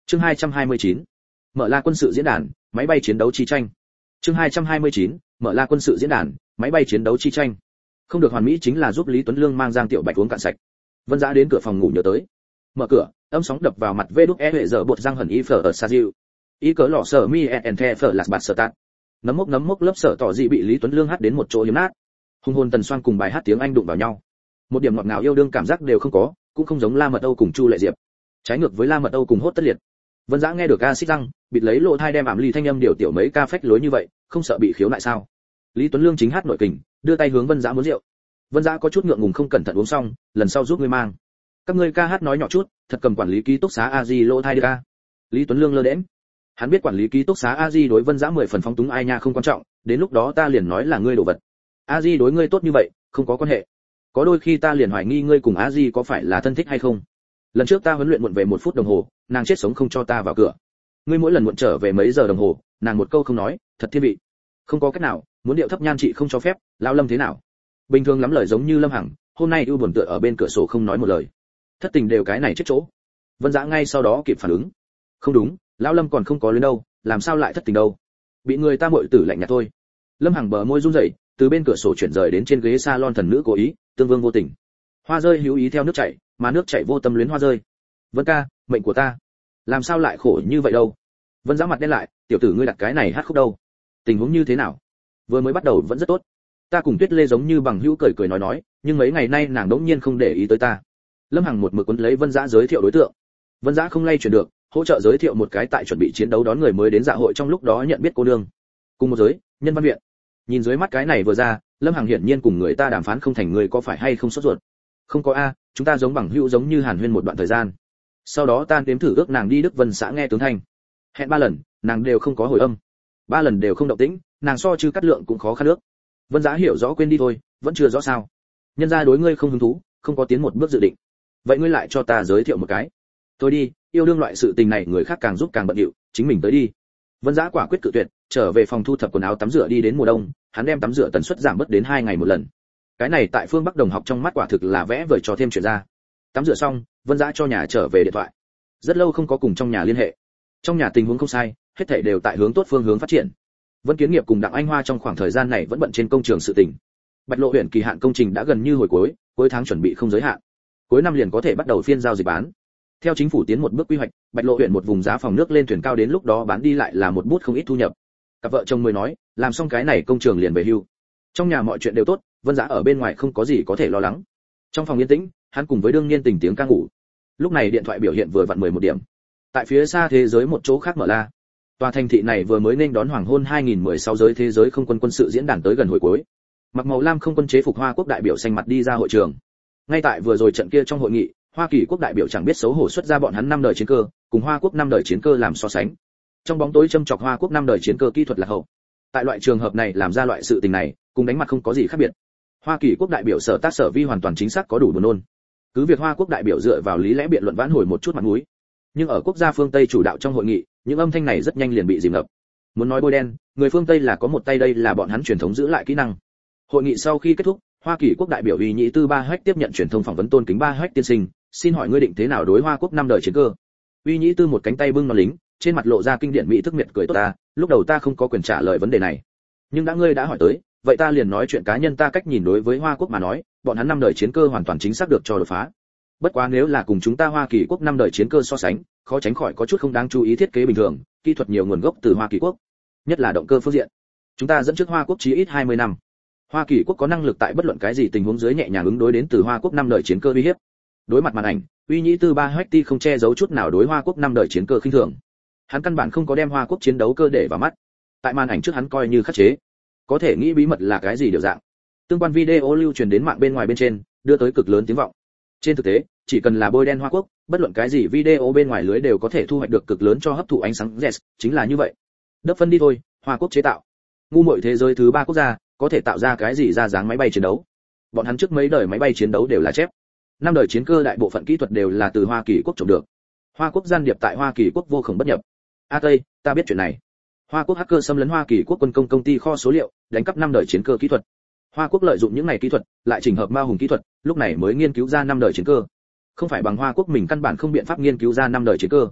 Chương 229. Mở La quân sự diễn đàn, máy bay chiến đấu chi tranh. Chương 229. Mở La quân sự diễn đàn, máy bay chiến đấu chi tranh. Không được hoàn mỹ chính là giúp Lý Tuấn Lương mang Giang Tiểu Bạch uống cạn sạch. Vân Dã đến cửa phòng ngủ nhớ tới. Mở cửa, âm sóng đập vào mặt VĐE hệ giờ bột răng hẩn y phở ở xa dịu. Y cỡ lọ sở mi en the phở lạc bạt sở tạn. Nấm mốc lớp sở tỏ dị bị Lý Tuấn Lương hát đến một chỗ hiếm nát. Hùng hồn tần xoan cùng bài hát tiếng Anh đụng vào nhau. Một điểm ngọt ngào yêu đương cảm giác đều không có, cũng không giống La Mật Âu cùng Chu Lệ Diệp. Trái ngược với La Mật Âu cùng Hốt Tất Liệt. Vân Dã nghe được ca xích răng, bịt lấy lỗ tai đem ảm ly thanh âm điều tiểu mấy ca phách lối như vậy, không sợ bị khiếu nại sao? Lý Tuấn Lương chính hát nội kình, đưa tay hướng Vân Dã muốn rượu. Vân Dã có chút ngượng ngùng không cẩn thận uống xong, lần sau giúp ngươi mang. Các ngươi ca hát nói nhỏ chút, thật cầm quản lý ký túc xá A Di lỗ tai được a. Lý Tuấn Lương lơ đễnh. Hắn biết quản lý ký túc xá A Di đối Vân Dã 10 phần phóng túng ai nha không quan trọng, đến lúc đó ta liền nói là ngươi đồ vật. A Di đối ngươi tốt như vậy, không có quan hệ. Có đôi khi ta liền hoài nghi ngươi cùng A Di có phải là thân thích hay không. Lần trước ta huấn luyện muộn về 1 phút đồng hồ, nàng chết sống không cho ta vào cửa. Ngươi mỗi lần muộn trở về mấy giờ đồng hồ, nàng một câu không nói, thật thiên vị. Không có cách nào, muốn điệu thấp nhan chị không cho phép, lão Lâm thế nào? Bình thường lắm lời giống như Lâm Hằng, hôm nay ưu buồn tựa ở bên cửa sổ không nói một lời. Thất tình đều cái này chết chỗ. Vân Dã ngay sau đó kịp phản ứng. Không đúng, lão Lâm còn không có lên đâu, làm sao lại thất tình đâu? Bị người ta muội tử lạnh nhạt thôi. Lâm Hằng bờ môi run rẩy, từ bên cửa sổ chuyển rời đến trên ghế salon thần nữ cố ý, tương vương vô tình. Hoa rơi hữu ý theo nước chảy, mà nước chảy vô tâm luyến hoa rơi. Vân ca, mệnh của ta, làm sao lại khổ như vậy đâu? Vân Dã mặt đen lại, tiểu tử ngươi đặt cái này hát khúc đâu? Tình huống như thế nào? Vừa mới bắt đầu vẫn rất tốt. Ta cùng Tuyết Lê giống như bằng hữu cười cười nói, nhưng mấy ngày nay nàng đỗng nhiên không để ý tới ta. Lâm Hằng một mực quấn lấy Vân Dã giới thiệu đối tượng. Vân Dã không lay chuyển được, hỗ trợ giới thiệu một cái tại chuẩn bị chiến đấu đón người mới đến dạ hội trong lúc đó nhận biết cô nương. Cùng một giới, nhân văn viện. Nhìn dưới mắt cái này vừa ra, Lâm Hằng hiển nhiên cùng người ta đàm phán không thành người có phải hay không sốt ruột. Không có a, chúng ta giống bằng hữu giống như hàn huyên một đoạn thời gian. Sau đó ta đếm thử ước nàng đi Đức Vân xã nghe tướng thanh. Hẹn 3 lần, nàng đều không có hồi âm. 3 lần đều không động tĩnh, nàng so Chư Cát Lượng cũng khó khăn nước. Vân Dã hiểu rõ quên đi thôi, vẫn chưa rõ sao. Nhân gia đối ngươi không hứng thú, không có tiến một bước dự định. Vậy ngươi lại cho ta giới thiệu một cái. Thôi đi, yêu đương loại sự tình này người khác càng giúp càng bận rộn, chính mình tới đi. Vân Dã quả quyết cự tuyệt, trở về phòng thu thập quần áo tắm rửa đi đến mùa đông, hắn đem tắm rửa tần suất giảm bớt đến 2 ngày một lần. Cái này tại phương Bắc đồng học trong mắt quả thực là vẽ vời cho thêm chuyện ra. Tắm rửa xong, Vân Dã cho nhà trở về điện thoại. Rất lâu không có cùng trong nhà liên hệ. Trong nhà tình huống không sai, hết thảy đều tại hướng tốt phương hướng phát triển. Vân Kiến Nghiệp cùng Đặng Anh Hoa trong khoảng thời gian này vẫn bận trên công trường sự tình. Bạch Lộ huyện kỳ hạn công trình đã gần như hồi cuối tháng chuẩn bị không giới hạn. Cuối năm liền có thể bắt đầu phiên giao dịch bán. Theo chính phủ tiến một bước quy hoạch, Bạch Lộ huyện một vùng giá phòng nước lên thuyền cao đến lúc đó bán đi lại là một bút không ít thu nhập. Cặp vợ chồng mới nói, làm xong cái này công trường liền về hưu. Trong nhà mọi chuyện đều tốt, Vân Dã ở bên ngoài không có gì có thể lo lắng. Trong phòng yên tĩnh, hắn cùng với đương nhiên tình tiếng ca ngủ. Lúc này điện thoại biểu hiện vừa vặn 11 điểm. Tại phía xa thế giới một chỗ khác mở la. Tòa thành thị này vừa mới nên đón hoàng hôn 2016 giới thế giới không quân quân sự diễn đàn tới gần hồi cuối. Mặc màu lam không quân chế phục Hoa Quốc đại biểu xanh mặt đi ra hội trường. Ngay tại vừa rồi trận kia trong hội nghị, Hoa Kỳ quốc đại biểu chẳng biết xấu hổ xuất ra bọn hắn 5 đời chiến cơ, cùng Hoa Quốc 5 đời chiến cơ làm so sánh. Trong bóng tối châm chọc Hoa Quốc 5 đời chiến cơ kỹ thuật lạc hậu. Tại loại trường hợp này làm ra loại sự tình này, cùng đánh mặt không có gì khác biệt. Hoa Kỳ quốc đại biểu Sở Tác Sở Vi hoàn toàn chính xác có đủ buồn nôn. Cứ việc Hoa Quốc đại biểu dựa vào lý lẽ biện luận vãn hồi một chút mặt mũi, nhưng ở quốc gia phương Tây chủ đạo trong hội nghị, những âm thanh này rất nhanh liền bị dìm ngập. Muốn nói bôi đen, người phương Tây là có một tay đây là bọn hắn truyền thống giữ lại kỹ năng. Hội nghị sau khi kết thúc, Hoa Kỳ quốc đại biểu Uy Nhĩ Tư Ba Hách tiếp nhận truyền thông phỏng vấn tôn kính Ba Hách tiên sinh, xin hỏi ngươi định thế nào đối Hoa Quốc 5 đời chiến cơ? Uy Nhĩ Tư một cánh tay bưng nó lính, trên mặt lộ ra kinh điển mỹ thức miệt cười tốt ta, lúc đầu ta không có quyền trả lời vấn đề này. Nhưng đã ngươi đã hỏi tới, vậy ta liền nói chuyện cá nhân ta cách nhìn đối với Hoa Quốc mà nói, bọn hắn 5 đời chiến cơ hoàn toàn chính xác được cho đột phá. Bất quá nếu là cùng chúng ta Hoa Kỳ quốc 5 đời chiến cơ so sánh, khó tránh khỏi có chút không đáng chú ý thiết kế bình thường, kỹ thuật nhiều nguồn gốc từ Hoa Kỳ quốc, nhất là động cơ phương diện. Chúng ta dẫn trước Hoa Quốc chí ít 20 năm. Hoa Kỳ quốc có năng lực tại bất luận cái gì tình huống dưới nhẹ nhàng ứng đối đến từ Hoa Quốc 5 đời chiến cơ uy hiếp. Đối mặt màn ảnh, Uy Nhĩ Tư Ba Hách ti không che giấu chút nào đối Hoa Quốc 5 đời chiến cơ khinh thường. Hắn căn bản không có đem Hoa Quốc chiến đấu cơ để vào mắt. Tại màn ảnh trước hắn coi như khắc chế. Có thể nghĩ bí mật là cái gì điều dạng. Tương quan video lưu truyền đến mạng bên ngoài bên trên, đưa tới cực lớn tiếng vọng. Trên thực tế, chỉ cần là bôi đen Hoa Quốc, bất luận cái gì video bên ngoài lưới đều có thể thu hoạch được cực lớn cho hấp thụ ánh sáng Z, chính là như vậy. Đấp phân đi thôi, Hoa Quốc chế tạo. Ngu muội thế giới thứ 3 quốc gia, có thể tạo ra cái gì ra dáng máy bay chiến đấu. Bọn hắn trước mấy đời máy bay chiến đấu đều là chép. 5 đời chiến cơ đại bộ phận kỹ thuật đều là từ Hoa Kỳ quốc trộm được. Hoa Quốc gian điệp tại Hoa Kỳ quốc vô khổng bất nhập. A Tây, ta biết chuyện này. Hoa Quốc hacker xâm lấn Hoa Kỳ quốc quân công công ty kho số liệu, đánh cắp 5 đời chiến cơ kỹ thuật. Hoa Quốc lợi dụng những này kỹ thuật, lại chỉnh hợp ma hùng kỹ thuật, lúc này mới nghiên cứu ra 5 đời chiến cơ. Không phải bằng Hoa Quốc mình căn bản không biện pháp nghiên cứu ra 5 đời chiến cơ.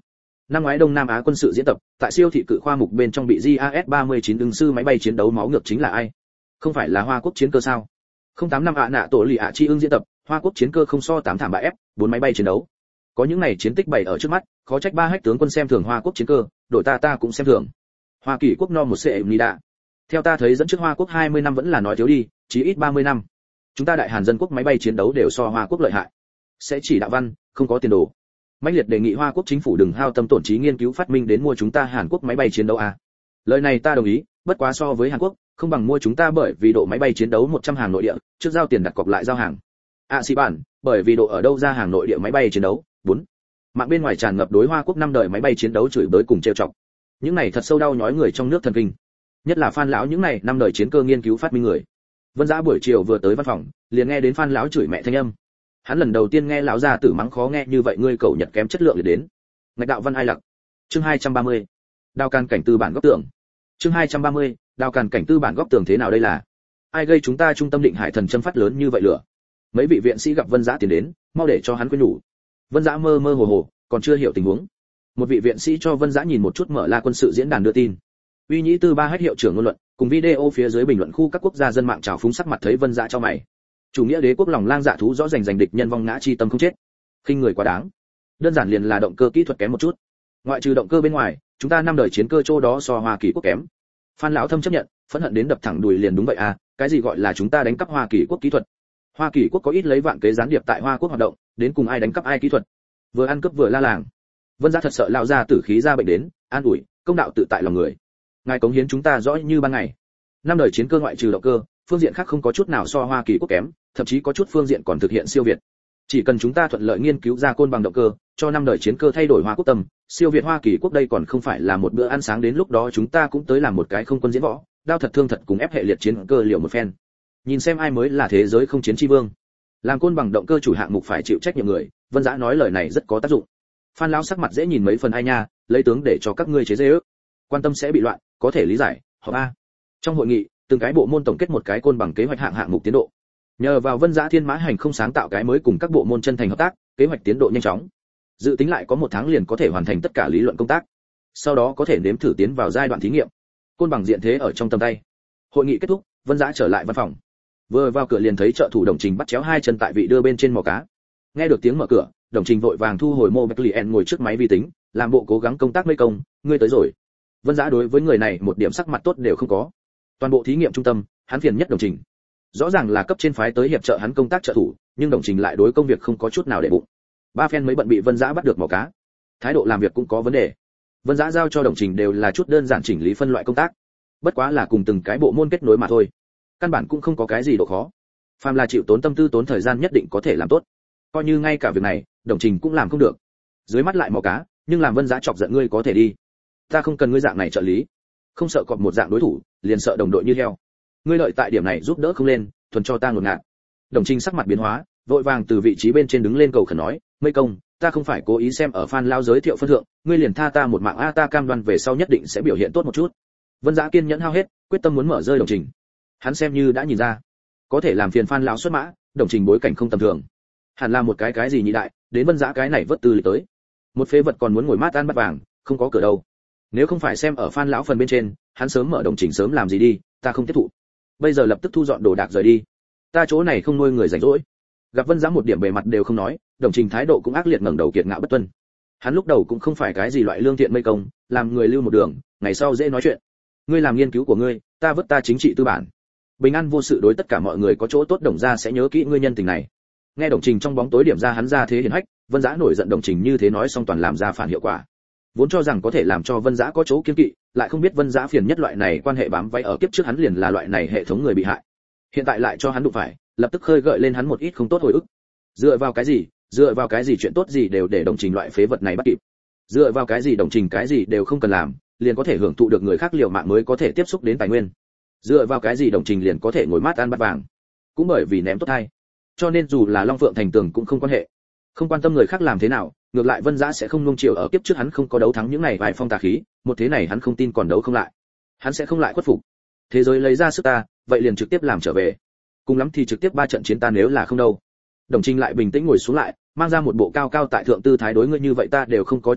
năm ngoái Đông Nam Á quân sự diễn tập, tại siêu thị cự khoa mục bên trong bị JAS-39 ứng sư máy bay chiến đấu máu ngược chính là ai? Không phải là Hoa Quốc chiến cơ sao? 08 năm ạ nạ tổ lì ạ chi ưng diễn tập, Hoa Quốc chiến cơ không so 8 thảm bại ép, 4 máy bay chiến đấu. Có những này chiến tích bày ở trước mắt, khó trách ba hách tướng quân xem thường Hoa Quốc chiến cơ, đổi ta cũng xem thường. Hoa Kỳ quốc no một xe nida. Theo ta thấy dẫn trước Hoa Quốc 20 năm vẫn là nói thiếu đi, chí ít 30 năm. Chúng ta đại Hàn dân quốc máy bay chiến đấu đều so Hoa Quốc lợi hại. Sẽ chỉ đạo văn, không có tiền đồ. Mãnh liệt đề nghị Hoa Quốc chính phủ đừng hao tâm tổn trí nghiên cứu phát minh đến mua chúng ta Hàn Quốc máy bay chiến đấu à. Lời này ta đồng ý, bất quá so với Hàn Quốc, không bằng mua chúng ta bởi vì độ máy bay chiến đấu 100 hàng nội địa, trước giao tiền đặt cọc lại giao hàng. Xi bản, bởi vì độ ở đâu ra hàng nội địa máy bay chiến đấu. 4. Mạng bên ngoài tràn ngập đối Hoa Quốc năm đời máy bay chiến đấu chửi bới cùng trêu chọc. Những này thật sâu đau nhói người trong nước thần kinh. Nhất là Phan lão những này năm đời chiến cơ nghiên cứu phát minh người. Vân Dã buổi chiều vừa tới văn phòng, liền nghe đến Phan lão chửi mẹ thanh âm. Hắn lần đầu tiên nghe lão gia tử mắng khó nghe như vậy, ngươi cẩu Nhật kém chất lượng liền đến. Ngạch đạo văn ai lặc. Chương 230. Đao can cảnh tư bản góc tường. Chương 230. Đao can cảnh tư bản góc tường thế nào đây là? Ai gây chúng ta trung tâm Định Hải thần châm phát lớn như vậy lửa? Mấy vị viện sĩ gặp Vân Dã tiến đến, mau để cho hắn quên nhủ. Vân Dã mơ mơ hồ hồ, còn chưa hiểu tình huống. Một vị viện sĩ cho Vân Dã nhìn một chút Mở La quân sự diễn đàn đưa tin. Uy Nhĩ Tư ba hách hiệu trưởng ngôn luận, cùng video phía dưới bình luận khu các quốc gia dân mạng trào phúng sắc mặt thấy Vân Dã cho mày. Chủ nghĩa đế quốc lòng lang dạ thú rõ rành giành địch nhân vong ngã chi tâm không chết. Khinh người quá đáng. Đơn giản liền là động cơ kỹ thuật kém một chút. Ngoại trừ động cơ bên ngoài, chúng ta năm đời chiến cơ chỗ đó so Hoa Kỳ quốc kém. Phan lão thâm chấp nhận, phẫn hận đến đập thẳng đùi liền đúng vậy à, cái gì gọi là chúng ta đánh cắp Hoa Kỳ quốc kỹ thuật? Hoa Kỳ quốc có ít lấy vạn kế gián điệp tại Hoa quốc hoạt động, đến cùng ai đánh cắp ai kỹ thuật? Vừa ăn cướp vừa la làng. Vân Dã thật sợ lão gia tử khí ra bệnh đến, an ủi, công đạo tự tại lòng người. Ngài cống hiến chúng ta rõ như ban ngày. Năm đời chiến cơ ngoại trừ động cơ, phương diện khác không có chút nào so Hoa Kỳ quốc kém, thậm chí có chút phương diện còn thực hiện siêu việt. Chỉ cần chúng ta thuận lợi nghiên cứu ra côn bằng động cơ, cho năm đời chiến cơ thay đổi Hoa quốc tâm, siêu việt Hoa Kỳ quốc đây còn không phải là một bữa ăn sáng, đến lúc đó chúng ta cũng tới làm một cái không quân diễn võ, đao thật thương thật cùng ép hệ liệt chiến cơ liệu một phen. Nhìn xem ai mới là thế giới không chiến chi vương. Làm côn bằng động cơ chủ hạng mục phải chịu trách nhiệm người, Vân Dã nói lời này rất có tác dụng. Phan lão sắc mặt dễ nhìn mấy phần ai nha, lấy tướng để cho các ngươi chế giễu. Quan tâm sẽ bị loạn, có thể lý giải. Họp a. Trong hội nghị, từng cái bộ môn tổng kết một cái côn bằng kế hoạch hạng mục tiến độ. Nhờ vào Vân Dã Thiên Mã Hành không sáng tạo cái mới cùng các bộ môn chân thành hợp tác, kế hoạch tiến độ nhanh chóng. Dự tính lại có 1 tháng liền có thể hoàn thành tất cả lý luận công tác. Sau đó có thể nếm thử tiến vào giai đoạn thí nghiệm. Côn bằng diện thế ở trong tầm tay. Hội nghị kết thúc, Vân Dã trở lại văn phòng. Vừa vào cửa liền thấy trợ thủ Đồng Trình bắt chéo hai chân tại vị đưa bên trên mò cá. Nghe được tiếng mở cửa, Đồng Trình vội vàng thu hồi mô client ngồi trước máy vi tính, làm bộ cố gắng công tác mấy công, ngươi tới rồi. Vân Dã đối với người này một điểm sắc mặt tốt đều không có. Toàn bộ thí nghiệm trung tâm, hắn phiền nhất Đồng Trình. Rõ ràng là cấp trên phái tới hiệp trợ hắn công tác trợ thủ, nhưng Đồng Trình lại đối công việc không có chút nào để bụng. Ba phen mới bận bị Vân Dã bắt được mò cá. Thái độ làm việc cũng có vấn đề. Vân Dã giao cho Đồng Trình đều là chút đơn giản chỉnh lý phân loại công tác, bất quá là cùng từng cái bộ môn kết nối mà thôi. Căn bản cũng không có cái gì độ khó. Phàm là chịu tốn tâm tư tốn thời gian nhất định có thể làm tốt. Coi như ngay cả việc này, Đồng Trình cũng làm không được. Dưới mắt lại mò cá, nhưng làm Vân Dã chọc giận ngươi có thể đi. Ta không cần ngươi dạng này trợ lý. Không sợ cọp một dạng đối thủ, liền sợ đồng đội như heo. Ngươi lợi tại điểm này giúp đỡ không lên, thuần cho ta ngột ngạt. Đồng Trình sắc mặt biến hóa, vội vàng từ vị trí bên trên đứng lên cầu khẩn nói, mây công, ta không phải cố ý xem ở Phan lao giới thiệu phân thượng, ngươi liền tha ta một mạng a, ta cam đoan về sau nhất định sẽ biểu hiện tốt một chút. Vân Dã kiên nhẫn hao hết, quyết tâm muốn mở rơi Đồng Trình. Hắn xem như đã nhìn ra, có thể làm phiền Phan lão xuất mã, Đồng Trình bối cảnh không tầm thường. Hẳn là một cái gì nhị đại, đến Vân Dã cái này vất tư lịch tới. Một phế vật còn muốn ngồi mát ăn bát vàng, không có cửa đâu. Nếu không phải xem ở Phan lão phần bên trên, hắn sớm mở Đồng Trình sớm làm gì đi, ta không tiếp thụ. Bây giờ lập tức thu dọn đồ đạc rời đi. Ta chỗ này không nuôi người rảnh rỗi. Gặp Vân Dã một điểm bề mặt đều không nói, Đồng Trình thái độ cũng ác liệt, ngẩng đầu kiệt ngạo bất tuân. Hắn lúc đầu cũng không phải cái gì loại lương thiện mây công, làm người lưu một đường, ngày sau dễ nói chuyện. Ngươi làm nghiên cứu của ngươi, ta vứt ta chính trị tư bản. Bình an vô sự đối tất cả mọi người có chỗ tốt, Đồng gia sẽ nhớ kỹ ngươi nhân tình này. Nghe Đồng Trình trong bóng tối điểm ra hắn ra thế hiển hách, Vân Dã nổi giận. Đồng Trình như thế nói xong toàn làm ra phản hiệu quả. Vốn cho rằng có thể làm cho Vân Dã có chỗ kiêng kỵ, lại không biết Vân Dã phiền nhất loại này quan hệ bám váy, ở kiếp trước hắn liền là loại này hệ thống người bị hại. Hiện tại lại cho hắn đụng phải, lập tức khơi gợi lên hắn một ít không tốt hồi ức. Dựa vào cái gì chuyện tốt gì đều để Đồng Trình loại phế vật này bắt kịp. Dựa vào cái gì Đồng Trình cái gì đều không cần làm, liền có thể hưởng thụ được người khác liều mạng mới có thể tiếp xúc đến tài nguyên. Dựa vào cái gì Đồng Trình liền có thể ngồi mát ăn bát vàng. Cũng bởi vì ném tốt hay. Cho nên dù là Long Phượng thành tường cũng không quan hệ. Không quan tâm người khác làm thế nào, ngược lại Vân Dã sẽ không nuông chiều, ở kiếp trước hắn không có đấu thắng những này vài phong tà khí, một thế này hắn không tin còn đấu không lại. Hắn sẽ không lại khuất phục. Thế giới lấy ra sức ta, vậy liền trực tiếp làm trở về. Cùng lắm thì trực tiếp 3 trận chiến ta nếu là không đâu. Đồng Trình lại bình tĩnh ngồi xuống lại, mang ra một bộ cao cao tại thượng tư thái, đối ngươi như vậy ta đều không có chỗ tốt,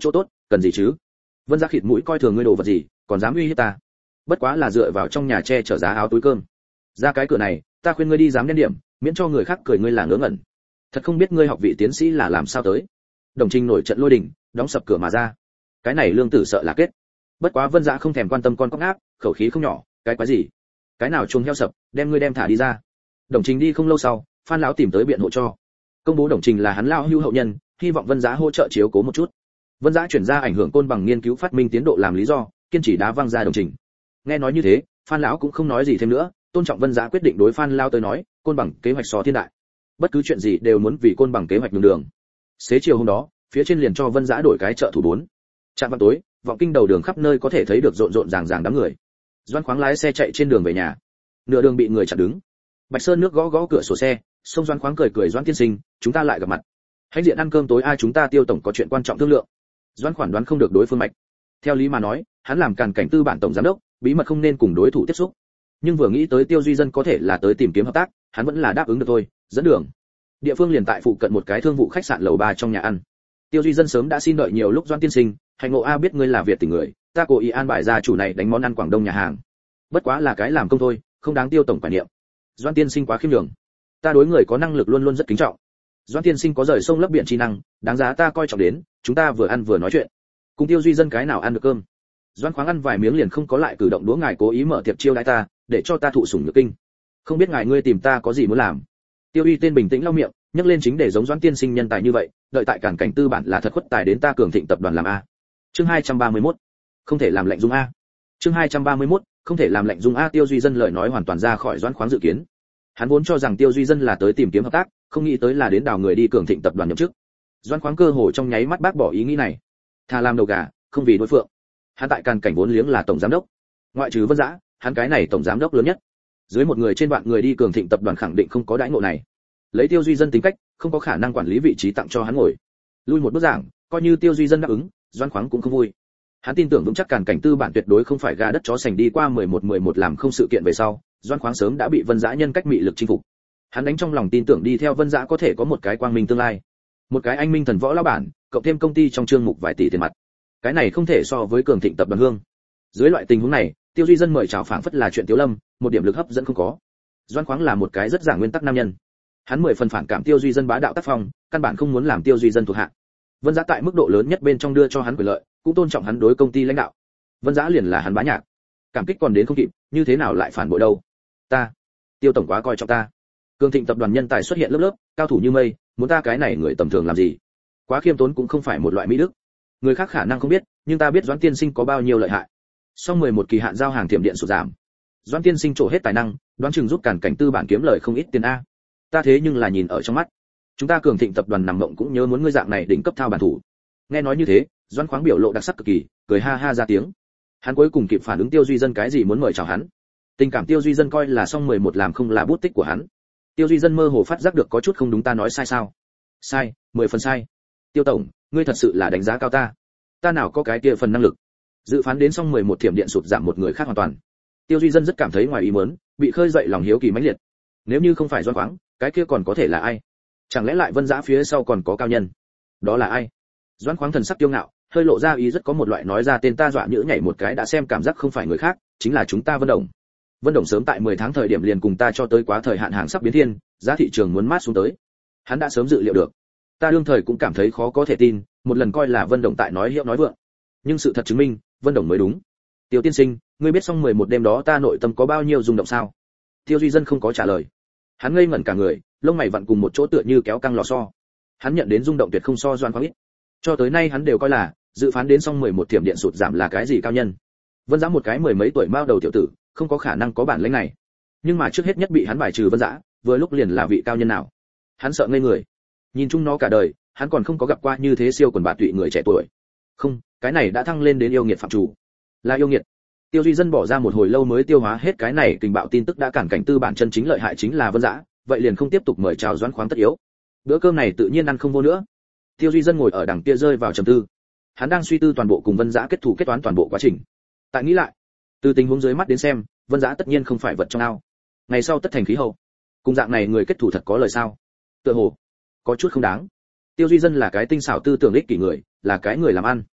cần gì chứ? Vân Giá khịt mũi coi thường ngươi đồ vật gì, còn dám uy hiếp ta? Bất quá là dựa vào trong nhà che chở giá áo túi cơm. Ra cái cửa này, ta khuyên ngươi đi dám đen điểm, miễn cho người khác cười ngươi là ngớ ngẩn. Thật không biết ngươi học vị tiến sĩ là làm sao tới. Đồng Trình nổi trận lôi đình, đóng sập cửa mà ra. Cái này lương tử sợ là kết. Bất quá Vân Giá không thèm quan tâm con cóc áp, khẩu khí không nhỏ, cái quái gì? Cái nào chuồng heo sập, đem ngươi đem thả đi ra. Đồng Trình đi không lâu sau, Phan lão tìm tới biện hộ cho. Công bố Đồng Trình là hắn lão hưu hậu nhân, hy vọng Vân Giá hỗ trợ chiếu cố một chút. Vân Giá chuyển ra ảnh hưởng côn bằng nghiên cứu phát minh tiến độ làm lý do, kiên trì đá văng ra Đồng Trình. Nghe nói như thế, Phan lão cũng không nói gì thêm nữa, tôn trọng Vân Giá quyết định đối Phan lão tới nói, côn bằng kế hoạch xó thiên đại. Bất cứ chuyện gì đều muốn vì côn bằng kế hoạch đường đường. Xế chiều hôm đó, phía trên liền cho Vân Giá đổi cái chợ thủ 4. Trạm vào tối, vọng kinh đầu đường khắp nơi có thể thấy được rộn rộn ràng ràng đám người. Doan Khoáng lái xe chạy trên đường về nhà, nửa đường bị người chặn đứng. Bạch Sơn nước gõ gõ cửa sổ xe, xông Doan Khoáng cười cười Doan tiên sinh, chúng ta lại gặp mặt. Hãnh diện ăn cơm tối ai chúng ta Tiêu tổng có chuyện quan trọng thương lượng. Doan Khoản đoán không được đối phương mạch. Theo lý mà nói, hắn làm càn cảnh tư bản tổng giám đốc, bí mật không nên cùng đối thủ tiếp xúc. Nhưng vừa nghĩ tới Tiêu Duy Dân có thể là tới tìm kiếm hợp tác, hắn vẫn là đáp ứng được thôi, dẫn đường. Địa phương liền tại phụ cận một cái thương vụ khách sạn lầu 3 trong nhà ăn. Tiêu Duy Dân sớm đã xin đợi nhiều lúc Doan tiên sinh, hành ngộ a biết ngươi là Việt tỉnh người, ta cố ý an bài ra chủ này đánh món ăn Quảng Đông nhà hàng. Bất quá là cái làm công thôi, không đáng Tiêu tổng quản niệm. Doan tiên sinh quá khiêm nhường. Ta đối người có năng lực luôn luôn rất kính trọng. Doan tiên sinh có rời sông lấp biển chi năng, đáng giá ta coi trọng đến, chúng ta vừa ăn vừa nói chuyện. Cùng Tiêu Duy Dân cái nào ăn được cơm. Doan Khoáng ăn vài miếng liền không có lại cử động đũa ngài cố ý mở tiệc chiêu đãi ta, để cho ta thụ sủng nhược kinh. Không biết ngài ngươi tìm ta có gì muốn làm. Tiêu Uy tên bình tĩnh lau miệng, nhắc lên chính để giống Doan tiên sinh nhân tài như vậy, đợi tại cản cảnh tư bản là thật khuất tài đến ta Cường Thịnh tập đoàn làm a. Chương 231. Không thể làm lệnh dung a. Chương 231. Không thể làm lệnh dung a. Tiêu Duy Dân lời nói hoàn toàn ra khỏi Doan Khoáng dự kiến. Hắn vốn cho rằng Tiêu Duy Dân là tới tìm kiếm hợp tác, không nghĩ tới là đến đào người đi Cường Thịnh tập đoàn nhậm chức. Doan Khoáng cơ hồ trong nháy mắt bác bỏ ý nghĩ này. Thà làm đầu gà, không vì đối phượng. Hắn tại càn cảnh vốn liếng là tổng giám đốc, ngoại trừ Vân Dã, hắn cái này tổng giám đốc lớn nhất. Dưới một người trên vạn người đi Cường Thịnh tập đoàn khẳng định không có đãi ngộ này. Lấy Tiêu Duy Dân tính cách, không có khả năng quản lý vị trí tặng cho hắn ngồi. Lui một bước giảng, coi như Tiêu Duy Dân đáp ứng, Doan Khoáng cũng không vui. Hắn tin tưởng vững chắc càn cảnh tư bản tuyệt đối không phải gà đất chó sành đi qua 11 làm không sự kiện về sau, Doan Khoáng sớm đã bị Vân Dã nhân cách mị lực chinh phục. Hắn đánh trong lòng tin tưởng đi theo Vân Dã có thể có một cái quang minh tương lai, một cái anh minh thần võ lão bản, cộng thêm công ty trong chương mục vài tỷ tiền mặt. Cái này không thể so với Cường Thịnh tập đoàn hương. Dưới loại tình huống này, Tiêu Duy Dân mời chào phảng phất là chuyện Tiếu Lâm, một điểm lực hấp dẫn không có. Doan Khoáng là một cái rất giảng nguyên tắc nam nhân. Hắn 10 phần phản cảm Tiêu Duy Dân bá đạo tác phong, căn bản không muốn làm Tiêu Duy Dân thuộc hạ. Vân Dã tại mức độ lớn nhất bên trong đưa cho hắn quyền lợi, cũng tôn trọng hắn đối công ty lãnh đạo. Vân Dã liền là hắn bá nhạc. Cảm kích còn đến không kịp, như thế nào lại phản bội đâu? Ta, Tiêu tổng quá coi trọng ta. Cường Thịnh tập đoàn nhân tài xuất hiện lớp lớp, cao thủ như mây, muốn ta cái này người tầm thường làm gì? Quá khiêm tốn cũng không phải một loại mỹ đức. Người khác khả năng không biết, nhưng ta biết Doãn tiên sinh có bao nhiêu lợi hại. Sau 11 kỳ hạn giao hàng thiểm điện sụt giảm. Doãn tiên sinh trổ hết tài năng, đoán chừng giúp cản cảnh tư bản kiếm lời không ít tiền a. Ta thế nhưng là nhìn ở trong mắt. Chúng ta Cường Thịnh tập đoàn nằm mộng cũng nhớ muốn ngươi dạng này đỉnh cấp thao bản thủ. Nghe nói như thế, Doãn Khoáng biểu lộ đặc sắc cực kỳ, cười ha ha ra tiếng. Hắn cuối cùng kịp phản ứng Tiêu Duy Dân cái gì muốn mời chào hắn. Tình cảm Tiêu Duy Dân coi là xong 11 làm không là bút tích của hắn. Tiêu Duy Dân mơ hồ phát giác được có chút không đúng, ta nói sai sao? Sai, 10 phần sai. Tiêu tổng, ngươi thật sự là đánh giá cao ta. Ta nào có cái kia phần năng lực. Dự phán đến xong 11 thiểm điện sụt giảm một người khác hoàn toàn. Tiêu Duy Dân rất cảm thấy ngoài ý muốn, bị khơi dậy lòng hiếu kỳ mãnh liệt. Nếu như không phải Doan Khoáng, cái kia còn có thể là ai? Chẳng lẽ lại Vân Dã phía sau còn có cao nhân? Đó là ai? Doan Khoáng thần sắc kiêu ngạo, hơi lộ ra ý rất có một loại nói ra tên ta dọa nhữ nhảy một cái đã xem cảm giác không phải người khác, chính là chúng ta Vân Đồng. Vân Đồng sớm tại 10 tháng thời điểm liền cùng ta cho tới quá thời hạn hàng sắp biến thiên, giá thị trường muốn mát xuống tới. Hắn đã sớm dự liệu được. Ta đương thời cũng cảm thấy khó có thể tin, một lần coi là Vân Đồng tại nói hiệu nói vượng. Nhưng sự thật chứng minh, Vân Đồng mới đúng. Tiêu tiên sinh, ngươi biết xong 11 đêm đó ta nội tâm có bao nhiêu rung động sao? Tiêu Duy Dân không có trả lời. Hắn ngây ngẩn cả người, lông mày vặn cùng một chỗ tựa như kéo căng lò xo. Hắn nhận đến rung động tuyệt không so Doan Khoáng ít. Cho tới nay hắn đều coi là dự phán đến xong 11 thiểm điện sụt giảm là cái gì cao nhân. Vân Dã một cái mười mấy tuổi mao đầu tiểu tử, không có khả năng có bản lĩnh này. Nhưng mà trước hết nhất bị hắn bài trừ Vân Dã, vừa lúc liền là vị cao nhân nào. Hắn sợ ngây người. Nhìn chung nó cả đời, hắn còn không có gặp qua như thế siêu quần bạt tụy người trẻ tuổi. Không, cái này đã thăng lên đến yêu nghiệt phạm chủ. Là yêu nghiệt. Tiêu Duy Dân bỏ ra một hồi lâu mới tiêu hóa hết cái này, tình bạo tin tức đã cản cảnh tư bản chân chính lợi hại chính là Vân Dã, vậy liền không tiếp tục mời chào Doãn Khoáng tất yếu. Bữa cơm này tự nhiên ăn không vô nữa. Tiêu Duy Dân ngồi ở đằng kia rơi vào trầm tư. Hắn đang suy tư toàn bộ cùng Vân Dã kết thủ kết toán toàn bộ quá trình. Tại nghĩ lại, từ tình huống dưới mắt đến xem, Vân Dã tất nhiên không phải vật trong ao. Ngày sau tất thành khí hậu. Cùng dạng này người kết thủ thật có lời sao? Tựa hồ có chút không đáng. Tiêu Duy Dân là cái tinh xảo tư tưởng ích kỷ người, là cái người làm ăn.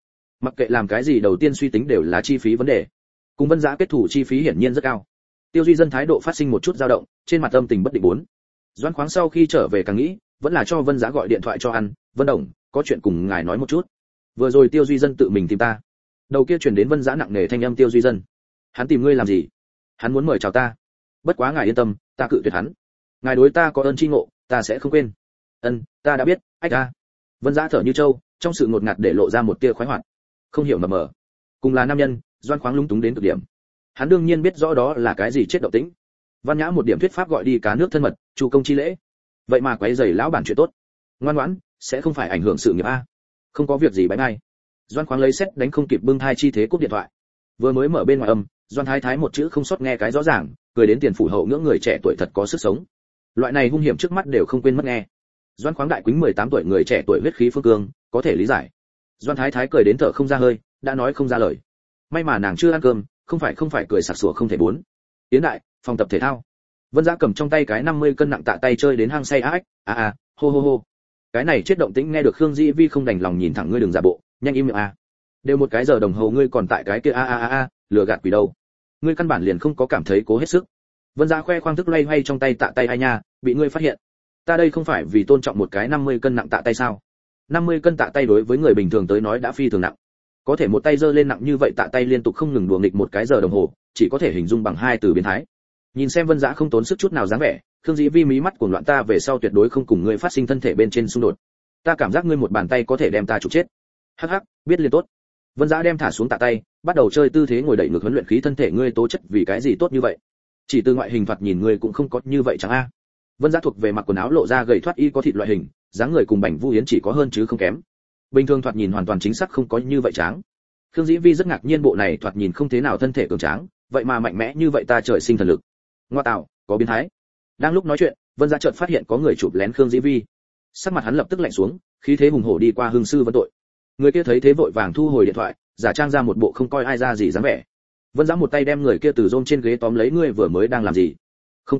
Mặc kệ làm cái gì đầu tiên suy tính đều là chi phí vấn đề. Cùng Vân Dã kết thủ chi phí hiển nhiên rất cao. Tiêu Duy Dân thái độ phát sinh một chút dao động, trên mặt âm tình bất định bốn. Doãn Khoáng sau khi trở về càng nghĩ, vẫn là cho Vân Dã gọi điện thoại cho ăn, "Vân Đồng, có chuyện cùng ngài nói một chút." Vừa rồi Tiêu Duy Dân tự mình tìm ta. Đầu kia truyền đến Vân Dã nặng nề thanh âm Tiêu Duy Dân. "Hắn tìm ngươi làm gì?" "Hắn muốn mời chào ta." "Bất quá ngài yên tâm, ta cự tuyệt hắn. Ngài đối ta có ơn tri ngộ, ta sẽ không quên." "Ân, ta đã biết, ách a." Vân Dã thở như trâu, trong sự ngột ngạt để lộ ra một tia khoái hoạt. Không hiểu mờ mờ. Cùng là nam nhân, Doãn Khoáng lúng túng đến cực điểm. Hắn đương nhiên biết rõ đó là cái gì chết động tĩnh. Văn Nhã một điểm thuyết pháp gọi đi cá nước thân mật, chủ công chi lễ. Vậy mà quấy rầy lão bản chuyện tốt. Ngoan ngoãn, sẽ không phải ảnh hưởng sự nghiệp a. Không có việc gì bái ngay. Doãn Khoáng lấy xét đánh không kịp bưng thai chi thế cúp điện thoại. Vừa mới mở bên ngoài âm, Doãn Thái Thái một chữ không sót nghe cái rõ ràng, cười đến tiền phủ hậu ngưỡng người trẻ tuổi thật có sức sống. Loại này hung hiểm trước mắt đều không quên mất nghe. Doãn Khoáng đại quýnh 18 tuổi người trẻ tuổi huyết khí phương cương, có thể lý giải. Doãn Thái Thái cười đến thở không ra hơi, đã nói không ra lời. May mà nàng chưa ăn cơm, không phải cười sặc sủa không thể bốn. Tiến đại, phòng tập thể thao. Vân Dã cầm trong tay cái 50 cân nặng tạ tay chơi đến hang say ách, hô hô hô. Cái này chết động tĩnh nghe được Khương Dĩ Vi không đành lòng nhìn thẳng ngươi đừng giả bộ, nhanh im miệng a. Đều một cái giờ đồng hồ ngươi còn tại cái kia lừa gạt quỷ đâu. Ngươi căn bản liền không có cảm thấy cố hết sức. Vân Dã khoe khoang thức loay hoay trong tay tạ tay ai nha, bị ngươi phát hiện. Ta đây không phải vì tôn trọng một cái 50 cân nặng tạ tay sao? 50 cân tạ tay đối với người bình thường tới nói đã phi thường nặng. Có thể một tay giơ lên nặng như vậy tạ tay liên tục không ngừng đùa nghịch một cái giờ đồng hồ, chỉ có thể hình dung bằng hai từ biến thái. Nhìn xem Vân Dã không tốn sức chút nào dáng vẻ, Khương Dĩ Vi mí mắt cuồng loạn ta về sau tuyệt đối không cùng ngươi phát sinh thân thể bên trên xung đột. Ta cảm giác ngươi một bàn tay có thể đem ta trục chết. Hắc hắc, biết liền tốt. Vân Dã đem thả xuống tạ tay, bắt đầu chơi tư thế ngồi đẩy ngược huấn luyện khí thân thể ngươi tố chất vì cái gì tốt như vậy? Chỉ từ ngoại hình thoạt nhìn ngươi cũng không có như vậy chẳng a. Vân Dã thuộc về mặc quần áo lộ ra gầy thoát y có thịt loại hình, dáng người cùng Bành Vu Yến chỉ có hơn chứ không kém. Bình thường thoạt nhìn hoàn toàn chính xác không có như vậy tráng. Khương Dĩ Vi rất ngạc nhiên bộ này thoạt nhìn không thế nào thân thể cường tráng, vậy mà mạnh mẽ như vậy ta trời sinh thần lực. Ngoa tạo, có biến thái. Đang lúc nói chuyện, Vân Dã chợt phát hiện có người chụp lén Khương Dĩ Vi. Sắc mặt hắn lập tức lạnh xuống, khí thế hùng hổ đi qua Hưng sư vấn tội. Người kia thấy thế vội vàng thu hồi điện thoại, giả trang ra một bộ không coi ai ra gì dáng vẻ. Vân Dã một tay đem người kia từ rôm trên ghế tóm lấy ngươi vừa mới đang làm gì? Không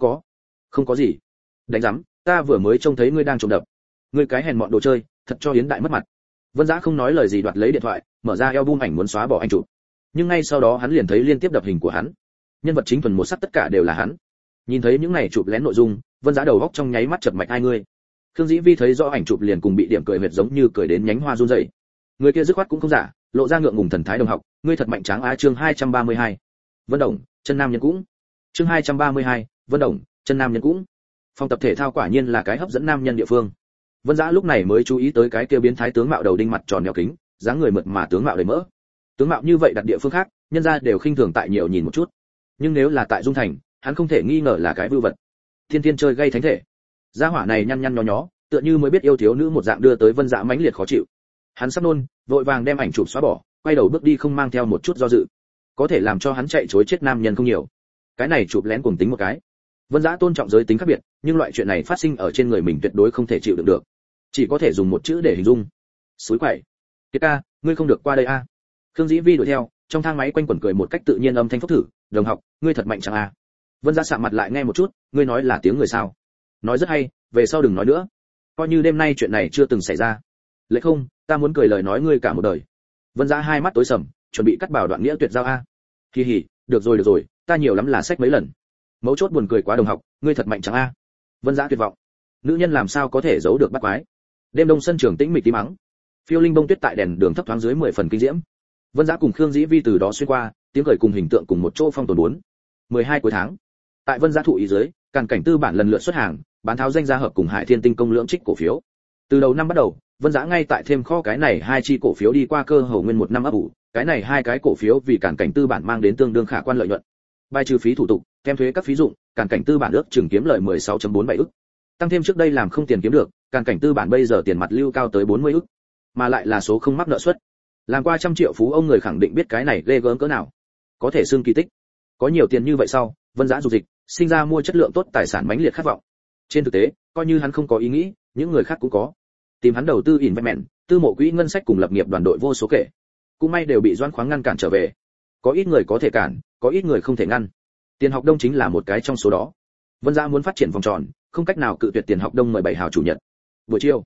có gì. Đánh rắm, ta vừa mới trông thấy ngươi đang trộm đập. Ngươi cái hèn mọn đồ chơi, thật cho Yến đại mất mặt. Vân Dã không nói lời gì đoạt lấy điện thoại, mở ra album ảnh muốn xóa bỏ anh chụp. Nhưng ngay sau đó hắn liền thấy liên tiếp đập hình của hắn. Nhân vật chính thuần một sắc tất cả đều là hắn. Nhìn thấy những này chụp lén nội dung, Vân Dã đầu góc trong nháy mắt chợt mạch hai người. Khương Dĩ Vi thấy rõ ảnh chụp liền cùng bị điểm cười huyệt giống như cười đến nhánh hoa run rẩy. Người kia dứt khoát cũng không giả, lộ ra ngượng ngùng thần thái đồng học, ngươi thật mạnh tráng á chương 232. Vân Đồng, chân nam nhân cũng. Chương 232, Vân Đồng, chân nam nhân cũng. Phòng tập thể thao quả nhiên là cái hấp dẫn nam nhân địa phương. Vân Dã lúc này mới chú ý tới cái kia biến thái tướng mạo đầu đinh mặt tròn đeo kính, dáng người mượt mà tướng mạo đầy mỡ. Tướng mạo như vậy đặt địa phương khác, nhân gia đều khinh thường tại nhiều nhìn một chút. Nhưng nếu là tại Dung Thành, hắn không thể nghi ngờ là cái vưu vật. Thiên thiên chơi gây thánh thể. Gia hỏa này nhăn nhăn nhó nhó, tựa như mới biết yêu thiếu nữ một dạng đưa tới Vân Dã mãnh liệt khó chịu. Hắn sắp nôn, vội vàng đem ảnh chụp xóa bỏ, quay đầu bước đi không mang theo một chút do dự. Có thể làm cho hắn chạy trối chết nam nhân không nhiều. Cái này chụp lén cùng tính một cái. Vân Dã tôn trọng giới tính khác biệt, nhưng loại chuyện này phát sinh ở trên người mình tuyệt đối không thể chịu đựng được. Chỉ có thể dùng một chữ để hình dung. Suối quậy. Kiệt ca, ngươi không được qua đây a. Khương Dĩ Vi đuổi theo, trong thang máy quanh quẩn cười một cách tự nhiên âm thanh phúc thử, đồng học, ngươi thật mạnh chẳng a. Vân Dã sạm mặt lại nghe một chút, ngươi nói là tiếng người sao? Nói rất hay, về sau đừng nói nữa. Coi như đêm nay chuyện này chưa từng xảy ra. Lẽ không, ta muốn cười lời nói ngươi cả một đời. Vân Dã hai mắt tối sầm, chuẩn bị cắt bảo đoạn nghĩa tuyệt giao a. Kỳ hỉ, được rồi, ta nhiều lắm là sách mấy lần. Mấu chốt buồn cười quá đồng học, ngươi thật mạnh chẳng a. Vân Dã tuyệt vọng. Nữ nhân làm sao có thể giấu được bắt quái? Đêm đông sân trường tĩnh mịch tí mắng. Phiêu linh bông tuyết tại đèn đường thấp thoáng dưới 10 phần kinh diễm. Vân Dã cùng Khương Dĩ Vi từ đó xuyên qua, tiếng cười cùng hình tượng cùng một chỗ phong tồn 4. 12 cuối tháng. Tại Vân Dã thụ ý dưới, Càn Cảnh Tư bản lần lượt xuất hàng, bán tháo danh gia hợp cùng Hải Thiên Tinh công lưỡng trích cổ phiếu. Từ đầu năm bắt đầu, Vân Dã ngay tại thêm kho cái này hai chi cổ phiếu đi qua cơ hồ nguyên một năm ấp ủ, cái này hai cái cổ phiếu vì Càn Cảnh Tư bản mang đến tương đương khả quan lợi nhuận. Bài trừ phí thủ tục, thêm thuế các phí dụng, Càn Cảnh Tư bản ước chừng kiếm lợi 16.47 ức. Tăng thêm trước đây làm không tiền kiếm được, Càn Cảnh Tư bản bây giờ tiền mặt lưu cao tới 40 ức, mà lại là số không mắc nợ suất. Làm qua trăm triệu phú ông người khẳng định biết cái này ghê gớm cỡ nào. Có thể xưng kỳ tích. Có nhiều tiền như vậy sau, Vân Dã dục dịch, sinh ra mua chất lượng tốt tài sản mãnh liệt khát vọng. Trên thực tế, coi như hắn không có ý nghĩ, những người khác cũng có. Tìm hắn đầu tư investment, tư mộ quỹ ngân sách cùng lập nghiệp đoàn đội vô số kể. Cũng may đều bị Doãn Khoáng ngăn cản trở về. Có ít người có thể cản, có ít người không thể ngăn. Tiền học đông chính là một cái trong số đó. Vân Dã muốn phát triển vòng tròn, không cách nào cự tuyệt tiền học đông mời 7 hào chủ nhật. Buổi chiều,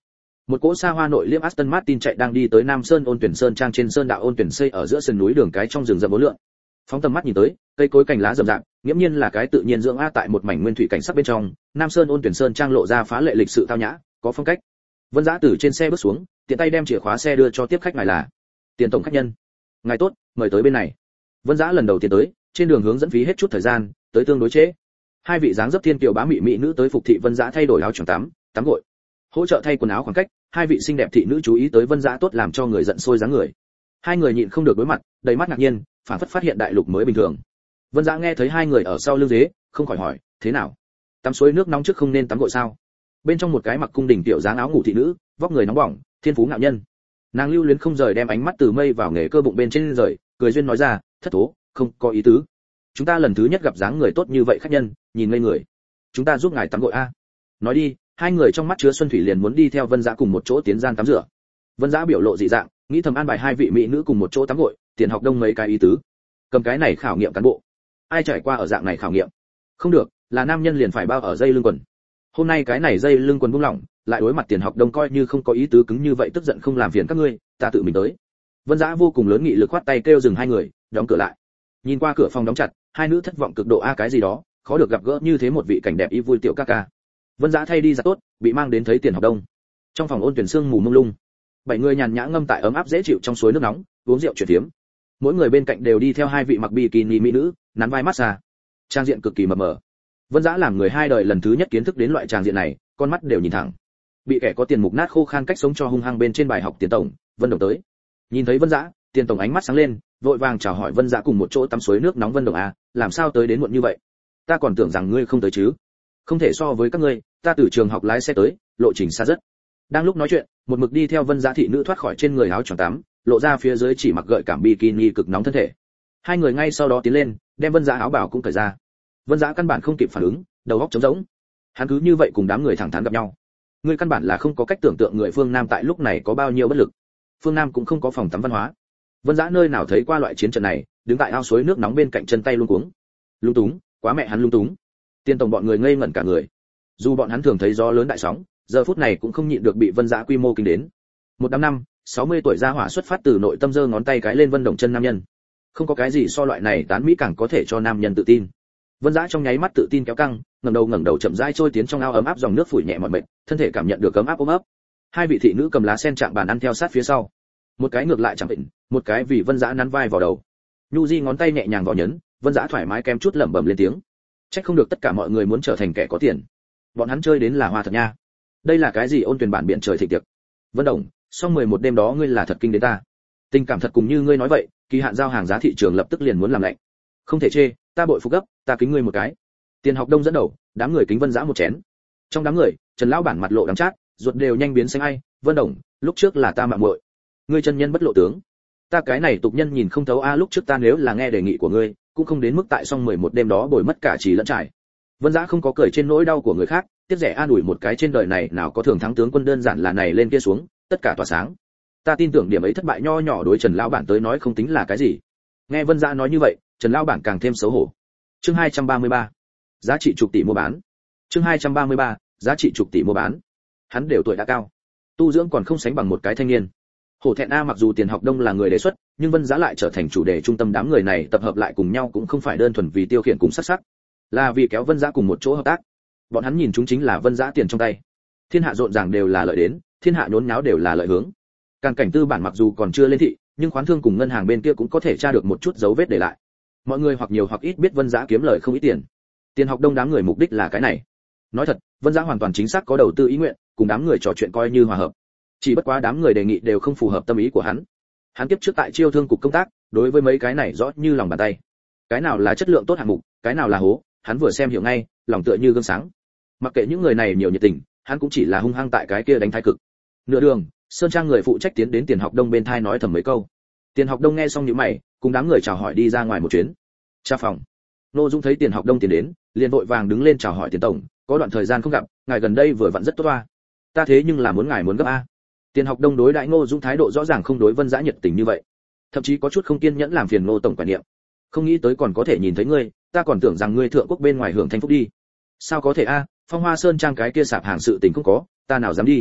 Một cỗ xa hoa nội liêm Aston Martin chạy đang đi tới Nam Sơn Ôn Tuyển Sơn trang trên sơn đạo Ôn Tuyển xây ở giữa sườn núi đường cái trong rừng rậm bốn lượn. Phóng tầm mắt nhìn tới, cây cối cành lá rậm rạp, nghiễm nhiên là cái tự nhiên dưỡng a tại một mảnh nguyên thủy cảnh sắc bên trong, Nam Sơn Ôn Tuyển Sơn trang lộ ra phá lệ lịch sự tao nhã, có phong cách. Vân Dã từ trên xe bước xuống, tiện tay đem chìa khóa xe đưa cho tiếp khách ngài là Tiền tổng khách nhân. Ngài tốt, mời tới bên này. Vân Dã lần đầu tiên tới, trên đường hướng dẫn phí hết chút thời gian, tới tương đối trễ. Hai vị dáng dấp thiên kiều bá mỹ mỹ nữ tới phục thị Vân Dã thay đổi áo choàng tắm gội, hỗ trợ thay quần áo khoảng cách. Hai vị xinh đẹp thị nữ chú ý tới Vân Dã tốt làm cho người giận sôi dáng người. Hai người nhịn không được đối mặt, đầy mắt ngạc nhiên, phản phất phát hiện đại lục mới bình thường. Vân Dã nghe thấy hai người ở sau lưng ghế, không khỏi hỏi, thế nào? Tắm suối nước nóng trước không nên tắm gội sao? Bên trong một cái mặc cung đình tiểu dáng áo ngủ thị nữ, vóc người nóng bỏng, thiên phú ngạo nhân. Nàng lưu luyến không rời đem ánh mắt từ mây vào nghề cơ bụng bên trên rời, cười duyên nói ra, thất thố, không có ý tứ. Chúng ta lần thứ nhất gặp dáng người tốt như vậy khách nhân, nhìn ngây người. Chúng ta giúp ngài tắm gội a. Nói đi, hai người trong mắt chứa xuân thủy liền muốn đi theo Vân Dã cùng một chỗ tiến gian tắm rửa. Vân Dã biểu lộ dị dạng, nghĩ thầm an bài hai vị mỹ nữ cùng một chỗ tắm gội, tiền học đông mấy cái ý tứ. Cầm cái này khảo nghiệm cán bộ. Ai trải qua ở dạng này khảo nghiệm? Không được, là nam nhân liền phải bao ở dây lưng quần. Hôm nay cái này dây lưng quần buông lỏng, lại đối mặt tiền học đông coi như không có ý tứ cứng như vậy tức giận không làm phiền các ngươi, ta tự mình tới. Vân Dã vô cùng lớn nghị lực khoát tay kêu dừng hai người, đóng cửa lại. Nhìn qua cửa phòng đóng chặt, hai nữ thất vọng cực độ a cái gì đó, khó được gặp gỡ như thế một vị cảnh đẹp ý vui tiểu ca ca. Vân Dã thay đi giặt tốt, bị mang đến thấy tiền học đông. Trong phòng ôn tuyển sương mù mông lung, bảy người nhàn nhã ngâm tại ấm áp dễ chịu trong suối nước nóng, uống rượu chuyện phiếm. Mỗi người bên cạnh đều đi theo hai vị mặc bikini mỹ nữ, nắn vai massage. Trang diện cực kỳ mập mờ. Vân Dã làm người hai đời lần thứ nhất kiến thức đến loại trang diện này, con mắt đều nhìn thẳng. Bị kẻ có tiền mục nát khô khan cách sống cho hung hăng bên trên bài học Tiền tổng, Vân Đồng tới. Nhìn thấy Vân Dã, Tiền tổng ánh mắt sáng lên, vội vàng chào hỏi Vân Dã cùng một chỗ tắm suối nước nóng. Vân Đồng à, làm sao tới đến muộn như vậy? Ta còn tưởng rằng ngươi không tới chứ. Không thể so với các ngươi, ta từ trường học lái xe tới, lộ trình xa rất. Đang lúc nói chuyện, một mực đi theo Vân Dã thị nữ thoát khỏi trên người áo choàng tắm, lộ ra phía dưới chỉ mặc gợi cảm bikini cực nóng thân thể. Hai người ngay sau đó tiến lên, đem Vân Dã áo bảo cũng cởi ra. Vân Dã căn bản không kịp phản ứng, đầu óc trống rỗng. Hắn cứ như vậy cùng đám người thẳng thắn gặp nhau. Ngươi căn bản là không có cách tưởng tượng người phương Nam tại lúc này có bao nhiêu bất lực. Phương Nam cũng không có phòng tắm văn hóa. Vân Dã nơi nào thấy qua loại chiến trận này, đứng tại ao suối nước nóng bên cạnh chân tay luống cuống. Lung túng, quá mẹ hắn lung túng. Tiên tổng bọn người ngây ngẩn cả người. Dù bọn hắn thường thấy gió lớn đại sóng, giờ phút này cũng không nhịn được bị Vân Dã quy mô kinh đến. Một đám năm, 60 tuổi gia hỏa xuất phát từ nội tâm giơ ngón tay cái lên Vân Đồng chân nam nhân. Không có cái gì so loại này tán mỹ càng có thể cho nam nhân tự tin. Vân Dã trong nháy mắt tự tin kéo căng, ngẩng đầu chậm rãi trôi tiến trong ao ấm áp dòng nước phủi nhẹ mọi mệt, thân thể cảm nhận được ấm áp ôm ấp. Hai vị thị nữ cầm lá sen chạm bàn ăn theo sát phía sau. Một cái ngược lại chẳng định, một cái vì Vân Dã nắn vai vào đầu. Nhu Di ngón tay nhẹ nhàng vào nhấn, Vân Dã thoải mái kem chút lẩm bẩm lên tiếng. Trách không được tất cả mọi người muốn trở thành kẻ có tiền. Bọn hắn chơi đến là hoa thật nha. Đây là cái gì ôn tuyển bản biển trời thịnh tiệc. Vân Đồng, xong 11 đêm đó ngươi là thật kinh đến ta. Tình cảm thật cùng như ngươi nói vậy, kỳ hạn giao hàng giá thị trường lập tức liền muốn làm lạnh. Không thể chê, ta bội phục gấp, ta kính ngươi một cái. Tiền học đông dẫn đầu, đám người kính Vân Dã một chén. Trong đám người, Trần lão bản mặt lộ đắng chát, ruột đều nhanh biến xanh ai. Vân Đồng, lúc trước là ta mạo muội, ngươi chân nhân bất lộ tướng. Ta cái này tục nhân nhìn không thấu a, lúc trước ta nếu là nghe đề nghị của ngươi, cũng không đến mức tại xong 11 đêm đó bồi mất cả trí lẫn trải. Vân Dã không có cười trên nỗi đau của người khác, tiếc rẻ an ủi một cái trên đời này nào có thường thắng tướng quân đơn giản là này lên kia xuống, tất cả tỏa sáng. Ta tin tưởng điểm ấy thất bại nho nhỏ đối Trần lão bản tới nói không tính là cái gì. Nghe Vân Dã nói như vậy, Trần lão bản càng thêm xấu hổ. Chương 233. Giá trị chục tỷ mua bán. Chương 233. Giá trị chục tỷ mua bán. Hắn đều tuổi đã cao, tu dưỡng còn không sánh bằng một cái thanh niên. Hổ thẹn a, mặc dù Tiền học đông là người đề xuất, nhưng Vân Dã lại trở thành chủ đề trung tâm, đám người này tập hợp lại cùng nhau cũng không phải đơn thuần vì tiêu khiển cùng sắc sắc, là vì kéo Vân Dã cùng một chỗ hợp tác. Bọn hắn nhìn chúng chính là Vân Dã tiền trong tay. Thiên hạ rộn ràng đều là lợi đến, thiên hạ nhốn nháo đều là lợi hướng. Càn cảnh tư bản mặc dù còn chưa lên thị, nhưng khoán thương cùng ngân hàng bên kia cũng có thể tra được một chút dấu vết để lại. Mọi người hoặc nhiều hoặc ít biết Vân Dã kiếm lời không ít tiền. Tiền học đông đám người mục đích là cái này. Nói thật, Vân Dã hoàn toàn chính xác có đầu tư ý nguyện, cùng đám người trò chuyện coi như hòa hợp. Chỉ bất quá đám người đề nghị đều không phù hợp tâm ý của hắn. Hắn kiếp trước tại chiêu thương cục công tác, đối với mấy cái này rõ như lòng bàn tay. Cái nào là chất lượng tốt hạng mục, cái nào là hố, hắn vừa xem hiểu ngay, lòng tựa như gương sáng. Mặc kệ những người này nhiều nhiệt tình, hắn cũng chỉ là hung hăng tại cái kia đánh thái cực. Nửa đường, Sơn Trang người phụ trách tiến đến Tiền học đông bên thai nói thầm mấy câu. Tiền học đông nghe xong nhíu mày, cùng đám người chào hỏi đi ra ngoài một chuyến. Tra phòng. Nô Dung thấy Tiền học đông tiến đến, liền vội vàng đứng lên chào hỏi Tiền tổng, có đoạn thời gian không gặp, ngài gần đây vừa vặn rất tốt oa. Ta thế nhưng là muốn ngài muốn gấp a. Tiền học đông đối đãi Ngô Dung thái độ rõ ràng không đối Vân Dã nhiệt tình như vậy, thậm chí có chút không kiên nhẫn làm phiền Ngô tổng quản niệm. Không nghĩ tới còn có thể nhìn thấy ngươi, ta còn tưởng rằng ngươi thượng quốc bên ngoài hưởng thanh phúc đi. Sao có thể a, Phong Hoa Sơn Trang cái kia sạp hàng sự tình cũng có, ta nào dám đi.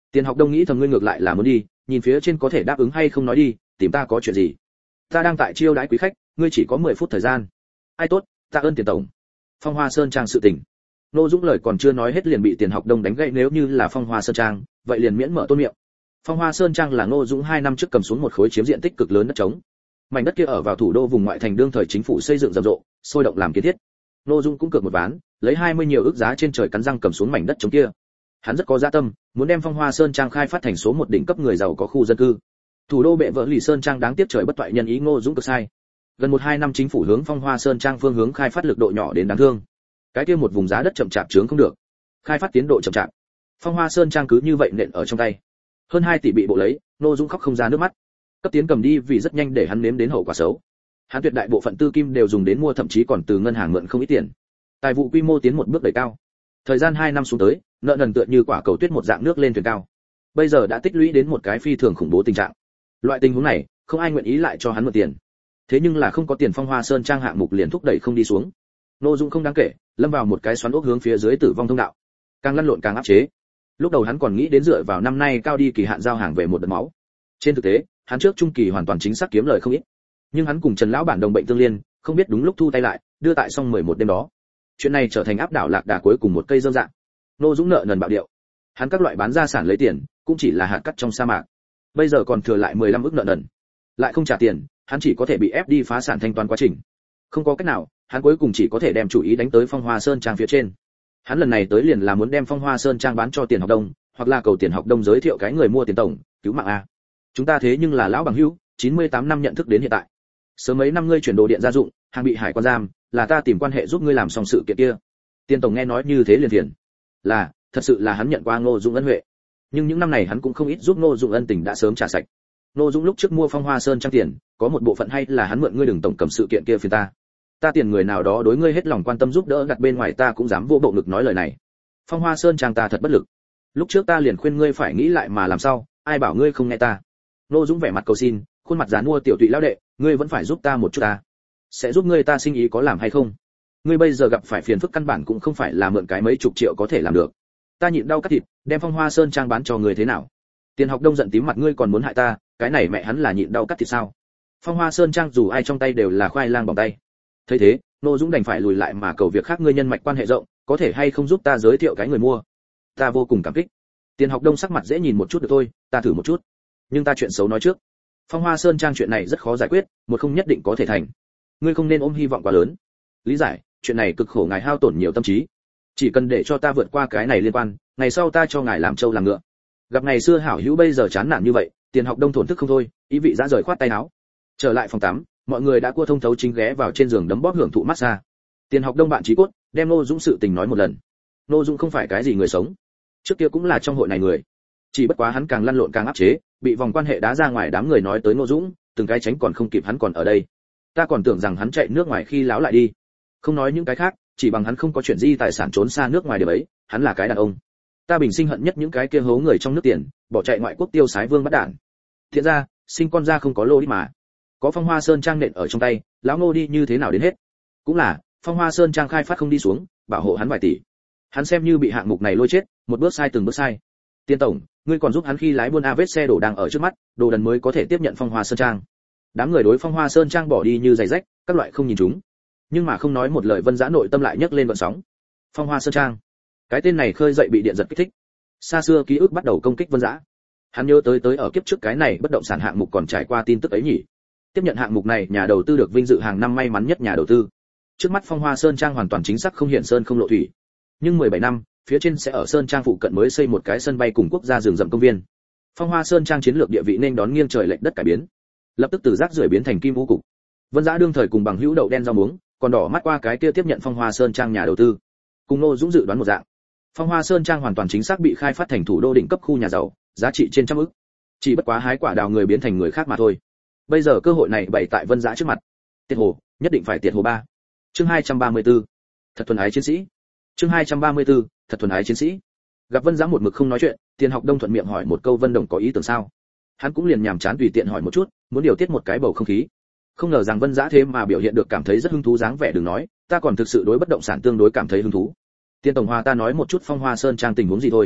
Tiền Học Đông nghĩ thầm ngươi ngược lại là muốn đi, nhìn phía trên có thể đáp ứng hay không nói đi, tìm ta có chuyện gì? Ta đang tại chiêu đãi quý khách, ngươi chỉ có 10 phút thời gian. Ai tốt, tạ ơn Tiền tổng. Phong Hoa Sơn Trang sự tình. Ngô Dũng lời còn chưa nói hết liền bị Tiền Học Đông đánh gãy, nếu như là Phong Hoa Sơn Trang, vậy liền miễn mở tôn miệng. Phong Hoa Sơn Trang là Ngô Dũng 2 năm trước cầm xuống một khối chiếm diện tích cực lớn đất trống. Mảnh đất kia ở vào thủ đô vùng ngoại thành đương thời chính phủ xây dựng rầm rộ, sôi động làm kiến thiết. Ngô Dũng cũng cược một ván, lấy 20 nhiều ức giá trên trời cắn răng cầm xuống mảnh đất trống kia. Hắn rất có dạ tâm, muốn đem Phong Hoa Sơn Trang khai phát thành số 1 đỉnh cấp người giàu có khu dân cư. Thủ đô bệ vỡ lì Sơn Trang đáng tiếc trời bất toại nhân ý, Ngô Dũng cực sai. Gần 1-2 năm chính phủ hướng Phong Hoa Sơn Trang phương hướng khai phát lực độ nhỏ đến đáng thương. Cái kia một vùng giá đất chậm chạp chướng không được, khai phát tiến độ chậm chạp. Phong Hoa Sơn Trang cứ như vậy nện ở trong tay. Hơn 2 tỷ bị bộ lấy, Ngô Dũng khóc không ra nước mắt. Cấp tiến cầm đi vì rất nhanh để hắn nếm đến hậu quả xấu. Hắn tuyệt đại bộ phận tư kim đều dùng đến mua, thậm chí còn từ ngân hàng mượn không ít tiền. Tài vụ quy mô tiến một bước đẩy cao. Thời gian 2 năm xuống tới, nợ nần tựa như quả cầu tuyết một dạng nước lên thuyền cao. Bây giờ đã tích lũy đến một cái phi thường khủng bố tình trạng. Loại tình huống này, không ai nguyện ý lại cho hắn mượn tiền. Thế nhưng là không có tiền, Phong Hoa Sơn Trang hạng mục liền thúc đẩy không đi xuống. Ngô Dũng không đáng kể, lâm vào một cái xoắn ốc hướng phía dưới tử vong thông đạo. Càng lăn lộn càng áp chế. Lúc đầu hắn còn nghĩ đến dựa vào năm nay cao đi kỳ hạn giao hàng về một đợt máu. Trên thực tế, hắn trước trung kỳ hoàn toàn chính xác kiếm lời không ít. Nhưng hắn cùng Trần lão bản đồng bệnh tương liên, không biết đúng lúc thu tay lại, đưa tại xong 11 đêm đó. Chuyện này trở thành áp đảo lạc đà cuối cùng một cây dơm dạng. Ngô Dũng nợ nần bạo điệu. Hắn các loại bán gia sản lấy tiền, cũng chỉ là hạt cát trong sa mạc. Bây giờ còn thừa lại 15 ức nợ nần. Lại không trả tiền, hắn chỉ có thể bị ép đi phá sản thanh toán quá trình. Không có cách nào, hắn cuối cùng chỉ có thể đem chủ ý đánh tới Phong Hoa Sơn Trang phía trên. Hắn lần này tới liền là muốn đem Phong Hoa Sơn Trang bán cho Tiền Học Đông, hoặc là cầu Tiền Học Đông giới thiệu cái người mua Tiền tổng, cứu mạng a. Chúng ta thế nhưng là lão bằng hữu, 98 năm nhận thức đến hiện tại. Sớm mấy năm ngươi chuyển đồ điện gia dụng, hàng bị hải quan giam, là ta tìm quan hệ giúp ngươi làm xong sự kiện kia. Tiền tổng nghe nói như thế liền phiền. Là, thật sự là hắn nhận qua Ngô Dũng ân huệ. Nhưng những năm này hắn cũng không ít giúp Ngô Dũng, ân tình đã sớm trả sạch. Ngô Dũng lúc trước mua Phong Hoa Sơn Trang tiền, có một bộ phận hay là hắn mượn ngươi đừng tổng cầm sự kiện kia phiền ta. Ta tiền người nào đó đối ngươi hết lòng quan tâm giúp đỡ đặt bên ngoài, ta cũng dám vô bộ ngực nói lời này. Phong Hoa Sơn Trang ta thật bất lực. Lúc trước ta liền khuyên ngươi phải nghĩ lại mà làm sao, ai bảo ngươi không nghe ta. Ngô Dũng vẻ mặt cầu xin, khuôn mặt giàn mua, tiểu tụy lão đệ, ngươi vẫn phải giúp ta một chút ta. Sẽ giúp ngươi, ta sinh ý có làm hay không? Ngươi bây giờ gặp phải phiền phức căn bản cũng không phải là mượn cái mấy chục triệu có thể làm được. Ta nhịn đau cắt thịt, đem Phong Hoa Sơn Trang bán cho ngươi thế nào? Tiền Học Đông giận tím mặt, ngươi còn muốn hại ta, cái này mẹ hắn là nhịn đau cắt thịt sao? Phong Hoa Sơn Trang dù ai trong tay đều là khoai lang bỏng tay. Thấy thế, Ngô Dũng đành phải lùi lại mà cầu việc khác, ngươi nhân mạch quan hệ rộng, có thể hay không giúp ta giới thiệu cái người mua? Ta vô cùng cảm kích. Tiền Học Đông sắc mặt dễ nhìn một chút được thôi, ta thử một chút. Nhưng ta chuyện xấu nói trước. Phong Hoa Sơn Trang chuyện này rất khó giải quyết, một không nhất định có thể thành. Ngươi không nên ôm hy vọng quá lớn. Lý giải, chuyện này cực khổ ngài hao tổn nhiều tâm trí. Chỉ cần để cho ta vượt qua cái này liên quan, ngày sau ta cho ngài làm trâu làm ngựa. Gặp ngày xưa hảo hữu bây giờ chán nản như vậy, Tiền Học Đông thổn thức không thôi, ý vị ra rời khoát tay áo. Trở lại phòng tắm, mọi người đã cua thông thấu chính ghé vào trên giường đấm bóp hưởng thụ massage. Tiền Học Đông bạn chí cốt, đem Ngô Dũng sự tình nói một lần. Ngô Dũng không phải cái gì người sống, trước kia cũng là trong hội này người, chỉ bất quá hắn càng lăn lộn càng áp chế, bị vòng quan hệ đá ra ngoài, đám người nói tới Ngô Dũng, từng cái tránh còn không kịp, hắn còn ở đây. Ta còn tưởng rằng hắn chạy nước ngoài khi láo lại đi. Không nói những cái khác, chỉ bằng hắn không có chuyện gì tài sản trốn xa nước ngoài điểm ấy, hắn là cái đàn ông. Ta bình sinh hận nhất những cái kia hố người trong nước tiền, bỏ chạy ngoại quốc tiêu sái vương bắt đản. Thiện ra, sinh con ra không có lô đi mà. Có Phong Hoa Sơn Trang nện ở trong tay, lão Ngô đi như thế nào đến hết. Cũng là, Phong Hoa Sơn Trang khai phát không đi xuống, bảo hộ hắn vài tỷ. Hắn xem như bị hạng mục này lôi chết, một bước sai từng bước sai. Tiên tổng, ngươi còn giúp hắn khi lái buôn vết xe đổ đang ở trước mắt, đồ đần mới có thể tiếp nhận Phong Hoa Sơn Trang. Đám người đối Phong Hoa Sơn Trang bỏ đi như giày rách, các loại không nhìn chúng. Nhưng mà không nói một lời, Vân Dã nội tâm lại nhấc lên vận sóng. Phong Hoa Sơn Trang, cái tên này khơi dậy bị điện giật kích thích. Xa xưa ký ức bắt đầu công kích Vân Dã. Hắn nhớ tới ở kiếp trước cái này bất động sản hạng mục còn trải qua tin tức ấy nhỉ. Tiếp nhận hạng mục này, nhà đầu tư được vinh dự hàng năm may mắn nhất nhà đầu tư. Trước mắt Phong Hoa Sơn Trang hoàn toàn chính xác không hiện sơn không lộ thủy. Nhưng 17 năm, phía trên sẽ ở Sơn Trang phụ cận mới xây một cái sân bay cùng quốc gia rừng rậm công viên. Phong Hoa Sơn Trang chiến lược địa vị nên đón nghiêng trời lệch đất cải biến. Lập tức từ rác rưởi biến thành kim vũ cục. Vân Dã đương thời cùng bằng hữu đậu đen rau muống, còn đỏ mắt qua cái kia tiếp nhận Phong Hoa Sơn Trang nhà đầu tư. Cùng Ngô Dũng dự đoán một dạng. Phong Hoa Sơn Trang hoàn toàn chính xác bị khai phát thành thủ đô đỉnh cấp khu nhà giàu, giá trị trên trăm ức. Chỉ bất quá hái quả đào người biến thành người khác mà thôi. Bây giờ cơ hội này bày tại Vân Dã trước mặt. Tiệt hồ, nhất định phải tiệt hồ 3. Chương 234. Thật thuần ái chiến sĩ. Chương 234. Thật thuần ái chiến sĩ. Gặp Vân Dã một mực không nói chuyện, Tiền Học Đông thuận miệng hỏi một câu, Vân Đồng có ý tưởng sao? Hắn cũng liền nhàm chán tùy tiện hỏi một chút, muốn điều tiết một cái bầu không khí. Không ngờ rằng Vân Dã thế mà biểu hiện được cảm thấy rất hứng thú dáng vẻ, đừng nói, ta còn thực sự đối bất động sản tương đối cảm thấy hứng thú. Tiên tổng Hoa, ta nói một chút Phong Hoa Sơn Trang tình huống gì thôi.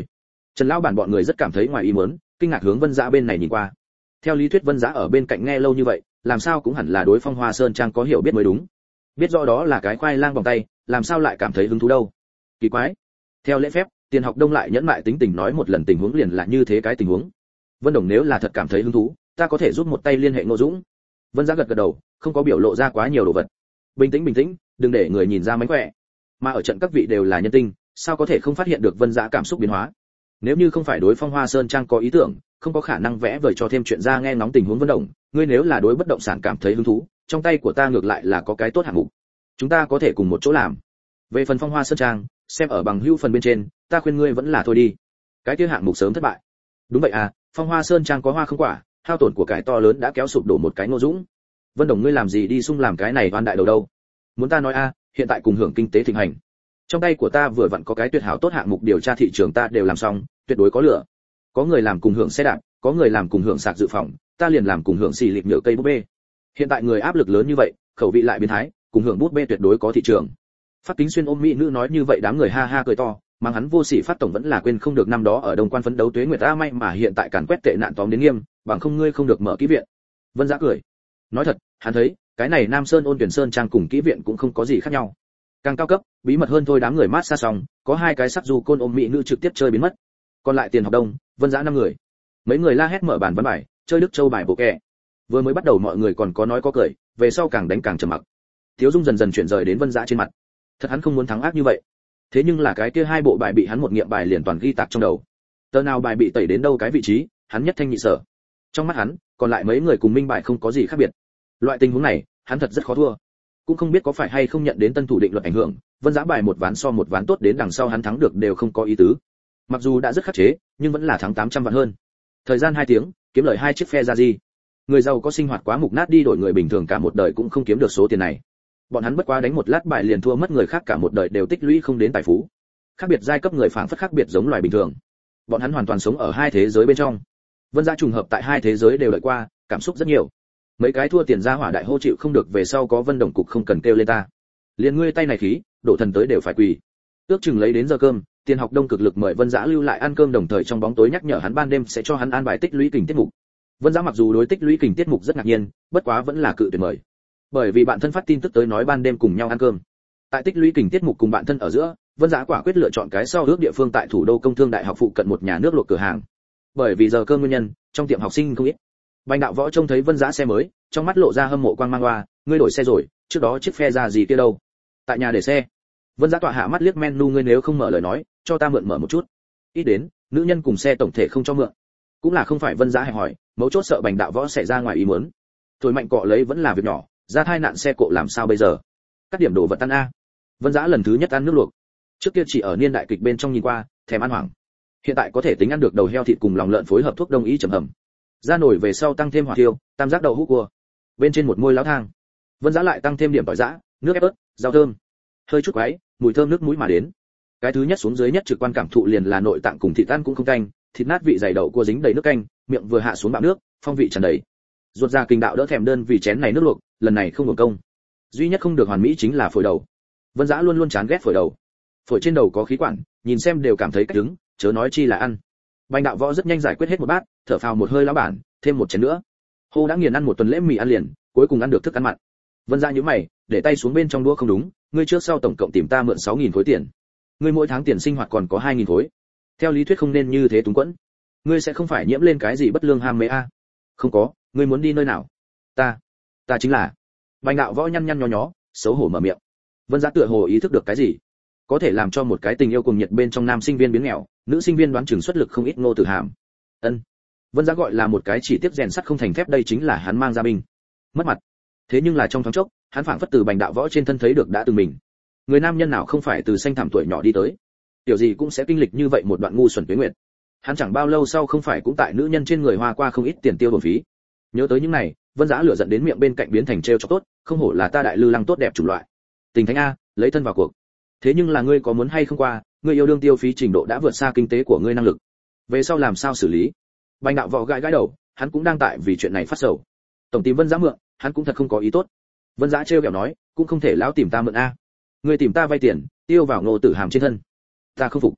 Trần lão bản bọn người rất cảm thấy ngoài ý muốn, kinh ngạc hướng Vân Dã bên này nhìn qua. Theo lý thuyết Vân Dã ở bên cạnh nghe lâu như vậy, làm sao cũng hẳn là đối Phong Hoa Sơn Trang có hiểu biết mới đúng. Biết rõ đó là cái khoai lang vòng tay, làm sao lại cảm thấy hứng thú đâu? Kỳ quái. Theo lễ phép, Tiền Học Đông lại nhẫn mại tính tình nói một lần tình huống liền là như thế cái tình huống. Vân Đồng nếu là thật cảm thấy hứng thú, ta có thể giúp một tay liên hệ Ngô Dũng. Vân Dã gật gật đầu, không có biểu lộ ra quá nhiều đồ vật. Bình tĩnh, đừng để người nhìn ra mánh khỏe. Mà ở trận các vị đều là nhân tinh, sao có thể không phát hiện được Vân Dã cảm xúc biến hóa? Nếu như không phải đối Phong Hoa Sơn Trang có ý tưởng, không có khả năng vẽ vời cho thêm chuyện ra nghe ngóng tình huống Vân Đồng, ngươi nếu là đối bất động sản cảm thấy hứng thú, trong tay của ta ngược lại là có cái tốt hạng mục. Chúng ta có thể cùng một chỗ làm. Về phần Phong Hoa Sơn Trang, xem ở bằng hữu phần bên trên, ta khuyên ngươi vẫn là thôi đi. Cái kia hạng mục sớm thất bại. Đúng vậy à, Phong Hoa Sơn Trang có hoa không quả, hao tổn của cải to lớn đã kéo sụp đổ một cái Ngô Dũng. Vân Đồng ngươi làm gì đi xung làm cái này oan đại đầu đâu? Muốn ta nói a, hiện tại cùng hưởng kinh tế thịnh hành. Trong tay của ta vừa vặn có cái tuyệt hảo tốt hạng mục điều tra thị trường ta đều làm xong, tuyệt đối có lửa. Có người làm cùng hưởng xe đạp, có người làm cùng hưởng sạc dự phòng, ta liền làm cùng hưởng xì lịp nhựa cây bút bê. Hiện tại người áp lực lớn như vậy, khẩu vị lại biến thái, cùng hưởng bút bê tuyệt đối có thị trường. Phát Kính Xuyên ôm mỹ nữ nói như vậy đám người ha ha cười to, mang hắn vô sỉ Phát tổng vẫn là quên không được năm đó ở Đông Quan phấn đấu tuế nguyệt ta may mà hiện tại càn quét tệ nạn tóm đến nghiêm, bằng không ngươi không được mở kỹ viện. Vân Dã cười. Nói thật, hắn thấy, cái này Nam Sơn Ôn Tuyển Sơn Trang cùng kỹ viện cũng không có gì khác nhau. Càng cao cấp, bí mật hơn thôi đám người mát xa xong, có hai cái sắc du côn ôm mỹ nữ trực tiếp chơi biến mất. Còn lại Tiền Học Đông, Vân Dã 5 người. Mấy người la hét mở bàn văn bài, chơi Đức Châu bài bộ kè. Vừa mới bắt đầu mọi người còn có nói có cười, về sau càng đánh càng trầm mặc. Tiếu Dung dần dần chuyển rời đến Vân Dã trên mặt. Thật hắn không muốn thắng ác như vậy. Thế nhưng là cái kia hai bộ bài bị hắn một nghiệm bài liền toàn ghi tạc trong đầu. Tờ nào bài bị tẩy đến đâu cái vị trí, hắn nhất thanh nhị sở. Trong mắt hắn, còn lại mấy người cùng minh bài không có gì khác biệt. Loại tình huống này, hắn thật rất khó thua. Cũng không biết có phải hay không nhận đến tân thủ định luật ảnh hưởng, Vân Dã bài một ván so một ván tốt đến đằng sau hắn thắng được đều không có ý tứ. Mặc dù đã rất khắc chế, nhưng vẫn là thắng 800 vạn hơn. Thời gian 2 tiếng, kiếm lời 2 chiếc phe ra gì. Người giàu có sinh hoạt quá mục nát đi đổi người bình thường cả một đời cũng không kiếm được số tiền này. Bọn hắn bất quá đánh một lát bài liền thua mất người khác cả một đời đều tích lũy không đến tài phú. Khác biệt giai cấp người phảng phất khác biệt giống loài bình thường. Bọn hắn hoàn toàn sống ở hai thế giới bên trong. Vân Dã trùng hợp tại hai thế giới đều đợi qua, cảm xúc rất nhiều. Mấy cái thua tiền ra hỏa đại hô chịu không được về sau có Vân Đồng cục không cần kêu lên ta. Liền ngươi tay này khí, đổ thần tới đều phải quỳ. Ước chừng lấy đến giờ cơm, Tiền Học Đông cực lực mời Vân Dã lưu lại ăn cơm đồng thời trong bóng tối nhắc nhở hắn ban đêm sẽ cho hắn an bài tích lũy kình tiết mục. Vân Dã mặc dù đối tích lũy kình tiết mục rất ngạc nhiên, bất quá vẫn là cự tuyệt mời. Bởi vì bạn thân phát tin tức tới nói ban đêm cùng nhau ăn cơm. Tại tích lũy kình tiết mục cùng bạn thân ở giữa, Vân Dã quả quyết lựa chọn cái sau ước địa phương tại thủ đô Công Thương Đại học phụ cận một nhà nước luộc cửa hàng. Bởi vì giờ cơm nguyên nhân, trong tiệm học sinh không ít. Bành Đạo Võ trông thấy Vân Dã xe mới, trong mắt lộ ra hâm mộ quang mang hoa, ngươi đổi xe rồi, trước đó chiếc phe ra gì kia đâu? Tại nhà để xe. Vân Dã tọa hạ mắt liếc menu ngươi nếu không mở lời nói, cho ta mượn mở một chút. Ít đến, nữ nhân cùng xe tổng thể không cho mượn. Cũng là không phải Vân Dã hẹp hỏi, mấu chốt sợ Bành Đạo Võ xảy ra ngoài ý muốn. Thổi mạnh cọ lấy vẫn là việc nhỏ, ra tai nạn xe cộ làm sao bây giờ? Các điểm đồ vật tan a. Vân Dã lần thứ nhất ăn nước luộc. Trước kia chỉ ở niên đại kịch bên trong nhìn qua, thèm ăn hoảng. Hiện tại có thể tính ăn được đầu heo thịt cùng lòng lợn phối hợp thuốc đông y chấm hầm. Ra nổi về sau tăng thêm hỏa tiêu, tam giác đậu hũ cua. Bên trên một môi láo thang. Vân Dã lại tăng thêm điểm tỏi giã, nước ép ớt, rau thơm. Hơi chút quái, mùi thơm nước mũi mà đến. Cái thứ nhất xuống dưới nhất trực quan cảm thụ liền là nội tạng cùng thịt tan cũng không canh, thịt nát vị dày đậu cua dính đầy nước canh, miệng vừa hạ xuống bạo nước, phong vị tràn đầy. Ruột ra kinh đạo đỡ thèm đơn vì chén này nước luộc, lần này không hưởng công. Duy nhất không được hoàn mỹ chính là phổi đầu. Vân Dã luôn luôn chán ghét phổi đầu. Phổi trên đầu có khí quản, nhìn xem đều cảm thấy cách đứng, chớ nói chi là ăn. Bành Đạo Võ rất nhanh giải quyết hết một bát, thở phào một hơi lão bản, thêm một chén nữa. Hô đã nghiền ăn một tuần lễ mì ăn liền, cuối cùng ăn được thức ăn mặn. Vân Dã nhíu mày, để tay xuống bên trong đũa không đúng, ngươi trước sau tổng cộng tìm ta mượn 6.000 khối tiền. Ngươi mỗi tháng tiền sinh hoạt còn có 2.000 khối. Theo lý thuyết không nên như thế túng quẫn. Ngươi sẽ không phải nhiễm lên cái gì bất lương ham mê a? Không có, ngươi muốn đi nơi nào? Ta chính là. Bành Đạo Võ nhăn nhăn nhó nhó, xấu hổ mở miệng. Vân Dã tựa hồ ý thức được cái gì, có thể làm cho một cái tình yêu cùng nhiệt bên trong nam sinh viên biến nghèo, nữ sinh viên đoán chừng xuất lực không ít Ngô Tử Hàm. Ân. Vân Dã gọi là một cái chỉ tiếp rèn sắt không thành thép, đây chính là hắn mang ra binh. Mất mặt. Thế nhưng là trong thoáng chốc, hắn phảng phất từ Bành Đạo Võ trên thân thấy được đã từng mình. Người nam nhân nào không phải từ xanh thảm tuổi nhỏ đi tới, tiểu gì cũng sẽ kinh lịch như vậy một đoạn ngu xuẩn tuế nguyệt. Hắn chẳng bao lâu sau không phải cũng tại nữ nhân trên người hoa qua không ít tiền tiêu bổn phí. Nhớ tới những này, Vân Dã lửa giận đến miệng bên cạnh biến thành trêu chọc tốt, không hổ là ta đại lư lăng tốt đẹp chủng loại. Tình thánh a, lấy thân vào cuộc. Thế nhưng là ngươi có muốn hay không qua, ngươi yêu đương tiêu phí trình độ đã vượt xa kinh tế của ngươi năng lực. Về sau làm sao xử lý? Bành Đạo Võ gãi gãi đầu, hắn cũng đang tại vì chuyện này phát sầu. Tổng tìm Vân Dã mượn, hắn cũng thật không có ý tốt. Vân Dã trêu ghẹo nói, cũng không thể lão tìm ta mượn a. Ngươi tìm ta vay tiền, tiêu vào Ngô Tử Hàm trên thân. Ta không phục.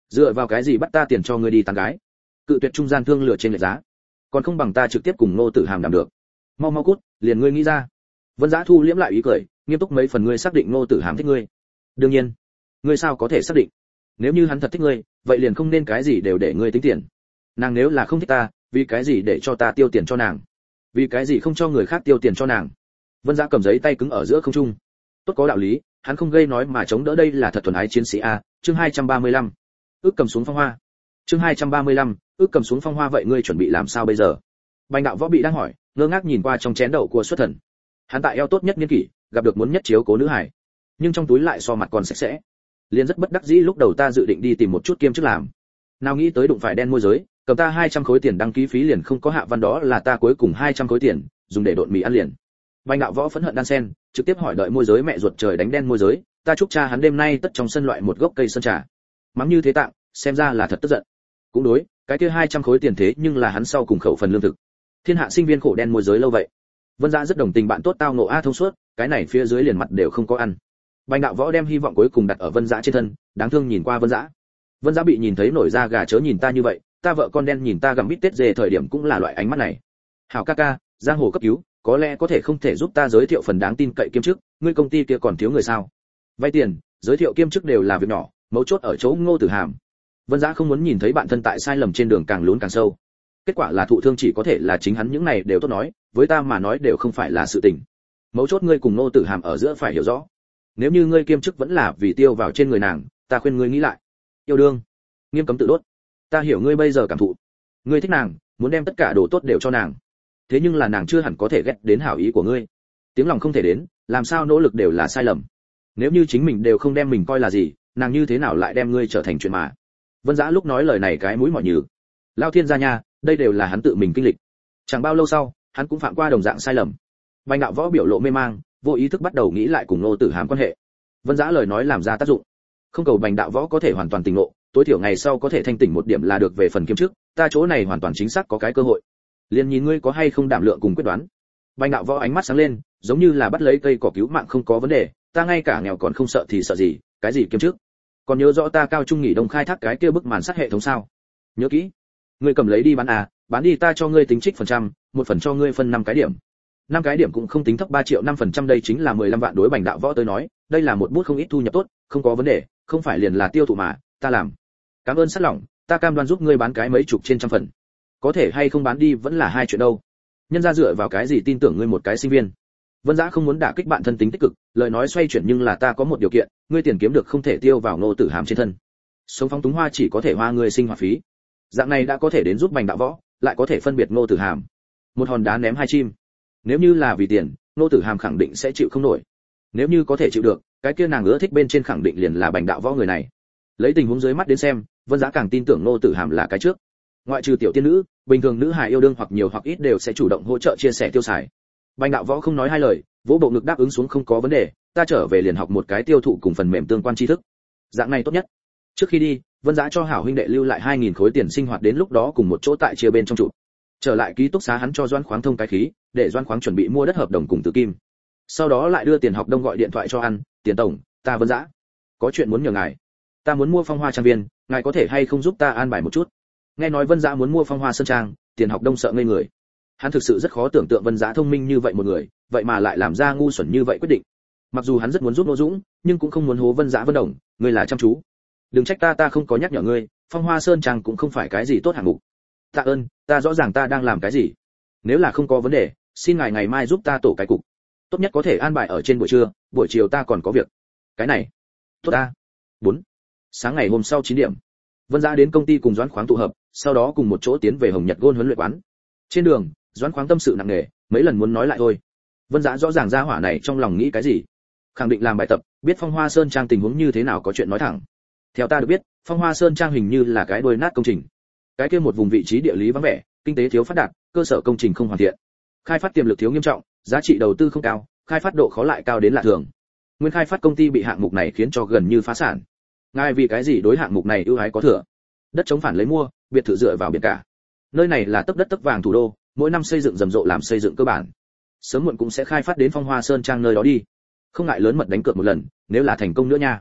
Dựa vào cái gì bắt ta tiền cho ngươi đi tán gái? Cự tuyệt trung gian thương lựa trên lệch giá, còn không bằng ta trực tiếp cùng Ngô Tử Hàm đảm được. Mau mau cút, liền ngươi nghĩ ra. Vân Dã thu liễm lại ý cười, nghiêm túc mấy phần, ngươi xác định Ngô Tử Hàm thích ngươi? Đương nhiên. Ngươi sao có thể xác định? Nếu như hắn thật thích ngươi, vậy liền không nên cái gì đều để ngươi tính tiền. Nàng nếu là không thích ta, vì cái gì để cho ta tiêu tiền cho nàng? Vì cái gì không cho người khác tiêu tiền cho nàng? Vân Dã cầm giấy tay cứng ở giữa không trung. Tốt có đạo lý, hắn không gây nói mà chống đỡ, đây là thật thuần ái chiến sĩ a. Chương 235. Ước cầm xuống phong hoa. Chương 235. Ước cầm xuống phong hoa, vậy ngươi chuẩn bị làm sao bây giờ? Bành Đạo Võ bị đang hỏi, ngơ ngác nhìn qua trong chén đậu của xuất thần. Hắn tại eo tốt nhất niên kỷ, gặp được muốn nhất chiếu cố nữ hải, nhưng trong túi lại so mặt còn sạch sẽ. Liền rất bất đắc dĩ, lúc đầu ta dự định đi tìm một chút kiêm chức làm, nào nghĩ tới đụng phải đen môi giới, cầm ta 200 khối tiền đăng ký phí liền không có hạ văn, đó là ta cuối cùng 200 khối tiền, dùng để độn mì ăn liền. Bành Đạo Võ phẫn hận đan sen, trực tiếp hỏi đợi môi giới mẹ ruột trời đánh đen môi giới, ta chúc cha hắn đêm nay tất trong sân loại một gốc cây sơn trà. Mắng như thế tạng, xem ra là thật tức giận. Cũng đối, cái kia 200 khối tiền thế nhưng là hắn sau cùng khẩu phần lương thực. Thiên hạ sinh viên khổ đen môi giới lâu vậy. Vân Dã rất đồng tình, bạn tốt tao ngộ a thông suốt, cái này phía dưới liền mặt đều không có ăn. Bành Đạo Võ đem hy vọng cuối cùng đặt ở Vân Dã trên thân, đáng thương nhìn qua Vân Dã. Vân Dã bị nhìn thấy nổi da gà, chớ nhìn ta như vậy, ta vợ con đen nhìn ta gặm bít tết dê thời điểm cũng là loại ánh mắt này. Hảo ca ca, giang hồ cấp cứu, có lẽ có thể không thể giúp ta giới thiệu phần đáng tin cậy kiêm chức, ngươi công ty kia còn thiếu người sao? Vay tiền, giới thiệu kiêm chức đều là việc nhỏ, mấu chốt ở chỗ Ngô Tử Hàm. Vân Dã không muốn nhìn thấy bạn thân tại sai lầm trên đường càng lún càng sâu. Kết quả là thụ thương chỉ có thể là chính hắn, những này đều tốt nói, với ta mà nói đều không phải là sự tình. Mấu chốt ngươi cùng Ngô Tử Hàm ở giữa phải hiểu rõ. Nếu như ngươi kiêm chức vẫn là vì tiêu vào trên người nàng, ta khuyên ngươi nghĩ lại. Yêu đương, nghiêm cấm tự đốt. Ta hiểu ngươi bây giờ cảm thụ. Ngươi thích nàng, muốn đem tất cả đồ tốt đều cho nàng. Thế nhưng là nàng chưa hẳn có thể ghét đến hảo ý của ngươi. Tiếng lòng không thể đến, làm sao nỗ lực đều là sai lầm. Nếu như chính mình đều không đem mình coi là gì, nàng như thế nào lại đem ngươi trở thành chuyện mà. Vân Dã lúc nói lời này cái mũi mỏi nhừ. Lao thiên gia nha, đây đều là hắn tự mình kinh lịch. Chẳng bao lâu sau, hắn cũng phạm qua đồng dạng sai lầm. Bành Đạo Võ biểu lộ mê mang, vô ý thức bắt đầu nghĩ lại cùng Ngô Tử Hàm quan hệ. Vân Dã lời nói làm ra tác dụng. Không cầu Bành Đạo Võ có thể hoàn toàn tỉnh ngộ, tối thiểu ngày sau có thể thanh tỉnh một điểm là được. Về phần kiêm chức, ta chỗ này hoàn toàn chính xác có cái cơ hội. Liền nhìn ngươi có hay không đảm lượng cùng quyết đoán. Bành Đạo Võ ánh mắt sáng lên, giống như là bắt lấy cây cỏ cứu mạng, không có vấn đề, ta ngay cả nghèo còn không sợ thì sợ gì, cái gì kiêm chức? Còn nhớ rõ ta cao trung nghỉ đông khai thác cái kia bức màn sắt hệ thống sao? Nhớ kỹ. Ngươi cầm lấy đi bán à, bán đi ta cho ngươi tính trích phần trăm, một phần cho ngươi phân 5 cái điểm. 5 cái điểm cũng không tính thấp, 3 triệu 5%, đây chính là 15 vạn. Đối Bành Đạo Võ tới nói, đây là một bút không ít thu nhập tốt, không có vấn đề, không phải liền là tiêu thụ mà, ta làm. Cảm ơn sắt lỏng, ta cam đoan giúp ngươi bán cái mấy chục trên trăm phần. Có thể hay không bán đi vẫn là hai chuyện đâu. Nhân ra dựa vào cái gì tin tưởng ngươi một cái sinh viên? Vân Dã không muốn đả kích bạn thân tính tích cực, lời nói xoay chuyển, nhưng là ta có một điều kiện, ngươi tiền kiếm được không thể tiêu vào Ngô Tử Hàm trên thân. Sống phóng túng hoa chỉ có thể hoa ngươi sinh hoạt phí. Dạng này đã có thể đến giúp Bành Đạo Võ, lại có thể phân biệt Ngô Tử Hàm. Một hòn đá ném hai chim. Nếu như là vì tiền, Ngô Tử Hàm khẳng định sẽ chịu không nổi. Nếu như có thể chịu được, cái kia nàng ưa thích bên trên khẳng định liền là Bành Đạo Võ người này. Lấy tình huống dưới mắt đến xem, Vân Dã càng tin tưởng Ngô Tử Hàm là cái trước. Ngoại trừ tiểu tiên nữ, bình thường nữ hài yêu đương hoặc nhiều hoặc ít đều sẽ chủ động hỗ trợ chia sẻ tiêu xài. Bành Đạo Võ không nói hai lời, vỗ bộ ngực đáp ứng xuống, không có vấn đề, ta trở về liền học một cái tiêu thụ cùng phần mềm tương quan tri thức. Dạng này tốt nhất. Trước khi đi, Vân Dã cho hảo huynh đệ lưu lại 2000 khối tiền sinh hoạt, đến lúc đó cùng một chỗ tại chia bên trong trụ. Trở lại ký túc xá, hắn cho Doan Khoáng thông cái khí, để Doan Khoáng chuẩn bị mua đất hợp đồng cùng Tử Kim. Sau đó lại đưa tiền học đông gọi điện thoại cho ăn, tiền tổng, ta Vân Dã, có chuyện muốn nhờ ngài. Ta muốn mua Phong Hoa trang viên, ngài có thể hay không giúp ta an bài một chút? Nghe nói Vân Dã muốn mua Phong Hoa sơn trang, tiền học đông sợ ngây người. Hắn thực sự rất khó tưởng tượng Vân Dã thông minh như vậy một người, vậy mà lại làm ra ngu xuẩn như vậy quyết định. Mặc dù hắn rất muốn giúp Ngô Dũng, nhưng cũng không muốn hố Vân Dã. Vân Đồng, ngươi là chăm chú. Đừng trách ta không có nhắc nhở ngươi, Phong Hoa sơn trang cũng không phải cái gì tốt hạng mục. Tạ ơn, ta rõ ràng ta đang làm cái gì. Nếu là không có vấn đề, xin ngài ngày mai giúp ta tổ cái cục. Tốt nhất có thể an bài ở trên buổi trưa, buổi chiều ta còn có việc. Cái này, tốt ta. 4. Sáng ngày hôm sau 9 điểm, Vân Dã đến công ty cùng Doãn Khoáng tụ hợp, sau đó cùng một chỗ tiến về Hồng Nhật Gôn huấn luyện quán. Trên đường, Doãn Khoáng tâm sự nặng nề, mấy lần muốn nói lại thôi. Vân Dã rõ ràng ra hỏa này trong lòng nghĩ cái gì, khẳng định làm bài tập, biết Phong Hoa Sơn Trang tình huống như thế nào, có chuyện nói thẳng. Theo ta được biết, Phong Hoa Sơn Trang hình như là cái đuôi nát công trình. Cái kia một vùng vị trí địa lý vắng vẻ, kinh tế thiếu phát đạt, cơ sở công trình không hoàn thiện, khai phát tiềm lực thiếu nghiêm trọng, giá trị đầu tư không cao, khai phát độ khó lại cao đến lạ thường. Nguyên khai phát công ty bị hạng mục này khiến cho gần như phá sản. Ngài vì cái gì đối hạng mục này ưu ái có thừa? Đất chống phản lấy mua, biệt thự dựa vào biển cả. Nơi này là tấc đất tấc vàng thủ đô, mỗi năm xây dựng rầm rộ làm xây dựng cơ bản. Sớm muộn cũng sẽ khai phát đến Phong Hoa Sơn Trang nơi đó đi. Không ngại lớn mật đánh cược một lần, nếu là thành công nữa nha.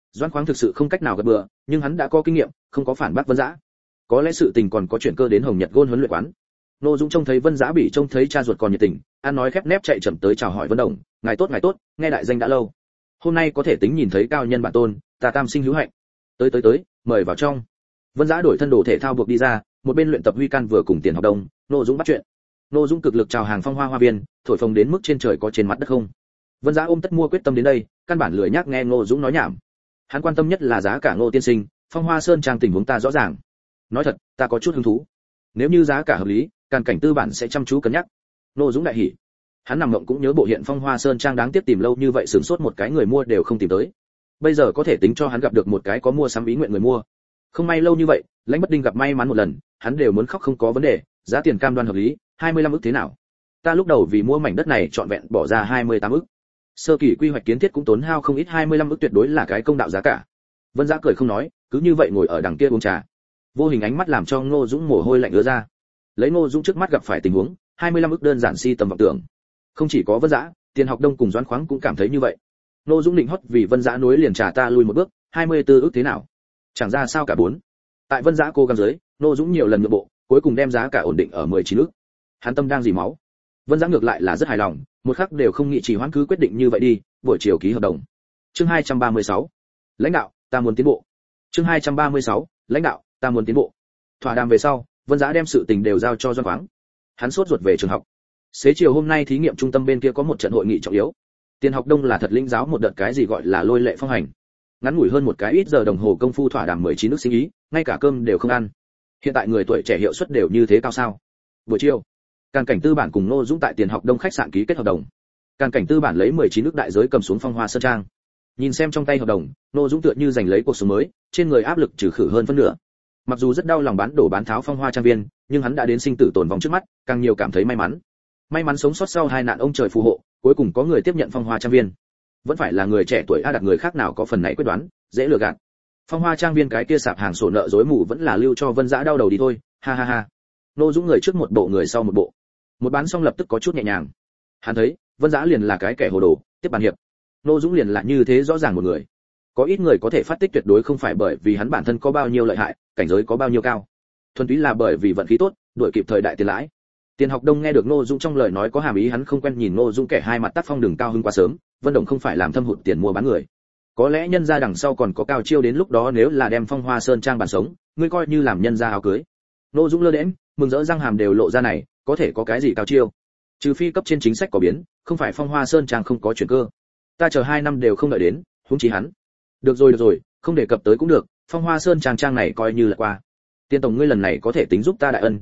Doãn Khoáng thực sự không cách nào gật bừa, nhưng hắn đã có kinh nghiệm, không có phản bác Vân Dã. Có lẽ sự tình còn có chuyển cơ đến Hồng Nhật Gôn huấn luyện quán. Ngô Dũng trông thấy Vân Dã bị trông thấy cha ruột còn nhiệt tình, ăn nói khép nép chạy chậm tới chào hỏi Vân Đồng, ngài tốt, nghe đại danh đã lâu. Hôm nay có thể tính nhìn thấy cao nhân bản tôn, ta tam sinh hữu hạnh. Tới, mời vào trong. Vân Dã đổi thân đồ thể thao buộc đi ra, một bên luyện tập huy can vừa cùng Tiền Học Đông, Ngô Dũng bắt chuyện. Ngô Dũng cực lực chào hàng Phong Hoa Hoa Viên, thổi phồng đến mức trên trời có trên mặt đất không. Vân Dã ôm tất mua quyết tâm đến đây, căn bản lười nhác nghe Ngô Dũng nói nhảm. Hắn quan tâm nhất là giá cả Ngô tiên sinh, Phong Hoa Sơn trang tình huống ta rõ ràng. Nói thật, ta có chút hứng thú. Nếu như giá cả hợp lý, Càn Cảnh tư bản sẽ chăm chú cân nhắc. Ngô Dũng đại hỉ. Hắn nằm mộng cũng nhớ bộ hiện Phong Hoa Sơn trang đáng tiếc tìm lâu như vậy sửng sốt một cái người mua đều không tìm tới. Bây giờ có thể tính cho hắn gặp được một cái có mua sắm ý nguyện người mua. Không may lâu như vậy, Lãnh Bất Đinh gặp may mắn một lần, hắn đều muốn khóc không có vấn đề, giá tiền cam đoan hợp lý, 25 ức thế nào? Ta lúc đầu vì mua mảnh đất này trọn vẹn bỏ ra 28 ức. Sơ kỳ quy hoạch kiến thiết cũng tốn hao không ít 25 ức tuyệt đối là cái công đạo giá cả. Vân Dã cười không nói, cứ như vậy ngồi ở đằng kia uống trà. Vô hình ánh mắt làm cho Ngô Dũng mồ hôi lạnh ứa ra. Lấy Ngô Dũng trước mắt gặp phải tình huống, 25 ức đơn giản si tầm vọng tưởng. Không chỉ có Vân Dã, Tiền Học Đông cùng Doãn Khoáng cũng cảm thấy như vậy. Ngô Dũng định hót vì Vân Dã nối liền trà ta lui một bước, 24 ức thế nào? Chẳng ra sao cả bốn. Tại Vân Dã cố gắng dưới, Ngô Dũng nhiều lần nhượng bộ, cuối cùng đem giá cả ổn định ở 19 ức. Hắn tâm đang dỉ máu. Vân Dã ngược lại là rất hài lòng, một khắc đều không nghĩ trì hoãn cứ quyết định như vậy đi, buổi chiều ký hợp đồng. Chương 236. Lãnh đạo, ta muốn tiến bộ. Chương 236. Lãnh đạo, ta muốn tiến bộ. Thỏa đàm về sau, Vân Dã đem sự tình đều giao cho Doãn Khoáng. Hắn sốt ruột về trường học. Xế chiều hôm nay thí nghiệm trung tâm bên kia có một trận hội nghị trọng yếu. Tiền Học Đông là thật lĩnh giáo một đợt cái gì gọi là lôi lệ phong hành. Ngắn ngủi hơn một cái ít giờ đồng hồ công phu thỏa đàm 19 nước sinh ý, ngay cả cơm đều không ăn. Hiện tại người tuổi trẻ hiệu suất đều như thế cao sao? Buổi chiều, Càn Cảnh tư bản cùng Ngô Dũng tại Tiền Học Đông khách sạn ký kết hợp đồng. Càn Cảnh tư bản lấy 19 nước đại giới cầm xuống Phong Hoa Sơn trang. Nhìn xem trong tay hợp đồng, Ngô Dũng tựa như giành lấy cuộc sống mới, trên người áp lực trừ khử hơn phân nửa. Mặc dù rất đau lòng bán đổ bán tháo Phong Hoa trang viên, nhưng hắn đã đến sinh tử tồn vong trước mắt, càng nhiều cảm thấy may mắn. May mắn sống sót sau hai nạn ông trời phù hộ, cuối cùng có người tiếp nhận Phong Hoa trang viên. Vẫn phải là người trẻ tuổi a đặt người khác nào có phần này quyết đoán, dễ lừa gạt. Phong Hoa trang viên cái kia sạp hàng sổ nợ rối mù vẫn là lưu cho Vân Dã đau đầu đi thôi, ha ha ha. Ngô Dũng người trước một bộ người sau một bộ. Một bán xong lập tức có chút nhẹ nhàng. Hắn thấy, Vân Dã liền là cái kẻ hồ đồ, tiếp bàn hiệp. Ngô Dũng liền là như thế rõ ràng một người. Có ít người có thể phát tích tuyệt đối không phải bởi vì hắn bản thân có bao nhiêu lợi hại, cảnh giới có bao nhiêu cao. Thuần túy là bởi vì vận khí tốt, đuổi kịp thời đại tiền lãi. Tiền Học Đông nghe được Ngô Dũng trong lời nói có hàm ý hắn không quen nhìn Ngô Dũng kẻ hai mặt tác phong đường cao hứng quá sớm, Vân Đồng không phải làm thâm hụt tiền mua bán người. Có lẽ nhân gia đằng sau còn có cao chiêu đến lúc đó nếu là đem Phong Hoa Sơn trang bản sống, ngươi coi như làm nhân gia áo cưới. Ngô Dũng lơ đễnh, mừng rỡ răng hàm đều lộ ra này, có thể có cái gì cao chiêu? Trừ phi cấp trên chính sách có biến, không phải Phong Hoa Sơn trang không có chuyển cơ. Ta chờ 2 năm đều không đợi đến, huống chi hắn. Được rồi, không đề cập tới cũng được, Phong Hoa Sơn trang này coi như là qua. Tiền tổng ngươi lần này có thể tính giúp ta đại ân,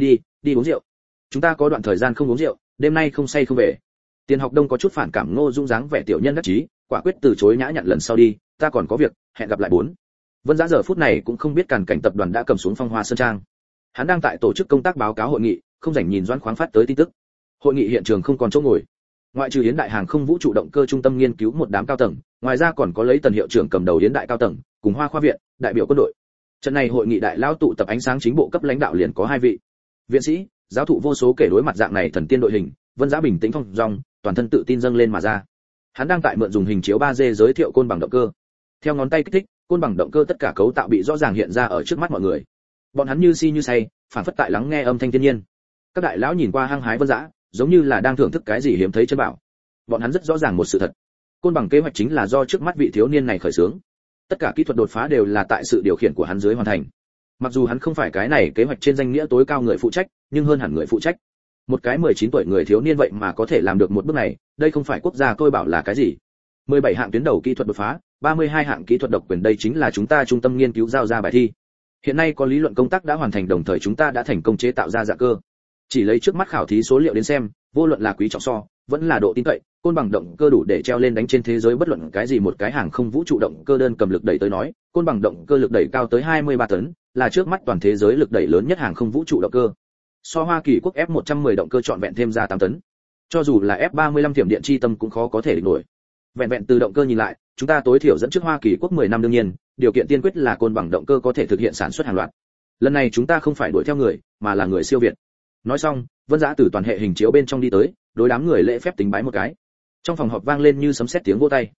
đi uống rượu. Chúng ta có đoạn thời gian không uống rượu, đêm nay không say không về. Tiền Học Đông có chút phản cảm Ngô Dũng dáng vẻ tiểu nhân đắc chí, quả quyết từ chối nhã nhặn lần sau đi, ta còn có việc, hẹn gặp lại bốn. Vân Dã giờ phút này cũng không biết Càn Cảnh tập đoàn đã cầm xuống Phong Hoa Sơn trang. Hắn đang tại tổ chức công tác báo cáo hội nghị, không rảnh nhìn Doãn Khoáng phát tới tin tức. Hội nghị hiện trường không còn chỗ ngồi. Ngoại trừ Yến Đại Hàng không vũ trụ động cơ trung tâm nghiên cứu một đám cao tầng, ngoài ra còn có lấy Tần hiệu trưởng cầm đầu Yến Đại cao tầng, cùng Hoa khoa viện, đại biểu quân đội. Trận này hội nghị đại lao tụ tập ánh sáng chính bộ cấp lãnh đạo liền có 2 vị. Viện sĩ, giáo thụ vô số kể đối mặt dạng này thần tiên đội hình, Vân Dã bình tĩnh phong dong, toàn thân tự tin dâng lên mà ra. Hắn đang tại mượn dùng hình chiếu 3D giới thiệu côn bằng động cơ. Theo ngón tay kích thích, côn bằng động cơ tất cả cấu tạo bị rõ ràng hiện ra ở trước mắt mọi người. Bọn hắn như si như say, phản phất tại lắng nghe âm thanh thiên nhiên. Các đại lão nhìn qua hăng hái Vân Dã, giống như là đang thưởng thức cái gì hiếm thấy chân bảo. Bọn hắn rất rõ ràng một sự thật. Côn bằng kế hoạch chính là do trước mắt vị thiếu niên này khởi xướng. Tất cả kỹ thuật đột phá đều là tại sự điều khiển của hắn dưới hoàn thành. Mặc dù hắn không phải cái này kế hoạch trên danh nghĩa tối cao người phụ trách, nhưng hơn hẳn người phụ trách. Một cái 19 tuổi người thiếu niên vậy mà có thể làm được một bước này, đây không phải quốc gia tôi bảo là cái gì. 17 hạng tuyến đầu kỹ thuật đột phá, 32 hạng kỹ thuật độc quyền đây chính là chúng ta trung tâm nghiên cứu giao ra bài thi. Hiện nay có lý luận công tác đã hoàn thành đồng thời chúng ta đã thành công chế tạo ra dạng cơ. Chỉ lấy trước mắt khảo thí số liệu đến xem, vô luận là quý trọng so, vẫn là độ tin cậy, côn bằng động cơ đủ để treo lên đánh trên thế giới bất luận cái gì một cái hàng không vũ trụ động cơ đơn cầm lực đẩy tới nói, côn bằng động cơ lực đẩy cao tới 23 tấn, là trước mắt toàn thế giới lực đẩy lớn nhất hàng không vũ trụ động cơ. So Hoa Kỳ quốc F110 động cơ trọn vẹn thêm ra 8 tấn. Cho dù là F35 thiểm điện chi tâm cũng khó có thể địch nổi. Vẹn từ động cơ nhìn lại, chúng ta tối thiểu dẫn trước Hoa Kỳ quốc 10 năm đương nhiên, điều kiện tiên quyết là côn bằng động cơ có thể thực hiện sản xuất hàng loạt. Lần này chúng ta không phải đuổi theo người, mà là người siêu việt. Nói xong, Vân Dã từ toàn hệ hình chiếu bên trong đi tới, đối đám người lễ phép tính bái một cái. Trong phòng họp vang lên như sấm sét tiếng vỗ tay.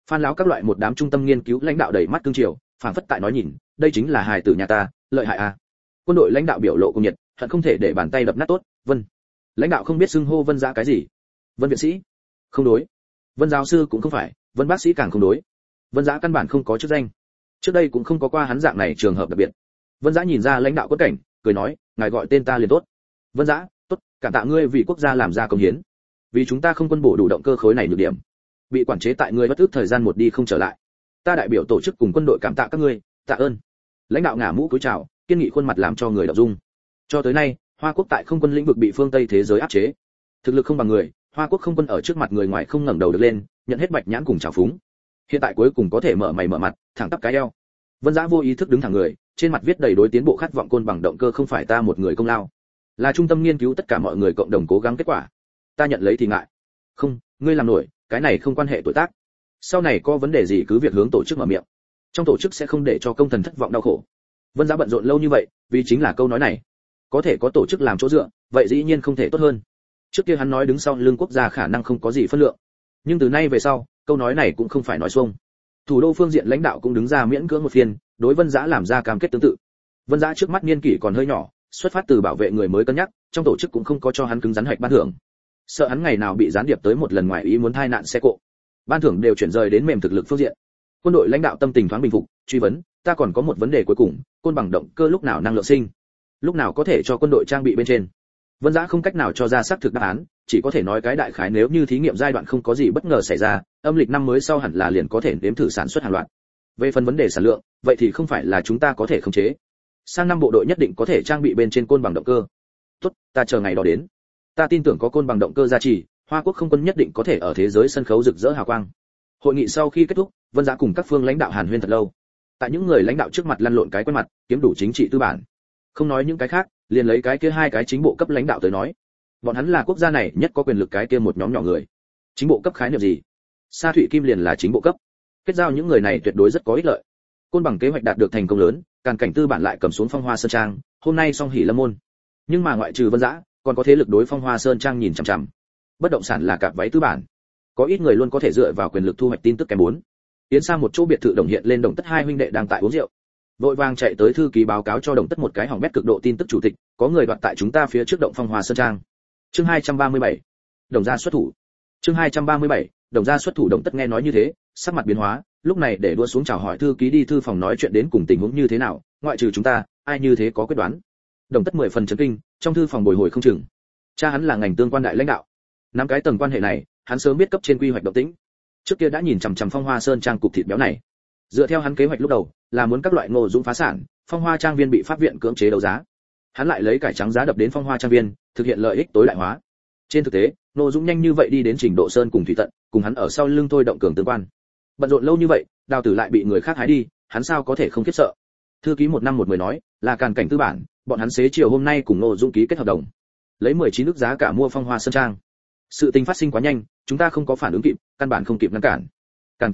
Phan lão các loại một đám trung tâm nghiên cứu lãnh đạo đầy mắt cương triều, phảng phất tại nói nhìn, đây chính là hài tử nhà ta, lợi hại à. Quân đội lãnh đạo biểu lộ cùng nhiệt, hận không thể để bàn tay đập nát tốt. Vân lãnh đạo không biết xưng hô Vân Giã cái gì. Vân viện sĩ không đối, Vân giáo sư cũng không phải, Vân bác sĩ càng không đối. Vân Giã căn bản không có chức danh, trước đây cũng không có qua hắn dạng này trường hợp đặc biệt. Vân Giã nhìn ra lãnh đạo quất cảnh, cười nói, ngài gọi tên ta liền tốt. Vân Giã, tốt, cảm tạ ngươi vì quốc gia làm ra công hiến, vì chúng ta không quân bổ đủ động cơ khối này nhược điểm, bị quản chế tại ngươi bất ức thời gian một đi không trở lại. Ta đại biểu tổ chức cùng quân đội cảm tạ các ngươi, tạ ơn. Lãnh đạo ngả mũ cúi chào, kiên nghị khuôn mặt làm cho người động dung. Cho tới nay, Hoa quốc tại không quân lĩnh vực bị phương Tây thế giới áp chế, thực lực không bằng người, Hoa quốc không quân ở trước mặt người ngoài không ngẩng đầu được lên, nhận hết bạch nhãn cùng trào phúng. Hiện tại cuối cùng có thể mở mày mở mặt, thẳng tắp cái eo. Vân Giã vô ý thức đứng thẳng người, trên mặt viết đầy đối tiến bộ khát vọng côn bằng động cơ không phải ta một người công lao, là trung tâm nghiên cứu tất cả mọi người cộng đồng cố gắng kết quả. Ta nhận lấy thì ngại. Không, ngươi làm nổi, cái này không quan hệ tuổi tác. Sau này có vấn đề gì cứ việc hướng tổ chức mở miệng. Trong tổ chức sẽ không để cho công thần thất vọng đau khổ. Vân Giã bận rộn lâu như vậy, vì chính là câu nói này. Có thể có tổ chức làm chỗ dựa, vậy dĩ nhiên không thể tốt hơn. Trước kia hắn nói đứng sau lưng quốc gia khả năng không có gì phân lượng, nhưng từ nay về sau, câu nói này cũng không phải nói xuông. Thủ đô phương diện lãnh đạo cũng đứng ra miễn cưỡng một phiên, đối Vân Giã làm ra cam kết tương tự. Vân Giã trước mắt niên kỷ còn hơi nhỏ, xuất phát từ bảo vệ người mới cân nhắc, trong tổ chức cũng không có cho hắn cứng rắn hạch ban thưởng. Sợ hắn ngày nào bị gián điệp tới một lần ngoài ý muốn thai nạn xe cộ. Ban thưởng đều chuyển rời đến mềm thực lực phương diện. Quân đội lãnh đạo tâm tình thoáng bình phục, truy vấn, ta còn có một vấn đề cuối cùng, côn bằng động cơ lúc nào năng lượng sinh, lúc nào có thể cho quân đội trang bị bên trên. Vân Giã không cách nào cho ra xác thực đáp án, chỉ có thể nói cái đại khái nếu như thí nghiệm giai đoạn không có gì bất ngờ xảy ra, âm lịch năm mới sau hẳn là liền có thể nếm thử sản xuất hàng loạt. Về phần vấn đề sản lượng, vậy thì không phải là chúng ta có thể khống chế. Sang năm bộ đội nhất định có thể trang bị bên trên côn bằng động cơ. Tốt, ta chờ ngày đó đến. Ta tin tưởng có côn bằng động cơ gia trì, Hoa quốc không quân nhất định có thể ở thế giới sân khấu rực rỡ hào quang. Hội nghị sau khi kết thúc, Vân Giã cùng các phương lãnh đạo hàn huyên thật lâu. Tại những người lãnh đạo trước mặt lăn lộn cái quen mặt, kiếm đủ chính trị tư bản. Không nói những cái khác, liền lấy cái kia hai cái chính bộ cấp lãnh đạo tới nói. Bọn hắn là quốc gia này nhất có quyền lực cái kia một nhóm nhỏ người. Chính bộ cấp khái niệm gì? Sa Thụy Kim liền là chính bộ cấp. Kết giao những người này tuyệt đối rất có ích lợi. Côn bằng kế hoạch đạt được thành công lớn, Càn Cảnh tư bản lại cầm xuống Phong Hoa Sơn Trang, hôm nay song hỷ lâm môn. Nhưng mà ngoại trừ Vân Giã, còn có thế lực đối Phong Hoa Sơn Trang nhìn chằm chằm. Bất động sản là cặp váy tư bản, có ít người luôn có thể dựa vào quyền lực thu hoạch tin tức kém muốn. Tiến sang một chỗ biệt thự Đồng hiện lên Đồng Tất hai huynh đệ đang tại uống rượu. Vội vàng chạy tới thư ký báo cáo cho Đồng Tất một cái hỏng bét cực độ tin tức chủ tịch, có người đoạt tại chúng ta phía trước động Phong Hoa Sơn Trang. Chương 237. Đồng gia xuất thủ. Chương 237. Đồng gia xuất thủ. Đồng Tất nghe nói như thế, sắc mặt biến hóa, lúc này để đua xuống chào hỏi thư ký đi thư phòng nói chuyện đến cùng tình huống như thế nào, ngoại trừ chúng ta, ai như thế có quyết đoán. Đồng Tất 10 phần chấn kinh, trong thư phòng bồi hồi không chừng. Cha hắn là ngành tương quan đại lãnh đạo, nắm cái tầng quan hệ này, hắn sớm biết cấp trên quy hoạch động tĩnh. Trước kia đã nhìn chằm chằm Phong Hoa Sơn Trang cục thịt béo này. Dựa theo hắn kế hoạch lúc đầu, là muốn các loại Ngô Dũng phá sản, Phong Hoa Trang viên bị pháp viện cưỡng chế đấu giá. Hắn lại lấy cải trắng giá đập đến Phong Hoa Trang viên, thực hiện lợi ích tối đại hóa. Trên thực tế, Ngô Dũng nhanh như vậy đi đến trình độ sơn cùng thủy tận, cùng hắn ở sau lưng thôi động cường tương quan. Bận rộn lâu như vậy, Đào Tử lại bị người khác hái đi, hắn sao có thể không khiếp sợ. Thư ký 1 năm 10 nói, là Càn Cảnh tư bản, bọn hắn xế chiều hôm nay cùng Ngô Dũng ký kết hợp đồng, lấy 19 nước giá cả mua Phong Hoa Sơn Trang. Sự tình phát sinh quá nhanh, chúng ta không có phản ứng kịp, căn bản không kịp ngăn cản. Càn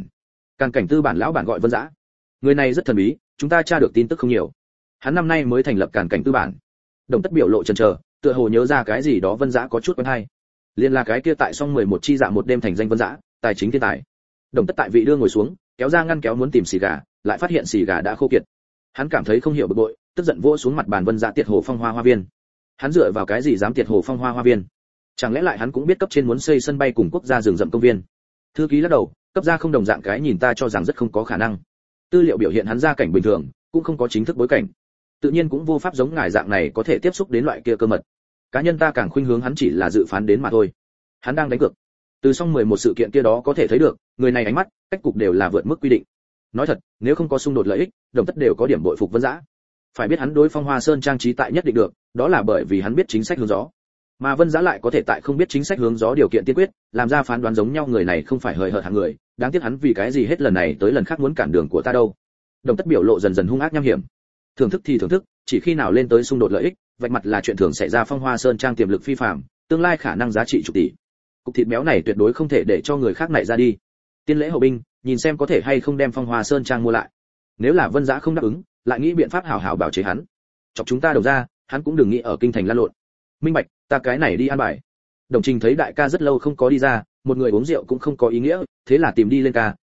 Cảnh tư bản lão bản gọi Vân Giã. Người này rất thần bí, chúng ta tra được tin tức không nhiều. Hắn năm nay mới thành lập Càn Cảnh tư bản. Đồng Tất biểu lộ chần chờ, tựa hồ nhớ ra cái gì đó Vân Giã có chút quen hay. Liên là cái kia tại song 11 chi dạ một đêm thành danh Vân Giã, tài chính thiên tài. Đồng Tất tại vị đưa ngồi xuống, kéo ra ngăn kéo muốn tìm xì gà, lại phát hiện xì gà đã khô kiệt. Hắn cảm thấy không hiểu bực bội, tức giận vỗ xuống mặt bàn Vân Giã tiệt hồ Phong Hoa Hoa viên. Hắn dựa vào cái gì dám tiệt hồ Phong Hoa Hoa viên? Chẳng lẽ lại hắn cũng biết cấp trên muốn xây sân bay cùng quốc gia rừng rậm công viên? Thư ký lắc đầu, cấp gia không đồng dạng cái nhìn ta cho rằng rất không có khả năng. Tư liệu biểu hiện hắn gia cảnh bình thường, cũng không có chính thức bối cảnh, tự nhiên cũng vô pháp giống ngài dạng này có thể tiếp xúc đến loại kia cơ mật. Cá nhân ta càng khuynh hướng hắn chỉ là dự phán đến mà thôi. Hắn đang đánh cược. Từ xong 11 sự kiện kia đó có thể thấy được, người này ánh mắt, cách cục đều là vượt mức quy định. Nói thật, nếu không có xung đột lợi ích, Đồng Tất đều có điểm bội phục Vân Giã. Phải biết hắn đối Phong Hoa Sơn Trang trí tại nhất định được, đó là bởi vì hắn biết chính sách hướng gió. Mà Vân Giã lại có thể tại không biết chính sách hướng gió điều kiện tiên quyết, làm ra phán đoán giống nhau, người này không phải hời hợt hạng người, đáng tiếc hắn vì cái gì hết lần này tới lần khác muốn cản đường của ta đâu. Đồng Tất biểu lộ dần dần hung ác nham hiểm. Thưởng thức thì thưởng thức, chỉ khi nào lên tới xung đột lợi ích, vạch mặt là chuyện thường xảy ra. Phong Hoa Sơn Trang tiềm lực phi phàm, tương lai khả năng giá trị chục tỷ. Cục thịt béo này tuyệt đối không thể để cho người khác nảy ra đi. Tiên lễ hậu binh, nhìn xem có thể hay không đem Phong Hoa Sơn Trang mua lại. Nếu là Vân Giã không đáp ứng, lại nghĩ biện pháp hảo hảo bảo chế hắn. Chọc chúng ta đầu ra, hắn cũng đừng nghĩ ở kinh thành lăn lộn. Minh bạch, ta cái này đi ăn bài. Đồng Trình thấy đại ca rất lâu không có đi ra, một người uống rượu cũng không có ý nghĩa, thế là tìm đi lên ca,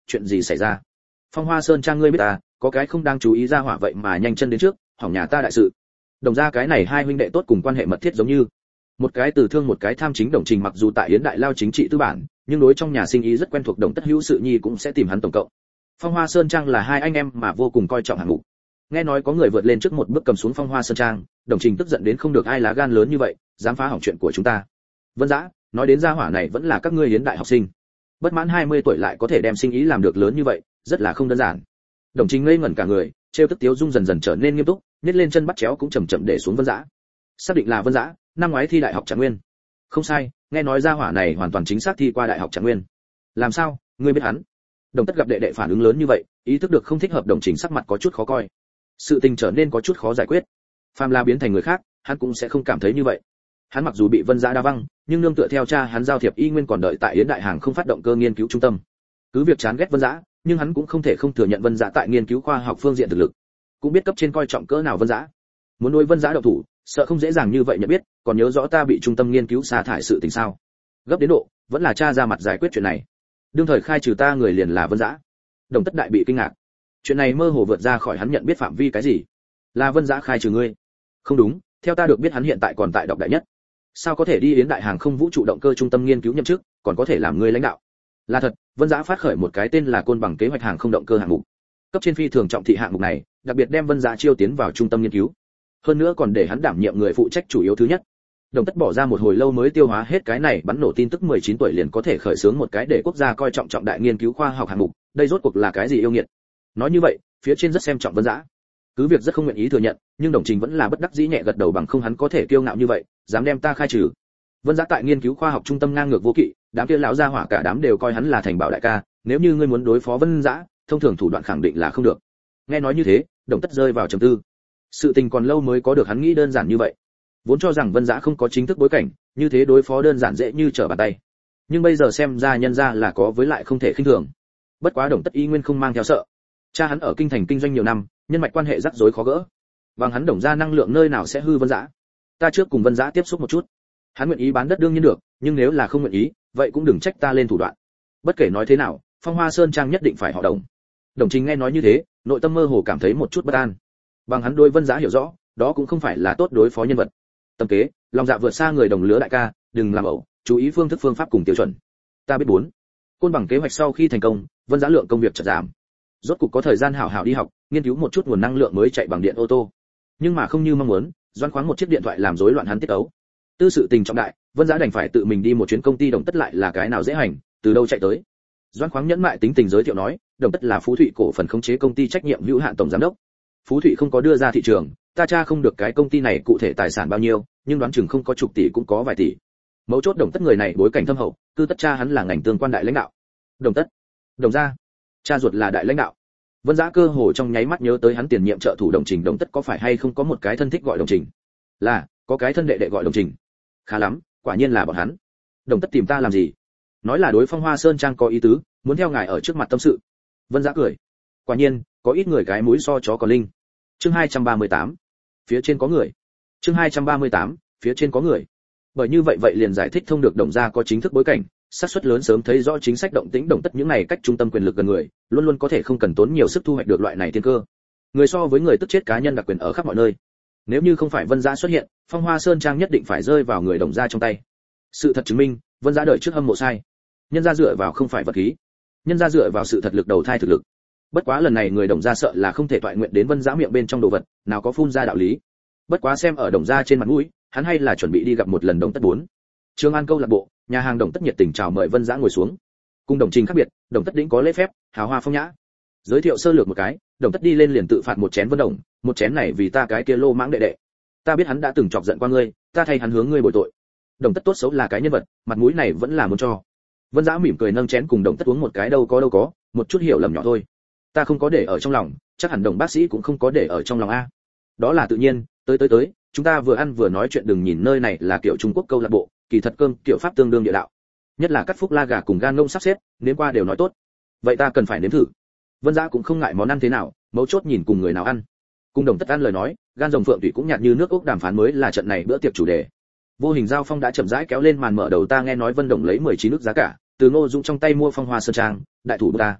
chuyện gì xảy ra? Phong Hoa Sơn Trang ngươi biết ta, có cái không đang chú ý ra hỏa vậy mà nhanh chân đến trước, hỏng nhà ta đại sự. Đồng ra cái này hai huynh đệ tốt cùng quan hệ mật thiết giống như. Một cái từ thương một cái tham chính. Đồng Trình mặc dù tại Yến Đại Lao chính trị tư bản, nhưng đối trong nhà sinh ý rất quen thuộc. Đồng Tất hữu sự nhi cũng sẽ tìm hắn tổng cộng. Phong Hoa Sơn Trang là hai anh em mà vô cùng coi trọng hạng mục. Nghe nói có người vượt lên trước một bước cầm xuống Phong Hoa Sơn Trang, Đồng Trình tức giận đến không được ai lá gan lớn như vậy, dám phá hỏng chuyện của chúng ta. Vân Dã, nói đến gia hỏa này vẫn là các ngươi Yến đại học sinh. Bất mãn 20 tuổi lại có thể đem sinh ý làm được lớn như vậy, rất là không đơn giản. Đồng Trình ngây ngẩn cả người, trêu tức tiếu dung dần dần trở nên nghiêm túc, nhét lên chân bắt chéo cũng chậm chậm để xuống Vân Dã. Xác định là Vân Dã, năm ngoái thi đại học Trạng Nguyên. Không sai, nghe nói gia hỏa này hoàn toàn chính xác thi qua đại học Trạng Nguyên. Làm sao, ngươi biết hắn? Đồng Tất gặp đệ đệ phản ứng lớn như vậy, ý thức được không thích hợp. Đồng Trình sắc mặt có chút khó coi. Sự tình trở nên có chút khó giải quyết. Phàm La biến thành người khác, hắn cũng sẽ không cảm thấy như vậy. Hắn mặc dù bị Vân Dã đa văng, nhưng nương tựa theo cha hắn giao thiệp y nguyên còn đợi tại Yến đại hàng không phát động cơ nghiên cứu trung tâm. Cứ việc chán ghét Vân Dã, nhưng hắn cũng không thể không thừa nhận Vân Dã tại nghiên cứu khoa học phương diện thực lực. Cũng biết cấp trên coi trọng cỡ nào Vân Dã. Muốn đối Vân Dã động thủ, sợ không dễ dàng như vậy nhận biết, còn nhớ rõ ta bị trung tâm nghiên cứu sa thải sự tình sao? Gấp đến độ, vẫn là cha ra mặt giải quyết chuyện này. Đương thời khai trừ ta người liền là Vân Dã. Đồng Tất đại bị kinh ngạc. Chuyện này mơ hồ vượt ra khỏi hắn nhận biết phạm vi cái gì? Là Vân Dã khai trừ ngươi? Không đúng, theo ta được biết hắn hiện tại còn tại đọc đại nhất. Sao có thể đi Yến đại hàng không vũ trụ động cơ trung tâm nghiên cứu nhậm chức, còn có thể làm người lãnh đạo? Là thật, Vân Dã phát khởi một cái tên là Côn Bằng kế hoạch hàng không động cơ hạng mục. Cấp trên phi thường trọng thị hạng mục này, đặc biệt đem Vân Dã chiêu tiến vào trung tâm nghiên cứu. Hơn nữa còn để hắn đảm nhiệm người phụ trách chủ yếu thứ nhất. Đồng Tất bỏ ra một hồi lâu mới tiêu hóa hết cái này, bắn nổ tin tức 19 tuổi liền có thể khởi xướng một cái để quốc gia coi trọng trọng đại nghiên cứu khoa học hạng mục, đây rốt cuộc là cái gì yêu nghiệt? Nói như vậy, phía trên rất xem trọng Vân Dã. Cứ việc rất không nguyện ý thừa nhận, nhưng Đồng Trình vẫn là bất đắc dĩ nhẹ gật đầu, bằng không hắn có thể kiêu ngạo như vậy, dám đem ta khai trừ. Vân Dã tại nghiên cứu khoa học trung tâm ngang ngược vô kỵ, đám kia lão gia hỏa cả đám đều coi hắn là thành bảo đại ca, nếu như ngươi muốn đối phó Vân Dã, thông thường thủ đoạn khẳng định là không được. Nghe nói như thế, Đồng Tất rơi vào trầm tư. Sự tình còn lâu mới có được hắn nghĩ đơn giản như vậy. Vốn cho rằng Vân Dã không có chính thức bối cảnh, như thế đối phó đơn giản dễ như trở bàn tay. Nhưng bây giờ xem ra nhân ra là có với lại không thể khinh thường. Bất quá Đồng Tất y nguyên không mang theo sợ. Cha hắn ở kinh thành kinh doanh nhiều năm, nhân mạch quan hệ rắc rối khó gỡ. Bằng hắn Đồng gia năng lượng nơi nào sẽ hư Vân Dã. Ta trước cùng Vân Dã tiếp xúc một chút. Hắn nguyện ý bán đất đương nhiên được, nhưng nếu là không nguyện ý, vậy cũng đừng trách ta lên thủ đoạn. Bất kể nói thế nào, Phong Hoa Sơn Trang nhất định phải họ Đồng. Đồng Trình nghe nói như thế, nội tâm mơ hồ cảm thấy một chút bất an. Bằng hắn đối Vân Dã hiểu rõ, đó cũng không phải là tốt đối phó nhân vật. Tâm kế, lòng dạ vượt xa người đồng lứa đại ca, đừng làm ẩu, chú ý phương thức phương pháp cùng tiêu chuẩn. Ta biết bốn. Côn Bằng kế hoạch sau khi thành công, Vân Dã lượng công việc chợt giảm. Rốt cục có thời gian hảo hảo đi học, nghiên cứu một chút nguồn năng lượng mới chạy bằng điện ô tô. Nhưng mà không như mong muốn, Doãn Khoáng một chiếc điện thoại làm rối loạn hắn tiết tấu. Tư sự tình trọng đại, Vân Dã đành phải tự mình đi một chuyến công ty Đồng Tất, lại là cái nào dễ hành, từ đâu chạy tới. Doãn Khoáng nhẫn mại tính tình giới thiệu nói, Đồng Tất là Phú Thụy cổ phần khống chế công ty trách nhiệm hữu hạn tổng giám đốc. Phú Thụy không có đưa ra thị trường, ta tra không được cái công ty này cụ thể tài sản bao nhiêu, nhưng đoán chừng không có chục tỷ cũng có vài tỷ. Mấu chốt Đồng Tất người này bối cảnh thâm hậu, cư tất cha hắn là ngành tương quan đại lãnh đạo. Đồng Tất, Đồng gia, cha ruột là đại lãnh đạo. Vân Dã cơ hồ trong nháy mắt nhớ tới hắn tiền nhiệm trợ thủ Đồng Trình. Đồng Tất có phải hay không có một cái thân thích gọi Đồng Trình? Là, có cái thân đệ đệ gọi Đồng Trình. Khá lắm, quả nhiên là bọn hắn. Đồng Tất tìm ta làm gì? Nói là đối Phong Hoa Sơn Trang có ý tứ, muốn theo ngài ở trước mặt tâm sự. Vân Dã cười. Quả nhiên, có ít người cái mũi so chó còn linh. Chương 238. Phía trên có người. Chương 238. Phía trên có người. Bởi như vậy liền giải thích thông được Đồng gia có chính thức bối cảnh, xác suất lớn sớm thấy rõ chính sách động tĩnh Đồng Tất những này cách trung tâm quyền lực gần người, luôn luôn có thể không cần tốn nhiều sức thu hoạch được loại này tiên cơ. Người so với người tức chết cá nhân đặc quyền ở khắp mọi nơi. Nếu như không phải Vân Dã xuất hiện, Phong Hoa Sơn Trang nhất định phải rơi vào người Đồng gia trong tay. Sự thật chứng minh, Vân Dã đợi trước hâm mộ sai. Nhân gia dựa vào không phải vật khí, nhân gia dựa vào sự thật lực đầu thai thực lực. Bất quá lần này người Đồng gia sợ là không thể toại nguyện đến Vân Dã miệng bên trong đồ vật, nào có phun ra đạo lý. Bất quá xem ở Đồng gia trên mặt mũi, hắn hay là chuẩn bị đi gặp một lần Đồng Tất bốn. Trường An câu lạc bộ, nhà hàng Đồng Tất nhiệt tình chào mời Vân Dã ngồi xuống. Cùng Đồng Trình khác biệt, Đồng Tất đĩnh có lễ phép, hào hoa phong nhã. Giới thiệu sơ lược một cái, Đồng Tất đi lên liền tự phạt một chén Vân Đồng, một chén này vì ta cái kia lô mãng đệ đệ. Ta biết hắn đã từng chọc giận qua ngươi, ta thay hắn hướng ngươi bồi tội. Đồng Tất tốt xấu là cái nhân vật, mặt mũi này vẫn là muốn cho. Vân Dã mỉm cười nâng chén cùng Đồng Tất uống một cái, đâu có, một chút hiểu lầm nhỏ thôi. Ta không có để ở trong lòng, chắc hẳn Đồng bác sĩ cũng không có để ở trong lòng a. Đó là tự nhiên, tới, chúng ta vừa ăn vừa nói chuyện, đừng nhìn nơi này là kiểu Trung Quốc câu lạc bộ, kỳ thật cơm kiểu Pháp tương đương địa đạo. Nhất là cắt phúc la gà cùng gan ngông sắp xếp, nếm qua đều nói tốt. Vậy ta cần phải nếm thử. Vân Dã cũng không ngại món ăn thế nào, mấu chốt nhìn cùng người nào ăn. Cùng Đồng Tất ăn lời nói, gan rồng phượng thủy cũng nhạt như nước ốc, đàm phán mới là trận này bữa tiệc chủ đề. Vô hình giao phong đã chậm rãi kéo lên màn mở đầu. Ta nghe nói Vân Đồng lấy 19 nước giá cả, từ Ngô Dũng trong tay mua Phong Hoa Sơn Trang, đại thủ ta.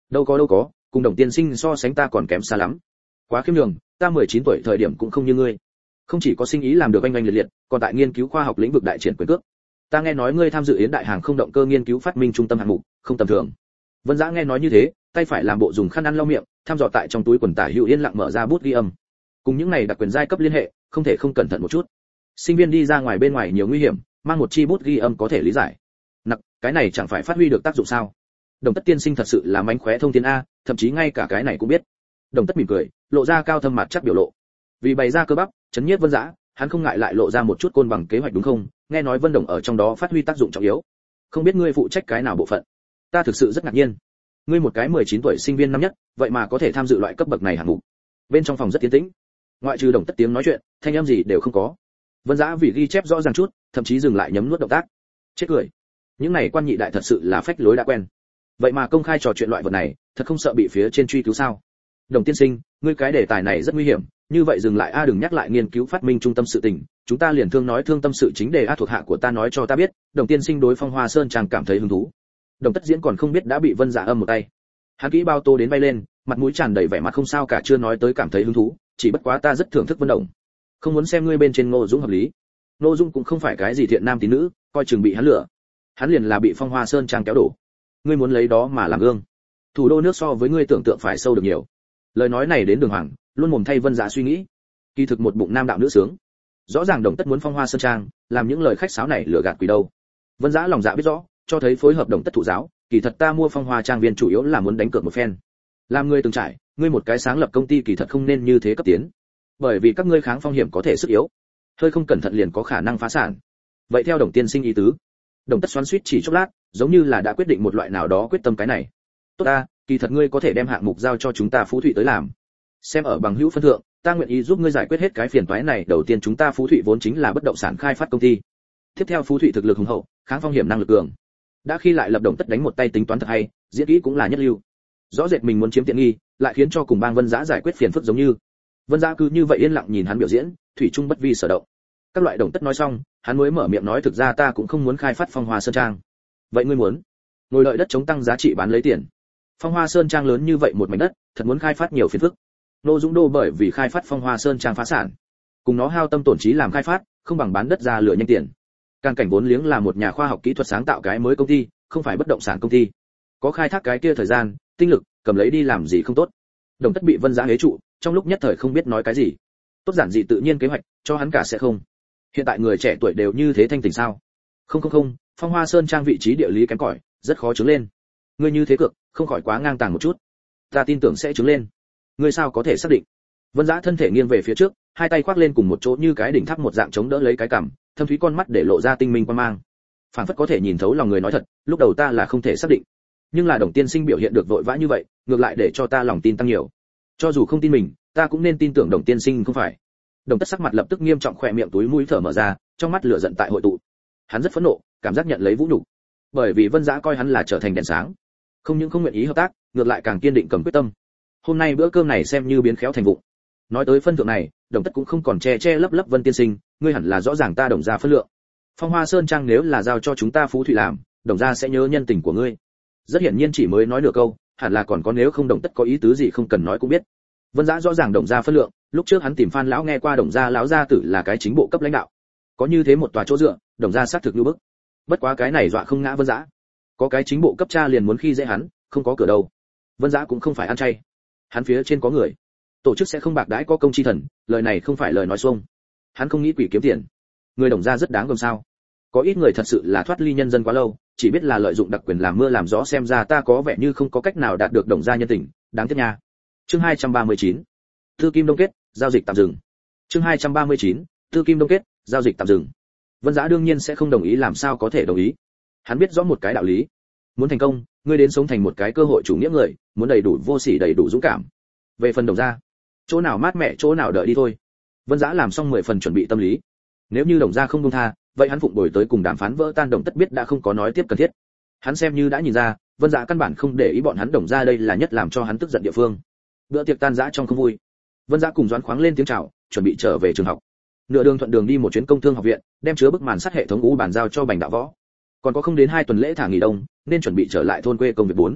Đâu có, cùng Đồng tiên sinh so sánh ta còn kém xa lắm. Quá khiêm nhường, ta 19 tuổi thời điểm cũng không như ngươi. Không chỉ có sinh ý làm được oanh oanh liệt liệt, còn tại nghiên cứu khoa học lĩnh vực đại triển quyền cước. Ta nghe nói ngươi tham dự Yến Đại Hàng không động cơ nghiên cứu phát minh trung tâm hạng mục, không tầm thường. Vân Dã nghe nói như thế, tay phải làm bộ dùng khăn ăn lau miệng, thăm dò tại trong túi quần tả hữu yên lặng mở ra bút ghi âm. Cùng những này đặc quyền giai cấp liên hệ, không thể không cẩn thận một chút. Sinh viên đi ra ngoài bên ngoài nhiều nguy hiểm, mang một chi bút ghi âm có thể lý giải. Nặc, cái này chẳng phải phát huy được tác dụng sao? Đồng Tất tiên sinh thật sự là mánh khóe thông thiên a, thậm chí ngay cả cái này cũng biết. Đồng Tất mỉm cười, lộ ra cao thâm mặt chắc biểu lộ. Vì bày ra cơ bắp, chấn nhiếp Vân Dã, hắn không ngại lại lộ ra một chút côn bằng kế hoạch đúng không? Nghe nói Vân Đồng ở trong đó phát huy tác dụng trọng yếu. Không biết ngươi phụ trách cái nào bộ phận? Ta thực sự rất ngạc nhiên. Ngươi một cái 19 tuổi sinh viên năm nhất, vậy mà có thể tham dự loại cấp bậc này hạng mục. Bên trong phòng rất yên tĩnh, ngoại trừ Đồng Tất tiếng nói chuyện, thanh âm gì đều không có. Vân Dã vì ghi chép rõ ràng chút, thậm chí dừng lại nhấm nuốt động tác. Chết cười. Những này quan nhị đại thật sự là phách lối đã quen. Vậy mà công khai trò chuyện loại vật này, thật không sợ bị phía trên truy cứu sao? Đồng tiên sinh, ngươi cái đề tài này rất nguy hiểm, như vậy dừng lại đừng nhắc lại nghiên cứu phát minh trung tâm sự tình, chúng ta liền thương nói thương tâm sự chính đề thuộc hạ của ta nói cho ta biết, Đồng tiên sinh đối Phong Hoa Sơn Trang cảm thấy hứng thú. Đồng Tất Diễn còn không biết đã bị Vân Dã âm một tay. Hắn kỹ bao tô đến bay lên, mặt mũi tràn đầy vẻ mặt không sao cả chưa nói tới cảm thấy hứng thú, chỉ bất quá ta rất thưởng thức Vân Đồng. Không muốn xem ngươi bên trên Ngô Dũng hợp lý. Ngô Dũng cũng không phải cái gì thiện nam tín nữ, coi chừng bị hắn lừa. Hắn liền là bị Phong Hoa Sơn Trang kéo đổ. Ngươi muốn lấy đó mà làm gương. Thủ đô nước so với ngươi tưởng tượng phải sâu được nhiều. Lời nói này đến Đường Hoàng, luôn mồm thay Vân Dã suy nghĩ. Kỳ thực một bụng nam đạo nữ sướng. Rõ ràng Đồng Tất muốn Phong Hoa Sơn Trang, làm những lời khách sáo này lừa gạt quỷ đâu. Vân Dã lòng dạ biết rõ, cho thấy phối hợp Đồng Tất thụ giáo, kỳ thật ta mua Phong Hoa Trang viên chủ yếu là muốn đánh cược một phen. Làm ngươi từng trải, ngươi một cái sáng lập công ty kỳ thật không nên như thế cấp tiến. Bởi vì các ngươi kháng phong hiểm có thể sức yếu, hơi không cẩn thận liền có khả năng phá sản. Vậy theo Đồng tiên sinh ý tứ? Đồng Tất xoắn xuýt chỉ chốc lát, giống như là đã quyết định một loại nào đó quyết tâm cái này. Tốt ta, kỳ thật ngươi có thể đem hạng mục giao cho chúng ta Phú Thụy tới làm. Xem ở bằng hữu phân thượng, ta nguyện ý giúp ngươi giải quyết hết cái phiền toái này. Đầu tiên chúng ta Phú Thụy vốn chính là bất động sản khai phát công ty. Tiếp theo Phú Thụy thực lực hùng hậu, kháng phong hiểm năng lực cường. Đã khi lại lập Đồng Tất đánh một tay tính toán thật hay, diễn kỹ cũng là nhất lưu. Rõ rệt mình muốn chiếm tiện nghi, lại khiến cho cùng bang Vân Dã giải quyết phiền phức giống như. Vân Dã cứ như vậy yên lặng nhìn hắn biểu diễn, thủy chung bất vi sở động. Các loại Đồng Tất nói xong, hắn mới mở miệng nói thực ra ta cũng không muốn khai phát Phong Hoa Sơn Trang. Vậy ngươi muốn? Ngồi lợi đất chống tăng giá trị bán lấy tiền. Phong Hoa Sơn Trang lớn như vậy một mảnh đất, thật muốn khai phát nhiều phiền phức. Nô Dũng Đô bởi vì khai phát Phong Hoa Sơn Trang phá sản, cùng nó hao tâm tổn trí làm khai phát, không bằng bán đất ra lửa nhanh tiền. Càn Cảnh vốn liếng là một nhà khoa học kỹ thuật sáng tạo cái mới công ty, không phải bất động sản công ty. Có khai thác cái kia thời gian, tinh lực, cầm lấy đi làm gì không tốt. Đồng Tất bị Vân Dã hế trụ, trong lúc nhất thời không biết nói cái gì. Tốt giản dị tự nhiên kế hoạch, cho hắn cả sẽ không. Hiện tại người trẻ tuổi đều như thế thanh tỉnh sao? Không, Phong Hoa Sơn Trang vị trí địa lý kém cỏi, rất khó trứng lên. Ngươi như thế cực, không khỏi quá ngang tàng một chút. Ta tin tưởng sẽ trứng lên. Ngươi sao có thể xác định? Vân Dã thân thể nghiêng về phía trước, hai tay khoác lên cùng một chỗ như cái đỉnh tháp một dạng chống đỡ lấy cái cằm, thâm thúy con mắt để lộ ra tinh minh quan mang. Phản phất có thể nhìn thấu lòng người nói thật, lúc đầu ta là không thể xác định. Nhưng là Đồng tiên sinh biểu hiện được vội vã như vậy, ngược lại để cho ta lòng tin tăng nhiều. Cho dù không tin mình, ta cũng nên tin tưởng Đồng tiên sinh không phải. Đồng Tất sắc mặt lập tức nghiêm trọng, khỏe miệng túi mũi thở mở ra, trong mắt lửa giận tại hội tụ. Hắn rất phẫn nộ, cảm giác nhận lấy vũ nhục. Bởi vì Vân Dã coi hắn là trở thành đèn sáng, không những không nguyện ý hợp tác, ngược lại càng kiên định cầm quyết tâm. Hôm nay bữa cơm này xem như biến khéo thành vụng. Nói tới phân thượng này, Đồng Tất cũng không còn che lấp Vân tiên sinh, ngươi hẳn là rõ ràng ta Đồng gia phân lượng. Phong Hoa Sơn Trang nếu là giao cho chúng ta Phú Thụy làm, Đồng gia sẽ nhớ nhân tình của ngươi. Rất hiển nhiên chỉ mới nói nửa câu, hẳn là còn có nếu không Đồng Tất có ý tứ gì không cần nói cũng biết. Vân Dã rõ ràng Đồng gia phân lượng, lúc trước hắn tìm Phan lão nghe qua Đồng gia lão gia tử là cái chính bộ cấp lãnh đạo. Có như thế một tòa chỗ dựa, Đồng gia xác thực như bức. Bất quá cái này dọa không ngã Vân Dã. Có cái chính bộ cấp cha liền muốn khi dễ hắn, không có cửa đâu. Vân Dã cũng không phải ăn chay. Hắn phía trên có người. Tổ chức sẽ không bạc đãi có công chi thần, lời này không phải lời nói xuông. Hắn không nghĩ quỷ kiếm tiền. Người Đồng gia rất đáng gờm sao? Có ít người thật sự là thoát ly nhân dân quá lâu, chỉ biết là lợi dụng đặc quyền làm mưa làm gió, xem ra ta có vẻ như không có cách nào đạt được Đồng gia nhân tình, đáng tiếc nha. Chương 239. Thư kim đông kết, giao dịch tạm dừng. Chương 239. Thư kim đông kết, giao dịch tạm dừng. Vân Dã đương nhiên sẽ không đồng ý, làm sao có thể đồng ý. Hắn biết rõ một cái đạo lý, muốn thành công, ngươi đến sống thành một cái cơ hội chủ nghĩa người, muốn đầy đủ vô sỉ đầy đủ dũng cảm. Về phần Đồng gia, chỗ nào mát mẻ chỗ nào đợi đi thôi. Vân Dã làm xong 10 phần chuẩn bị tâm lý. Nếu như Đồng gia không buông tha, vậy hắn phụng bồi tới cùng đàm phán vỡ tan. Đồng Tất biết đã không có nói tiếp cần thiết. Hắn xem như đã nhìn ra, Vân Dã căn bản không để ý bọn hắn Đồng gia, đây là nhất làm cho hắn tức giận địa phương. Bữa tiệc tan rã trong không vui. Vân Dã cùng Doãn khoáng lên tiếng chào, chuẩn bị trở về trường học. Nửa đường thuận đường đi một chuyến công thương học viện, đem chứa bức màn sắt hệ thống bàn giao cho Bành Đạo Võ. Còn có không đến 2 tuần lễ thả nghỉ đông, nên chuẩn bị trở lại thôn quê công việc 4.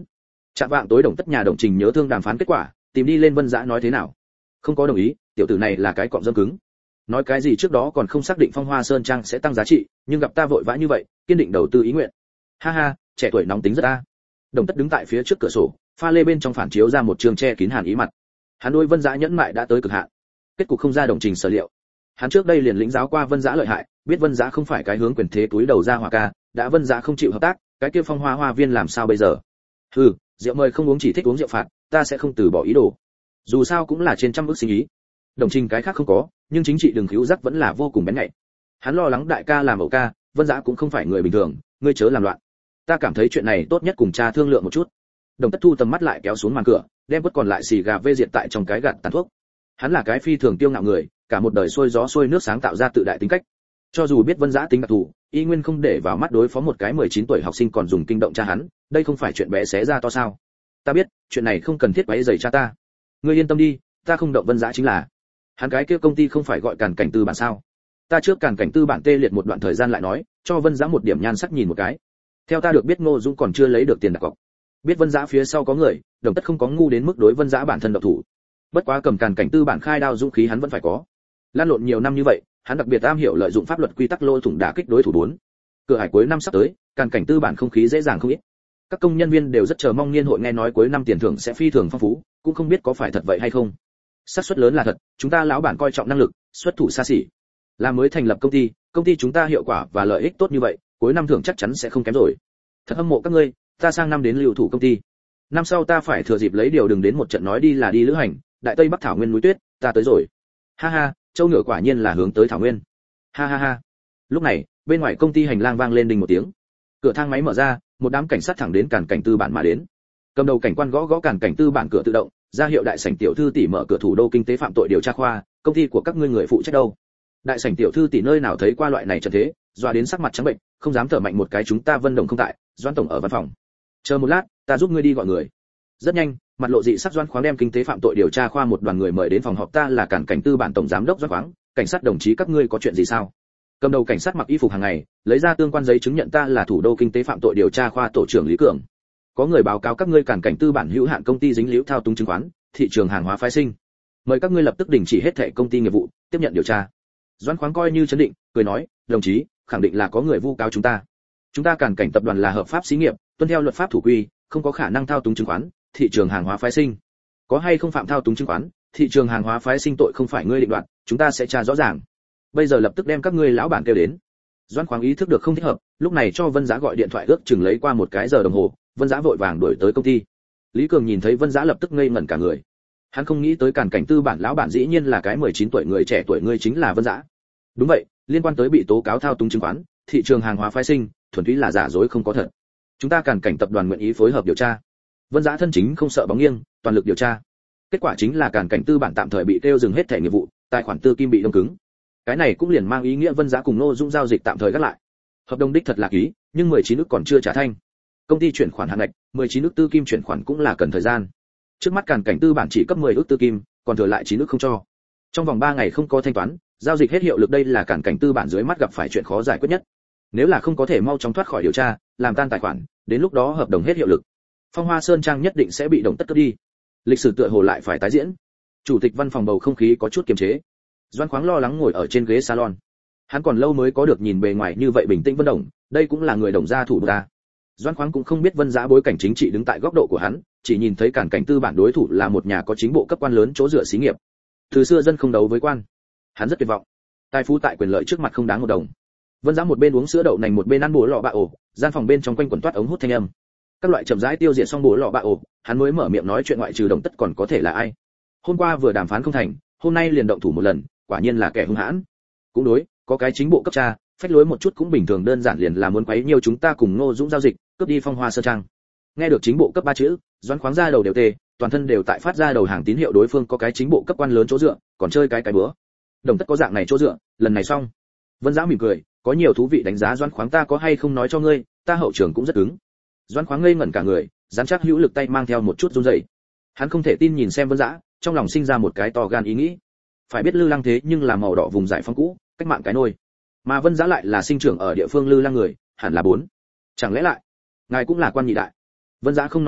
Chạm vạng tối Đồng Tất nhà Đồng Trình nhớ thương đàm phán kết quả, tìm đi lên Vân Dã nói thế nào. Không có đồng ý, tiểu tử này là cái cọm dâm cứng. Nói cái gì trước đó còn không xác định Phong Hoa Sơn Trang sẽ tăng giá trị, nhưng gặp ta vội vã như vậy, kiên định đầu tư ý nguyện. Ha ha, trẻ tuổi nóng tính rất a. Đồng Tất đứng tại phía trước cửa sổ, pha lê bên trong phản chiếu ra một trường che kín hàn ý mặt. Hắn đối Vân Dã nhẫn mại đã tới cực hạn. Kết cục không ra Đồng Trình sở liệu. Hắn trước đây liền lĩnh giáo qua Vân Dã lợi hại, biết Vân Dã không phải cái hướng quyền thế túi đầu ra hỏa ca, đã Vân Dã không chịu hợp tác, cái kia Phong Hoa Hoa Viên làm sao bây giờ? Hừ, rượu mời không uống chỉ thích uống rượu phạt, ta sẽ không từ bỏ ý đồ. Dù sao cũng là trên trăm ức sinh ý. Đồng Trình cái khác không có, nhưng chính trị đường khiếu giác vẫn là vô cùng bén nhạy. Hắn lo lắng đại ca làm ẩu ca, Vân Dã cũng không phải người bình thường, ngươi chớ làm loạn. Ta cảm thấy chuyện này tốt nhất cùng cha thương lượng một chút. Đồng Tất thu tầm mắt lại kéo xuống màn cửa, đem quất còn lại xì gà vê diệt tại trong cái gạt tàn thuốc. Hắn là cái phi thường tiêu ngạo người, cả một đời xuôi gió xuôi nước sáng tạo ra tự đại tính cách. Cho dù biết Vân Dã tính đặc thù, y nguyên không để vào mắt đối phó một cái 19 tuổi học sinh còn dùng kinh động cha hắn, đây không phải chuyện bé xé ra to sao? Ta biết, chuyện này không cần thiết quấy rầy cha ta. Ngươi yên tâm đi, ta không động Vân Dã chính là. Hắn cái kia công ty không phải gọi Càn Cảnh Tư bản sao? Ta trước Càn Cảnh Tư bản tê liệt một đoạn thời gian lại nói, cho Vân Dã một điểm nhan sắc nhìn một cái. Theo ta được biết Ngô Dũng còn chưa lấy được tiền đặt cọc. Biết Vân Dã phía sau có người, Đồng Tất không có ngu đến mức đối Vân Dã bản thân độc thủ. Bất quá cầm Càn Cảnh Tư bản khai đao dũng khí hắn vẫn phải có. Lan lộn nhiều năm như vậy, hắn đặc biệt am hiểu lợi dụng pháp luật quy tắc lôi thủng đả kích đối thủ bốn. Cửa hải cuối năm sắp tới, Càn Cảnh Tư bản không khí dễ dàng không ít. Các công nhân viên đều rất chờ mong niên hội, nghe nói cuối năm tiền thưởng sẽ phi thường phong phú, cũng không biết có phải thật vậy hay không. Xác suất lớn là thật, chúng ta lão bản coi trọng năng lực, xuất thủ xa xỉ. Là mới thành lập công ty chúng ta hiệu quả và lợi ích tốt như vậy, cuối năm thưởng chắc chắn sẽ không kém rồi. Thật hâm mộ các ngươi, ta sang năm đến lưu thủ công ty. Năm sau ta phải thừa dịp lấy điều đừng đến một trận nói đi là đi lữ hành, đại tây bắc thảo nguyên núi tuyết, ta tới rồi. Ha ha, châu ngựa quả nhiên là hướng tới thảo nguyên. Ha ha ha. Lúc này, bên ngoài công ty hành lang vang lên đinh một tiếng. Cửa thang máy mở ra, một đám cảnh sát thẳng đến Càn Cảnh Tư bản mà đến. Cầm đầu cảnh quan gõ gõ Càn Cảnh Tư bản cửa tự động, ra hiệu đại sảnh tiểu thư tỷ mở cửa thủ đô kinh tế phạm tội điều tra khoa, công ty của các ngươi người phụ trách đâu? Đại sảnh tiểu thư tỷ nơi nào thấy qua loại này trận thế, dọa đến sắc mặt trắng bệnh, không dám thở mạnh một cái. Chúng ta Vân Đồng không tại, Doãn tổng ở văn phòng. Chờ một lát, ta giúp ngươi đi gọi người. Rất nhanh, mặt lộ dị sắc Doãn Khoáng đem kinh tế phạm tội điều tra khoa một đoàn người mời đến phòng họp. Ta là Càn Cảnh Tư bản tổng giám đốc Doãn Khoáng, cảnh sát đồng chí các ngươi có chuyện gì sao? Cầm đầu cảnh sát mặc y phục hàng ngày, lấy ra tương quan giấy chứng nhận. Ta là thủ đô kinh tế phạm tội điều tra khoa tổ trưởng Lý Cường. Có người báo cáo các ngươi Càn Cảnh Tư bản hữu hạn công ty dính líu thao túng chứng khoán, thị trường hàng hóa phái sinh. Mời các ngươi lập tức đình chỉ hết thảy công ty nghiệp vụ, tiếp nhận điều tra. Doãn Khoáng coi như chấn định, cười nói, đồng chí, khẳng định là có người vu cáo chúng ta. Chúng ta Càn Cảnh tập đoàn là hợp pháp xí nghiệp, tuân theo luật pháp thủ quy, không có khả năng thao túng chứng khoán, thị trường hàng hóa phái sinh. Có hay không phạm thao túng chứng khoán, thị trường hàng hóa phái sinh tội không phải ngươi định đoạt, chúng ta sẽ tra rõ ràng. Bây giờ lập tức đem các ngươi lão bản kêu đến. Doãn Khoáng ý thức được không thích hợp, lúc này cho Vân Dã gọi điện thoại, ước chừng lấy qua một cái giờ đồng hồ, Vân Dã vội vàng đuổi tới công ty. Lý Cường nhìn thấy Vân Dã lập tức ngây ngẩn cả người. Hắn không nghĩ tới Càn Cảnh Tư bản lão bản dĩ nhiên là cái 19 tuổi người trẻ tuổi. Ngươi chính là Vân Dã? Đúng vậy, liên quan tới bị tố cáo thao túng chứng khoán, thị trường hàng hóa phái sinh, thuần túy là giả dối không có thật. Chúng ta Càn Cảnh tập đoàn nguyện ý phối hợp điều tra. Vân Dã thân chính không sợ bóng nghiêng, toàn lực điều tra. Kết quả chính là Càn Cảnh Tư bản tạm thời bị tiêu dừng hết thẻ nghiệp vụ, tài khoản tư kim bị đông cứng. Cái này cũng liền mang ý nghĩa Vân Dã cùng Ngô Dũng giao dịch tạm thời gác lại. Hợp đồng đích thật là ký, nhưng 19 nước còn chưa trả thanh. Công ty chuyển khoản hạn ngạch, 19 nước tư kim chuyển khoản cũng là cần thời gian. Trước mắt Càn Cảnh Tư bản chỉ cấp 10 ức tư kim, còn thừa lại 9 ức không cho. Trong vòng 3 ngày không có thanh toán, giao dịch hết hiệu lực. Đây là Càn Cảnh Tư bản dưới mắt gặp phải chuyện khó giải quyết nhất. Nếu là không có thể mau chóng thoát khỏi điều tra, làm tan tài khoản, đến lúc đó hợp đồng hết hiệu lực, Phong Hoa Sơn Trang nhất định sẽ bị Đồng Tất cướp đi. Lịch sử tựa hồ lại phải tái diễn. Chủ tịch văn phòng bầu không khí có chút kiềm chế. Doãn Khoáng lo lắng ngồi ở trên ghế salon. Hắn còn lâu mới có được nhìn bề ngoài như vậy bình tĩnh Vân Đồng, đây cũng là người Đồng gia thủ ta. Doãn Khoáng cũng không biết Vân Dã bối cảnh chính trị đứng tại góc độ của hắn, chỉ nhìn thấy Càn Cảnh Tư bản đối thủ là một nhà có chính bộ cấp quan lớn chỗ dựa xí nghiệp. Từ xưa dân không đấu với quan. Hắn rất tuyệt vọng. Tài phú tại quyền lợi trước mặt không đáng một đồng. Vân Dã một bên uống sữa đậu nành một bên ăn bổ lọ bạ ổ, gian phòng bên trong quanh quẩn toát ống hút thanh âm. Các loại chậm rãi tiêu diệt xong bổ lọ bạ ổ, hắn mới mở miệng nói chuyện, ngoại trừ Đồng Tất còn có thể là ai? Hôm qua vừa đàm phán không thành, hôm nay liền động thủ một lần, quả nhiên là kẻ hung hãn. Cũng đối, có cái chính bộ cấp cha, phách lối một chút cũng bình thường, đơn giản liền là muốn quấy nhiều chúng ta cùng Ngô Dũng giao dịch, cướp đi Phong Hoa Sơn Trang. Nghe được chính bộ cấp 3 chữ, Doãn Khoáng ra đầu đều tê, toàn thân đều tại phát ra đầu hàng tín hiệu. Đối phương có cái chính bộ cấp quan lớn chỗ dựa, còn chơi cái bữa. Đồng Tất có dạng này chỗ dựa, lần này xong. Vân Dã mỉm cười, có nhiều thú vị đánh giá Doãn Khoáng, ta có hay không nói cho ngươi, ta hậu trường cũng rất cứng. Doãn Khoáng ngây ngẩn cả người, rắn chắc hữu lực tay mang theo một chút run rẩy. Hắn không thể tin nhìn xem Vân Dã, trong lòng sinh ra một cái to gan ý nghĩ. Phải biết Lư Lăng thế nhưng là màu đỏ vùng giải phóng cũ, cách mạng cái nôi. Mà Vân Dã lại là sinh trưởng ở địa phương Lư Lăng người, hẳn là 4. Chẳng lẽ lại, ngài cũng là quan nhị đại? Vân Dã không nói chuyện,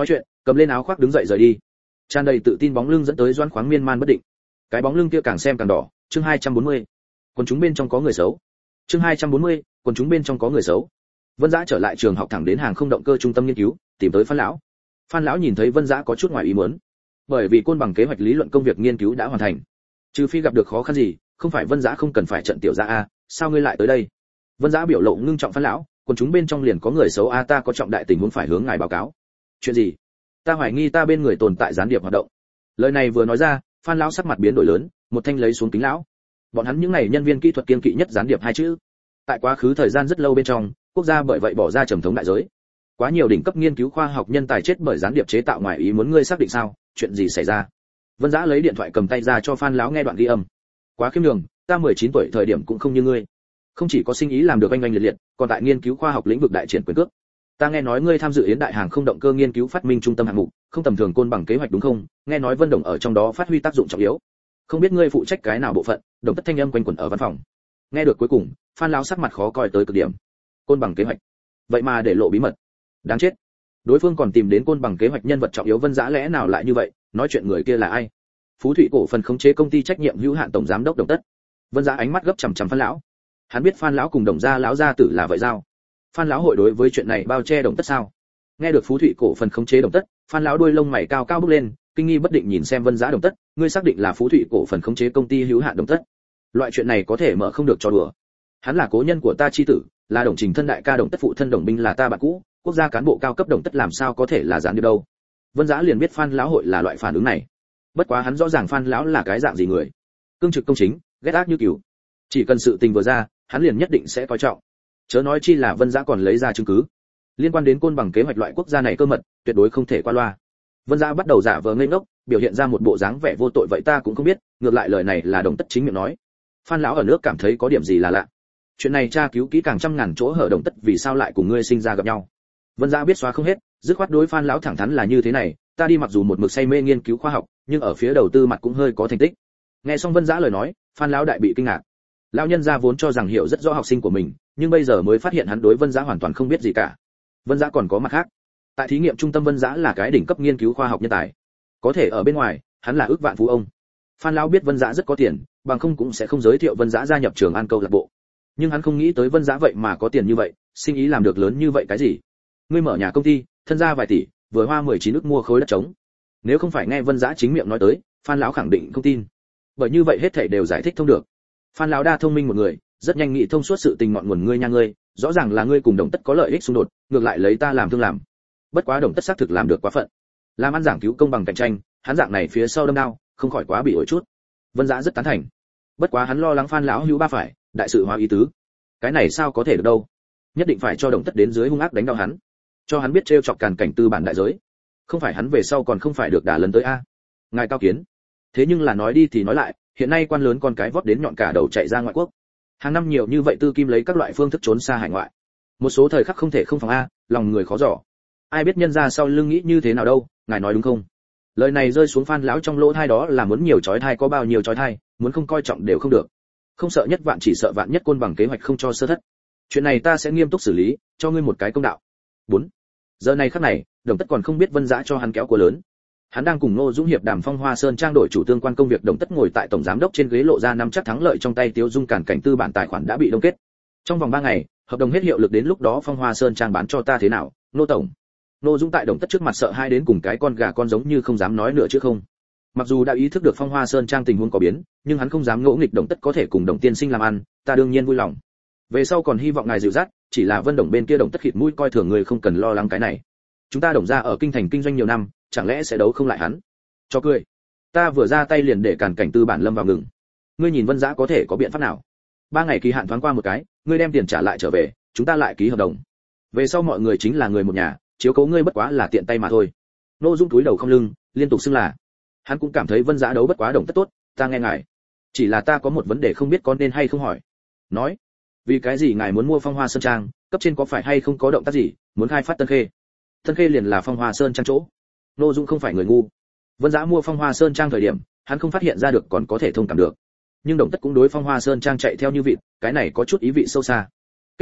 cầm lên áo khoác đứng dậy rời đi. Tràn đầy tự tin bóng lưng dẫn tới Doãn Khoáng miên man bất định. Cái bóng lưng kia càng xem càng đỏ. Chương 240. Quần chúng bên trong có người xấu. Chương 240. Quần chúng bên trong có người xấu. Vân Dã trở lại trường học thẳng đến hàng không động cơ trung tâm nghiên cứu, tìm tới Phan lão. Phan lão nhìn thấy Vân Dã có chút ngoài ý muốn, bởi vì côn bằng kế hoạch lý luận công việc nghiên cứu đã hoàn thành. Trừ phi gặp được khó khăn gì, không phải Vân Dã không cần phải trận tiểu gia a, sao ngươi lại tới đây? Vân Dã biểu lộ ngưng trọng Phan lão, quần chúng bên trong liền có người xấu a, ta có trọng đại tình huống phải hướng ngài báo cáo. Chuyện gì? Ta hoài nghi ta bên người tồn tại gián điệp hoạt động. Lời này vừa nói ra, Phan lão sắc mặt biến đổi lớn, một thanh lấy xuống kính lão. Bọn hắn những này nhân viên kỹ thuật kiên kỵ nhất gián điệp hai chữ. Tại quá khứ thời gian rất lâu bên trong, quốc gia bởi vậy bỏ ra trầm thống đại giới. Quá nhiều đỉnh cấp nghiên cứu khoa học nhân tài chết bởi gián điệp chế tạo, ngoài ý muốn ngươi xác định sao, chuyện gì xảy ra? Vân Dã lấy điện thoại cầm tay ra cho Phan lão nghe đoạn ghi âm. Quá khiêm nhường, ta 19 tuổi thời điểm cũng không như ngươi. Không chỉ có sinh ý làm được oanh oanh liệt liệt, còn tại nghiên cứu khoa học lĩnh vực đại triển quyền cước. Ta nghe nói ngươi tham dự yến đại hàng không động cơ nghiên cứu phát minh trung tâm hạng mục, không tầm thường côn bằng kế hoạch đúng không? Nghe nói Vân Đồng ở trong đó phát huy tác dụng trọng yếu. Không biết ngươi phụ trách cái nào bộ phận? Đồng tất thanh âm quanh quẩn ở văn phòng. Nghe được cuối cùng, Phan lão sắc mặt khó coi tới cực điểm. Côn bằng kế hoạch, vậy mà để lộ bí mật, đáng chết. Đối phương còn tìm đến côn bằng kế hoạch nhân vật trọng yếu. Vân Dã lẽ nào lại như vậy? Nói chuyện người kia là ai? Phú Thụy cổ phần khống chế công ty trách nhiệm hữu hạn tổng giám đốc Đồng Tất. Vân Dã ánh mắt gấp chằm chằm Phan lão. Hắn biết Phan lão cùng Đồng gia lão gia tử là vậy giao. Phan lão hội đối với chuyện này bao che Đồng Tất sao? Nghe được Phú Thụy cổ phần khống chế Đồng Tất, Phan lão đuôi lông mày cao cao bốc lên, kinh nghi bất định nhìn xem Vân Dã. Đồng Tất, ngươi xác định là Phú Thụy cổ phần khống chế công ty hữu hạn Đồng Tất? Loại chuyện này có thể mở không được cho đùa. Hắn là cố nhân của ta chi tử, là Đồng Trình thân đại ca Đồng Tất, phụ thân Đồng Binh là ta bạn cũ, quốc gia cán bộ cao cấp Đồng Tất làm sao có thể là gián điệp đâu? Vân Dã liền biết Phan lão hội là loại phản ứng này. Bất quá hắn rõ ràng Phan lão là cái dạng gì người, cương trực công chính, ghét ác như cừu. Chỉ cần sự tình vừa ra, hắn liền nhất định sẽ coi trọng. Chớ nói chi là Vân Dã còn lấy ra chứng cứ liên quan đến côn bằng kế hoạch loại quốc gia này cơ mật, tuyệt đối không thể qua loa. Vân Dã bắt đầu giả vờ ngây ngốc, biểu hiện ra một bộ dáng vẻ vô tội, vậy ta cũng không biết, ngược lại lời này là Đồng Tất chính miệng nói. Phan lão ở nước cảm thấy có điểm gì là lạ. Chuyện này tra cứu kỹ càng trăm ngàn chỗ hở, Đồng Tất vì sao lại cùng ngươi sinh ra gặp nhau? Vân Dã biết xóa không hết, dứt khoát đối Phan lão thẳng thắn là như thế này, ta đi mặc dù một mực say mê nghiên cứu khoa học, nhưng ở phía đầu tư mặt cũng hơi có thành tích. Nghe xong Vân Dã lời nói, Phan lão đại bị kinh ngạc. Lão nhân gia vốn cho rằng hiểu rất rõ học sinh của mình, nhưng bây giờ mới phát hiện hắn đối Vân Dã hoàn toàn không biết gì cả. Vân Dã còn có mặt khác. Tại thí nghiệm trung tâm, Vân Dã là cái đỉnh cấp nghiên cứu khoa học nhân tài. Có thể ở bên ngoài, hắn là ước vạn phú ông. Phan lão biết Vân Dã rất có tiền, bằng không cũng sẽ không giới thiệu Vân Dã gia nhập Trường An câu lạc bộ. Nhưng hắn không nghĩ tới Vân Dã vậy mà có tiền như vậy, sinh ý làm được lớn như vậy cái gì? Ngươi mở nhà công ty, thân gia vài tỷ, vừa hoa 19 ức mua khối đất trống. Nếu không phải nghe Vân Dã chính miệng nói tới, Phan lão khẳng định không tin. Bởi như vậy hết thảy đều giải thích thông được. Phan lão đa thông minh một người, rất nhanh nghĩ thông suốt sự tình ngọn nguồn. Ngươi nha ngươi, rõ ràng là ngươi cùng Đồng Tất có lợi ích xung đột, ngược lại lấy ta làm thương làm. Bất quá Đồng Tất xác thực làm được quá phận, làm ăn giảng cứu công bằng cạnh tranh, hắn dạng này phía sau đâm đao, không khỏi quá bị ổi chút. Vân Dã rất tán thành. Bất quá hắn lo lắng Phan lão hữu ba phải, đại sự hóa ý tứ. Cái này sao có thể được đâu? Nhất định phải cho Đồng Tất đến dưới hung ác đánh đau hắn, cho hắn biết trêu chọc càn cảnh tư bản đại giới. Không phải hắn về sau còn không phải được đả lần tới a. Ngài cao kiến. Thế nhưng là nói đi thì nói lại, hiện nay quan lớn con cái vót đến nhọn cả đầu chạy ra ngoại quốc. Hàng năm nhiều như vậy tư kim lấy các loại phương thức trốn xa hải ngoại. Một số thời khắc không thể không phòng a, lòng người khó dò. Ai biết nhân ra sau lưng nghĩ như thế nào đâu, ngài nói đúng không? Lời này rơi xuống Phan lão trong lỗ tai đó là muốn nhiều chói tai có bao nhiêu chói tai, muốn không coi trọng đều không được. Không sợ nhất vạn chỉ sợ vạn nhất, côn bằng kế hoạch không cho sơ thất. Chuyện này ta sẽ nghiêm túc xử lý, cho ngươi một cái công đạo. 4. Giờ này khắc này, Đồng Tất còn không biết Vân Dã cho hắn kéo của lớn. Hắn đang cùng Ngô Dũng hiệp đàm Phong Hoa Sơn Trang đổi chủ tương quan công việc. Đồng Tất ngồi tại tổng giám đốc trên ghế lộ ra nắm chắc thắng lợi trong tay. Tiêu Dung cản cảnh tư bản tài khoản đã bị đông kết. Trong vòng 3 ngày, hợp đồng hết hiệu lực, đến lúc đó Phong Hoa Sơn Trang bán cho ta thế nào, Nô tổng? Ngô Dũng tại Đồng Tất trước mặt sợ hai đến cùng cái con gà con giống như không dám nói nữa chứ không. Mặc dù đã ý thức được Phong Hoa Sơn Trang tình huống có biến, nhưng hắn không dám ngỗ nghịch Đồng Tất có thể cùng Đồng tiên sinh làm ăn, ta đương nhiên vui lòng. Về sau còn hy vọng ngài dịu dắt, chỉ là Vân Đồng bên kia Đồng Tất khịt mũi coi thường người, không cần lo lắng cái này. Chúng ta Đồng gia ở kinh thành kinh doanh nhiều năm, chẳng lẽ sẽ đấu không lại hắn? Cho cười. Ta vừa ra tay liền để càn cảnh tư bản lâm vào ngừng. Ngươi nhìn Vân Dã có thể có biện pháp nào? 3 ngày kỳ hạn thoáng qua một cái, ngươi đem tiền trả lại trở về, chúng ta lại ký hợp đồng. Về sau mọi người chính là người một nhà, chiếu cố ngươi bất quá là tiện tay mà thôi. Nô Dung túi đầu không lưng, liên tục xưng là. Hắn cũng cảm thấy Vân Dã đấu bất quá Đồng Tất tốt, ta nghe ngài. Chỉ là ta có một vấn đề không biết có nên hay không hỏi. Nói. Vì cái gì ngài muốn mua Phong Hoa Sơn Trang, cấp trên có phải hay không có động tác gì, muốn khai phát Tân Khê? Tân Khê liền là Phong Hoa Sơn Trang chỗ. Nô Dung không phải người ngu. Vân Dã mua Phong Hoa Sơn Trang thời điểm, hắn không phát hiện ra được còn có thể thông cảm được. Nhưng Đồng Tất cũng đối Phong Hoa Sơn Trang chạy theo như vịt, cái này có chút ý vị sâu xa.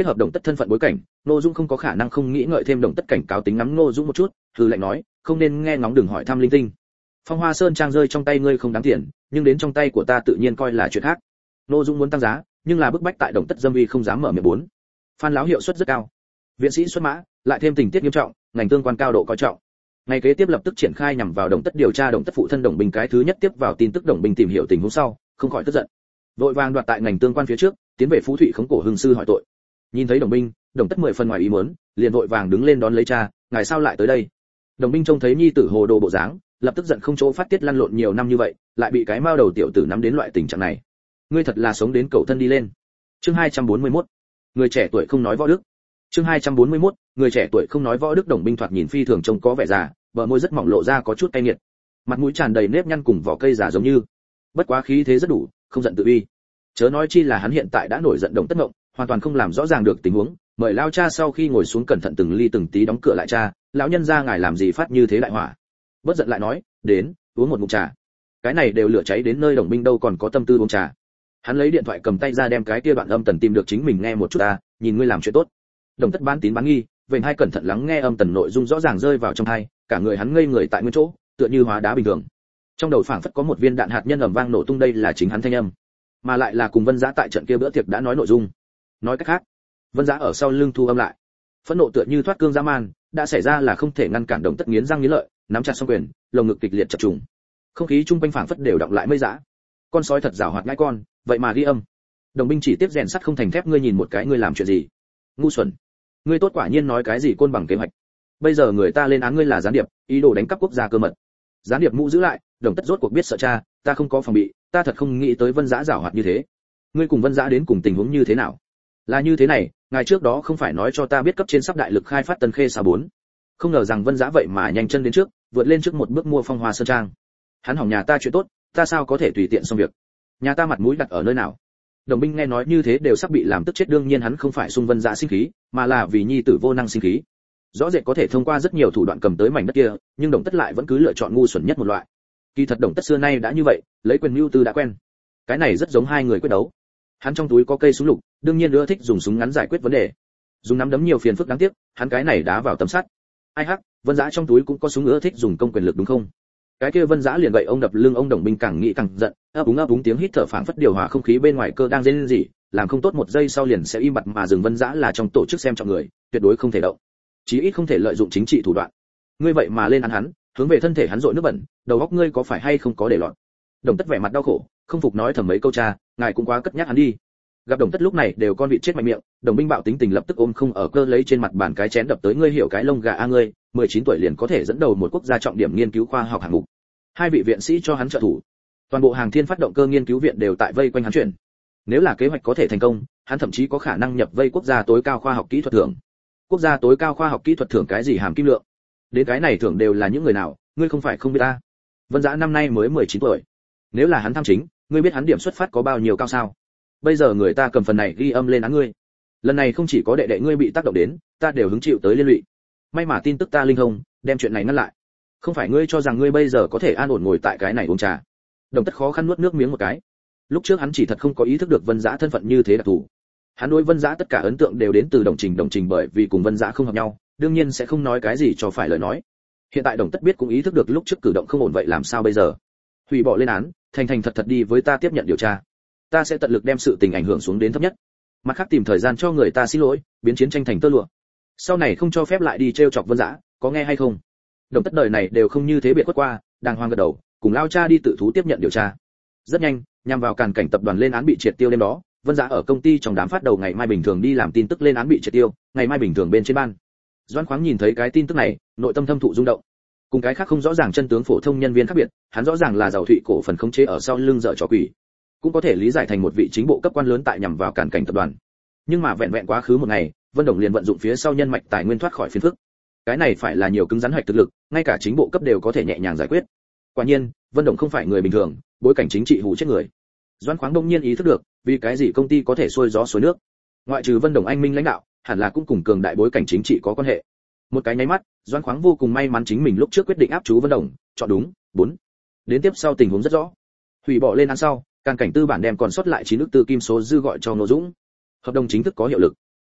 kết hợp Đồng Tất thân phận bối cảnh, Ngô Dũng không có khả năng không nghĩ ngợi thêm Đồng Tất cảnh cáo tính ngắm Ngô Dũng một chút, hừ lạnh nói, không nên nghe ngóng đừng hỏi thăm linh tinh. Phong Hoa Sơn trang rơi trong tay ngươi không đáng tiền, nhưng đến trong tay của ta tự nhiên coi là chuyện khác. Ngô Dũng muốn tăng giá, nhưng là bức bách tại Đồng Tất dâm uy không dám mở miệng bốn. Phan lão hiệu suất rất cao. Viện sĩ xuất mã, lại thêm tình tiết nghiêm trọng, ngành tương quan cao độ coi trọng. Ngày kế tiếp lập tức triển khai nhằm vào Đồng Tất điều tra Đồng Tất phụ thân Đồng Bình cái thứ nhất tiếp vào tin tức Đồng Bình tìm hiểu tình huống sau, không khỏi tức giận. Vội vàng đoạt tại ngành tương quan phía trước, tiến về Phú Thụy khống cổ hưng sư hỏi tội. Nhìn thấy Đồng Bình, Đồng Tất 10 phần ngoài ý muốn, liền vội vàng đứng lên đón lấy cha, ngài sao lại tới đây? Đồng Bình trông thấy nhi tử hồ đồ bộ dáng, lập tức giận không chỗ phát tiết lăn lộn nhiều năm như vậy, lại bị cái mao đầu tiểu tử nắm đến loại tình trạng này. Ngươi thật là sống đến cầu thân đi lên. Chương 241. Người trẻ tuổi không nói võ đức. Chương 241. Người trẻ tuổi không nói võ đức. Đồng Bình thoạt nhìn phi thường trông có vẻ già, bờ môi rất mỏng lộ ra có chút cay nghiệt. Mặt mũi tràn đầy nếp nhăn cùng vỏ cây giả giống như. Bất quá khí thế rất đủ, không giận tự uy. Chớ nói chi là hắn hiện tại đã nổi giận Đồng Tất ngộng, hoàn toàn không làm rõ ràng được tình huống, mời lao cha sau khi ngồi xuống cẩn thận từng ly từng tí đóng cửa lại cha, lão nhân gia ngài làm gì phát như thế đại hỏa. Bất giận lại nói, đến, uống một ngụm trà. Cái này đều lửa cháy đến nơi Đồng Bình đâu còn có tâm tư uống trà. Hắn lấy điện thoại cầm tay ra đem cái kia đoạn âm tần tìm được chính mình nghe một chút ta, nhìn ngươi làm chuyện tốt. Đồng Tất bán tín bán nghi, vểnh hai cẩn thận lắng nghe âm tần nội dung rõ ràng rơi vào trong tai, cả người hắn ngây người tại nguyên chỗ, tựa như hóa đá bình thường. Trong đầu phảng phất có một viên đạn hạt nhân ầm vang nổ tung, đây là chính hắn thanh âm, mà lại là cùng Vân Dã tại trận kia bữa tiệc đã nói nội dung. Nói cách khác, Vân Dã ở sau lưng thu âm lại. Phẫn nộ tựa như thoát cương dã man, đã xảy ra là không thể ngăn cản. Đồng Tất nghiến răng nghiến lợi, nắm chặt song quyền, lồng ngực kịch liệt chập trùng. Không khí trung quanh phảng phất đều đọng lại mây dã. Con sói thật giàu hoạt ngãi con, vậy mà ghi âm. Đồng Binh chỉ tiếp rèn sắt không thành thép, ngươi nhìn một cái ngươi làm chuyện gì? Ngu xuẩn. Ngươi tốt quả nhiên nói cái gì côn bằng kế hoạch. Bây giờ người ta lên án ngươi là gián điệp, ý đồ đánh cắp quốc gia cơ mật. Gián điệp mũ giữ lại, Đồng Tất rốt cuộc biết sợ cha, ta không có phòng bị, ta thật không nghĩ tới Vân Dã giàu hoạt như thế. Ngươi cùng Vân Dã đến cùng tình huống như thế nào? Là như thế này, ngày trước đó không phải nói cho ta biết cấp trên sắp đại lực khai phát Tân Khê Sa 4. Không ngờ rằng Vân Dã vậy mà nhanh chân đến trước, vượt lên trước một bước mua Phong Hoa Sơn trang. Hắn hỏng nhà ta chuyện tốt, ta sao có thể tùy tiện xong việc? Nhà ta mặt mũi đặt ở nơi nào? Đồng Binh nghe nói như thế đều sắp bị làm tức chết, đương nhiên hắn không phải xung Vân Dã sinh khí, mà là vì nhi tử vô năng sinh khí. Rõ rệt có thể thông qua rất nhiều thủ đoạn cầm tới mảnh đất kia, nhưng Đồng Tất lại vẫn cứ lựa chọn ngu xuẩn nhất một loại. Kỳ thật Đồng Tất xưa nay đã như vậy, lấy quyền mưu tư đã quen. Cái này rất giống hai người quyết đấu. Hắn trong túi có cây súng lục, đương nhiên ưa thích dùng súng ngắn giải quyết vấn đề. Dùng nắm đấm nhiều phiền phức đáng tiếc, hắn cái này đá vào tấm sắt. Ai hắc, Vân Dã trong túi cũng có súng, ưa thích dùng công quyền lực đúng không? Cái kia Vân Dã liền gậy ông đập lưng ông. Đồng Binh càng nghĩ càng giận, ấp úng tiếng hít thở phảng phất điều hòa không khí bên ngoài cơ đang rên rỉ, làm không tốt một giây sau liền sẽ im bặt mà dừng. Vân Dã là trong tổ chức xem trọng người, tuyệt đối không thể động, chí ít không thể lợi dụng chính trị thủ đoạn. Ngươi vậy mà lên án hắn, hướng về thân thể hắn dội nước bẩn, đầu óc ngươi có phải hay không có để lọt? Đồng Tất vẻ mặt đau khổ, không phục nói thầm mấy câu, cha, ngài cũng quá cất nhắc hắn đi. Gặp Đồng Tất lúc này đều con vịt chết mạnh miệng, Đồng Binh bạo tính tình lập tức ôm không ở cơ lấy trên mặt bàn cái chén đập tới, ngươi hiểu cái lông gà a ngươi, 19 tuổi liền có thể dẫn đầu một quốc gia trọng điểm nghiên cứu khoa học hạng mục. Hai vị viện sĩ cho hắn trợ thủ, toàn bộ Hàng Thiên phát động cơ nghiên cứu viện đều tại vây quanh hắn chuyển. Nếu là kế hoạch có thể thành công, hắn thậm chí có khả năng nhập vây quốc gia tối cao khoa học kỹ thuật thưởng. Quốc gia tối cao khoa học kỹ thuật thưởng cái gì hàm kim lượng? Đến cái này thưởng đều là những người nào, ngươi không phải không biết ta. Vân Dã năm nay mới 19 tuổi. Nếu là hắn tham chính, ngươi biết hắn điểm xuất phát có bao nhiêu cao sao? Bây giờ người ta cầm phần này ghi âm lên án ngươi. Lần này không chỉ có đệ đệ ngươi bị tác động đến, ta đều hứng chịu tới liên lụy. May mà tin tức ta linh thông, đem chuyện này ngăn lại. Không phải ngươi cho rằng ngươi bây giờ có thể an ổn ngồi tại cái này uống trà. Đồng Tất khó khăn nuốt nước miếng một cái. Lúc trước hắn chỉ thật không có ý thức được Vân Dã thân phận như thế đặc thù. Hắn đối Vân Dã tất cả ấn tượng đều đến từ Đồng Trình bởi vì cùng Vân Dã không hợp nhau, đương nhiên sẽ không nói cái gì cho phải lời nói. Hiện tại Đồng Tất biết cũng ý thức được lúc trước cử động không ổn, vậy làm sao bây giờ? Hủy bỏ lên án, thành thật đi với ta tiếp nhận điều tra. Ta sẽ tận lực đem sự tình ảnh hưởng xuống đến thấp nhất. Mặt khác tìm thời gian cho người ta xin lỗi, biến chiến tranh thành tơ lụa. Sau này không cho phép lại đi trêu chọc Vân Dã, có nghe hay không? Đồng Tất đời này đều không như thế biệt khuất qua, đàng hoàng gật đầu, cùng lao cha đi tự thú tiếp nhận điều tra. Rất nhanh, nhằm vào Càn Cảnh tập đoàn lên án bị triệt tiêu đêm đó, Vân Dã ở công ty trong đám phát đầu ngày mai bình thường đi làm tin tức lên án bị triệt tiêu, ngày mai bình thường bên trên ban. Doãn Khoáng nhìn thấy cái tin tức này, nội tâm thâm thụ rung động. Cùng cái khác không rõ ràng chân tướng phổ thông nhân viên khác biệt, hắn rõ ràng là giàu thụy cổ phần khống chế ở sau lưng dở trò quỷ, cũng có thể lý giải thành một vị chính bộ cấp quan lớn tại nhằm vào Càn Cảnh tập đoàn. Nhưng mà vẹn vẹn quá khứ một ngày, Vân Đồng liền vận dụng phía sau nhân mạch tài nguyên thoát khỏi phiền phức. Cái này phải là nhiều cứng rắn hoạch thực lực, ngay cả chính bộ cấp đều có thể nhẹ nhàng giải quyết. Quả nhiên, Vân Đồng không phải người bình thường, bối cảnh chính trị hù chết người. Doãn Khoáng đông nhiên ý thức được, vì cái gì công ty có thể xuôi gió xuôi nước. Ngoại trừ Vân Đồng anh minh lãnh đạo, hẳn là cũng cùng cường đại bối cảnh chính trị có quan hệ. Một cái nháy mắt, Doãn Khoáng vô cùng may mắn chính mình lúc trước quyết định áp chú Vân Đồng, chọn đúng. 4. Đến tiếp sau tình huống rất rõ. Hủy bỏ lên án sau, Càn Cảnh tư bản đem còn sót lại 9 ức tư kim số dư gọi cho Ngô Dũng. Hợp đồng chính thức có hiệu lực.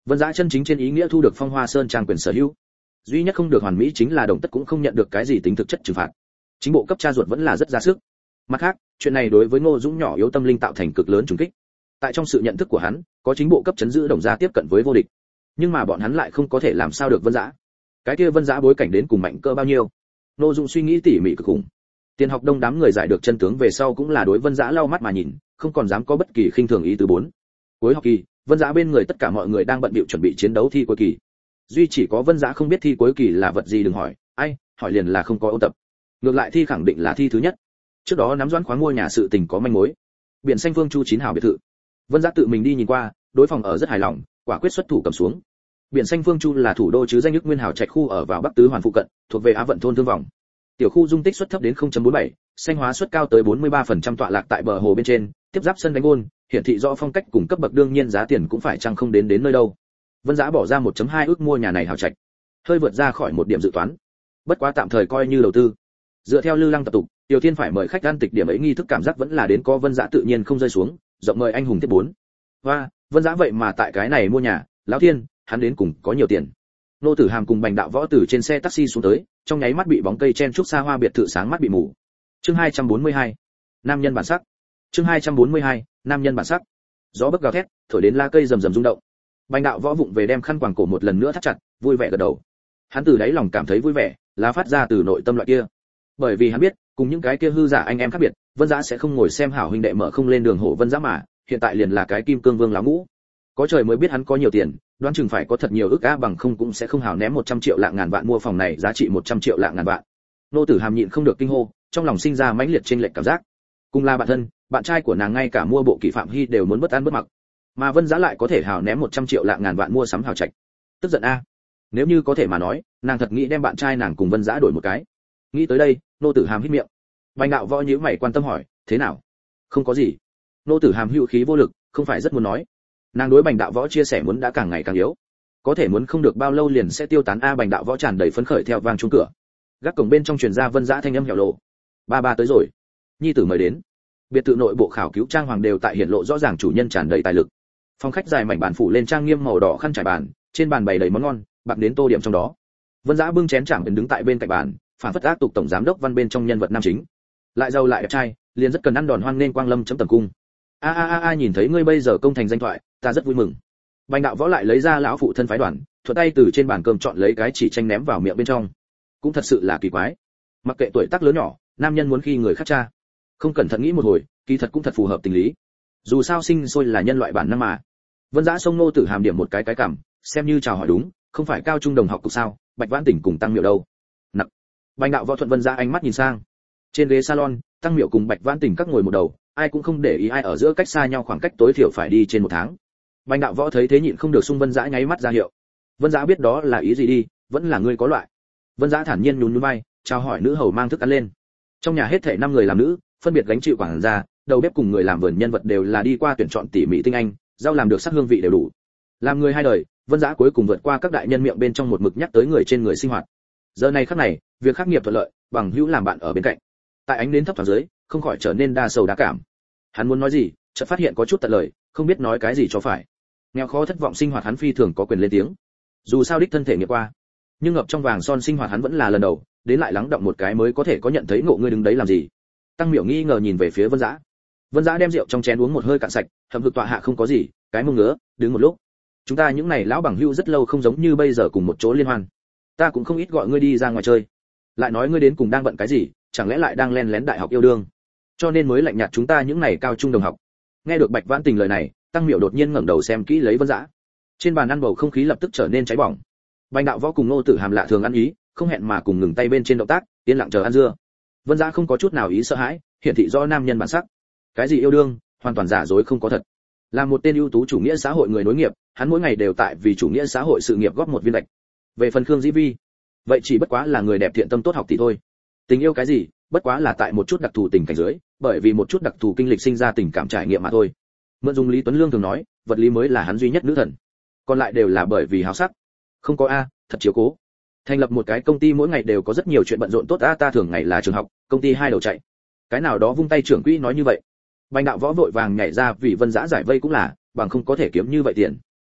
Vân Dã chân chính trên ý nghĩa thu được Phong Hoa Sơn trang quyền sở hữu. Duy nhất không được hoàn mỹ chính là Đồng Tất cũng không nhận được cái gì tính thực chất trừng phạt. Chính bộ cấp cha ruột vẫn là rất ra sức. Mặt khác, chuyện này đối với Ngô Dũng nhỏ yếu tâm linh tạo thành cực lớn trùng kích. Tại trong sự nhận thức của hắn, có chính bộ cấp chấn giữ Đồng gia tiếp cận với vô địch, nhưng mà bọn hắn lại không có thể làm sao được Vân Dã. Cái kia Vân Dã bối cảnh đến cùng mạnh cỡ bao nhiêu? Ngô Dũng suy nghĩ tỉ mỉ cực khủng. Tiền học đông đám người giải được chân tướng về sau cũng là đối Vân Dã lau mắt mà nhìn, không còn dám có bất kỳ khinh thường ý tứ bốn. Cuối học kỳ, Vân Dã bên người tất cả mọi người đang bận bịu chuẩn bị chiến đấu thi cuối kỳ. Duy chỉ có Vân Dã không biết thi cuối kỳ là vật gì, đừng hỏi, ai, hỏi liền là không có ôn tập. Ngược lại thi khẳng định là thi thứ nhất. Trước đó nắm Doãn Khoáng mua nhà sự tình có manh mối. Biển Xanh Vương Chu Chín hào biệt thự. Vân Dã tự mình đi nhìn qua, đối phòng ở rất hài lòng, quả quyết xuất thủ cầm xuống. Biển Xanh Vương Chu là thủ đô chứ danh nhất nguyên hào trạch khu ở vào Bắc Tứ Hoàn phụ cận, thuộc về Á Vận thôn thương vòng. Tiểu khu dung tích suất thấp đến 0.47, xanh hóa suất cao tới 43% tọa lạc tại bờ hồ bên trên, tiếp giáp sân đánh gôn, hiển thị rõ phong cách cùng cấp bậc, đương nhiên giá tiền cũng phải chăng không đến nơi đâu. Vân Dã bỏ ra 1.2 ức mua nhà này hào trạch, hơi vượt ra khỏi một điểm dự toán. Bất quá tạm thời coi như đầu tư. Dựa theo Lư Lăng tập tục, Tiểu Thiên phải mời khách ăn tịch điểm ấy nghi thức cảm giác vẫn là đến có Vân Dã tự nhiên không rơi xuống, rộng mời anh hùng tiếp 4. Và, Vân Dã vậy mà tại cái này mua nhà, lão thiên, hắn đến cùng có nhiều tiền. Nô Tử Hàm cùng Bành Đạo Võ từ trên xe taxi xuống tới, trong nháy mắt bị bóng cây chen trúc xa hoa biệt thự sáng mắt bị mù. Chương 242. Nam nhân bản sắc. Chương 242. Nam nhân bản sắc. Gió bấc gào thét, thổi đến lá cây rầm rầm rung động. Bành Đạo Võ vụng về đem khăn quàng cổ một lần nữa thắt chặt, vui vẻ gật đầu. Hắn từ đáy lòng cảm thấy vui vẻ, là phát ra từ nội tâm loại kia. Bởi vì hắn biết, cùng những cái kia hư giả anh em khác biệt, Vân Dã sẽ không ngồi xem hảo huynh đệ mở không lên đường hổ Vân Dã mà, hiện tại liền là cái kim cương vương lão ngũ. Có trời mới biết hắn có nhiều tiền, đoán chừng phải có thật nhiều ức á, bằng không cũng sẽ không hào ném 100 triệu lạng ngàn vạn mua phòng này giá trị 100 triệu lạng ngàn vạn. Nô Tử Hàm nhịn không được kinh hô, trong lòng sinh ra mãnh liệt chênh lệch cảm giác. Cùng là bạn thân, bạn trai của nàng ngay cả mua bộ kỷ Phạm Hy đều muốn bất ăn bất mặc, mà Vân Dã lại có thể hào ném 100 triệu lạng ngàn vạn mua sắm hào trạch. Tức giận a. Nếu như có thể mà nói, nàng thật nghĩ đem bạn trai nàng cùng Vân Dã đổi một cái. Nghĩ tới đây, Nô Tử Hàm hít miệng. Bành Đạo Võ nhíu mày quan tâm hỏi, thế nào? Không có gì. Nô Tử Hàm hữu khí vô lực, không phải rất muốn nói. Nàng đối Bành Đạo Võ chia sẻ muốn đã càng ngày càng yếu, có thể muốn không được bao lâu liền sẽ tiêu tán a. Bành Đạo Võ tràn đầy phấn khởi theo vang chuông cửa. Gác cổng bên trong truyền ra Vân Dã thanh âm hẻo lộ, ba tới rồi, nhi tử mời đến. Biệt thự nội bộ khảo cứu trang hoàng đều tại hiện lộ rõ ràng chủ nhân tràn đầy tài lực. Phòng khách dài mảnh bàn phủ lên trang nghiêm màu đỏ khăn trải bàn, trên bàn bày đầy món ngon, bạc đến tô điểm trong đó. Vân Dã bưng chén chạm đứng tại bên cạnh bàn, phản phất ác tục tổng giám đốc Văn bên trong nhân vật nam chính. Lại giàu lại đẹp trai, liền rất cần ăn đòn hoan nên quang lâm chấm tầm cung. A nhìn thấy ngươi bây giờ công thành danh thoại, ta rất vui mừng. Bành Đạo Võ lại lấy ra lão phụ thân phái đoàn, thuận tay từ trên bàn cơm chọn lấy cái chỉ tranh ném vào miệng bên trong. Cũng thật sự là kỳ quái. Mặc kệ tuổi tác lớn nhỏ, nam nhân muốn khi người khác cha. Không cẩn thận nghĩ một hồi, kỳ thật cũng thật phù hợp tình lý. Dù sao sinh sôi là nhân loại bản năng mà. Vân Dã xông Nô Tử Hàm điểm một cái cằm, xem như chào hỏi đúng, không phải cao trung đồng học cục sao? Bạch Vãn Tỉnh cùng Tăng Miệu đâu? Nặc. Bành Đạo Võ thuận Vân Dã ánh mắt nhìn sang. Trên ghế salon, Tăng Miệu cùng Bạch Vãn Tỉnh các ngồi một đầu, ai cũng không để ý ai, ở giữa cách xa nhau khoảng cách tối thiểu phải đi trên một tháng. Bành Đạo Võ thấy thế nhịn không được xung Vân Dã nháy mắt ra hiệu. Vân Dã biết đó là ý gì đi, vẫn là ngươi có loại. Vân Dã thản nhiên nhún nhún vai, chào hỏi nữ hầu mang thức ăn lên. Trong nhà hết thảy 5 người làm nữ, phân biệt gánh chịu quản gia, đầu bếp cùng người làm vườn nhân vật đều là đi qua tuyển chọn tỉ mỉ tinh anh, rau làm được sắc hương vị đều đủ. Làm người hai đời, Vân Dã cuối cùng vượt qua các đại nhân miệng bên trong một mực nhắc tới người trên người sinh hoạt. Giờ này khắc này, việc khắc nghiệp thuận lợi, bằng hữu làm bạn ở bên cạnh. Tại ánh đến thấp thoáng dưới, không khỏi trở nên đa sầu đa cảm. Hắn muốn nói gì, chợt phát hiện có chút tận lời, không biết nói cái gì cho phải. Nghèo khó thất vọng sinh hoạt hắn phi thường có quyền lên tiếng. Dù sao đích thân thể nghiệp qua, nhưng ngập trong vàng son sinh hoạt hắn vẫn là lần đầu, đến lại lắng động một cái mới có thể có nhận thấy ngộ. Ngươi đứng đấy làm gì? Tăng Miểu nghi ngờ nhìn về phía Vân Dã. Vân Dã đem rượu trong chén uống một hơi cạn sạch, hậm hực tọa hạ không có gì, cái mông ngứa, đứng một lúc. Chúng ta những này lão bằng hữu rất lâu không giống như bây giờ cùng một chỗ liên hoan. Ta cũng không ít gọi ngươi đi ra ngoài chơi. Lại nói ngươi đến cùng đang bận cái gì, chẳng lẽ lại đang len lén đại học yêu đương? Cho nên mới lạnh nhạt chúng ta những này cao trung đồng học. Nghe được Bạch Vãn Tình lời này, Tăng Miểu đột nhiên ngẩng đầu xem kỹ lấy Vân Dã. Trên bàn ăn bầu không khí lập tức trở nên cháy bỏng. Bành Đạo Võ cùng Nô Tử Hàm lạ thường ăn ý, không hẹn mà cùng ngừng tay bên trên động tác, yên lặng chờ ăn dưa. Vân Dã không có chút nào ý sợ hãi, hiển thị do nam nhân bản sắc. Cái gì yêu đương, hoàn toàn giả dối không có thật. Là một tên ưu tú chủ nghĩa xã hội người nối nghiệp, hắn mỗi ngày đều tại vì chủ nghĩa xã hội sự nghiệp góp một viên gạch. Về phần Khương Dĩ Vi, vậy chỉ bất quá là người đẹp thiện tâm tốt học thì thôi. Tình yêu cái gì, bất quá là tại một chút đặc thù tình cảnh dưới, bởi vì một chút đặc thù kinh lịch sinh ra tình cảm trải nghiệm mà thôi. Mượn dùng Lý Tuấn Lương thường nói, vật lý mới là hắn duy nhất nữ thần, còn lại đều là bởi vì háo sắc. Không có a, thật chiếu cố. Thành lập một cái công ty mỗi ngày đều có rất nhiều chuyện bận rộn tốt a, ta thường ngày là trường học, công ty hai đầu chạy. Cái nào đó vung tay trưởng quỹ nói như vậy. Bành Đạo Võ vội vàng nhảy ra vì Vân Dã giải vây cũng là, bằng không có thể kiếm như vậy tiền.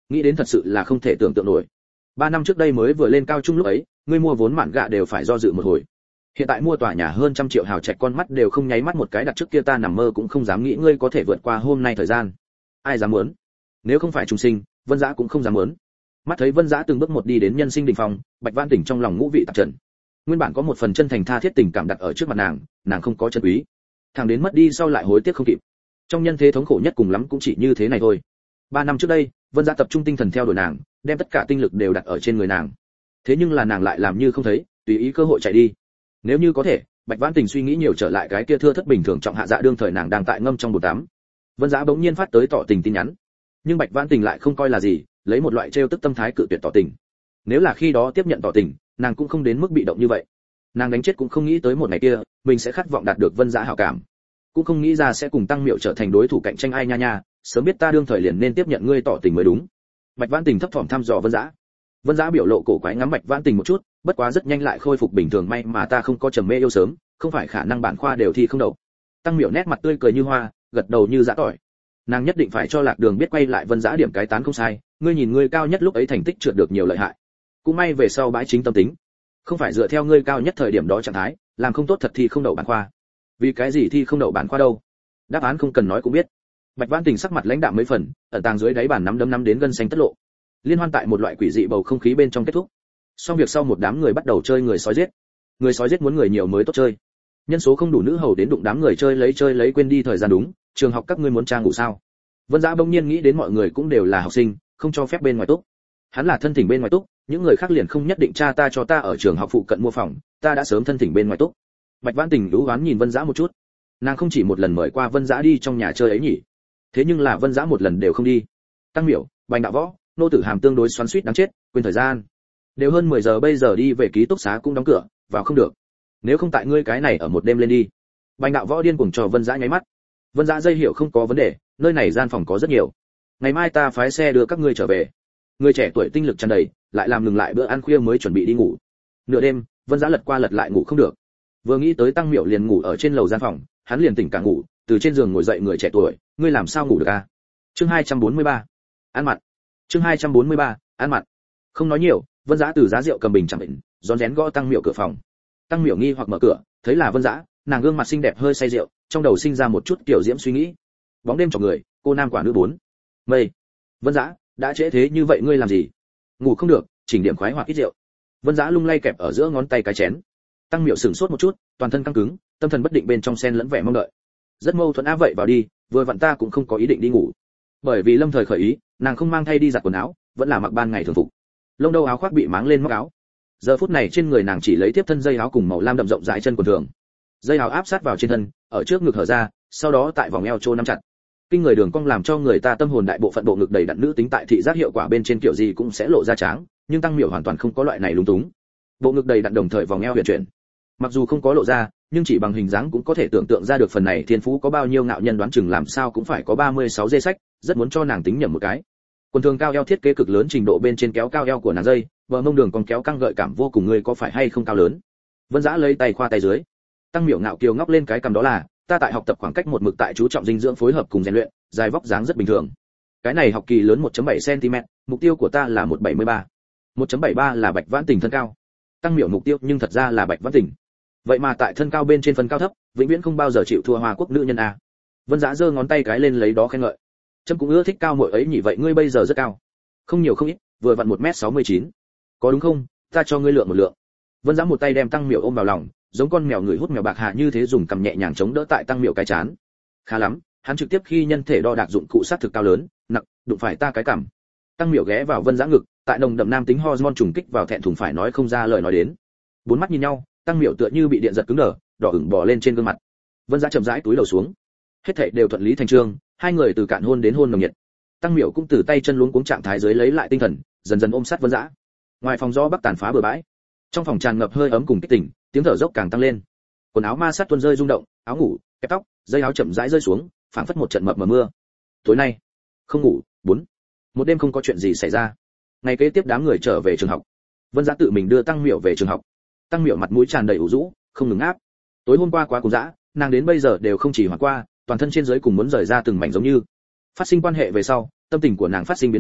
nghĩ đến thật sự là không thể tưởng tượng nổi. 3 năm trước đây mới vừa lên cao trung lúc ấy, ngươi mua vốn mạn gạ đều phải do dự một hồi. Hiện tại mua tòa nhà hơn 100 triệu hào trạch con mắt đều không nháy mắt một cái, đặt trước kia ta nằm mơ cũng không dám nghĩ ngươi có thể vượt qua hôm nay thời gian. Ai dám muốn? Nếu không phải trùng sinh, Vân Dã cũng không dám muốn. Mắt thấy Vân Dã từng bước một đi đến nhân sinh đỉnh phong, Bạch Vãn Tỉnh trong lòng ngũ vị tạp trần. Nguyên bản có một phần chân thành tha thiết tình cảm đặt ở trước mặt nàng không có chân quý. Thằng đến mất đi sau lại hối tiếc không kịp. Trong nhân thế thống khổ nhất cùng lắm cũng chỉ như thế này thôi. 3 năm trước đây, Vân Dã tập trung tinh thần theo đuổi nàng, đem tất cả tinh lực đều đặt ở trên người nàng. Thế nhưng là nàng lại làm như không thấy, tùy ý cơ hội chạy đi. Nếu như có thể, Bạch Vãn Tình suy nghĩ nhiều trở lại cái kia thưa thất bình thường trọng hạ dạ đương thời nàng đang tại ngâm trong bồn tắm. Vân Dã bỗng nhiên phát tới tỏ tình tin nhắn, nhưng Bạch Vãn Tình lại không coi là gì, lấy một loại trêu tức tâm thái cự tuyệt tỏ tình. Nếu là khi đó tiếp nhận tỏ tình, nàng cũng không đến mức bị động như vậy. Nàng đánh chết cũng không nghĩ tới một ngày kia, mình sẽ khát vọng đạt được Vân Dã hảo cảm, cũng không nghĩ ra sẽ cùng Tăng Miệu trở thành đối thủ cạnh tranh ai nha nha, sớm biết ta đương thời liền nên tiếp nhận ngươi tỏ tình mới đúng. Bạch Vãn Tình thấp thỏm thăm dò Vân Dã. Vân Dã biểu lộ cổ quái ngắm Bạch Vãn Tình một chút, bất quá rất nhanh lại khôi phục bình thường, may mà ta không có trầm mê yêu sớm, không phải khả năng bản khoa đều thi không đậu. Tăng Miểu nét mặt tươi cười như hoa, gật đầu như giã tỏi. Nàng nhất định phải cho Lạc Đường biết quay lại Vân Dã điểm cái tán không sai, ngươi nhìn ngươi cao nhất lúc ấy thành tích trượt được nhiều lợi hại. Cũng may về sau bãi chính tâm tính, không phải dựa theo ngươi cao nhất thời điểm đó trạng thái, làm không tốt thật thì không đậu bản khoa. Vì cái gì thi không đậu bản khoa đâu? Đáp án không cần nói cũng biết. Bạch Vãn Tình sắc mặt lãnh đạm mấy phần, ẩn tàng dưới đáy bàn nắm đấm nắm đến gân xanh tất lộ. Liên hoan tại một loại quỷ dị bầu không khí bên trong kết thúc. Xong việc sau một đám người bắt đầu chơi người sói giết. Người sói giết muốn người nhiều mới tốt chơi. Nhân số không đủ nữ hầu đến đụng đám người chơi lấy quên đi thời gian đúng, trường học các ngươi muốn trang ngủ sao? Vân Dã bỗng nhiên nghĩ đến mọi người cũng đều là học sinh, không cho phép bên ngoài túc. Hắn là thân thỉnh bên ngoài túc, những người khác liền không nhất định cha ta cho ta ở trường học phụ cận mua phòng, ta đã sớm thân thỉnh bên ngoài túc. Bạch Vãn Tình đú oán nhìn Vân Dã một chút. Nàng không chỉ một lần mời qua Vân Dã đi trong nhà chơi ấy nhỉ? Thế nhưng là Vân Dã một lần đều không đi. Tăng Miểu, Bành Đạo Võ, nô tử Hàm tương đối xoắn xuýt đáng chết, quên thời gian. Đều hơn 10 giờ bây giờ đi về ký túc xá cũng đóng cửa, vào không được. Nếu không tại ngươi cái này ở một đêm lên đi. Bành Đạo Võ điên cuồng cho Vân Dã nháy mắt. Vân Dã dây hiểu không có vấn đề, nơi này gian phòng có rất nhiều. Ngày mai ta phái xe đưa các ngươi trở về. Người trẻ tuổi tinh lực tràn đầy, lại làm ngừng lại bữa ăn khuya mới chuẩn bị đi ngủ. Nửa đêm, Vân Dã lật qua lật lại ngủ không được. Vừa nghĩ tới Tăng Miểu liền ngủ ở trên lầu gian phòng, hắn liền tỉnh cả ngủ, từ trên giường ngồi dậy, người trẻ tuổi, ngươi làm sao ngủ được a? Chương 243. Ăn mặn. Chương 243. Ăn mặn. Không nói nhiều, Vân Dã từ giá rượu cầm bình chẳng định, rón rén gõ Tăng Miểu cửa phòng. Tăng Miểu nghi hoặc mở cửa, thấy là Vân Dã, nàng gương mặt xinh đẹp hơi say rượu, trong đầu sinh ra một chút kiểu diễm suy nghĩ. Bóng đêm chọc người, cô nam quả nữ 4. Mây. Vân Dã, đã trễ thế như vậy ngươi làm gì? Ngủ không được, chỉnh điểm khoái hoặc ít rượu. Vân Dã lung lay kẹp ở giữa ngón tay cái chén. Tăng Miểu sửng sốt một chút, toàn thân căng cứng, tâm thần bất định bên trong xen lẫn vẻ mong đợi. Rất mâu thuẫn á, vậy vào đi, vừa vặn ta cũng không có ý định đi ngủ. Bởi vì lâm thời khởi ý, nàng không mang thay đi giặt quần áo, vẫn là mặc ban ngày thường phục. Lông đâu áo khoác bị máng lên móc áo. Giờ phút này trên người nàng chỉ lấy tiếp thân dây áo cùng màu lam đậm rộng dài chân quần thường. Dây áo áp sát vào trên thân, ở trước ngực hở ra, sau đó tại vòng eo trô nắm chặt. Kinh người đường cong làm cho người ta tâm hồn đại bộ phận bộ ngực đầy đặn nữ tính tại thị giác hiệu quả bên trên kiểu gì cũng sẽ lộ ra tráng, nhưng Tăng Miểu hoàn toàn không có loại này lúng túng. Bộ ngực đầy đặn đồng thời vòng eo huyền chuyển. Mặc dù không có lộ ra, nhưng chỉ bằng hình dáng cũng có thể tưởng tượng ra được phần này thiên phú có bao nhiêu, ngạo nhân đoán chừng làm sao cũng phải có 36 dây sách, rất muốn cho nàng tính nhầm một cái. Quần thường cao eo thiết kế cực lớn trình độ bên trên kéo cao eo của nàng dây, bờ mông đường còn kéo căng gợi cảm vô cùng, người có phải hay không cao lớn. Vân Dã lấy tay khoa tay dưới. Tăng Miểu ngạo kiều ngóc lên cái cằm, đó là ta tại học tập khoảng cách một mực tại chú trọng dinh dưỡng phối hợp cùng rèn luyện, dài vóc dáng rất bình thường. Cái này học kỳ lớn 1.7 cm, mục tiêu của ta là 1.73. 1.73 là Bạch Vãn Tình thân cao. Tăng Miểu mục tiêu nhưng thật ra là Bạch Vãn Tình. Vậy mà tại thân cao bên trên phần cao thấp, vĩnh viễn không bao giờ chịu thua Hoa Quốc nữ nhân a. Vân Dã giơ ngón tay cái lên lấy đó khen ngợi. Trâm cũng ưa thích cao muội ấy nhỉ, vậy ngươi bây giờ rất cao. Không nhiều không ít, vừa vặn 1m69. Có đúng không, ta cho ngươi lượng một lượng. Vân Dã một tay đem Tăng Miểu ôm vào lòng, giống con mèo người hút mèo bạc hạ như thế, dùng cầm nhẹ nhàng chống đỡ tại Tăng Miểu cái chán. Khá lắm, hắn trực tiếp khi nhân thể đo đạc dụng cụ sát thực cao lớn, nặng, đụng phải ta cái cằm. Tăng Miểu ghé vào Vân Dã ngực, tại nồng đậm nam tính hormone trùng kích vào, thẹn thùng phải nói không ra lời nói đến. Bốn mắt nhìn nhau, Tăng Miểu tựa như bị điện giật cứng đờ, đỏ ửng bò lên trên gương mặt. Vân Dã chậm rãi túi đầu xuống. Hết thảy đều thuận lý thành chương, hai người từ cạn hôn đến hôn nồng nhiệt. Tăng Miểu cũng từ tay chân luống cuống trạng thái dưới lấy lại tinh thần, dần dần ôm sát Vân Dã. Ngoài phòng gió bắc tàn phá bừa bãi, trong phòng tràn ngập hơi ấm cùng kích tỉnh, tiếng thở dốc càng tăng lên. Quần áo ma sát tuôn rơi rung động, áo ngủ, kẹp tóc, dây áo chậm rãi rơi xuống, phảng phất một trận mập mờ mưa. Tối nay không ngủ. 4. Một đêm không có chuyện gì xảy ra. Ngày kế tiếp đám người trở về trường học. Vân Dã tự mình đưa Tăng Miểu về trường học. Tăng Miểu mặt mũi tràn đầy ủ rũ, không ngừng áp. Tối hôm qua quá cùng dã, nàng đến bây giờ đều không chỉ hoàn qua, toàn thân trên dưới cùng muốn rời ra từng mảnh giống như. Phát sinh quan hệ về sau, tâm tình của nàng phát sinh biến hóa,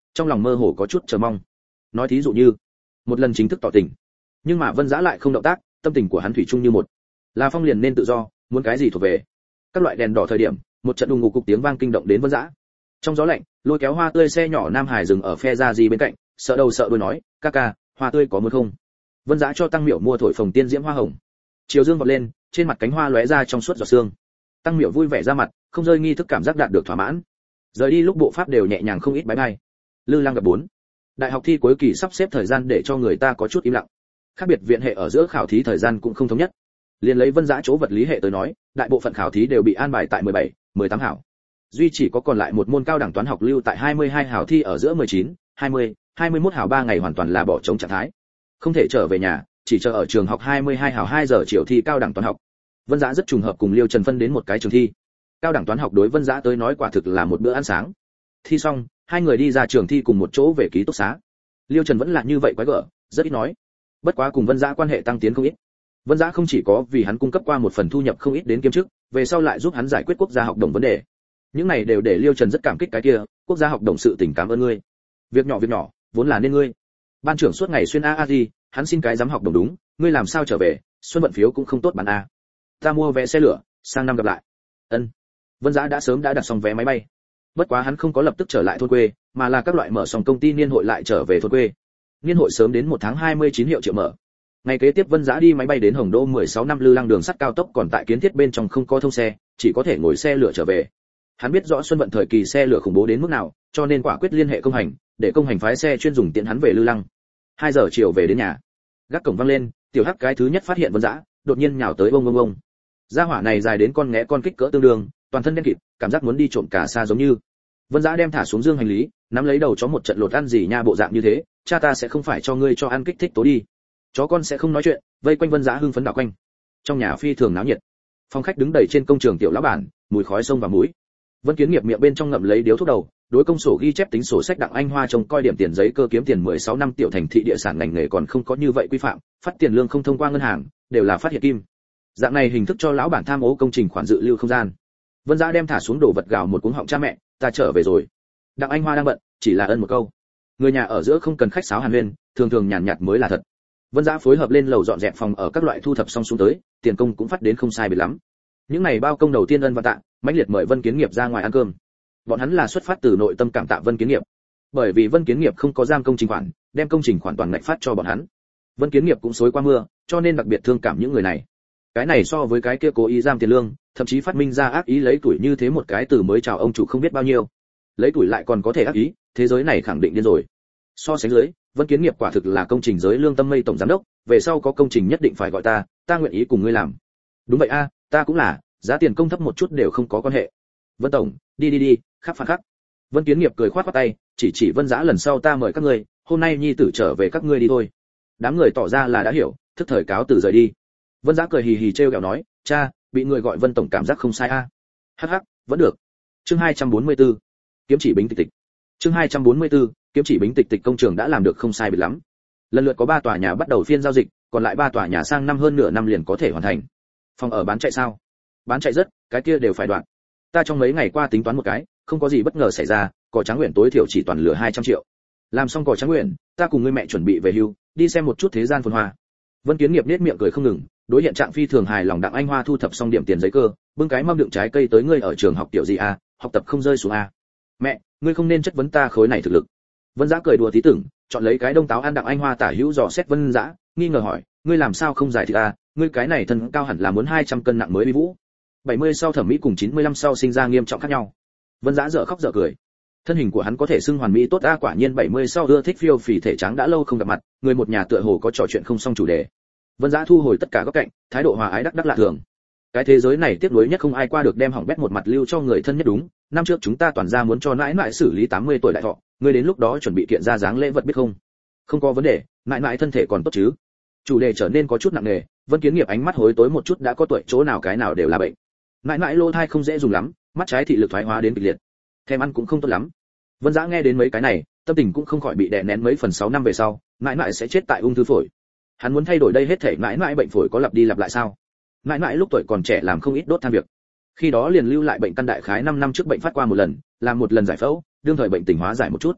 trong lòng mơ hồ có chút chờ mong. Nói thí dụ như một lần chính thức tỏ tình, nhưng mà Vân Dã lại không động tác, tâm tình của hắn thủy chung như một. Là Phong liền nên tự do, muốn cái gì thuộc về. Các loại đèn đỏ thời điểm, một trận đùng ngục cục tiếng vang kinh động đến Vân Dã. Trong gió lạnh, lôi kéo hoa tươi xe nhỏ Nam Hải dừng ở phe ra gì bên cạnh, sợ đầu sợ đuôi nói, ca ca, hoa tươi có muốn không? Vân Dã cho Tăng Miểu mua thổi phồng tiên diễm hoa hồng. Chiều dương vọt lên, trên mặt cánh hoa lóe ra trong suốt giọt sương. Tăng Miểu vui vẻ ra mặt, không rơi nghi thức cảm giác đạt được thỏa mãn. Rời đi lúc bộ pháp đều nhẹ nhàng không ít bái bai. Lư Lăng gặp 4. Đại học thi cuối kỳ sắp xếp thời gian để cho người ta có chút im lặng. Khác biệt viện hệ ở giữa khảo thí thời gian cũng không thống nhất. Liên lấy Vân Dã chỗ vật lý hệ tới nói, đại bộ phận khảo thí đều bị an bài tại 17, 18 hảo. Duy chỉ có còn lại một môn cao đẳng toán học lưu tại 22 hảo thi ở giữa 19, 20, 21 hảo 3 ngày hoàn toàn là bỏ trống trạng thái. Không thể trở về nhà, chỉ chờ ở trường học 22 hảo 2 giờ chiều thi cao đẳng toán học. Vân Dã rất trùng hợp cùng Liêu Trần phân đến một cái trường thi. Cao đẳng toán học đối Vân Dã tới nói quả thực là một bữa ăn sáng. Thi xong, hai người đi ra trường thi cùng một chỗ về ký túc xá. Liêu Trần vẫn là như vậy quái gở, rất ít nói. Bất quá cùng Vân Dã quan hệ tăng tiến không ít. Vân Dã không chỉ có vì hắn cung cấp qua một phần thu nhập không ít đến kiêm chức, về sau lại giúp hắn giải quyết quốc gia học đồng vấn đề. Những này đều để Liêu Trần rất cảm kích cái kia, quốc gia học đồng sự tình cảm ơn ngươi. Việc nhỏ, vốn là nên ngươi. Ban trưởng suốt ngày xuyên a gì, hắn xin cái giám học đồng đúng, ngươi làm sao trở về, xuân vận phiếu cũng không tốt bán a. Ta mua vé xe lửa, sang năm gặp lại. Ân. Vân Dã đã sớm đã đặt xong vé máy bay. Bất quá hắn không có lập tức trở lại thôn quê, mà là các loại mở xong công ty niên hội lại trở về thôn quê. Niên hội sớm đến 1 tháng 29 hiệu triệu mở. Ngày kế tiếp Vân Dã đi máy bay đến Hồng Đô 16 năm Lư Lăng đường sắt cao tốc còn tại kiến thiết bên trong không có thông xe, chỉ có thể ngồi xe lửa trở về. Hắn biết rõ xuân vận thời kỳ xe lửa khủng bố đến mức nào, cho nên quả quyết liên hệ công hành, để công hành phái xe chuyên dùng tiện hắn về Lư Lăng. 2 giờ chiều về đến nhà. Gác cổng vang lên, tiểu hắc cái thứ nhất phát hiện Vân Dã, đột nhiên nhào tới bông bông bông. Gia hỏa này dài đến con nghé con kích cỡ tương đương, toàn thân đen kịt, cảm giác muốn đi trộm cả xa giống như. Vân Dã đem thả xuống dương hành lý, nắm lấy đầu chó một trận lột ăn gì nha bộ dạng như thế, cha ta sẽ không phải cho ngươi cho ăn kích thích tố đi. Chó con sẽ không nói chuyện, vây quanh Vân Dã hưng phấn đảo quanh. Trong nhà phi thường náo nhiệt. Phòng khách đứng đầy trên công trường tiểu lão bản, mùi khói xông vào mũi. Vân Kiến Nghiệp miệng bên trong ngậm lấy điếu thuốc đầu, đối công sổ ghi chép tính sổ sách Đặng Anh Hoa trông coi điểm tiền giấy cơ kiếm tiền 16 năm tiểu thành thị địa sản ngành nghề còn không có như vậy quy phạm, phát tiền lương không thông qua ngân hàng, đều là phát hiện kim. Dạng này hình thức cho lão bản tham ô công trình khoản dự lưu không gian. Vân Dã đem thả xuống đồ vật gào một cuống họng cha mẹ, ta trở về rồi. Đặng Anh Hoa đang bận, chỉ là ân một câu. Người nhà ở giữa không cần khách sáo hàn huyên, thường thường nhàn nhạt mới là thật. Vân Dã phối hợp lên lầu dọn dẹp phòng ở các loại thu thập xong xuống tới, tiền công cũng phát đến không sai biệt lắm. Những này bao công đầu tiên ân và tạ, mãnh liệt mời Vân Kiến Nghiệp ra ngoài ăn cơm. Bọn hắn là xuất phát từ nội tâm cảm tạ Vân Kiến Nghiệp. Bởi vì Vân Kiến Nghiệp không có giam công trình khoản, đem công trình khoản toàn ngạch phát cho bọn hắn. Vân Kiến Nghiệp cũng xối qua mưa, cho nên đặc biệt thương cảm những người này. Cái này so với cái kia cố ý giam tiền lương, thậm chí phát minh ra ác ý lấy tuổi như thế một cái từ mới chào ông chủ không biết bao nhiêu. Lấy tuổi lại còn có thể ác ý, thế giới này khẳng định điên rồi. So sánh dưới, Vân Kiến Nghiệp quả thực là công trình giới lương tâm mây tổng giám đốc, về sau có công trình nhất định phải gọi ta nguyện ý cùng ngươi làm. Đúng vậy a, ta cũng là, giá tiền công thấp một chút đều không có quan hệ. Vân tổng, đi, khắc phạt khắc. Vân Kiến Nghiệp cười khoát khoát tay, chỉ Vân Dã lần sau ta mời các ngươi, hôm nay nhi tử trở về các ngươi đi thôi. Đám người tỏ ra là đã hiểu, thức thời cáo từ rời đi. Vân Dã cười hì hì trêu ghẹo nói, cha, bị người gọi Vân tổng cảm giác không sai a. Hắc hắc, vẫn được. Chương 244. Kiếm chỉ bính tịch tịch. Chương 244. Kiếm chỉ bính tịch tịch công trường đã làm được không sai biệt lắm. Lần lượt có 3 tòa nhà bắt đầu phiên giao dịch, còn lại 3 tòa nhà sang năm hơn nửa năm liền có thể hoàn thành. Phòng ở bán chạy sao? Bán chạy rất, cái kia đều phải đoạn. Ta trong mấy ngày qua tính toán một cái, không có gì bất ngờ xảy ra, cỏ trắng nguyện tối thiểu chỉ toàn lửa 200 triệu. Làm xong cỏ trắng nguyện, ta cùng ngươi mẹ chuẩn bị về hưu, đi xem một chút thế gian phồn hoa. Vân Kiến Nghiệp nhếch miệng cười không ngừng, đối hiện trạng phi thường hài lòng. Đặng Anh Hoa thu thập xong điểm tiền giấy cơ, bưng cái mâm đựng trái cây tới, ngươi ở trường học tiểu gì a, học tập không rơi xuống a. Mẹ, ngươi không nên chất vấn ta khối này thực lực. Vân Dã cười đùa tí tưởng, chọn lấy cái đông táo ăn. Đặng Anh Hoa tả hữu dò xét Vân Dã, nghi ngờ hỏi, ngươi làm sao không giải thì ta, ngươi cái này thân cao hẳn là muốn 200 cân nặng mới uy vũ. 70 sau thẩm mỹ cùng 95 sau sinh ra nghiêm trọng khác nhau. Vân Dã dở khóc dở cười. Thân hình của hắn có thể xưng hoàn mỹ tốt a, quả nhiên 70 sau ưa thích phiêu phì thể trắng đã lâu không gặp mặt, người một nhà tựa hồ có trò chuyện không xong chủ đề. Vân Dã thu hồi tất cả góc cạnh, thái độ hòa ái đắc lạ thường. Cái thế giới này tiếc nuối nhất không ai qua được đem hỏng bét một mặt lưu cho người thân nhất đúng. Năm trước chúng ta toàn ra muốn cho nãi nãi xử lý 80 tuổi đại thọ, ngươi đến lúc đó chuẩn bị kiện ra dáng lễ vật biết không? Không có vấn đề, nãi nãi thân thể còn tốt chứ? Chủ đề trở nên có chút nặng nề, Vân Kiến Nghiệp ánh mắt hối tối một chút, đã có tuổi chỗ nào cái nào đều là bệnh. Nãi nãi lỗ thai không dễ dùng lắm, mắt trái thị lực thoái hóa đến kịch liệt, thèm ăn cũng không tốt lắm. Vân Dã nghe đến mấy cái này, tâm tình cũng không khỏi bị đè nén mấy phần. 6 năm về sau, nãi nãi sẽ chết tại ung thư phổi. Hắn muốn thay đổi đây hết thể, nãi nãi bệnh phổi có lặp đi lặp lại sao? Nãi nãi lúc tuổi còn trẻ làm không ít đốt than việc. Khi đó liền lưu lại bệnh căn, đại khái 5 năm trước bệnh phát qua một lần, làm một lần giải phẫu, đương thời bệnh tình hóa giải một chút.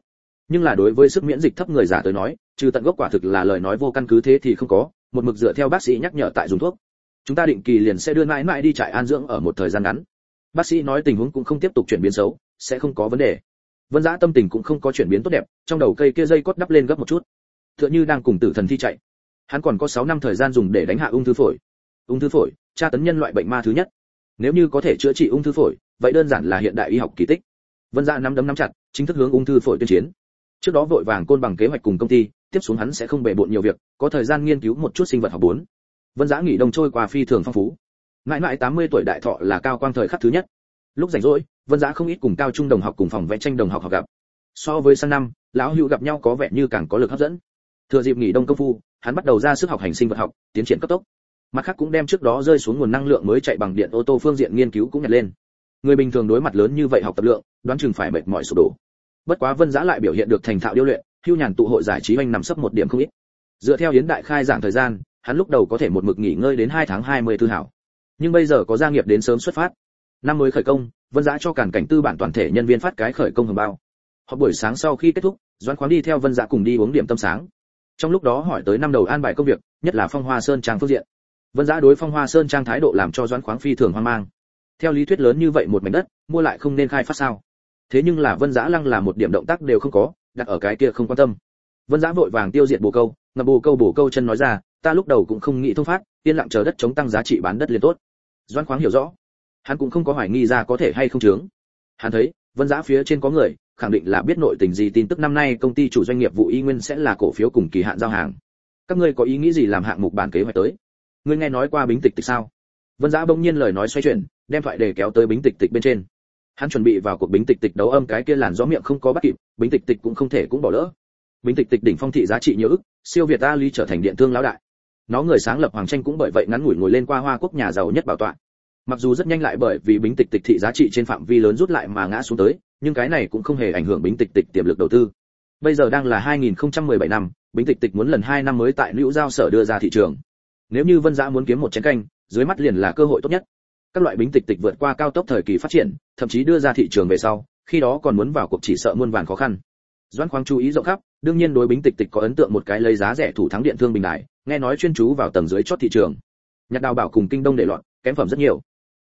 nhưng là đối với sức miễn dịch thấp người già tới nói, trừ tận gốc quả thực là lời nói vô căn cứ thế thì không có, một mực dựa theo bác sĩ nhắc nhở tại dùng thuốc. Chúng ta định kỳ liền sẽ đưa mãi mãi đi trại an dưỡng ở một thời gian ngắn. Bác sĩ nói tình huống cũng không tiếp tục chuyển biến xấu, sẽ không có vấn đề. Vân Dã tâm tình cũng không có chuyển biến tốt đẹp, trong đầu cây kia dây cốt đắp lên gấp một chút, tựa như đang cùng tử thần thi chạy. Hắn còn có 6 năm thời gian dùng để đánh hạ ung thư phổi. Ung thư phổi, tra tấn nhân loại bệnh ma thứ nhất. Nếu như có thể chữa trị ung thư phổi, vậy đơn giản là hiện đại y học kỳ tích. Vân Dã nắm đấm nắm chặt, chính thức hướng ung thư phổi tuyên chiến. Trước đó vội vàng côn bằng kế hoạch cùng công ty, tiếp xuống hắn sẽ không bề bộn nhiều việc, có thời gian nghiên cứu một chút sinh vật học 4. Vân Dã nghỉ đông trôi qua phi thường phong phú. Mãi mãi 80 tuổi đại thọ là cao quang thời khắc thứ nhất. Lúc rảnh rỗi, Vân Dã không ít cùng cao trung đồng học cùng phòng vẽ tranh đồng học gặp. So với sang năm, lão hữu gặp nhau có vẻ như càng có lực hấp dẫn. Thừa dịp nghỉ đông công phu, hắn bắt đầu ra sức học hành sinh vật học, tiến triển cấp tốc. Mặt khác cũng đem trước đó rơi xuống nguồn năng lượng mới chạy bằng điện ô tô phương diện nghiên cứu cũng nhặt lên. Người bình thường đối mặt lớn như vậy học tập lượng, đoán chừng phải mệt mỏi sụp đổ. Bất quá Vân Dã lại biểu hiện được thành thạo điêu luyện, hưu nhàn tụ hội giải trí oanh nằm sấp một điểm không ít. Dựa theo Yến Đại khai giảng thời gian, hắn lúc đầu có thể một mực nghỉ ngơi đến 2 tháng 24 hảo. Nhưng bây giờ có gia nghiệp đến sớm xuất phát. Năm mới khởi công, Vân Dã cho càn cảnh tư bản toàn thể nhân viên phát cái khởi công hồng bao. Họp buổi sáng sau khi kết thúc, Doãn Khoáng đi theo Vân Dã cùng đi uống điểm tâm sáng. Trong lúc đó hỏi tới năm đầu an bài công việc, nhất là Phong Hoa Sơn Trang phương diện. Vân Dã đối Phong Hoa Sơn Trang thái độ làm cho Doãn Khoáng phi thường hoang mang. Theo lý thuyết lớn như vậy một mảnh đất, mua lại không nên khai phát sao? Thế nhưng là Vân Dã lăng là một điểm động tác đều không có, đặt ở cái kia không quan tâm. Vân Dã vội vàng tiêu diệt bồ câu, ngập bồ câu chân nói ra, ta lúc đầu cũng không nghĩ thông phát, yên lặng chờ đất chống tăng giá trị bán đất liền tốt. Doãn Khoáng hiểu rõ, hắn cũng không có hoài nghi ra có thể hay không chướng. Hắn thấy Vân Dã phía trên có người, khẳng định là biết nội tình gì. Tin tức năm nay công ty chủ doanh nghiệp vụ y nguyên sẽ là cổ phiếu cùng kỳ hạn giao hàng. Các ngươi có ý nghĩ gì làm hạng mục bản kế hoạch tới? Ngươi nghe nói qua Bính Tịch Tịch sao? Vân Dã bỗng nhiên lời nói xoay chuyển, đem thoại đề kéo tới Bính Tịch Tịch bên trên. Hắn chuẩn bị vào cuộc Bính Tịch Tịch đấu âm cái kia làn gió miệng không có bắt kịp, Bính Tịch Tịch cũng không thể cũng bỏ lỡ. Bính Tịch Tịch đỉnh phong thị giá trị nhiều ức, siêu Việt Ali trở thành điện thương lão đại. Nó người sáng lập Hoàng Tranh cũng bởi vậy ngắn ngủi ngồi lên qua Hoa Quốc nhà giàu nhất bảo tọa. Mặc dù rất nhanh lại bởi vì Bính Tịch Tịch thị giá trị trên phạm vi lớn rút lại mà ngã xuống tới, nhưng cái này cũng không hề ảnh hưởng Bính Tịch Tịch tiềm lực đầu tư. Bây giờ đang là 2017 năm, Bính Tịch Tịch muốn lần 2 năm mới tại Lưu Giao sở đưa ra thị trường. Nếu như Vân Dã muốn kiếm một chén canh, dưới mắt liền là cơ hội tốt nhất. Các loại Bính Tịch Tịch vượt qua cao tốc thời kỳ phát triển, thậm chí đưa ra thị trường về sau, khi đó còn muốn vào cuộc chỉ sợ muôn vàn khó khăn. Doãn Khoáng chú ý rộng khắp, đương nhiên đối Bính Tịch Tịch có ấn tượng một cái lấy giá rẻ thủ thắng điện thương bình đại, nghe nói chuyên chú vào tầng dưới chót thị trường. Nhạc Đào Bảo cùng Kinh Đông để loạn, kém phẩm rất nhiều.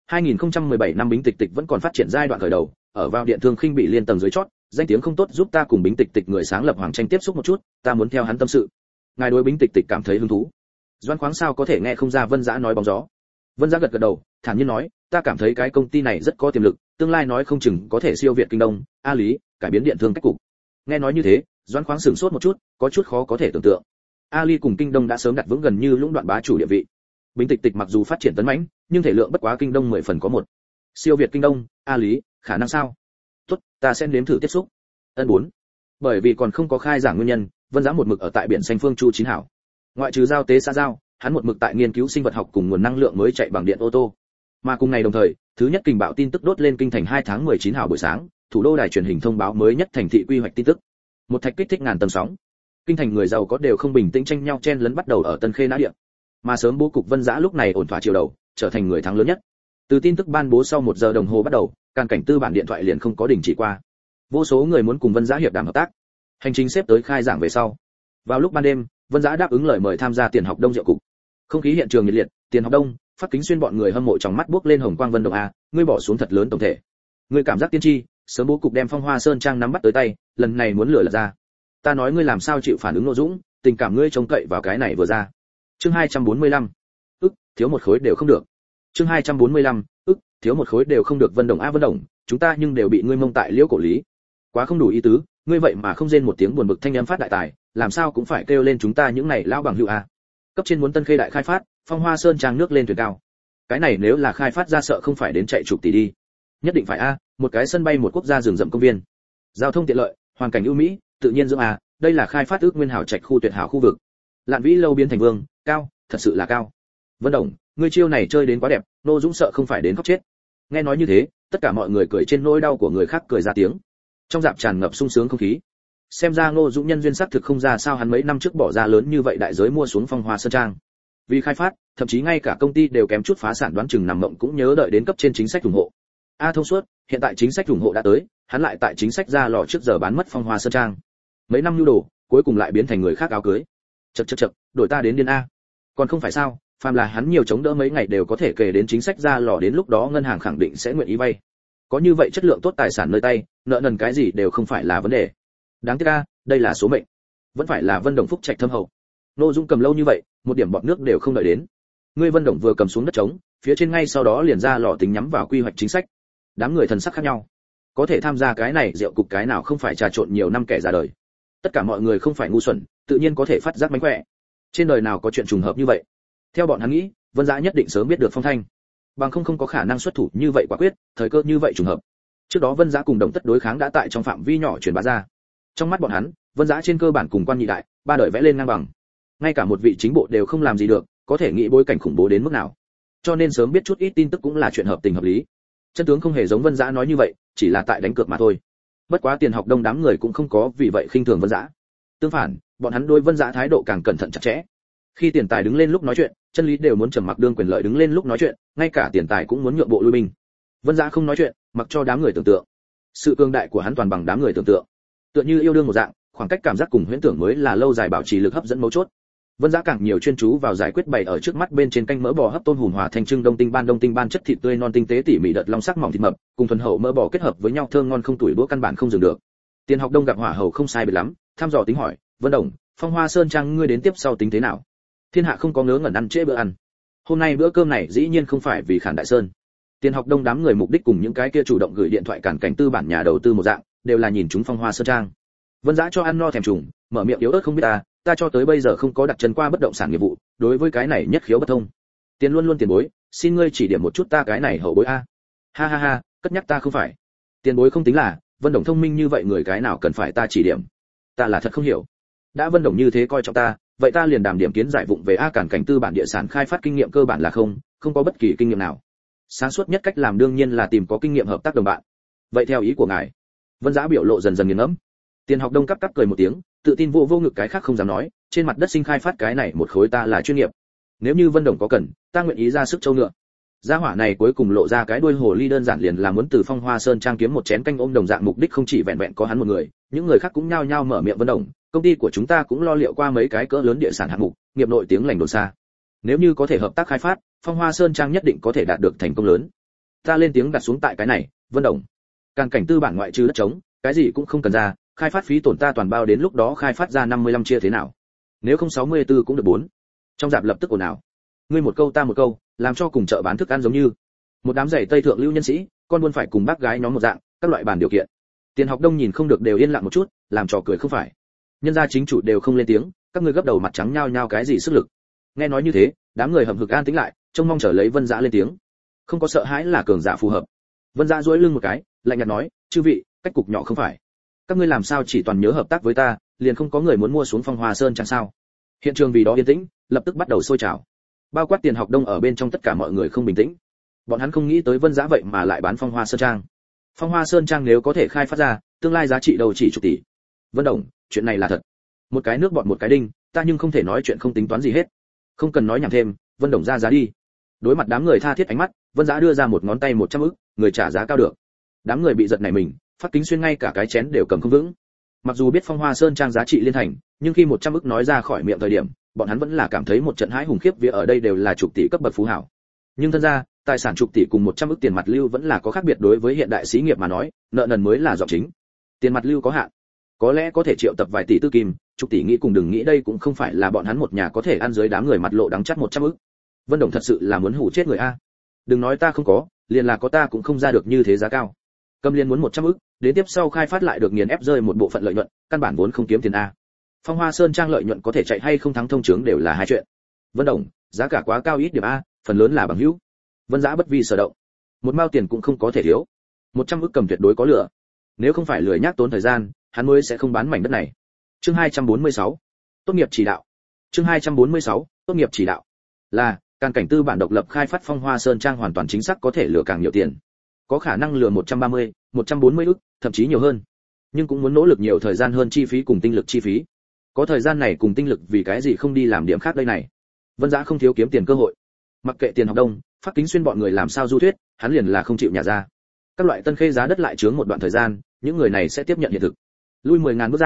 2017 năm Bính Tịch Tịch vẫn còn phát triển giai đoạn khởi đầu, ở vào điện thương khinh bị liên tầng dưới chót, danh tiếng không tốt, giúp ta cùng Bính Tịch Tịch người sáng lập Hoàng Tranh tiếp xúc một chút, ta muốn theo hắn tâm sự. Ngài đối Bính Tịch Tịch cảm thấy hứng thú? Doãn Khoáng sao có thể nghe không ra Vân Dã nói bóng gió. Vân Dã gật gật đầu, thản nhiên nói, ta cảm thấy cái công ty này rất có tiềm lực, tương lai nói không chừng có thể siêu việt Kinh Đông, A Lý, cải biến điện thương cách cục. Nghe nói như thế, Doãn Khoáng sửng sốt một chút, có chút khó có thể tưởng tượng. A Lý cùng Kinh Đông đã sớm đặt vững gần như lũng đoạn bá chủ địa vị. Bính Tịch Tịch mặc dù phát triển tấn mãnh, nhưng thể lượng bất quá Kinh Đông 10 phần có một. Siêu việt Kinh Đông, A Lý, khả năng sao? Tốt, ta sẽ nếm thử tiếp xúc. Ân 4. Bởi vì còn không có khai giảng nguyên nhân, Vân Dã một mực ở tại biển xanh phương Chu Chín Hảo. Ngoại trừ giao tế xã giao, hắn một mực tại nghiên cứu sinh vật học cùng nguồn năng lượng mới chạy bằng điện ô tô. Mà cùng ngày đồng thời, thứ nhất kình bạo tin tức đốt lên kinh thành 2 tháng 19 hảo buổi sáng, thủ đô đài truyền hình thông báo mới nhất thành thị quy hoạch tin tức. Một thạch kích thích ngàn tầng sóng. Kinh thành người giàu có đều không bình tĩnh tranh nhau chen lấn bắt đầu ở Tân Khê nã điện. Mà sớm bố cục Vân Dã lúc này ổn thỏa chiều đầu, trở thành người thắng lớn nhất. Từ tin tức ban bố sau 1 giờ đồng hồ bắt đầu, càn cảnh tư bản điện thoại liền không có đình chỉ qua. Vô số người muốn cùng Vân Dã hiệp đàm hợp tác. Hành trình xếp tới khai giảng về sau. Vào lúc ban đêm, Vân Dã đáp ứng lời mời tham gia tiền học đông rượu cục. Không khí hiện trường nhiệt liệt, tiền học đông, Phát Kính Xuyên bọn người hâm mộ trong mắt bước lên hồng quang. Vân Đồng a, ngươi bỏ xuống thật lớn tổng thể. Ngươi cảm giác tiên tri, sớm bố cục đem Phong Hoa Sơn Trang nắm bắt tới tay, lần này muốn lừa lật ra. Ta nói ngươi làm sao chịu phản ứng nội dũng, tình cảm ngươi trông cậy vào cái này vừa ra. Chương 245. Thiếu một khối đều không được. Chương 245. Thiếu một khối đều không được. Vân Đồng a Vân Đồng, chúng ta nhưng đều bị ngươi mông tại liễu cổ lý. Quá không đủ ý tứ, ngươi vậy mà không rên một tiếng buồn bực thanh âm phát đại tài, làm sao cũng phải kêu lên chúng ta những này lão bằng hữu a. Cấp trên muốn Tân Khê đại khai phát, Phong Hoa Sơn Trang nước lên thuyền cao. Cái này nếu là khai phát ra sợ không phải đến chạy chục tỷ đi. Nhất định phải a, một cái sân bay, một quốc gia rừng rậm công viên. Giao thông tiện lợi, hoàn cảnh ưu mỹ, tự nhiên dưỡng a, đây là khai phát ước nguyên hảo trạch khu tuyệt hảo khu vực. Lạn Vĩ lâu biến thành vương, cao, thật sự là cao. Vân Đồng, ngươi chiêu này chơi đến quá đẹp, Nô Dũng sợ không phải đến khóc chết. Nghe nói như thế, tất cả mọi người cười trên nỗi đau của người khác cười ra tiếng. Trong dạp tràn ngập sung sướng không khí. Xem ra Ngô Dũng nhân duyên sắc thực không ra sao, hắn mấy năm trước bỏ ra lớn như vậy đại giới mua xuống Phong Hoa Sơn Trang. Vì khai phát, thậm chí ngay cả công ty đều kém chút phá sản, đoán chừng nằm mộng cũng nhớ đợi đến cấp trên chính sách ủng hộ. A thông suốt, hiện tại chính sách ủng hộ đã tới, hắn lại tại chính sách ra lò trước giờ bán mất Phong Hoa Sơn Trang. mấy năm nhu đồ cuối cùng lại biến thành người khác áo cưới. Chậc, đổi ta đến điên a. Còn không phải sao, phàm là hắn nhiều chống đỡ mấy ngày đều có thể kể đến chính sách ra lò, đến lúc đó ngân hàng khẳng định sẽ nguyện ý vay. Có như vậy chất lượng tốt tài sản nơi tay, nợ nần cái gì đều không phải là vấn đề. Đáng tiếc a, đây là số mệnh. Vẫn phải là Vân Đồng phúc trạch thâm hậu. Nô Dung cầm lâu như vậy, một điểm bọt nước đều không đợi đến. Ngươi Vân Đồng vừa cầm xuống đất trống, phía trên ngay sau đó liền ra lò tính nhắm vào quy hoạch chính sách. Đám người thần sắc khác nhau. Có thể tham gia cái này rượu cục cái nào không phải trà trộn nhiều năm kẻ ra đời. Tất cả mọi người không phải ngu xuẩn, tự nhiên có thể phát giác mánh khỏe. Trên đời nào có chuyện trùng hợp như vậy. Theo bọn hắn nghĩ, Vân Dã nhất định sớm biết được phong thanh, bằng không có khả năng xuất thủ như vậy quả quyết, thời cơ như vậy trùng hợp. Trước đó Vân Dã cùng Đồng Tất đối kháng đã tại trong phạm vi nhỏ truyền bá ra. Trong mắt bọn hắn, Vân Dã trên cơ bản cùng Quan Nhị Đại, ba đời vẽ lên ngang bằng. Ngay cả một vị chính bộ đều không làm gì được, có thể nghĩ bối cảnh khủng bố đến mức nào. Cho nên sớm biết chút ít tin tức cũng là chuyện hợp tình hợp lý. Chân tướng không hề giống Vân Dã nói như vậy, chỉ là tại đánh cược mà thôi. Bất quá Tiền Học Đông đám người cũng không có vì vậy khinh thường Vân Dã. Tương phản, bọn hắn đối Vân Dã thái độ càng cẩn thận chặt chẽ. Khi tiền tài đứng lên lúc nói chuyện, chân lý đều muốn trầm mặc đương quyền lợi đứng lên lúc nói chuyện, ngay cả tiền tài cũng muốn nhượng bộ lui binh. Vân Dã không nói chuyện, mặc cho đám người tưởng tượng. Sự cường đại của hắn toàn bằng đám người tưởng tượng. Tựa như yêu đương một dạng, khoảng cách cảm giác cùng huyễn tưởng mới là lâu dài bảo trì lực hấp dẫn mấu chốt. Vân Dã càng nhiều chuyên chú vào giải quyết bày ở trước mắt bên trên canh mỡ bò hấp tôm hùm hòa thanh trưng đông tinh ban chất thịt tươi non tinh tế tỉ mỉ đợt long sắc mỏng thịt mập, cùng thuần hậu mỡ bò kết hợp với nhau thơm ngon không tuổi đũa căn bản không dừng được. Tiền Học Đông gặp hỏa hầu không sai biệt lắm, thăm dò tính hỏi, Vân Đồng, Phong Hoa Sơn Trang ngươi đến tiếp sau tính thế nào? Thiên hạ không có ngớ ngẩn ăn trễ bữa ăn. Hôm nay bữa cơm này dĩ nhiên không phải vì Khản Đại Sơn. Tiền Học Đông đám người mục đích cùng những cái kia chủ động gửi điện thoại cản cảnh tư bản nhà đầu tư một dạng, đều là nhìn chúng Phong Hoa Sơn Trang. Vân Dã cho ăn no thèm trùng, mở miệng yếu ớt không biết ta cho tới bây giờ không có đặt chân qua bất động sản nghiệp vụ, đối với cái này nhất khiếu bất thông. Tiền luôn tiền bối, xin ngươi chỉ điểm một chút ta cái này hậu bối a. Ha ha ha, cất nhắc ta không phải. Tiền bối không tính là, Vân Đồng thông minh như vậy người cái nào cần phải ta chỉ điểm. Ta là thật không hiểu. Đã Vân Đồng như thế coi trọng ta, vậy ta liền đảm điểm kiến giải vụng về cản cảnh tư bản địa sản khai phát kinh nghiệm cơ bản là không có bất kỳ kinh nghiệm nào. Sáng suốt nhất cách làm đương nhiên là tìm có kinh nghiệm hợp tác đồng bạn. Vậy theo ý của ngài? Vân Dã biểu lộ dần dần nghiền ngẫm. Tiền Học Đông cắp cười một tiếng, tự tin vô ngực cái khác không dám nói, trên mặt đất sinh khai phát cái này một khối ta là chuyên nghiệp. Nếu như Vân Đồng có cần, ta nguyện ý ra sức châu ngựa. Gia hỏa này cuối cùng lộ ra cái đuôi hồ ly đơn giản liền là muốn từ Phong Hoa Sơn Trang kiếm một chén canh ôm đồng dạng, mục đích không chỉ vẹn vẹn có hắn một người, những người khác cũng nhao nhao mở miệng. Vân Đồng, công ty của chúng ta cũng lo liệu qua mấy cái cỡ lớn địa sản hạng mục, nghiệp nội tiếng lành đồn xa. Nếu như có thể hợp tác khai phát, Phong Hoa Sơn Trang nhất định có thể đạt được thành công lớn. Ta lên tiếng đặt xuống tại cái này, Vân Đồng. Càn cảnh tư bản ngoại trừ đất trống, cái gì cũng không cần ra, khai phát phí tổn ta toàn bao, đến lúc đó khai phát ra 55 chia thế nào? Nếu không 64 cũng được 4. Trong dạp lập tức ồn ào. Ngươi một câu ta một câu, làm cho cùng chợ bán thức ăn giống như một đám giày tây thượng lưu nhân sĩ, con buôn phải cùng bác gái nhóm một dạng, các loại bàn điều kiện. Tiền Học Đông nhìn không được đều yên lặng một chút, làm trò cười không phải. Nhân gia chính chủ đều không lên tiếng, các ngươi gấp đầu mặt trắng nhao nhao cái gì sức lực. Nghe nói như thế, đám người hậm hực an tĩnh lại, trông mong chờ lấy Vân Dã lên tiếng. Không có sợ hãi là cường giả phù hợp. Vân Dã duỗi lưng một cái, lạnh nhạt nói, chư vị, cách cục nhỏ không phải. Các ngươi làm sao chỉ toàn nhớ hợp tác với ta, liền không có người muốn mua xuống Phong Hoa Sơn chẳng sao? Hiện trường vì đó yên tĩnh, lập tức bắt đầu sôi trào. Bao quát Tiền Học Đông ở bên trong tất cả mọi người không bình tĩnh. Bọn hắn không nghĩ tới Vân Dã vậy mà lại bán Phong Hoa Sơn Trang. Phong Hoa Sơn Trang nếu có thể khai phát ra, tương lai giá trị đâu chỉ chục tỷ. Vân Đồng, chuyện này là thật. Một cái nước bọt một cái đinh, ta nhưng không thể nói chuyện không tính toán gì hết. Không cần nói nhảm thêm, Vân Đồng ra giá đi. Đối mặt đám người tha thiết ánh mắt, Vân Dã đưa ra một ngón tay 100 ức, người trả giá cao được. Đám người bị giật nảy mình, Phát Kính Xuyên ngay cả cái chén đều cầm không vững. Mặc dù biết Phong Hoa Sơn Trang giá trị liên thành, nhưng khi 100 ức nói ra khỏi miệng thời điểm, bọn hắn vẫn là cảm thấy một trận hãi hùng khiếp vía, ở đây đều là chục tỷ cấp bậc phú hảo. Nhưng thân ra, tài sản chục tỷ cùng 100 ức tiền mặt lưu vẫn là có khác biệt, đối với hiện đại xí nghiệp mà nói, nợ nần mới là giọng chính. Tiền mặt lưu có hạn, có lẽ có thể triệu tập vài tỷ tư kim, chục tỷ nghĩ cùng đừng nghĩ, đây cũng không phải là bọn hắn một nhà có thể ăn. Dưới đám người mặt lộ đắng chắt 100 ức. Vân Đồng thật sự là muốn hủ chết người a. Đừng nói ta không có, liền là có ta cũng không ra được như thế giá cao. Cầm liên muốn 100 ức, đến tiếp sau khai phát lại được nghiền ép rơi một bộ phận lợi nhuận, căn bản vốn không kiếm tiền a. Phong Hoa Sơn Trang lợi nhuận có thể chạy hay không thắng thông chứng đều là hai chuyện. Vân Đồng, giá cả quá cao, ít điểm a, phần lớn là bằng hữu. Vân Dã bất vi sở động, một mao tiền cũng không có thể thiếu. 100 ức cầm tuyệt đối có lửa. Nếu không phải lười nhác tốn thời gian, hắn mới sẽ không bán mảnh đất này. Chương 246, tốt nghiệp chỉ đạo. Chương 246, tốt nghiệp chỉ đạo. Là, Càn cảnh tư bản độc lập khai phát Phong Hoa Sơn Trang hoàn toàn chính xác có thể lừa càng nhiều tiền. Có khả năng lừa 130, 140 ức, thậm chí nhiều hơn. Nhưng cũng muốn nỗ lực nhiều thời gian hơn chi phí cùng tinh lực chi phí. Có thời gian này cùng tinh lực vì cái gì không đi làm điểm khác đây này? Vân Dã không thiếu kiếm tiền cơ hội. Mặc kệ Tiền Học Đông, Phát Kính Xuyên bọn người làm sao du thuyết, hắn liền là không chịu nhả ra. Các loại tân khê giá đất lại chướng một đoạn thời gian, những người này sẽ tiếp nhận hiện thực. Lui 10.000 bước giảng,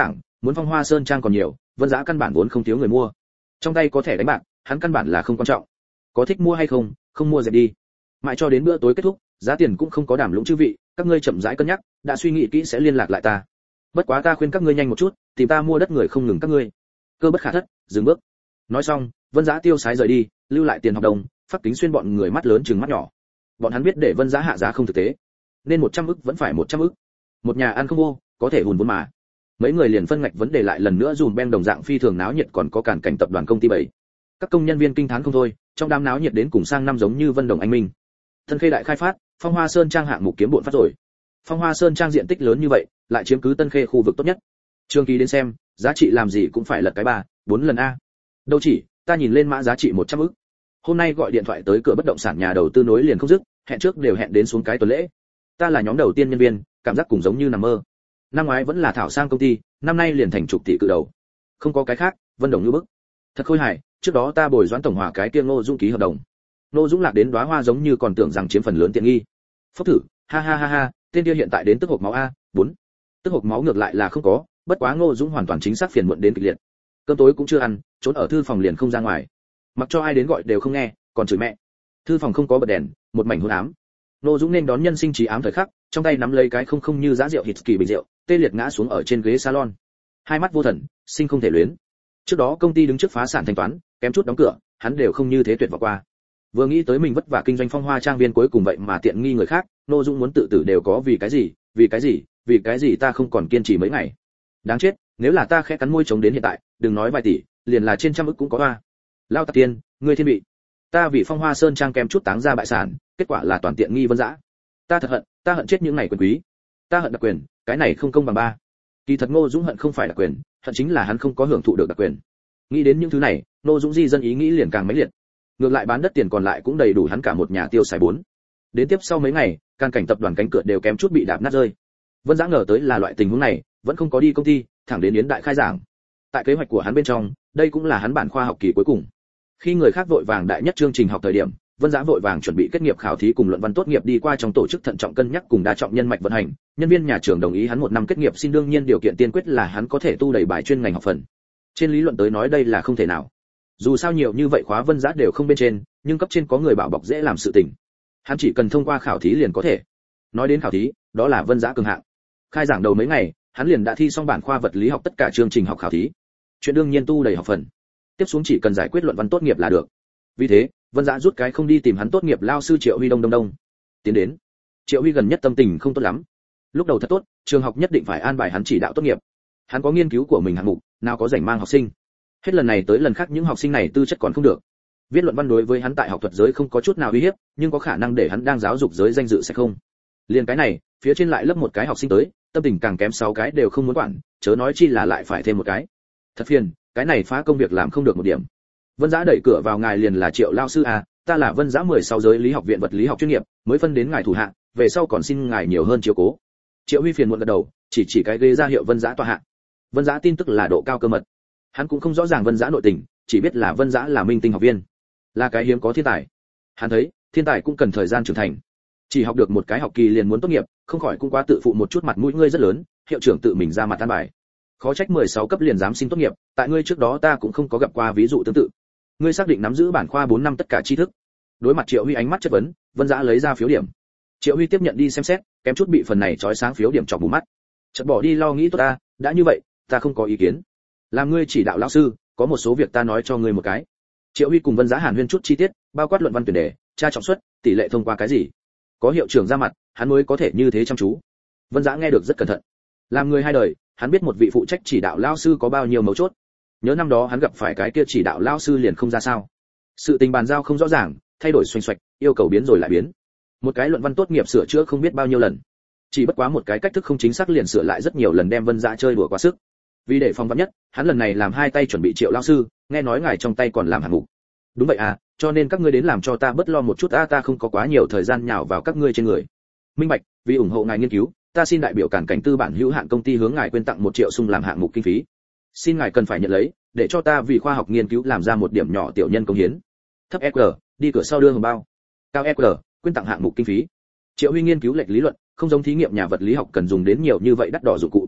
Muốn Phong Hoa Sơn Trang còn nhiều, Vân Dã căn bản vốn không thiếu người mua. Trong tay có thẻ đánh bạc, hắn căn bản là không quan trọng. Có thích mua hay không, không mua dẹp đi. Mãi cho đến bữa tối kết thúc, giá tiền cũng không có đảm lũng chư vị, các ngươi chậm rãi cân nhắc, đã suy nghĩ kỹ sẽ liên lạc lại ta. Bất quá ta khuyên các ngươi nhanh một chút, tìm ta mua đất người không ngừng các ngươi. Cơ bất khả thất, dừng bước. Nói xong, Vân Dã tiêu sái rời đi, lưu lại tiền hợp đồng, Phát Kính Xuyên bọn người mắt lớn trừng mắt nhỏ. Bọn hắn biết để Vân Dã hạ giá không thực tế, nên 100 ức vẫn phải 100 ức. Một nhà ăn không vô, có thể hùn vốn mà. Mấy người liền phân ngạch vấn đề lại lần nữa dùm beng đồng dạng phi thường náo nhiệt, còn có cản cảnh tập đoàn công ty 7. Các công nhân viên kinh thán không thôi, trong đám náo nhiệt đến cùng sang năm giống như Vân Đồng Anh Minh. Thân Khê đại khai phát, Phong Hoa Sơn Trang hạng mục kiếm bộn phát rồi. Phong Hoa Sơn Trang diện tích lớn như vậy, lại chiếm cứ Tân Khê khu vực tốt nhất. Trường Kỳ đến xem, giá trị làm gì cũng phải lật cái 3, 4 lần a. Đâu chỉ, ta nhìn lên mã giá trị 100 ức. Hôm nay gọi điện thoại tới cửa bất động sản nhà đầu tư nối liền không dứt, hẹn trước đều hẹn đến xuống cái tuần lễ. Ta là nhóm đầu tiên nhân viên, cảm giác cùng giống như nằm mơ. Năm ngoái vẫn là thảo sang công ty, năm nay liền thành chục tỷ cự đầu. Không có cái khác, Vân Đồng như bức. Thật khôi hài, trước đó ta bồi Doãn tổng hòa cái kia Ngô Dũng ký hợp đồng. Ngô Dũng lạc đến đóa hoa giống như còn tưởng rằng chiếm phần lớn tiện nghi. Phốc thử, ha ha ha ha, tên kia hiện tại đến tức hộc máu a, 4. Tức hộc máu ngược lại là không có, bất quá Ngô Dũng hoàn toàn chính xác phiền muộn đến kịch liệt. Cơm tối cũng chưa ăn, trốn ở thư phòng liền không ra ngoài. Mặc cho ai đến gọi đều không nghe, còn chửi mẹ. Thư phòng không có bật đèn, một mảnh hôn ám. Ngô Dũng nên đón nhân sinh trí ám thời khắc, trong tay nắm lấy cái không như giá rượu hít kỳ bình rượu, tê liệt ngã xuống ở trên ghế salon. Hai mắt vô thần, sinh không thể luyến. Trước đó công ty đứng trước phá sản thanh toán, kém chút đóng cửa, hắn đều không như thế tuyệt vọng qua. Vừa nghĩ tới mình vất vả kinh doanh Phong Hoa Trang viên cuối cùng vậy mà tiện nghi người khác, Ngô Dũng muốn tự tử đều có vì cái gì ta không còn kiên trì mấy ngày. Đáng chết, nếu là ta khẽ cắn môi chống đến hiện tại, đừng nói vài tỷ, liền là trên trăm ức cũng có a. Lao Tạc Tiên, ngươi thiên vị. Ta vì Phong Hoa Sơn Trang kém chút táng ra bại sản, kết quả là toàn tiện nghi Vân Dã. Ta hận chết những ngày quyền quý. Ta hận đặc quyền, cái này không công bằng ba. Kỳ thật Ngô Dũng hận không phải đặc quyền, hận chính là hắn không có hưởng thụ được đặc quyền. Nghĩ đến những thứ này, Ngô Dũng di dân ý nghĩ liền càng mãnh liệt. Ngược lại bán đất tiền còn lại cũng đầy đủ hắn cả một nhà tiêu xài 4. Đến tiếp sau mấy ngày, can cảnh tập đoàn cánh cửa đều kém chút bị đạp nát rơi. Vân Dã ngờ tới là loại tình huống này, vẫn không có đi công ty, thẳng đến yến đại khai giảng. Tại kế hoạch của hắn bên trong, đây cũng là hắn bản khoa học kỳ cuối cùng. Khi người khác vội vàng đại nhất chương trình học thời điểm, Vân Dã vội vàng chuẩn bị kết nghiệp khảo thí cùng luận văn tốt nghiệp đi qua trong tổ chức thận trọng cân nhắc cùng đa trọng nhân mạch vận hành, nhân viên nhà trường đồng ý hắn 1 năm kết nghiệp, xin đương nhiên điều kiện tiên quyết là hắn có thể tu đầy bài chuyên ngành học phần. Trên lý luận tới nói đây là không thể nào. Dù sao nhiều như vậy khóa Vân Dã đều không bên trên, nhưng cấp trên có người bảo bọc dễ làm sự tình. Hắn chỉ cần thông qua khảo thí liền có thể. Nói đến khảo thí, đó là Vân Dã cường hạng. Khai giảng đầu mấy ngày, hắn liền đã thi xong bản khoa vật lý học tất cả chương trình học khảo thí. Chuyện đương nhiên tu đầy học phần. Tiếp xuống chỉ cần giải quyết luận văn tốt nghiệp là được. Vì thế, Vân Dã rút cái không đi tìm hắn tốt nghiệp lao sư Triệu Huy Đông. Tiến đến. Triệu Huy gần nhất tâm tình không tốt lắm. Lúc đầu thật tốt, trường học nhất định phải an bài hắn chỉ đạo tốt nghiệp. Hắn có nghiên cứu của mình hạng mục, nào có rảnh mang học sinh. Hết lần này tới lần khác những học sinh này tư chất còn không được. Viết luận văn đối với hắn tại học thuật giới không có chút nào uy hiếp, nhưng có khả năng để hắn đang giáo dục giới danh dự sẽ không. Liên cái này, phía trên lại lớp một cái học sinh tới, tâm tình càng kém 6 cái đều không muốn quản, chớ nói chi là lại phải thêm một cái. Thật phiền, cái này phá công việc làm không được một điểm. Vân Dã đẩy cửa vào, ngài liền là Triệu lao sư à, ta là Vân Dã 16 giới lý học viện vật lý học chuyên nghiệp, mới phân đến ngài thủ hạ, về sau còn xin ngài nhiều hơn chiếu cố. Triệu Huy phiền muộn gật đầu, chỉ cái ghế ra hiệu Vân Dã tọa hạ. Vân Dã tin tức là độ cao cơ mật. Hắn cũng không rõ ràng Vân Dã nội tình, chỉ biết là Vân Dã là minh tinh học viên, là cái hiếm có thiên tài. Hắn thấy, thiên tài cũng cần thời gian trưởng thành. Chỉ học được một cái học kỳ liền muốn tốt nghiệp, không khỏi cũng quá tự phụ một chút, mặt mũi ngươi rất lớn, hiệu trưởng tự mình ra mặt an bài. Khó trách 16 cấp liền dám xin tốt nghiệp, tại ngươi trước đó ta cũng không có gặp qua ví dụ tương tự. Ngươi xác định nắm giữ bản khoa 4 năm tất cả tri thức. Đối mặt Triệu Huy ánh mắt chất vấn, Vân Dã lấy ra phiếu điểm. Triệu Huy tiếp nhận đi xem xét, kém chút bị phần này chói sáng phiếu điểm chọc bù mắt. Chợt bỏ đi lo nghĩ tốt ta, đã như vậy, ta không có ý kiến. Làm ngươi chỉ đạo lão sư, có một số việc ta nói cho ngươi một cái. Triệu Huy cùng Vân Dã hàn huyên chút chi tiết, bao quát luận văn tuyển đề, tra trọng suất, tỷ lệ thông qua cái gì. Có hiệu trưởng ra mặt, hắn mới có thể như thế chăm chú. Vân Dã nghe được rất cẩn thận. Làm người hai đời, hắn biết một vị phụ trách chỉ đạo lão sư có bao nhiêu mấu chốt. Nhớ năm đó hắn gặp phải cái kia chỉ đạo lão sư liền không ra sao. Sự tình bàn giao không rõ ràng, thay đổi xoành xoạch, yêu cầu biến rồi lại biến. Một cái luận văn tốt nghiệp sửa chữa không biết bao nhiêu lần. Chỉ bất quá một cái cách thức không chính xác liền sửa lại rất nhiều lần, đem Vân Dã chơi đùa quá sức. Vì để phòng vắn nhất, hắn lần này làm hai tay chuẩn bị Triệu lão sư, nghe nói ngài trong tay còn làm hạng mục. Đúng vậy à, cho nên các ngươi đến làm cho ta bớt lo một chút, ta không có quá nhiều thời gian nhào vào các ngươi trên người. Minh bạch, vì ủng hộ ngài nghiên cứu, ta xin đại biểu Cản Cảnh tư bản hữu hạn công ty hướng ngài quyên tặng 1 triệu xung làm hạng mục kinh phí. Xin ngài cần phải nhận lấy, để cho ta vì khoa học nghiên cứu làm ra một điểm nhỏ tiểu nhân công hiến. Thấp EQ, đi cửa sau đưa hồng bao. Cao EQ, quyên tặng hạng mục kinh phí. Triệu Huy nghiên cứu lệch lý luận, không giống thí nghiệm nhà vật lý học cần dùng đến nhiều như vậy đắt đỏ dụng cụ.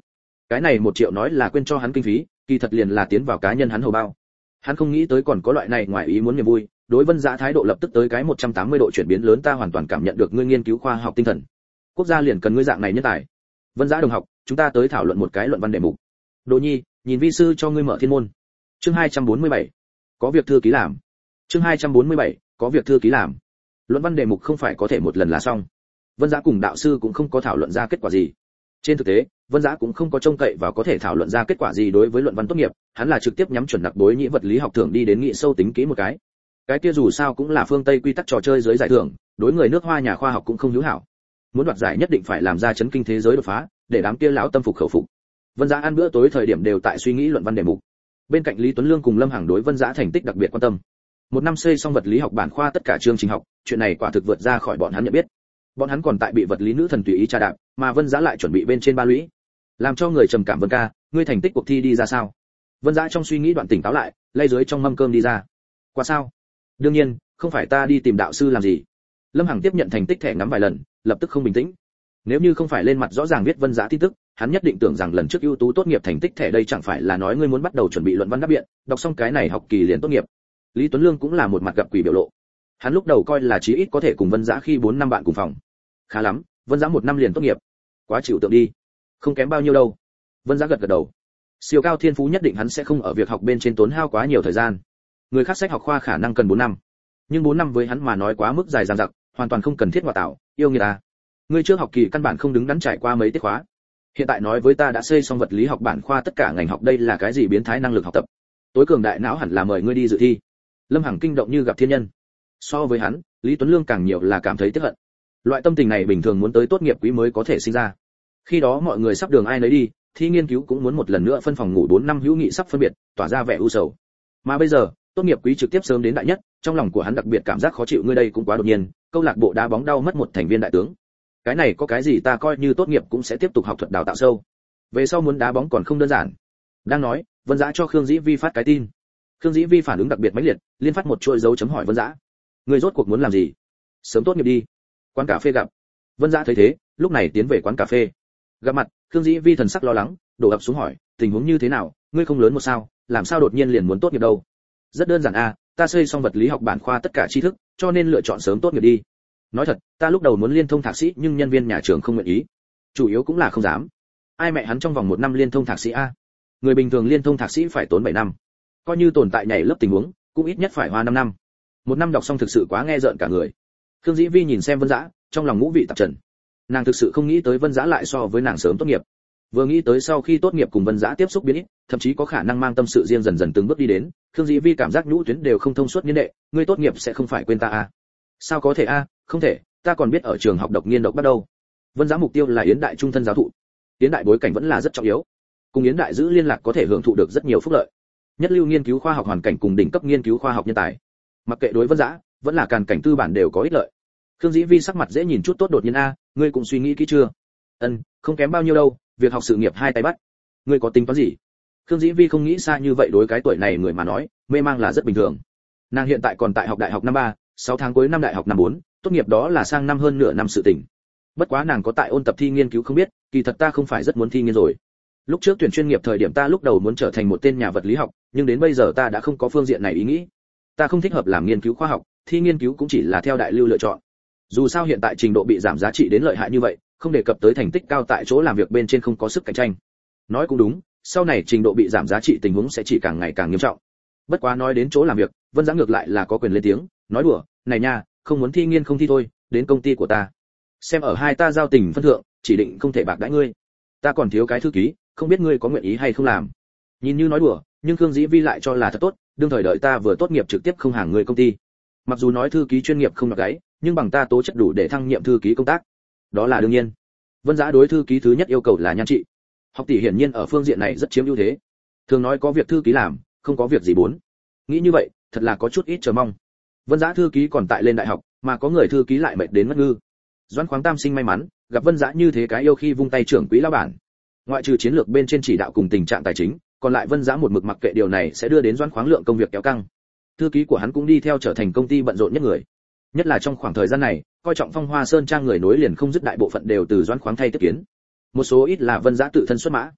Cái này 1 triệu nói là quên cho hắn kinh phí, kỳ thật liền là tiến vào cá nhân hắn hầu bao. Hắn không nghĩ tới còn có loại này ngoài ý muốn niềm vui, đối Vân Dã thái độ lập tức tới cái 180 độ chuyển biến lớn, ta hoàn toàn cảm nhận được ngươi nghiên cứu khoa học tinh thần. Quốc gia liền cần ngươi dạng này nhân tài. Vân Dã đồng học, chúng ta tới thảo luận một cái luận văn đề mục. Đỗ Nhi, nhìn vi sư cho ngươi mở thiên môn. Chương 247. Có việc thư ký làm. Chương 247. Có việc thư ký làm. Luận văn đề mục không phải có thể một lần là xong. Vân Dã cùng đạo sư cũng không có thảo luận ra kết quả gì. Trên thực tế, Vân Dã cũng không có trông cậy vào có thể thảo luận ra kết quả gì đối với luận văn tốt nghiệp, hắn là trực tiếp nhắm chuẩn nặc đối nhĩ vật lý học thưởng đi đến nghị sâu tính kỹ một cái. Cái kia dù sao cũng là phương Tây quy tắc trò chơi dưới giải thưởng, đối người nước Hoa nhà khoa học cũng không hữu hảo. Muốn đoạt giải nhất định phải làm ra chấn kinh thế giới đột phá, để đám kia lão tâm phục khẩu phục. Vân Dã ăn bữa tối thời điểm đều tại suy nghĩ luận văn đề mục. Bên cạnh Lý Tuấn Lương cùng Lâm Hằng đối Vân Dã thành tích đặc biệt quan tâm. Một năm xây xong vật lý học bản khoa tất cả chương trình học, chuyện này quả thực vượt ra khỏi bọn hắn nhận biết. Bọn hắn còn tại bị vật lý nữ thần tùy ý tra đạp, mà Vân Dã lại chuẩn bị bên trên 3 lũy. Làm cho người trầm cảm. Vân ca, ngươi thành tích cuộc thi đi ra sao? Vân Dã trong suy nghĩ đoạn tỉnh táo lại, lay dưới trong mâm cơm đi ra. Qua sao? Đương nhiên, không phải ta đi tìm đạo sư làm gì. Lâm Hằng tiếp nhận thành tích thẻ ngắm vài lần, lập tức không bình tĩnh. Nếu như không phải lên mặt rõ ràng viết Vân Dã tin tức, hắn nhất định tưởng rằng lần trước ưu tú tốt nghiệp thành tích thẻ đây chẳng phải là nói ngươi muốn bắt đầu chuẩn bị luận văn đáp biện, đọc xong cái này học kỳ liền tốt nghiệp. Lý Tuấn Lương cũng là một mặt gặp quỷ biểu lộ. Hắn lúc đầu coi là chí ít có thể cùng Vân Dã khi 4 năm bạn cùng phòng. Khá lắm, Vân Dã 1 năm liền tốt nghiệp. Quá chịu tượng đi. Không kém bao nhiêu đâu. Vân Dã gật gật đầu. Siêu cao thiên phú nhất định hắn sẽ không ở việc học bên trên tốn hao quá nhiều thời gian. Người khác sách học khoa khả năng cần 4 năm. Nhưng 4 năm với hắn mà nói quá mức dài dằng dặc, hoàn toàn không cần thiết hòa tạo, yêu người ta. Ngươi trước học kỳ căn bản không đứng đắn trải qua mấy tiết khóa. Hiện tại nói với ta đã xây xong vật lý học bản khoa tất cả ngành học, đây là cái gì biến thái năng lực học tập? Tối cường đại não hẳn là mời ngươi đi dự thi. Lâm Hằng kinh động như gặp thiên nhân. So với hắn, Lý Tuấn Lương càng nhiều là cảm thấy tiếc hận. Loại tâm tình này bình thường muốn tới tốt nghiệp quý mới có thể sinh ra. Khi đó mọi người sắp đường ai nấy đi, thi nghiên cứu cũng muốn một lần nữa phân phòng ngủ 4 năm hữu nghị sắp phân biệt, tỏa ra vẻ u sầu. Mà bây giờ, tốt nghiệp quý trực tiếp sớm đến đại nhất, trong lòng của hắn đặc biệt cảm giác khó chịu, ngươi đây cũng quá đột nhiên, câu lạc bộ đá bóng đau mất một thành viên đại tướng. Cái này có cái gì, ta coi như tốt nghiệp cũng sẽ tiếp tục học thuật đào tạo sâu. Về sau muốn đá bóng còn không đơn giản. Đang nói, Vân Dã cho Khương Dĩ Vi phát cái tin. Khương Dĩ Vi phản ứng đặc biệt mãnh liệt, liên phát một chuỗi dấu chấm hỏi Vân Dã. Ngươi rốt cuộc muốn làm gì? Sớm tốt nghiệp đi. Quán cà phê gặp. Vân Dã thấy thế, lúc này tiến về quán cà phê. Gặp mặt, Khương Dĩ Vi thần sắc lo lắng, đổ ập xuống hỏi, tình huống như thế nào, ngươi không lớn một sao, làm sao đột nhiên liền muốn tốt nghiệp đâu? Rất đơn giản a, ta xây xong vật lý học bản khoa tất cả tri thức, cho nên lựa chọn sớm tốt nghiệp đi. Nói thật, ta lúc đầu muốn liên thông thạc sĩ nhưng nhân viên nhà trường không nguyện ý. Chủ yếu cũng là không dám. Ai mẹ hắn trong vòng 1 năm liên thông thạc sĩ a? Người bình thường liên thông thạc sĩ phải tốn 7 năm. Coi như tồn tại nhảy lớp tình huống, cũng ít nhất phải hoa 5 năm. 1 năm đọc xong thực sự quá nghe rợn cả người. Khương Dĩ Vi nhìn xem Vân Dã, trong lòng ngũ vị tạp trần. Nàng thực sự không nghĩ tới Vân Dã lại so với nàng sớm tốt nghiệp. Vừa nghĩ tới sau khi tốt nghiệp cùng Vân Dã tiếp xúc biến ít, thậm chí có khả năng mang tâm sự riêng dần dần từng bước đi đến, Khương Dĩ Vi cảm giác nhũ tuyến đều không thông suốt. Niên đệ, ngươi tốt nghiệp sẽ không phải quên ta a? Sao có thể a, không thể, ta còn biết ở trường học độc nghiên độc bắt đầu. Vân Dã mục tiêu là Yến Đại trung thân giáo thụ. Yến Đại bối cảnh vẫn là rất trọng yếu. Cùng Yến Đại giữ liên lạc có thể hưởng thụ được rất nhiều phúc lợi. Nhất lưu nghiên cứu khoa học hoàn cảnh cùng đỉnh cấp nghiên cứu khoa học nhân tài. Mặc kệ đối Vân Dã, vẫn là càn cảnh tư bản đều có ích lợi. Khương Dĩ Vi sắc mặt dễ nhìn chút, tốt đột nhiên a, ngươi cũng suy nghĩ kỹ chưa? Không kém bao nhiêu đâu, việc học sự nghiệp hai tay bắt. Ngươi có tính toán gì? Khương Dĩ Vi không nghĩ xa như vậy, đối cái tuổi này người mà nói, mê mang là rất bình thường. Nàng hiện tại còn tại học đại học năm 3, 6 tháng cuối năm đại học năm 4, tốt nghiệp đó là sang năm hơn nửa năm sự tình. Bất quá nàng có tại ôn tập thi nghiên cứu không biết, kỳ thật ta không phải rất muốn thi nghiên rồi. Lúc trước tuyển chuyên nghiệp thời điểm ta lúc đầu muốn trở thành một tên nhà vật lý học, nhưng đến bây giờ ta đã không có phương diện này ý nghĩ. Ta không thích hợp làm nghiên cứu khoa học, thi nghiên cứu cũng chỉ là theo đại lưu lựa chọn. Dù sao hiện tại trình độ bị giảm giá trị đến lợi hại như vậy, không đề cập tới thành tích cao tại chỗ làm việc bên trên không có sức cạnh tranh. Nói cũng đúng, sau này trình độ bị giảm giá trị tình huống sẽ chỉ càng ngày càng nghiêm trọng. Bất quá nói đến chỗ làm việc, Vân Dã ngược lại là có quyền lên tiếng, nói đùa, này nha, không muốn thi nghiên không thi thôi, đến công ty của ta. Xem ở hai ta giao tình phân thượng, chỉ định không thể bạc đãi ngươi. Ta còn thiếu cái thư ký, không biết ngươi có nguyện ý hay không làm. Nhìn như nói đùa, nhưng Khương Dĩ Vi lại cho là thật tốt, đương thời đợi ta vừa tốt nghiệp trực tiếp không hàng người công ty. Mặc dù nói thư ký chuyên nghiệp không mặc gáy, nhưng bằng ta tố chất đủ để thăng nhiệm thư ký công tác. Đó là đương nhiên. Vân Dã đối thư ký thứ nhất yêu cầu là nhan trị. Học tỷ hiển nhiên ở phương diện này rất chiếm ưu thế. Thường nói có việc thư ký làm, không có việc gì bốn. Nghĩ như vậy, thật là có chút ít chờ mong. Vân Dã thư ký còn tại lên đại học, mà có người thư ký lại mệt đến mất ngư. Doãn Khoáng Tam sinh may mắn, gặp Vân Dã như thế cái yêu khi vung tay trưởng quỹ lão bản. Ngoại trừ chiến lược bên trên chỉ đạo cùng tình trạng tài chính, còn lại Vân Dã một mực mặc kệ điều này sẽ đưa đến Doãn Khoáng lượng công việc kéo căng. Thư ký của hắn cũng đi theo trở thành công ty bận rộn nhất người. Nhất là trong khoảng thời gian này, coi trọng Phong Hoa Sơn Trang người nối liền không dứt, đại bộ phận đều từ Doãn Khoáng thay tiếp kiến. Một số ít là Vân Dã tự thân xuất mã.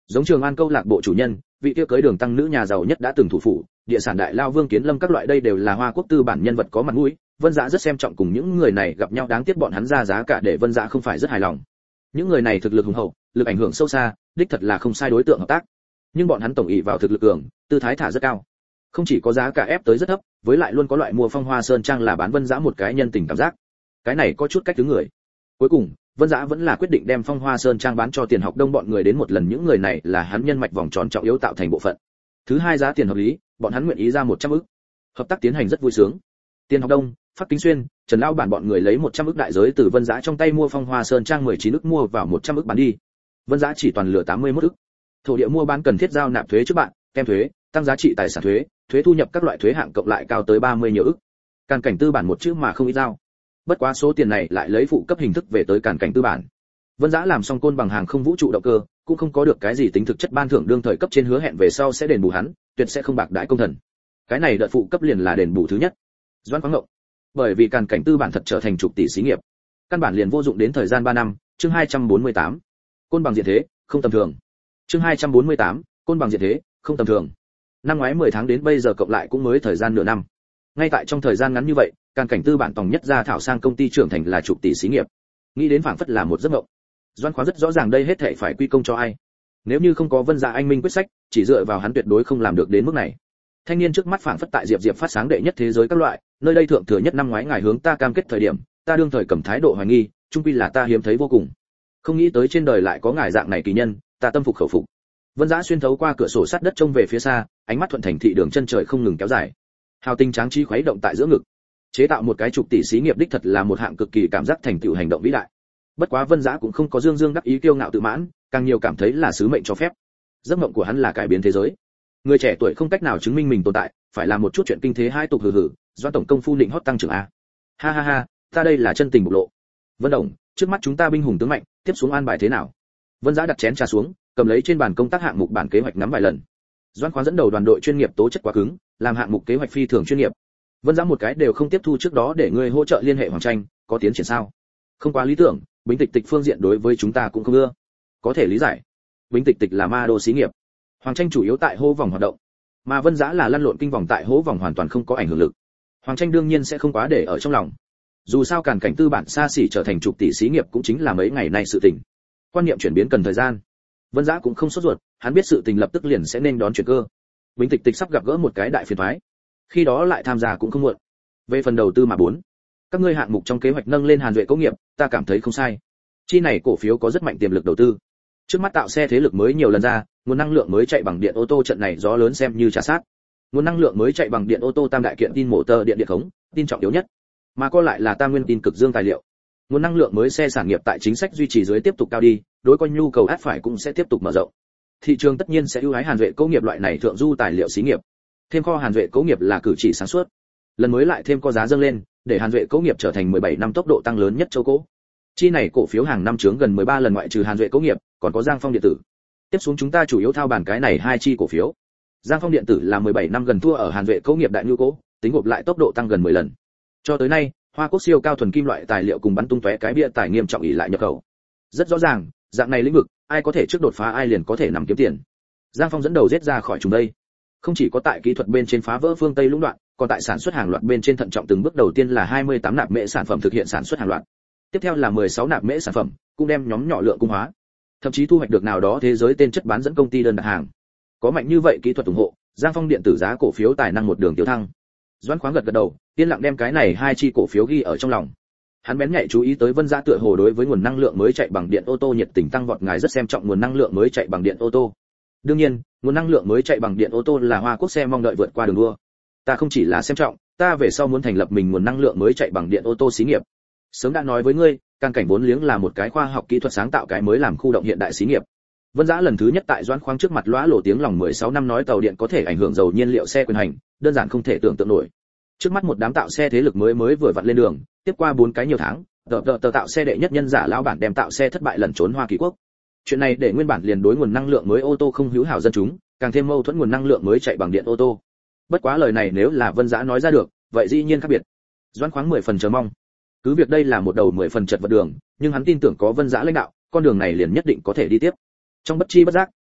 Giống Trường An câu lạc bộ chủ nhân, vị kia cưới đường tăng nữ nhà giàu nhất đã từng thủ phủ, địa sản đại lao Vương Kiến Lâm các loại đây đều là Hoa Quốc tư bản nhân vật có mặt mũi, Vân Dã rất xem trọng cùng những người này gặp nhau, đáng tiếc bọn hắn ra giá cả để Vân Dã không phải rất hài lòng. Những người này thực lực hùng hậu, lực ảnh hưởng sâu xa, đích thật là không sai đối tượng hợp tác. Nhưng bọn hắn tổng ỷ vào thực lực cường, tư thái thả rất cao. Không chỉ có giá cả ép tới rất thấp, với lại luôn có loại mua Phong Hoa Sơn Trang là bán Vân Dã một cái nhân tình cảm giác. Cái này có chút cách thứ người. Cuối cùng, Vân Dã vẫn là quyết định đem Phong Hoa Sơn Trang bán cho Tiền Học Đông bọn người đến một lần, những người này là hắn nhân mạch vòng tròn trọng yếu tạo thành bộ phận. Thứ hai, giá tiền hợp lý, bọn hắn nguyện ý ra 100 ức. Hợp tác tiến hành rất vui sướng. Tiền Học Đông, Phát Kính Xuyên, Trần Lão bản bọn người lấy 100 ức đại giới từ Vân Dã trong tay mua Phong Hoa Sơn Trang 19 ức mua vào 100 ức bán đi. Vân Dã chỉ toàn lừa 81 ức. Thổ địa mua bán cần thiết giao nạp thuế trước bạn, kem thuế, tăng giá trị tài sản thuế, thuế thu nhập các loại thuế hạng cộng lại cao tới 30 nhiều ức. Càn Cảnh tư bản một chữ mà không ít giao. Bất quá số tiền này lại lấy phụ cấp hình thức về tới Càn Cảnh tư bản. Vân Dã làm xong Côn Bằng hàng không vũ trụ động cơ, cũng không có được cái gì tính thực chất ban thưởng, đương thời cấp trên hứa hẹn về sau sẽ đền bù hắn, tuyệt sẽ không bạc đãi công thần. Cái này đợt phụ cấp liền là đền bù thứ nhất. Doãn Khoáng Ngộng. Bởi vì Càn Cảnh tư bản thật trở thành chục tỷ xí nghiệp, căn bản liền vô dụng đến thời gian 3 năm, chương 248. Côn Bằng diện thế, không tầm thường. Chương 248, Côn Bằng diện thế, không tầm thường. Năm ngoái 10 tháng đến bây giờ cộng lại cũng mới thời gian nửa năm. Ngay tại trong thời gian ngắn như vậy, Càn Cảnh tư bản tổng nhất ra thảo sang công ty trưởng thành là chục tỷ xí nghiệp. Nghĩ đến phảng phất là một giấc mộng. Doãn Khoáng rất rõ ràng đây hết thảy phải quy công cho ai. Nếu như không có Vân Dã anh minh quyết sách, chỉ dựa vào hắn tuyệt đối không làm được đến mức này. Thanh niên trước mắt phảng phất tại Diệp phát sáng đệ nhất thế giới các loại, nơi đây thượng thừa nhất năm ngoái ngài hướng ta cam kết thời điểm, ta đương thời cầm thái độ hoài nghi, chung quy là ta hiếm thấy vô cùng. Không nghĩ tới trên đời lại có ngài dạng này kỳ nhân, ta tâm phục khẩu phục. Vân Dã xuyên thấu qua cửa sổ sắt đất trông về phía xa, ánh mắt thuận thành thị đường chân trời không ngừng kéo dài. Hào tình tráng trí khuấy động tại giữa ngực. Chế tạo một cái chục tỷ xí nghiệp đích thật là một hạng cực kỳ cảm giác thành tựu hành động vĩ đại. Bất quá Vân Dã cũng không có dương dương đắc ý kiêu ngạo tự mãn, càng nhiều cảm thấy là sứ mệnh cho phép. Giấc mộng của hắn là cải biến thế giới. Người trẻ tuổi không cách nào chứng minh mình tồn tại, phải làm một chút chuyện kinh thế hai tục hừ hừ, Doãn tổng công phu định hót tăng trưởng a. Ha ha ha, ta đây là chân tình bộc lộ. Vân Đồng, trước mắt chúng ta binh hùng tướng mạnh, tiếp xuống an bài thế nào? Vân Dã đặt chén trà xuống, cầm lấy trên bàn công tác hạng mục bản kế hoạch nắm vài lần. Doãn Khoáng dẫn đầu đoàn đội chuyên nghiệp tố chất quá cứng, làm hạng mục kế hoạch phi thường chuyên nghiệp. Vân Dã một cái đều không tiếp thu, trước đó để ngươi hỗ trợ liên hệ Hoàng Tranh, có tiến triển sao? Không quá lý tưởng, Bính Tịch Tịch phương diện đối với chúng ta cũng không ưa. Có thể lý giải. Bính Tịch Tịch là ma đô xí nghiệp. Hoàng Tranh chủ yếu tại hố vòng hoạt động, mà Vân Dã là lăn lộn kinh vòng, tại hố vòng hoàn toàn không có ảnh hưởng lực. Hoàng Tranh đương nhiên sẽ không quá để ở trong lòng. Dù sao Càn Cảnh tư bản xa xỉ trở thành chục tỷ xí nghiệp cũng chính là mấy ngày nay sự tình. Quan niệm chuyển biến cần thời gian. Vân Dã cũng không sốt ruột, hắn biết sự tình lập tức liền sẽ nên đón chuyển cơ. Bính Tịch Tịch sắp gặp gỡ một cái đại phiền toái, khi đó lại tham gia cũng không muộn. Về phần đầu tư mà bốn, các ngươi hạng mục trong kế hoạch nâng lên Hàn Duệ Cỗ nghiệp, ta cảm thấy không sai. Chi này cổ phiếu có rất mạnh tiềm lực đầu tư. Trước mắt tạo xe thế lực mới nhiều lần ra, nguồn năng lượng mới chạy bằng điện ô tô trận này gió lớn xem như trà sát. Nguồn năng lượng mới chạy bằng điện ô tô tam đại kiện tin motor điện điện khống, tin trọng yếu nhất, mà có lại là tam nguyên tin cực dương tài liệu. Nguồn năng lượng mới xe sản nghiệp tại chính sách duy trì dưới tiếp tục cao đi, đối con nhu cầu át phải cũng sẽ tiếp tục mở rộng. Thị trường tất nhiên sẽ ưu ái Hàn Duệ Cỗ nghiệp loại này thượng du tài liệu xí nghiệp. Thêm kho Hàn Duệ Cỗ nghiệp là cử chỉ sáng suốt. Lần mới lại thêm có giá dâng lên, để Hàn Duệ Cỗ nghiệp trở thành 17 năm tốc độ tăng lớn nhất châu Cố. Chi này cổ phiếu hàng năm chướng gần 13 lần, ngoại trừ Hàn Duệ Cỗ nghiệp, còn có Giang Phong điện tử. Tiếp xuống chúng ta chủ yếu thao bàn cái này hai chi cổ phiếu. Giang Phong điện tử là 17 năm gần thua ở Hàn Duệ Cỗ nghiệp đại nhu cố, tính gộp lại tốc độ tăng gần 10 lần. Cho tới nay, Hoa Quốc siêu cao thuần kim loại tài liệu cùng bắn tung tóe cái bia tài nghiêm trọng ỷ lại nhập khẩu. Rất rõ ràng, dạng này lĩnh vực, ai có thể trước đột phá ai liền có thể nằm kiếm tiền. Giang Phong dẫn đầu giết ra khỏi chúng đây. Không chỉ có tại kỹ thuật bên trên phá vỡ phương Tây lũng đoạn, còn tại sản xuất hàng loạt bên trên thận trọng từng bước, đầu tiên là 28 nạp mễ sản phẩm thực hiện sản xuất hàng loạt. Tiếp theo là 16 nạp mễ sản phẩm, cũng đem nhóm nhỏ lượng cung hóa. Thậm chí thu hoạch được nào đó thế giới tên chất bán dẫn công ty đơn đặt hàng. Có mạnh như vậy kỹ thuật ủng hộ, Giang Phong điện tử giá cổ phiếu tài năng một đường tiêu thăng. Doãn Khoáng gật gật đầu, yên lặng đem cái này hai chi cổ phiếu ghi ở trong lòng. Hắn bén nhạy chú ý tới Vân Dã tựa hồ đối với nguồn năng lượng mới chạy bằng điện ô tô nhiệt tình tăng vọt, ngài rất xem trọng nguồn năng lượng mới chạy bằng điện ô tô. Đương nhiên, nguồn năng lượng mới chạy bằng điện ô tô là Hoa Quốc xe mong đợi vượt qua đường đua. Ta không chỉ là xem trọng, ta về sau muốn thành lập mình nguồn năng lượng mới chạy bằng điện ô tô xí nghiệp. Sớm đã nói với ngươi, Càn Cảnh vốn liếng là một cái khoa học kỹ thuật sáng tạo cái mới làm khu động hiện đại xí nghiệp. Vân Dã lần thứ nhất tại Doãn Khoáng trước mặt lóa lộ tiếng lòng 16 năm nói tàu điện có thể ảnh hưởng dầu nhiên liệu xe quyền hành, đơn giản không thể tưởng tượng nổi. Trước mắt một đám tạo xe thế lực mới vừa vặn lên đường, tiếp qua 4 cái nhiều tháng, tờ tạo xe đệ nhất nhân giả lão bản đem tạo xe thất bại lẩn trốn Hoa Kỳ quốc. Chuyện này để nguyên bản liền đối nguồn năng lượng mới ô tô không hữu hảo dân chúng, càng thêm mâu thuẫn nguồn năng lượng mới chạy bằng điện ô tô. Bất quá lời này nếu là Vân Dã nói ra được, vậy dĩ nhiên khác biệt. Doãn Khoáng 10 phần chờ mong. Cứ việc đây là một đầu 10 phần chật vật đường, nhưng hắn tin tưởng có Vân Dã lãnh đạo, con đường này liền nhất định có thể đi tiếp. Trong bất chi bất giác,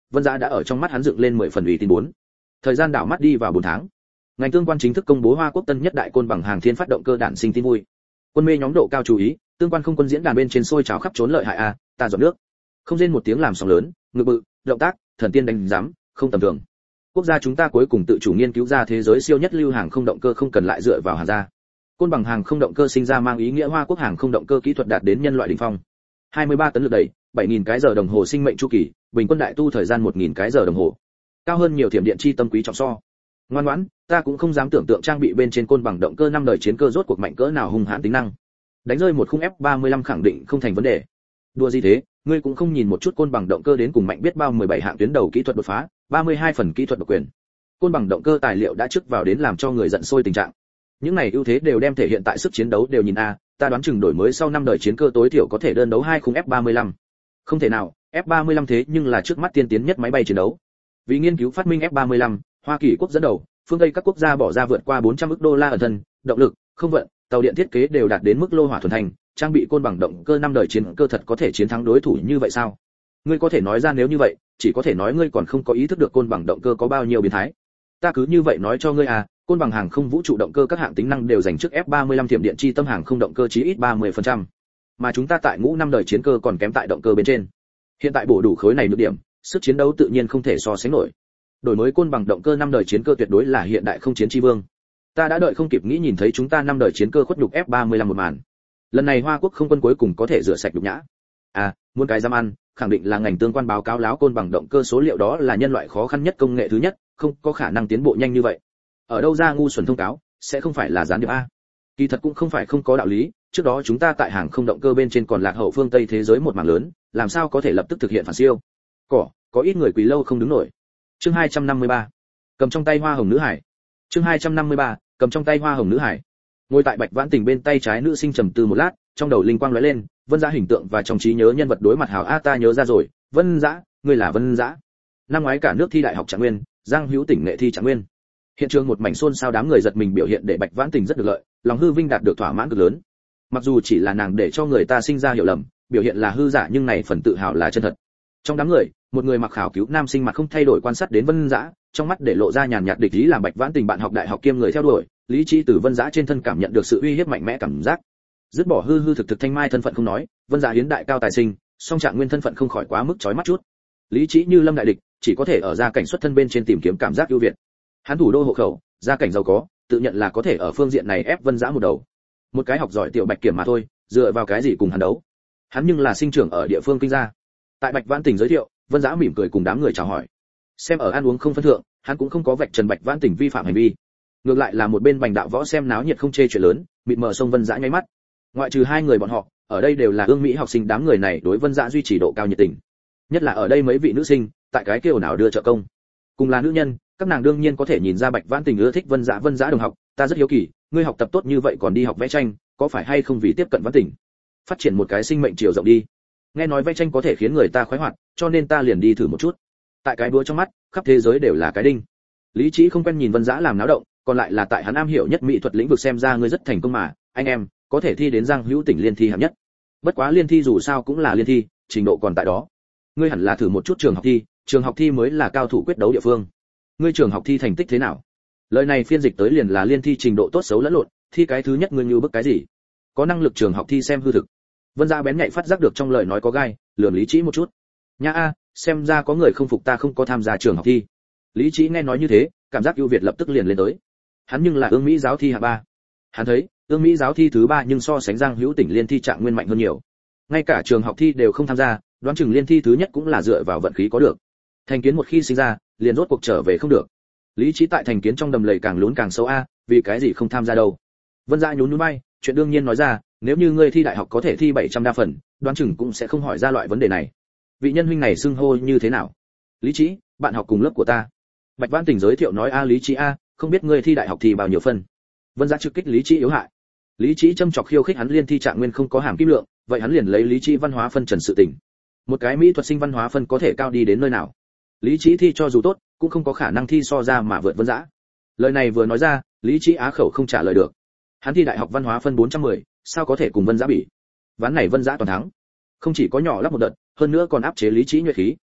Vân Dã đã ở trong mắt hắn dựng lên 10 phần uy tín 4. Thời gian đảo mắt đi vào 4 tháng. Ngành tương quan chính thức công bố Hoa Quốc tân nhất đại côn bằng hàng thiên phát động cơ đản sinh tin vui. Quân mê nhóm độ cao chú ý, tương quan không quân diễn đàn bên trên sôi trào khắp trốn lợi hại a, ta giọt nước. Không rên một tiếng làm sóng lớn, ngự bự, động tác, thần tiên đánh giám, không tầm thường. Quốc gia chúng ta cuối cùng tự chủ nghiên cứu ra thế giới siêu nhất lưu hàng không động cơ không cần lại dựa vào hàng gia. Côn bằng hàng không động cơ sinh ra mang ý nghĩa Hoa Quốc hàng không động cơ kỹ thuật đạt đến nhân loại đỉnh phong. 23 tấn lực đẩy, 7000 cái giờ đồng hồ sinh mệnh chu kỳ, bình quân đại tu thời gian 1000 cái giờ đồng hồ. Cao hơn nhiều thiểm điện chi tâm quý trọng so. Ngoan ngoãn, ta cũng không dám tưởng tượng trang bị bên trên côn bằng động cơ 5 đời chiến cơ rốt cuộc mạnh cỡ nào hung hãn tính năng. Đánh rơi một khung F35 khẳng định không thành vấn đề. Đùa gì thế, ngươi cũng không nhìn một chút côn bằng động cơ đến cùng mạnh biết bao 17 hạng tuyến đầu kỹ thuật đột phá, 32 phần kỹ thuật độc quyền. Côn bằng động cơ tài liệu đã trước vào đến làm cho người giận sôi tình trạng. Những này ưu thế đều đem thể hiện tại sức chiến đấu đều nhìn a, ta đoán chừng đổi mới sau 5 đời chiến cơ tối thiểu có thể đơn đấu 2 khung F35. Không thể nào, F35 thế nhưng là trước mắt tiên tiến nhất máy bay chiến đấu. Vì nghiên cứu phát minh F35, Hoa Kỳ quốc dẫn đầu, phương Tây các quốc gia bỏ ra vượt qua 400 ức đô la ở thân, động lực, không vận, tàu điện thiết kế đều đạt đến mức lô hỏa thuần thành, trang bị côn bằng động cơ 5 đời chiến cơ thật có thể chiến thắng đối thủ như vậy sao? Ngươi có thể nói ra nếu như vậy, chỉ có thể nói ngươi còn không có ý thức được côn bằng động cơ có bao nhiêu biến thái. Ta cứ như vậy nói cho ngươi à, côn bằng hàng không vũ trụ động cơ các hạng tính năng đều dành trước F35 thiểm điện chi tâm hàng không động cơ chí ít 30%. Mà chúng ta tại ngũ 5 đời chiến cơ còn kém tại động cơ bên trên. Hiện tại bổ đủ khối này nhược điểm, sức chiến đấu tự nhiên không thể so sánh nổi. Đổi mới côn bằng động cơ 5 đời chiến cơ tuyệt đối là hiện đại không chiến chi vương. Ta đã đợi không kịp nghĩ nhìn thấy chúng ta 5 đời chiến cơ khuất nhục F35 một màn. Lần này Hoa Quốc không quân cuối cùng có thể rửa sạch nhục nhã. À, muốn cái dám ăn, khẳng định là ngành tương quan báo cáo láo côn bằng động cơ số liệu đó là nhân loại khó khăn nhất công nghệ thứ nhất, không có khả năng tiến bộ nhanh như vậy. Ở đâu ra ngu xuẩn thông cáo, sẽ không phải là gián điệp a. Kỳ thật cũng không phải không có đạo lý, trước đó chúng ta tại hàng không động cơ bên trên còn lạc hậu phương Tây thế giới một mảng lớn, làm sao có thể lập tức thực hiện phản siêu. Có ít người quỳ lâu không đứng nổi. Chương 253. Cầm trong tay hoa hồng nữ hải. Chương 253. Cầm trong tay hoa hồng nữ hải. Ngồi tại Bạch Vãn Tình bên tay trái nữ sinh trầm tư một lát, trong đầu linh quang lóe lên, Vân Dã hình tượng và trong trí nhớ nhân vật đối mặt hảo a ta nhớ ra rồi, Vân Dã, ngươi là Vân Dã. Năm ngoái cả nước thi đại học Trạng Nguyên, Giang Hữu tỉnh nghệ thi Trạng Nguyên. Hiện trường một mảnh xôn xao đám người giật mình biểu hiện để Bạch Vãn Tình rất được lợi, lòng hư vinh đạt được thỏa mãn cực lớn. Mặc dù chỉ là nàng để cho người ta sinh ra hiểu lầm, biểu hiện là hư giả nhưng này phần tự hào là chân thật. Trong đám người, một người mặc khảo cứu nam sinh mặt không thay đổi quan sát đến Vân Dã, trong mắt để lộ ra nhàn nhạt địch ý làm Bạch Vãn Tình bạn học đại học kiêm người theo đuổi, lý trí từ Vân Dã trên thân cảm nhận được sự uy hiếp mạnh mẽ cảm giác. Dứt bỏ hư hư thực thực thanh mai thân phận không nói, Vân Dã hiến đại cao tài sinh, song Trạng Nguyên thân phận không khỏi quá mức chói mắt chút. Lý trí như lâm đại địch, chỉ có thể ở gia cảnh xuất thân bên trên tìm kiếm cảm giác ưu việt. Hắn thủ đô hộ khẩu, gia cảnh giàu có, tự nhận là có thể ở phương diện này ép Vân Dã một đầu. Một cái học giỏi tiểu Bạch Kiểm mà thôi, dựa vào cái gì cùng hắn đấu? Hắn nhưng là sinh trưởng ở địa phương kinh gia. Tại Bạch Vãn Tình giới thiệu, Vân Dã mỉm cười cùng đám người chào hỏi. Xem ở ăn uống không phân thượng, hắn cũng không có vạch trần Bạch Vãn Tình vi phạm hành vi. Ngược lại là một bên Bành Đạo Võ xem náo nhiệt không chê chuyện lớn, mịt mờ sông Vân Dã nháy mắt. Ngoại trừ hai người bọn họ, ở đây đều là ương mỹ học sinh, đám người này đối Vân Dã duy trì độ cao nhiệt tình. Nhất là ở đây mấy vị nữ sinh, tại cái kêu nào đưa trợ công. Cùng là nữ nhân, các nàng đương nhiên có thể nhìn ra Bạch Vãn Tình ưa thích Vân Dã đồng học, ta rất hiếu kỳ, ngươi học tập tốt như vậy còn đi học vẽ tranh, có phải hay không vì tiếp cận Vãn Tình? Phát triển một cái sinh mệnh chiều rộng đi. Nghe nói vẽ tranh có thể khiến người ta khoái hoạt, cho nên ta liền đi thử một chút. Tại cái búa trong mắt, khắp thế giới đều là cái đinh. Lý Trí không quen nhìn Vân Dã làm náo động, còn lại là tại hắn am hiểu nhất mỹ thuật lĩnh vực, xem ra ngươi rất thành công mà, anh em, có thể thi đến Giang Hữu tỉnh liên thi hạng nhất. Bất quá liên thi dù sao cũng là liên thi, trình độ còn tại đó. Ngươi hẳn là thử một chút trường học thi mới là cao thủ quyết đấu địa phương. Ngươi trường học thi thành tích thế nào? Lời này phiên dịch tới liền là liên thi trình độ tốt xấu lẫn lộn, thi cái thứ nhất ngươi như bức cái gì? Có năng lực trường học thi xem hư thực. Vân Dã bén nhạy phát giác được trong lời nói có gai, lườm Lý Trí một chút. Nha a, xem ra có người không phục ta không có tham gia trường học thi. Lý Trí nghe nói như thế, cảm giác ưu việt lập tức liền lên tới. Hắn nhưng là ương mỹ giáo thi hạng 3. Hắn thấy, ương mỹ giáo thi thứ 3 nhưng so sánh Giang Hữu tỉnh liên thi Trạng Nguyên mạnh hơn nhiều. Ngay cả trường học thi đều không tham gia, đoán chừng liên thi thứ nhất cũng là dựa vào vận khí có được. Thành kiến một khi sinh ra, liền rốt cuộc trở về không được. Lý Trí tại thành kiến trong đầm lầy càng lún càng sâu a, vì cái gì không tham gia đâu? Vân Dã nhún nhún vai, chuyện đương nhiên nói ra, nếu như ngươi thi đại học có thể thi 700 đa phần, đoán chừng cũng sẽ không hỏi ra loại vấn đề này. Vị nhân huynh này xưng hô như thế nào? Lý Trí, bạn học cùng lớp của ta. Bạch Vãn Tình giới thiệu nói a Lý Trí a, không biết ngươi thi đại học thì bao nhiêu phân? Vân Dã trực kích Lý Trí yếu hại. Lý Trí châm chọc khiêu khích hắn liên thi Trạng Nguyên không có hàm kim lượng, vậy hắn liền lấy Lý Trí văn hóa phân trần sự tình. Một cái mỹ thuật sinh văn hóa phân có thể cao đi đến nơi nào? Lý Trí thi cho dù tốt, cũng không có khả năng thi so ra mà vượt Vân Dã. Lời này vừa nói ra, Lý Trí á khẩu không trả lời được. Hắn thi đại học văn hóa phân 410, sao có thể cùng Vân Dã bị? Ván này Vân Dã toàn thắng. Không chỉ có nhỏ lắp một đợt, hơn nữa còn áp chế Lý Trí nhuệ khí.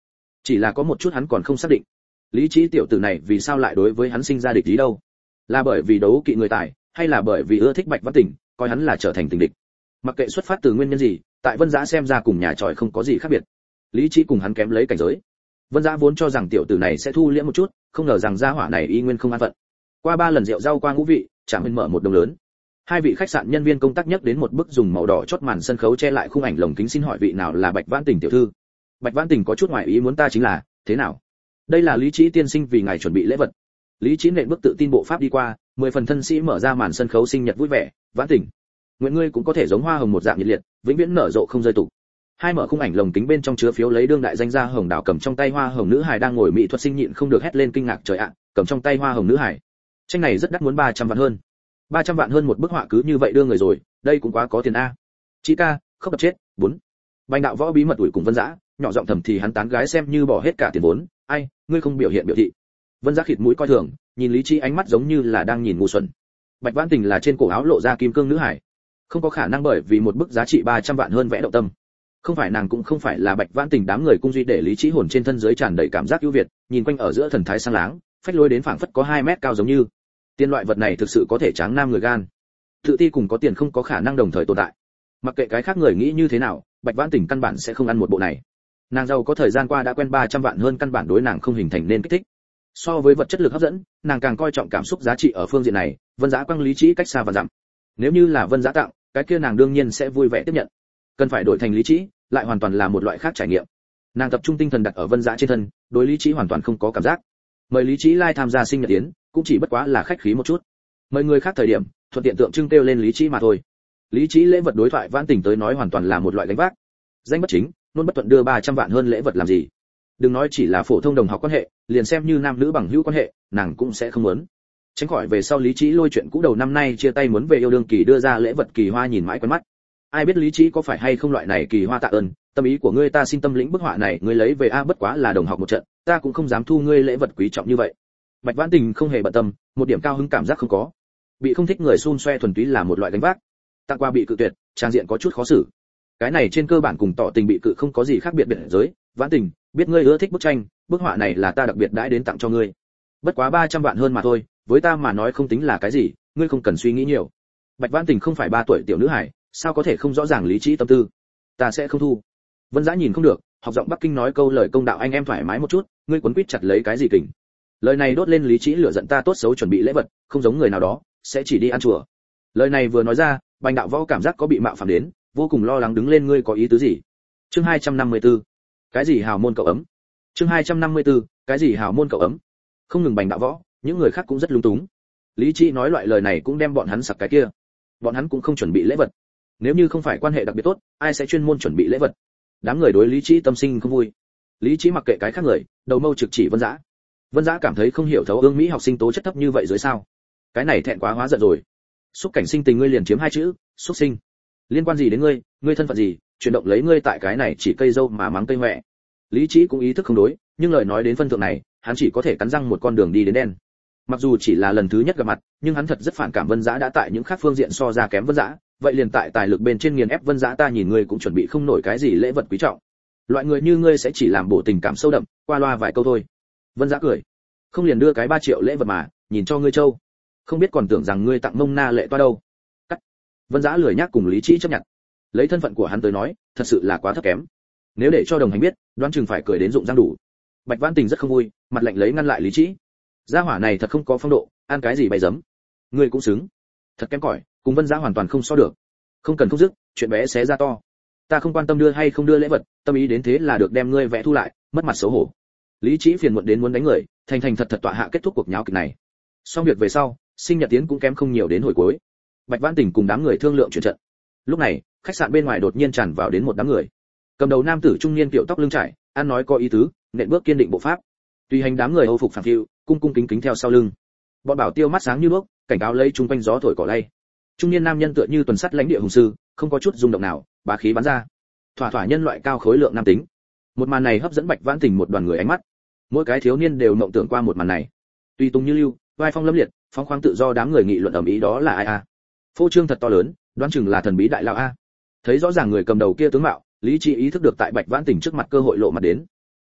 Chỉ là có một chút hắn còn không xác định. Lý Trí tiểu tử này vì sao lại đối với hắn sinh ra địch ý đâu? Là bởi vì đấu kỵ người tài, hay là bởi vì ưa thích Bạch Vãn Tình, coi hắn là trở thành tình địch? Mặc kệ xuất phát từ nguyên nhân gì, tại Vân Dã xem ra cùng nhà tròi không có gì khác biệt. Lý Trí cùng hắn kém lấy cảnh giới. Vân Dã vốn cho rằng tiểu tử này sẽ thu liễm một chút, không ngờ rằng gia hỏa này y nguyên không an phận. Qua 3 lần rượu rau qua ngũ vị, Trạm Hân mở một đồng lớn. Hai vị khách sạn nhân viên công tác nhấc đến một bức dùng màu đỏ chốt màn sân khấu che lại khung ảnh lồng kính, xin hỏi vị nào là Bạch Vãn Tình tiểu thư. Bạch Vãn Tình có chút ngoài ý muốn, ta chính là, thế nào? Đây là Lý Trí tiên sinh vì ngài chuẩn bị lễ vật. Lý Trí nện bước tự tin bộ pháp đi qua, 10 phần thân sĩ mở ra màn sân khấu sinh nhật vui vẻ, Vãn Tình, nguyện ngươi cũng có thể giống hoa hồng một dạng nhiệt liệt, vĩnh viễn nở rộ không rơi tụ. Hai mở khung ảnh lồng kính bên trong chứa phiếu lấy đương đại danh gia Hồng Đào cầm trong tay hoa hồng nữ hài đang ngồi mỹ thuật sinh nhịn không được hét lên kinh ngạc, trời ạ, cầm trong tay hoa hồng nữ hài. Tranh này rất đắt, muốn 300 vạn hơn. 300 vạn hơn một bức họa cứ như vậy đưa người rồi, đây cũng quá có tiền a. Chị ca, không đập chết. 4. Bành Đạo Võ bí mật ủi cùng Vân Dã, nhỏ giọng thầm thì hắn tán gái xem như bỏ hết cả tiền vốn, ai, ngươi không biểu hiện biểu thị. Vân Dã khịt mũi coi thường, nhìn Lý Trí ánh mắt giống như là đang nhìn ngu xuẩn. Bạch Vãn Tình là trên cổ áo lộ ra kim cương nữ hải, không có khả năng bởi vì một bức giá trị 300 vạn hơn vẽ động tâm. Không phải nàng cũng không phải là Bạch Vãn Tình, đám người cung duy để Lý Trí hồn trên thân dưới tràn đầy cảm giác ưu việt, nhìn quanh ở giữa thần thái sáng láng, phách lối đến phảng phất có 2 mét cao giống như. Tiền loại vật này thực sự có thể tráng nam người gan. Tự ti cùng có tiền không có khả năng đồng thời tồn tại. Mặc kệ cái khác người nghĩ như thế nào, Bạch Vãn Tình căn bản sẽ không ăn một bộ này. Nàng giàu có thời gian qua đã quen 300 vạn hơn, căn bản đối nàng không hình thành nên kích thích. So với vật chất lực hấp dẫn, nàng càng coi trọng cảm xúc giá trị ở phương diện này. Vân Dã quăng Lý Trí cách xa và dặm. Nếu như là Vân Dã tặng, cái kia nàng đương nhiên sẽ vui vẻ tiếp nhận. Cần phải đổi thành Lý Trí, lại hoàn toàn là một loại khác trải nghiệm. Nàng tập trung tinh thần đặt ở Vân Dã trên thân, đối Lý Trí hoàn toàn không có cảm giác. Mời Lý Trí lai tham gia sinh nhật yến, cũng chỉ bất quá là khách khí một chút. Mời người khác thời điểm, thuận tiện tượng trưng kêu lên Lý Trí mà thôi. Lý Trí lễ vật đối thoại Vãn Tình tới nói hoàn toàn là một loại gánh vác. Danh bất chính, luôn bất thuận, đưa 300 vạn hơn lễ vật làm gì? Đừng nói chỉ là phổ thông đồng học quan hệ, liền xem như nam nữ bằng hữu quan hệ, nàng cũng sẽ không muốn. Tránh khỏi về sau Lý Trí lôi chuyện cũ đầu năm nay chia tay muốn về yêu đương kỳ đưa ra lễ vật kỳ hoa nhìn mãi quen mắt. Ai biết Lý Trí có phải hay không loại này kỳ hoa tạ ơn, tâm ý của ngươi ta xin tâm lĩnh bức họa này ngươi lấy về a, bất quá là đồng học một trận, ta cũng không dám thu ngươi lễ vật quý trọng như vậy. Bạch Vãn Tình không hề bận tâm, một điểm cao hứng cảm giác không có. Bị không thích người xun xoe thuần túy là một loại gánh vác. Tặng quà bị cự tuyệt, trang diện có chút khó xử. Cái này trên cơ bản cùng tỏ tình bị cự không có gì khác biệt biệt giới. Vãn Tình, biết ngươi ưa thích bức tranh, bức họa này là ta đặc biệt đãi đến tặng cho ngươi. Bất quá 300 vạn hơn mà thôi, với ta mà nói không tính là cái gì, ngươi không cần suy nghĩ nhiều. Bạch Vãn Tình không phải 3 tuổi tiểu nữ hải, sao có thể không rõ ràng Lý Trí tâm tư. Ta sẽ không thu. Vân Dã nhìn không được, học giọng Bắc Kinh nói câu lời công đạo, anh em thoải mái một chút, ngươi quấn quýt chặt lấy cái gì kình. Lời này đốt lên Lý Trí lửa giận, ta tốt xấu chuẩn bị lễ vật, không giống người nào đó, sẽ chỉ đi ăn chùa. Lời này vừa nói ra, Bành Đạo Võ cảm giác có bị mạo phạm đến, vô cùng lo lắng đứng lên, ngươi có ý tứ gì? Chương 254. Cái gì hào môn cậu ấm? Chương 254. Cái gì hào môn cậu ấm? Không ngừng Bành Đạo Võ, những người khác cũng rất lung túng. Lý Trí nói loại lời này cũng đem bọn hắn sặc cái kia. Bọn hắn cũng không chuẩn bị lễ vật. Nếu như không phải quan hệ đặc biệt tốt, ai sẽ chuyên môn chuẩn bị lễ vật? Đám người đối Lý Trí tâm sinh không vui. Lý Trí mặc kệ cái khác người, đầu mâu trực chỉ Vân Dã. Vân Dã cảm thấy không hiểu thấu ương mỹ học sinh tố chất thấp như vậy dưới sao? Cái này thẹn quá hóa giận rồi. Xúc cảnh sinh tình, ngươi liền chiếm 2 chữ, xúc sinh. Liên quan gì đến ngươi, ngươi thân phận gì, chuyển động lấy ngươi tại cái này chỉ cây dâu mà mắng cây mẹ. Lý Trí cũng ý thức không đối, nhưng lời nói đến phân thượng này, hắn chỉ có thể cắn răng một con đường đi đến đen. Mặc dù chỉ là lần thứ nhất gặp mặt, nhưng hắn thật rất phản cảm Vân Dã, đã tại những khác phương diện so ra kém Vân Dã, vậy liền tại tài lực bên trên nghiền ép Vân Dã. Ta nhìn ngươi cũng chuẩn bị không nổi cái gì lễ vật quý trọng. Loại người như ngươi sẽ chỉ làm bổ tình cảm sâu đậm, qua loa vài câu thôi. Vân Dã cười. Không liền đưa cái 3 triệu lễ vật mà, nhìn cho ngươi châu. Không biết còn tưởng rằng ngươi tặng mông na lệ toa đâu. Cắt. Vân Dã lười nhác cùng Lý Trí chấp nhận. Lấy thân phận của hắn tới nói, thật sự là quá thấp kém. Nếu để cho đồng hành biết, đoán chừng phải cười đến rụng răng đủ. Bạch Vãn Tình rất không vui, mặt lạnh lấy ngăn lại Lý Trí. Gia hỏa này thật không có phong độ, ăn cái gì bày giấm. Ngươi cũng xứng. Thật kém cỏi, cùng Vân Dã hoàn toàn không so được. Không cần không dứt, chuyện bé xé ra to. Ta không quan tâm đưa hay không đưa lễ vật, tâm ý đến thế là được, đem ngươi vẽ thu lại, mất mặt xấu hổ. Lý Trí phiền muộn đến muốn đánh người, thành thành thật thật tọa hạ kết thúc cuộc nháo kịch này. Xong việc về sau, sinh nhật tiến cũng kém không nhiều đến hồi cuối. Bạch Vãn Tình cùng đám người thương lượng chuyển trận. Lúc này, khách sạn bên ngoài đột nhiên tràn vào đến một đám người. Cầm đầu nam tử trung niên kiểu tóc lưng trải, ăn nói có ý tứ, nện bước kiên định bộ pháp. Tùy hành đám người hầu phục phẳng phiu, cung cung kính kính theo sau lưng. Bọn bảo tiêu mắt sáng như đuốc, cảnh cáo lấy chung quanh gió thổi cỏ lay. Trung niên nam nhân tựa như tuần sắt lãnh địa hùng sư, không có chút rung động nào, bá khí bắn ra. Thỏa thỏa nhân loại cao khối lượng nam tính. Một màn này hấp dẫn Bạch Vãn Tình một đoàn người ánh mắt. Mỗi cái thiếu niên đều mộng tưởng qua một màn này. Tuy tung như lưu, vai phong lâm liệt, phóng khoáng tự do, đám người nghị luận ầm ĩ, đó là ai a? Phô trương thật to lớn, đoán chừng là thần bí đại lão a. Thấy rõ ràng người cầm đầu kia tướng mạo, Lý Trí ý thức được tại Bạch Vãn Tình trước mặt cơ hội lộ mặt đến.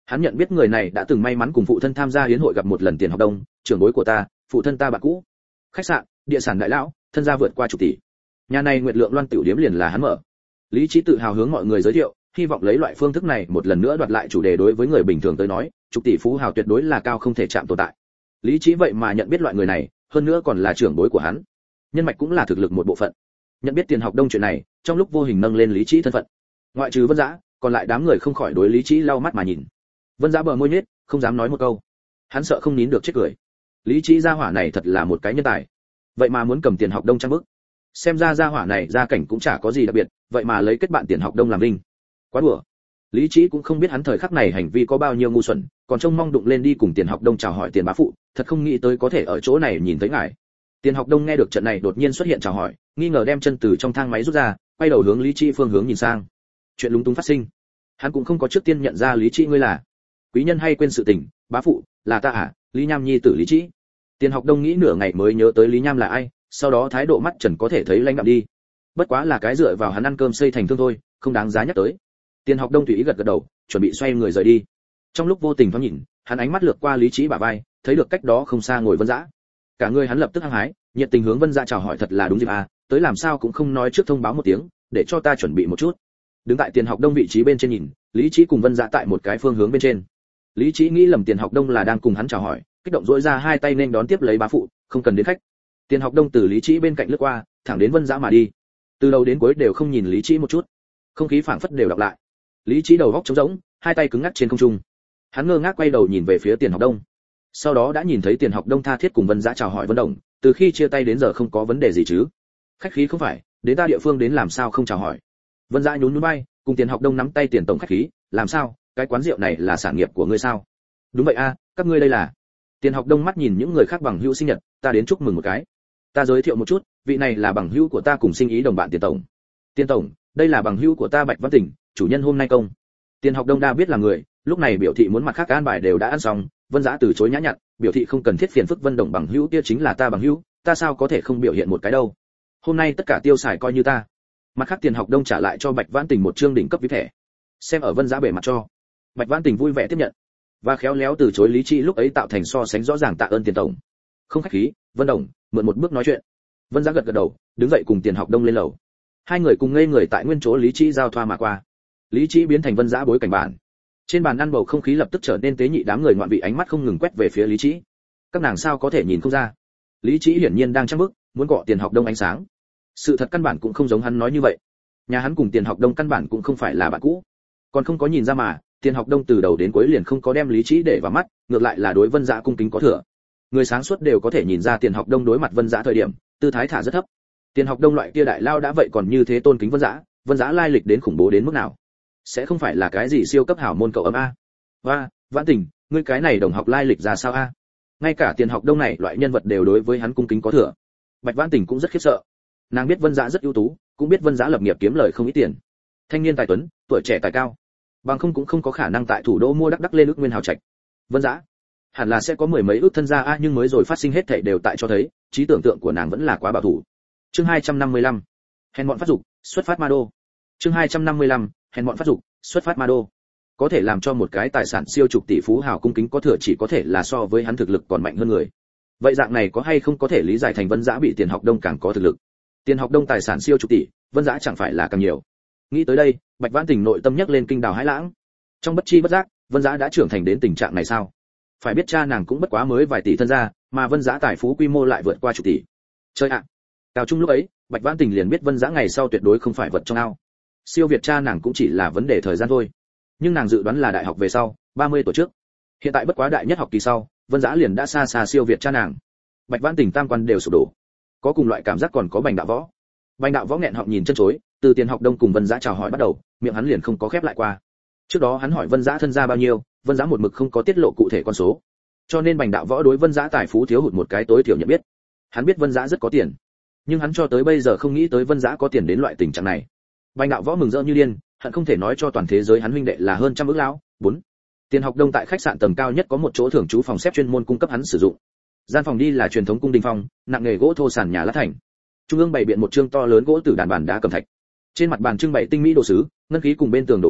Hắn nhận biết người này đã từng may mắn cùng phụ thân tham gia hiến hội gặp một lần Tiền Học Đông, trưởng bối của ta, phụ thân ta bạn cũ. Khách sạn, địa sản đại lão, thân gia vượt qua chục tỷ. Nhà này Nguyệt Lượng Loan tiểu điếm liền là hắn mở. Lý Chí tự hào hướng mọi người giới thiệu, hy vọng lấy loại phương thức này một lần nữa đoạt lại chủ đề. Đối với người bình thường tới nói, chục tỷ phú hào tuyệt đối là cao không thể chạm tồn tại. Lý Chí vậy mà nhận biết loại người này, hơn nữa còn là trưởng bối của hắn. Nhân mạch cũng là thực lực một bộ phận. Nhận biết Tiền Học Đông chuyện này, trong lúc vô hình nâng lên Lý Chí thân phận. Ngoại trừ Vân Dã, còn lại đám người không khỏi đối Lý Chí lau mắt mà nhìn. Vân Dã bờ môi nhếch, không dám nói một câu. Hắn sợ không nín được chết cười. Lý Chí gia hỏa này thật là một cái nhân tài. Vậy mà muốn cầm Tiền Học Đông trang bức. Xem ra gia hỏa này gia cảnh cũng chả có gì đặc biệt, vậy mà lấy kết bạn Tiền Học Đông làm vinh. Quá đùa. Lý Chí cũng không biết hắn thời khắc này hành vi có bao nhiêu ngu xuẩn, còn trông mong đụng lên đi cùng Tiền Học Đông chào hỏi Tiền bá phụ, thật không nghĩ tới có thể ở chỗ này nhìn thấy ngài. Tiền Học Đông nghe được trận này đột nhiên xuất hiện chào hỏi, nghi ngờ đem chân từ trong thang máy rút ra, quay đầu hướng Lý Chí phương hướng nhìn sang. Chuyện lúng túng phát sinh. Hắn cũng không có trước tiên nhận ra Lý Chí ngươi là quý nhân hay quên sự tình, bá phụ, là ta à, Lý Nham nhi tử Lý Chí. Tiền Học Đông nghĩ nửa ngày mới nhớ tới Lý Nham là ai, sau đó thái độ mắt trần có thể thấy lãnh đạm đi. Bất quá là cái dựa vào hắn ăn cơm xây thành thương thôi, không đáng giá nhắc tới. Tiền Học Đông tùy ý gật gật đầu, chuẩn bị xoay người rời đi. Trong lúc vô tình thoáng nhìn, hắn ánh mắt lướt qua Lý Chí bả vai, thấy được cách đó không xa ngồi Vân Dã. Cả người hắn lập tức hăng hái, nhiệt tình hướng Vân Dã chào hỏi, thật là đúng dịp à, tới làm sao cũng không nói trước thông báo một tiếng, để cho ta chuẩn bị một chút. Đứng tại Tiền Học Đông vị trí bên trên nhìn, Lý Chí cùng Vân Dã tại một cái phương hướng bên trên. Lý Chí nghĩ lầm Tiền Học Đông là đang cùng hắn chào hỏi, kích động duỗi ra hai tay nên đón tiếp lấy bá phụ, không cần đến khách. Tiền Học Đông từ Lý Chí bên cạnh lướt qua, thẳng đến Vân Dã mà đi. Từ đầu đến cuối đều không nhìn Lý Chí một chút. Không khí phảng phất đều đọc lại. Lý Chí đầu góc trống rỗng, hai tay cứng ngắc trên không trung. Hắn ngơ ngác quay đầu nhìn về phía Tiền Học Đông. Sau đó đã nhìn thấy Tiền Học Đông tha thiết cùng Vân Dã chào hỏi Vân Đồng, từ khi chia tay đến giờ không có vấn đề gì chứ? Khách khí không phải, đến ta địa phương đến làm sao không chào hỏi? Vân Dã nhún nhún vai, cùng Tiền Học Đông nắm tay Tiền tổng khách khí, làm sao? Cái quán rượu này là sản nghiệp của ngươi sao? Đúng vậy a, các ngươi đây là? Tiền Học Đông mắt nhìn những người khác bằng hữu sinh nhật, ta đến chúc mừng một cái. Ta giới thiệu một chút, vị này là bằng hữu của ta cùng sinh ý đồng bạn Tiền tổng. Tiền tổng, đây là bằng hữu của ta Bạch Văn Tỉnh, chủ nhân hôm nay công. Tiền Học Đông đa biết là người, lúc này biểu thị muốn mặt khác an bài đều đã ăn xong, Vân Dã từ chối nhã nhặn, biểu thị không cần thiết phiền phức Vân Đồng bằng hữu kia chính là ta bằng hữu, ta sao có thể không biểu hiện một cái đâu. Hôm nay tất cả tiêu xài coi như ta. Mặt khác Tiền Học Đông trả lại cho Bạch Vãn Tình một chương đỉnh cấp VIP thẻ. Xem ở Vân Dã bề mặt cho. Bạch Vãn Tình vui vẻ tiếp nhận và khéo léo từ chối Lý Chí lúc ấy tạo thành so sánh rõ ràng tạ ơn Tiền tổng. Không khách khí, Vân Đồng, mượn một bước nói chuyện. Vân Dã gật gật đầu, đứng dậy cùng Tiền Học Đông lên lầu. Hai người cùng ngây người tại nguyên chỗ Lý Chí giao thoa mà qua. Lý Chí biến thành Vân Dã bối cảnh bản. Trên bàn ăn bầu không khí lập tức trở nên tế nhị, đám người ngoạn vị ánh mắt không ngừng quét về phía Lý Chí. Các nàng sao có thể nhìn không ra? Lý Chí hiển nhiên đang trăng bức, muốn cọ Tiền Học Đông ánh sáng. Sự thật căn bản cũng không giống hắn nói như vậy. Nhà hắn cùng Tiền Học Đông căn bản cũng không phải là bạn cũ. Còn không có nhìn ra mà, Tiền Học Đông từ đầu đến cuối liền không có đem Lý Chí để vào mắt, ngược lại là đối Vân Dã cung kính có thừa. Người sáng suốt đều có thể nhìn ra Tiền Học Đông đối mặt Vân Dã thời điểm, tư thái thả rất thấp. Tiền Học Đông loại kia đại lao đã vậy còn như thế tôn kính Vân Dã lai lịch đến khủng bố đến mức nào? Sẽ không phải là cái gì siêu cấp hảo môn cậu ấm a? Và, Vãn Tình, ngươi cái này đồng học lai lịch ra sao a? Ngay cả Tiền Học Đông này loại nhân vật đều đối với hắn cung kính có thừa. Bạch Vãn Tình cũng rất khiếp sợ. Nàng biết Vân Dã rất ưu tú, cũng biết Vân Dã lập nghiệp kiếm lời không ít tiền. Thanh niên tài tuấn, tuổi trẻ tài cao, bằng không cũng không có khả năng tại thủ đô mua đắc lên ước nguyên hào trạch. Vân Dã hẳn là sẽ có mười mấy ước thân gia a, nhưng mới rồi phát sinh hết thảy đều tại cho thấy, trí tưởng tượng của nàng vẫn là quá bảo thủ. Chương 255. Hèn mọn phát dục, xuất phát ma đô. Chương 255. Hèn mọn phát dục, xuất phát ma đô. Có thể làm cho một cái tài sản siêu chục tỷ phú hào cung kính có thừa chỉ có thể là so với hắn thực lực còn mạnh hơn người. Vậy dạng này có hay không có thể lý giải thành Vân Dã bị Tiền Học Đông càng có thực lực? Tiền Học Đông tài sản siêu chục tỷ, Vân Dã chẳng phải là càng nhiều? Nghĩ tới đây, Bạch Vãn Tình nội tâm nhấc lên kinh đào hãi lãng. Trong bất chi bất giác, Vân Dã đã trưởng thành đến tình trạng này sao? Phải biết cha nàng cũng bất quá mới vài tỷ thân gia, mà Vân Dã tài phú quy mô lại vượt qua chục tỷ. Chơi ạ. Cao trung lúc ấy, Bạch Vãn Tình liền biết Vân Dã ngày sau tuyệt đối không phải vật trong ao. Siêu việt cha nàng cũng chỉ là vấn đề thời gian thôi. Nhưng nàng dự đoán là đại học về sau, 30 tuổi trước. Hiện tại bất quá đại nhất học kỳ sau, Vân Dã liền đã xa xa siêu việt cha nàng. Bạch Vãn Tình tam quan đều sụp đổ. Có cùng loại cảm giác còn có Bành Đạo Võ. Bành Đạo Võ nghẹn họng nhìn chân chối, từ Tiền Học Đông cùng Vân Dã chào hỏi bắt đầu, miệng hắn liền không có khép lại qua. Trước đó hắn hỏi Vân Dã thân gia bao nhiêu, Vân Dã một mực không có tiết lộ cụ thể con số. Cho nên Bành Đạo Võ đối Vân Dã tài phú thiếu hụt một cái tối thiểu nhận biết. Hắn biết Vân Dã rất có tiền, nhưng hắn cho tới bây giờ không nghĩ tới Vân Dã có tiền đến loại tình trạng này. Bành Đạo Võ mừng rỡ như điên, hận không thể nói cho toàn thế giới hắn huynh đệ là hơn trăm ức lão. 4. Tiền Học Đông tại khách sạn tầng cao nhất có một chỗ thưởng trú phòng xếp chuyên môn cung cấp hắn sử dụng. Gian phòng đi là truyền thống cung đình phong, nặng nghề gỗ thô sàn nhà lát thành. Trung ương bày biện một chương to lớn gỗ tử đàn bàn đá cẩm thạch. Trên mặt bàn trưng bày tinh mỹ đồ sứ, ngân khí cùng bên tường đồ cổ,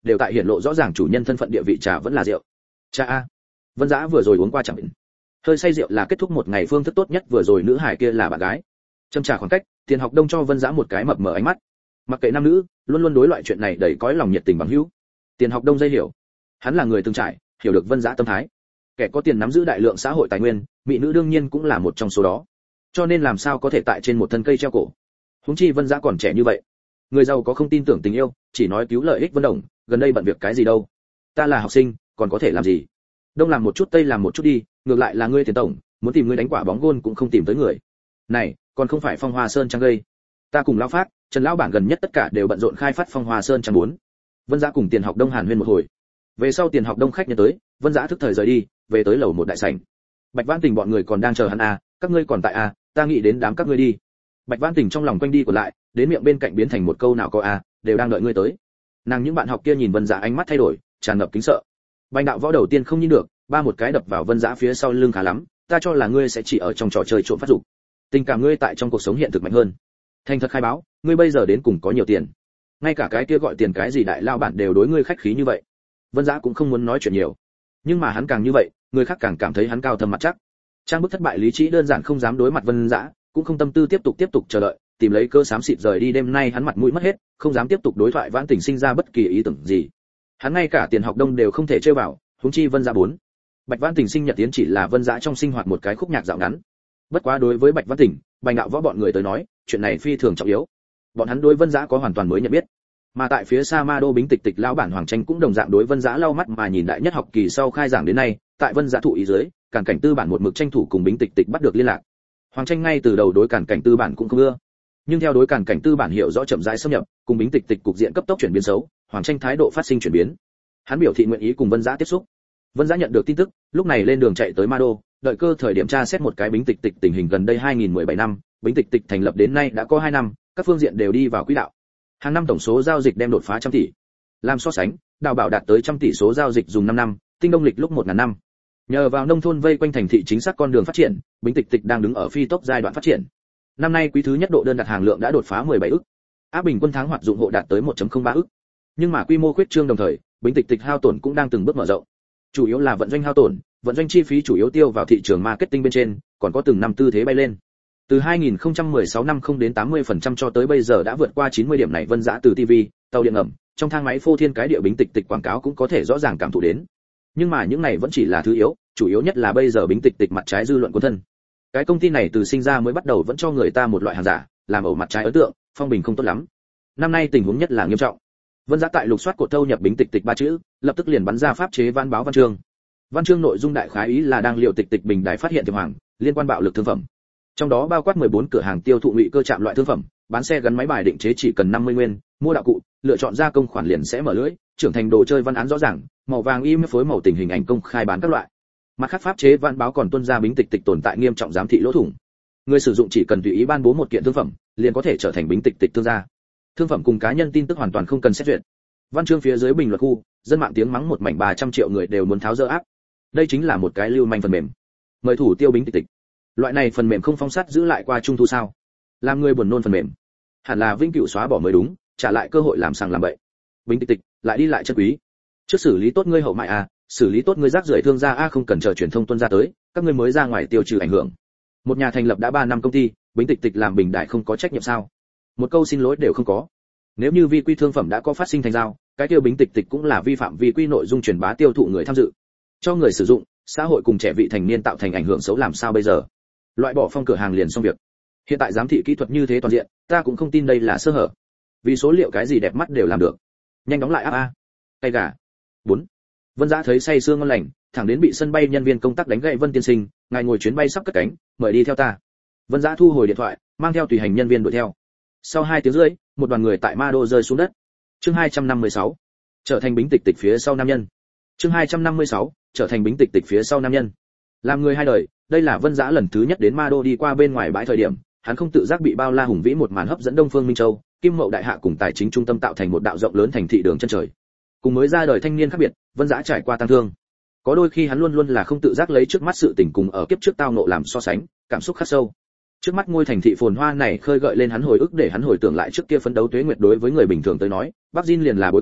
đều tại hiển lộ rõ ràng chủ nhân thân phận địa vị. Trà vẫn là rượu. Cha a. Vân Dã vừa rồi uống qua chẳng định. Hơi say rượu là kết thúc một ngày phương thức tốt nhất, vừa rồi nữ hải kia là bạn gái. Châm trà khoảng cách, Tiền Học Đông cho Vân Dã một cái mập mờ ánh mắt. Mặc kệ nam nữ, luôn luôn đối loại chuyện này đầy cõi lòng nhiệt tình bằng hữu. Tiền Học Đông dây hiểu. Hắn là người từng trải, hiểu được Vân Dã tâm thái. Kẻ có tiền nắm giữ đại lượng xã hội tài nguyên, mỹ nữ đương nhiên cũng là một trong số đó. Cho nên làm sao có thể tại trên một thân cây treo cổ. Huống chi Vân Dã còn trẻ như vậy. Người giàu có không tin tưởng tình yêu, chỉ nói cứu lợi ích Vân Đồng, gần đây bận việc cái gì đâu. Ta là học sinh, còn có thể làm gì? Đông làm một chút tây làm một chút đi, ngược lại là ngươi Tiền tổng, muốn tìm ngươi đánh quả bóng gôn cũng không tìm tới người. Này, còn không phải Phong Hoa Sơn trang gây. Ta cùng lão Phát, Trần lão bản gần nhất tất cả đều bận rộn khai phát Phong Hoa Sơn trang 4. Vân Dã cùng Tiền Học Đông hàn huyên một hồi. Về sau Tiền Học Đông khách nhân tới, Vân Dã thức thời rời đi, về tới lầu một đại sảnh. Bạch Vãn Tình bọn người còn đang chờ hắn à, các ngươi còn tại à, ta nghĩ đến đám các ngươi đi. Bạch Vãn Tình trong lòng quanh đi của lại, đến miệng bên cạnh biến thành một câu nào có à, đều đang đợi ngươi tới. Nàng những bạn học kia nhìn Vân Dã ánh mắt thay đổi, tràn ngập kính sợ. Bành đạo võ đầu tiên không nhìn được, ba một cái đập vào Vân Dã phía sau lưng khá lắm, ta cho là ngươi sẽ chỉ ở trong trò chơi trộm phát dục. Tình cảm ngươi tại trong cuộc sống hiện thực mạnh hơn. Thành thật khai báo, ngươi bây giờ đến cùng có nhiều tiền. Ngay cả cái kia gọi tiền cái gì đại lao bản đều đối ngươi khách khí như vậy. Vân Dã cũng không muốn nói chuyện nhiều, nhưng mà hắn càng như vậy, người khác càng cảm thấy hắn cao thâm mặt chắc. Trang bức thất bại lý trí đơn giản không dám đối mặt Vân Dã, cũng không tâm tư tiếp tục chờ đợi, tìm lấy cơ xám xịt rời đi. Đêm nay hắn mặt mũi mất hết, không dám tiếp tục đối thoại Vãn Tình sinh ra bất kỳ ý tưởng gì. Hắn ngay cả Tiền Học Đông đều không thể chơi vào, huống chi Vân Dã 4. Bạch Vãn Tình sinh nhật tiến chỉ là Vân Dã trong sinh hoạt một cái khúc nhạc dạo ngắn. Bất quá đối với Bạch Vãn Tình, Bành đạo võ bọn người tới nói, chuyện này phi thường trọng yếu. Bọn hắn đối Vân Dã có hoàn toàn mới nhận biết. Mà tại phía xa Ma Đô Bính Tịch Tịch lão bản Hoàng Tranh cũng đồng dạng đối Vân Dã lau mắt mà nhìn. Đại nhất học kỳ sau khai giảng đến nay, tại Vân Dã thụ ý dưới, Càn Cảnh Tư bản một mực tranh thủ cùng Bính Tịch Tịch bắt được liên lạc. Hoàng Tranh ngay từ đầu đối Càn Cảnh Tư bản cũng không ưa, nhưng theo đối Càn Cảnh Tư bản hiểu rõ chậm rãi xâm nhập, cùng Bính Tịch Tịch cục diện cấp tốc chuyển biến xấu, Hoàng Tranh thái độ phát sinh chuyển biến. Hắn biểu thị nguyện ý cùng Vân Dã tiếp xúc. Vân Dã nhận được tin tức, lúc này lên đường chạy tới Ma Đô, đợi cơ thời điểm tra xét một cái Bính Tịch Tịch tình hình gần đây. 2017 năm, Bính Tịch Tịch thành lập đến nay đã có 2 năm, các phương diện đều đi vào quỹ đạo. Hàng năm tổng số giao dịch đem đột phá 100 tỷ. Làm so sánh, Đào Bảo đạt tới 100 tỷ số giao dịch dùng 5 năm, Tinh Đông Lịch lúc 1000 năm. Nhờ vào nông thôn vây quanh thành thị chính xác con đường phát triển, Bính Tịch Tịch đang đứng ở phi tốc giai đoạn phát triển. Năm nay quý thứ nhất độ đơn đặt hàng lượng đã đột phá 17 ức. Áp bình quân tháng hoạt dụng hộ đạt tới 1.03 ức. Nhưng mà quy mô khuyết trương đồng thời, Bính Tịch Tịch hao tổn cũng đang từng bước mở rộng. Chủ yếu là vận doanh hao tổn, vận doanh chi phí chủ yếu tiêu vào thị trường marketing bên trên, còn có từng năm tư thế bay lên. Từ 2016 năm không đến 80% cho tới bây giờ đã vượt qua 90 điểm này. Vân Dã từ TV, tàu điện ngầm, trong thang máy phô thiên cái địa Bính Tịch Tịch quảng cáo cũng có thể rõ ràng cảm thụ đến. Nhưng mà những này vẫn chỉ là thứ yếu, chủ yếu nhất là bây giờ Bính Tịch Tịch mặt trái dư luận của thân. Cái công ty này từ sinh ra mới bắt đầu vẫn cho người ta một loại hàng giả, làm ẩu mặt trái ấn tượng, phong bình không tốt lắm. Năm nay tình huống nhất là nghiêm trọng. Vân Dã tại lục soát cột thâu nhập Bính Tịch Tịch 3 chữ, lập tức liền bắn ra pháp chế văn báo văn chương. Văn chương nội dung đại khái ý là đang liệu Tịch Tịch bình đài phát hiện tiềm hoàng liên quan bạo lực thương phẩm. Trong đó bao quát 14 cửa hàng tiêu thụ ngụy cơ trạm loại thương phẩm, bán xe gắn máy bài định chế chỉ cần 50 nguyên, mua đạo cụ, lựa chọn gia công khoản liền sẽ mở lưới, trưởng thành đồ chơi văn án rõ ràng, màu vàng im phối màu tình hình ảnh công khai bán các loại. Mặt khác pháp chế văn báo còn tuân ra Bính Tịch Tịch tồn tại nghiêm trọng giám thị lỗ thủng. Người sử dụng chỉ cần tùy ý ban bố một kiện thương phẩm, liền có thể trở thành Bính Tịch Tịch thương gia. Thương phẩm cùng cá nhân tin tức hoàn toàn không cần xét duyệt. Văn chương phía dưới bình luận khu, dân mạng tiếng mắng một mảnh, 300 triệu người đều muốn tháo dỡ áp. Đây chính là một cái lưu manh phần mềm. Mời thủ tiêu Bính Tịch Tịch. Loại này phần mềm không phong sát giữ lại qua trung thu sao? Làm người buồn nôn phần mềm. Hẳn là vĩnh cửu xóa bỏ mới đúng, trả lại cơ hội làm sàng làm bậy. Bính Tịch Tịch, lại đi lại chân quý. Trước xử lý tốt ngươi hậu mại à, xử lý tốt ngươi rác rưởi thương gia a, không cần chờ truyền thông tuân ra tới, các ngươi mới ra ngoài tiêu trừ ảnh hưởng. Một nhà thành lập đã 3 năm công ty, Bính Tịch Tịch làm bình đại không có trách nhiệm sao? Một câu xin lỗi đều không có. Nếu như vi quy thương phẩm đã có phát sinh thành giao, cái tiêu Bính Tịch Tịch cũng là vi phạm vi quy nội dung truyền bá tiêu thụ người tham dự. Cho người sử dụng, xã hội cùng trẻ vị thành niên tạo thành ảnh hưởng xấu làm sao bây giờ? Loại bỏ phong cửa hàng liền xong việc. Hiện tại giám thị kỹ thuật như thế toàn diện, ta cũng không tin đây là sơ hở. Vì số liệu cái gì đẹp mắt đều làm được. Nhanh đóng lại áp a. Tay gà. 4. Vân Dã thấy say sưa ngon lành, thẳng đến bị sân bay nhân viên công tác đánh gậy. Vân tiên sinh, ngài ngồi chuyến bay sắp cất cánh, mời đi theo ta. Vân Dã thu hồi điện thoại, mang theo tùy hành nhân viên đuổi theo. Sau 2 tiếng rưỡi, một đoàn người tại Ma Đô rơi xuống đất. Chương 256. Trở thành Bính Tịch Tịch phía sau nam nhân. Chương 256. Trở thành Bính Tịch Tịch phía sau nam nhân. Làm người hai đời, đây là Vân Dã lần thứ nhất đến Ma Đô. Đi qua bên ngoài bãi thời điểm, hắn không tự giác bị bao la hùng vĩ một màn hấp dẫn. Đông Phương Minh Châu, Kim Mậu đại hạ cùng tài chính trung tâm tạo thành một đạo rộng lớn thành thị đường chân trời. Cùng mới ra đời thanh niên khác biệt, Vân Dã trải qua tăng thương. Có đôi khi hắn luôn luôn là không tự giác lấy trước mắt sự tình cùng ở kiếp trước tao nộ làm so sánh, cảm xúc khắc sâu. Trước mắt ngôi thành thị phồn hoa này khơi gợi lên hắn hồi ức, để hắn hồi tưởng lại trước kia phấn đấu tuế nguyệt. Đối với người bình thường tới nói, Bắc Dinh liền là bối cảnh,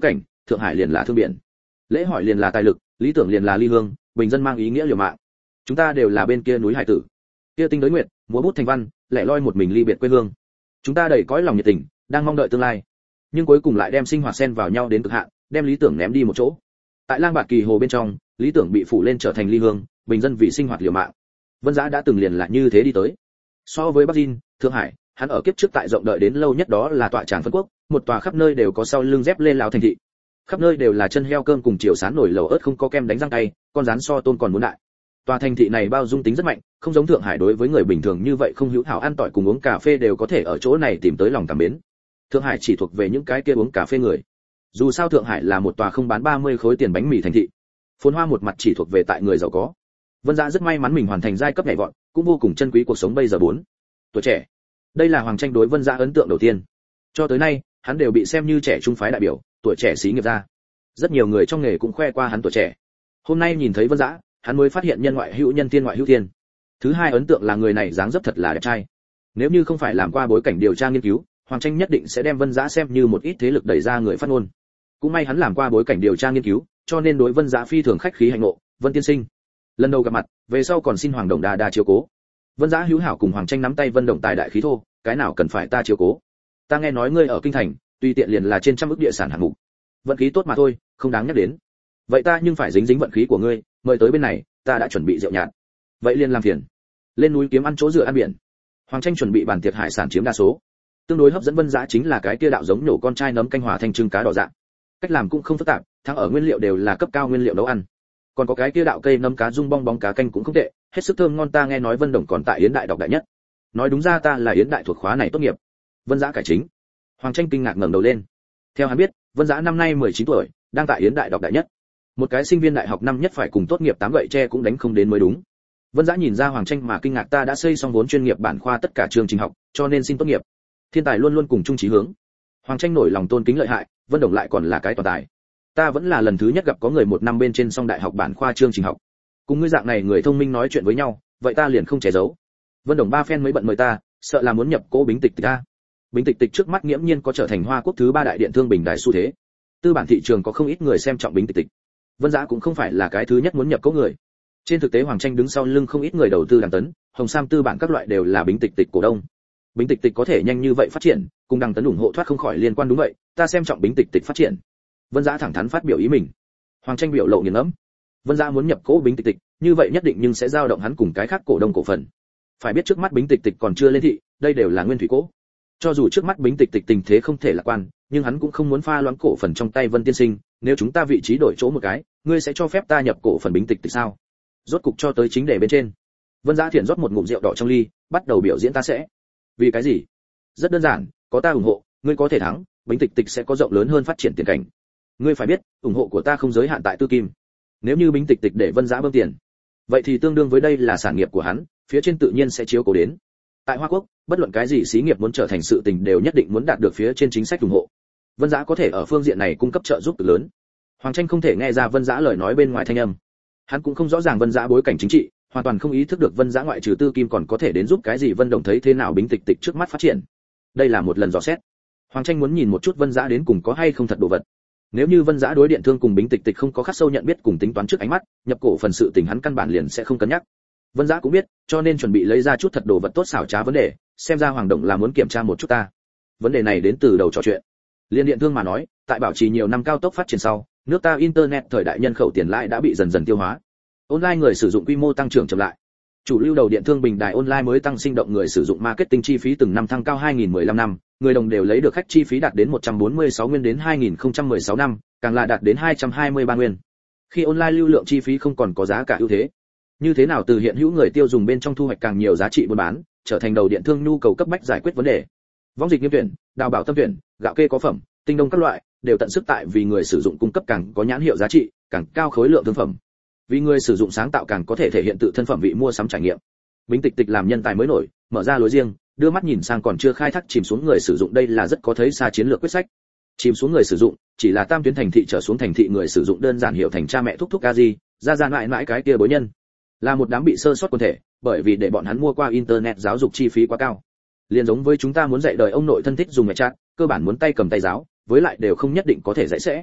Thượng Hải liền là thương biển. Lễ hỏi liền là tài lực, lý tưởng liền là ly hương, bình dân mang ý nghĩa liều mạng. Chúng ta đều là bên kia núi hải tử. Kia tinh đối nguyệt, múa bút thành văn, lẻ loi một mình ly biệt quê hương. Chúng ta đầy cõi lòng nhiệt tình, đang mong đợi tương lai. Nhưng cuối cùng lại đem sinh hoạt xen vào nhau đến cực hạn, đem lý tưởng ném đi một chỗ. Tại Lang Bạt Kỳ Hồ bên trong, lý tưởng bị phủ lên trở thành ly hương, bình dân vì sinh hoạt liều mạng. Vân Dã đã từng liền là như thế đi tới. So với Bắc Dinh, Thượng Hải, hắn ở kiếp trước tại rộng đợi đến lâu nhất đó là tọa tràng phân quốc, một tòa khắp nơi đều có sau lưng dép lê láo thành thị. Khắp nơi đều là chân heo cơm cùng chiều sán nổi lẩu ớt không có kem đánh răng tay, con rán so tôm còn muốn đại. Tòa thành thị này bao dung tính rất mạnh, không giống Thượng Hải đối với người bình thường như vậy không hữu hảo ăn tỏi cùng uống cà phê đều có thể ở chỗ này tìm tới lòng cảm mến. Thượng Hải chỉ thuộc về những cái kia uống cà phê người. Dù sao Thượng Hải là một tòa không bán 30 khối tiền bánh mì thành thị. Phồn hoa một mặt chỉ thuộc về tại người giàu có. Vân Dã rất may mắn mình hoàn thành giai cấp nhảy vọt, cũng vô cùng trân quý cuộc sống bây giờ 4. Tuổi trẻ. Đây là Hoàng Tranh đối Vân Dã ấn tượng đầu tiên. Cho tới nay, hắn đều bị xem như trẻ trung phái đại biểu, tuổi trẻ xí nghiệp gia. Rất nhiều người trong nghề cũng khoe qua hắn tuổi trẻ. Hôm nay nhìn thấy Vân Dã, hắn mới phát hiện nhân ngoại hữu nhân, thiên ngoại hữu thiên. Thứ hai ấn tượng là người này dáng dấp thật là đẹp trai. Nếu như không phải làm qua bối cảnh điều tra nghiên cứu, Hoàng Tranh nhất định sẽ đem Vân Dã xem như một ít thế lực đẩy ra người phát ngôn. Cũng may hắn làm qua bối cảnh điều tra nghiên cứu, cho nên đối Vân Dã phi thường khách khí hành ngộ. Vân tiên sinh, lần đầu gặp mặt, về sau còn xin Hoàng Đồng đa chiếu cố. Vân Dã hữu hảo cùng Hoàng Tranh nắm tay, Vân Đồng tài đại khí thô, cái nào cần phải ta chiếu cố? Ta nghe nói ngươi ở kinh thành, tùy tiện liền là trên trăm ức địa sản hạng mục. Vận khí tốt mà thôi, không đáng nhắc đến. Vậy ta nhưng phải dính dính vận khí của ngươi, mời tới bên này, ta đã chuẩn bị rượu nhạt. Vậy liền làm phiền. Lên núi kiếm ăn chỗ dựa ăn biển. Hoàng Tranh chuẩn bị bàn tiệc hải sản chiếm đa số. Tương đối hấp dẫn Vân Dã chính là cái kia đạo giống nhổ con trai nấm canh hòa thanh trưng cá đỏ dạng. Cách làm cũng không phức tạp, thắng ở nguyên liệu đều là cấp cao nguyên liệu nấu ăn. Còn có cái kia đạo cây nấm cá dung bong bóng cá canh cũng không tệ, hết sức thơm ngon. Ta nghe nói Vân Đồng còn tại Yến Đại đọc đại nhất. Nói đúng ra ta là Yến Đại thuộc khóa này tốt nghiệp. Vân Dã cải chính. Hoàng Tranh kinh ngạc ngẩng đầu lên. Theo hắn biết, Vân Dã năm nay 19 tuổi, đang tại Yến Đại đọc đại nhất. Một cái sinh viên đại học năm nhất phải cùng tốt nghiệp 8 gậy tre cũng đánh không đến mới đúng. Vân Dã nhìn ra Hoàng Tranh mà kinh ngạc. Ta đã xây xong vốn chuyên nghiệp bản khoa tất cả chương trình học, cho nên xin tốt nghiệp. Thiên tài luôn luôn cùng chung chí hướng. Hoàng Tranh nổi lòng tôn kính lợi hại, Vân Đồng lại còn là cái toàn tài. Ta vẫn là lần thứ nhất gặp có người một năm bên trên xong đại học bản khoa chương trình học. Cùng ngươi dạng này người thông minh nói chuyện với nhau, vậy ta liền không che giấu. Vân Đồng ba phen mới bận mời ta, sợ là muốn nhập cố Bính Tịch Tịch ta. Bính Tịch Tịch trước mắt nghiễm nhiên có trở thành Hoa Quốc thứ 3 đại điện thương bình đại xu thế. Tư bản thị trường có không ít người xem trọng Bính Tịch Tịch. Vân Dã cũng không phải là cái thứ nhất muốn nhập cố người. Trên thực tế Hoàng Tranh đứng sau lưng không ít người đầu tư Đằng Tấn, Hồng Sam tư bản các loại đều là Bính Tịch Tịch cổ đông. Bính Tịch Tịch có thể nhanh như vậy phát triển, cùng Đằng Tấn ủng hộ thoát không khỏi liên quan. Đúng vậy, ta xem trọng Bính Tịch Tịch phát triển. Vân Dã thẳng thắn phát biểu ý mình. Hoàng Tranh biểu lộ nghiền ngẫm. Vân Dã muốn nhập cố Bính Tịch Tịch, như vậy nhất định nhưng sẽ dao động hắn cùng cái khác cổ đông cổ phần. Phải biết trước mắt Bính Tịch Tịch còn chưa lên thị, đây đều là nguyên thủy cố. Cho dù trước mắt Bính Tịch Tịch tình thế không thể lạc quan, nhưng hắn cũng không muốn pha loãng cổ phần trong tay Vân tiên sinh. Nếu chúng ta vị trí đổi chỗ một cái, ngươi sẽ cho phép ta nhập cổ phần Bính Tịch Tịch sao? Rốt cục cho tới chính đề bên trên. Vân Dã thiện rót một ngụm rượu đỏ trong ly, bắt đầu biểu diễn. Ta sẽ. Vì cái gì? Rất đơn giản, có ta ủng hộ, ngươi có thể thắng, Bính Tịch Tịch sẽ có rộng lớn hơn phát triển tiền cảnh. Ngươi phải biết, ủng hộ của ta không giới hạn tại tư kim. Nếu như Bính Tịch Tịch để Vân Dã bơm tiền, vậy thì tương đương với đây là sản nghiệp của hắn, phía trên tự nhiên sẽ chiếu cố đến. Tại Hoa Quốc, bất luận cái gì xí nghiệp muốn trở thành sự tình đều nhất định muốn đạt được phía trên chính sách ủng hộ. Vân Dã có thể ở phương diện này cung cấp trợ giúp cực lớn. Hoàng Tranh không thể nghe ra Vân Dã lời nói bên ngoài thanh âm. Hắn cũng không rõ ràng Vân Dã bối cảnh chính trị, hoàn toàn không ý thức được Vân Dã ngoại trừ tư kim còn có thể đến giúp cái gì. Vân Đồng thấy thế nào Bính Tịch Tịch trước mắt phát triển. Đây là một lần dò xét. Hoàng Tranh muốn nhìn một chút Vân Dã đến cùng có hay không thật đồ vật. Nếu như Vân Dã đối điện thương cùng Bính Tịch Tịch không có khắc sâu nhận biết cùng tính toán trước ánh mắt, nhập cổ phần sự tình hắn căn bản liền sẽ không cân nhắc. Vân Dã cũng biết, cho nên chuẩn bị lấy ra chút thật đồ vật tốt xảo trá vấn đề, xem ra Hoàng Đồng là muốn kiểm tra một chút ta. Vấn đề này đến từ đầu trò chuyện. Liên điện thương mà nói, tại bảo trì nhiều năm cao tốc phát triển sau, nước ta internet thời đại nhân khẩu tiền lãi đã bị dần dần tiêu hóa. Online người sử dụng quy mô tăng trưởng chậm lại. Chủ lưu đầu điện thương bình đài online mới tăng sinh động người sử dụng marketing chi phí từng năm thăng cao. 2015 năm, người đồng đều lấy được khách chi phí đạt đến 146 nguyên, đến 2016 năm, càng là đạt đến 223 nguyên. Khi online lưu lượng chi phí không còn có giá cả ưu thế, như thế nào từ hiện hữu người tiêu dùng bên trong thu hoạch càng nhiều giá trị buôn bán, trở thành đầu điện thương nhu cầu cấp bách giải quyết vấn đề. Võng dịch nghiêm tuyển, đào bảo tâm tuyển, gạo kê có phẩm, tinh đông các loại, đều tận sức tại vì người sử dụng cung cấp càng có nhãn hiệu giá trị, càng cao khối lượng thương phẩm. Vì người sử dụng sáng tạo càng có thể thể hiện tự thân phẩm vị mua sắm trải nghiệm. Bính Tịch Tịch làm nhân tài mới nổi, mở ra lối riêng, đưa mắt nhìn sang còn chưa khai thác chìm xuống người sử dụng, đây là rất có thấy xa chiến lược quyết sách. Chìm xuống người sử dụng, chỉ là tam tuyến thành thị trở xuống thành thị người sử dụng đơn giản hiểu thành cha mẹ thúc thúc a di, ra mãi mãi cái kia bối nhân. Là một đám bị sơ sót quần thể, bởi vì để bọn hắn mua qua internet giáo dục chi phí quá cao. Liên giống với chúng ta muốn dạy đời ông nội thân thích dùng mẹ chat, cơ bản muốn tay cầm tay giáo, với lại đều không nhất định có thể dạy sẽ.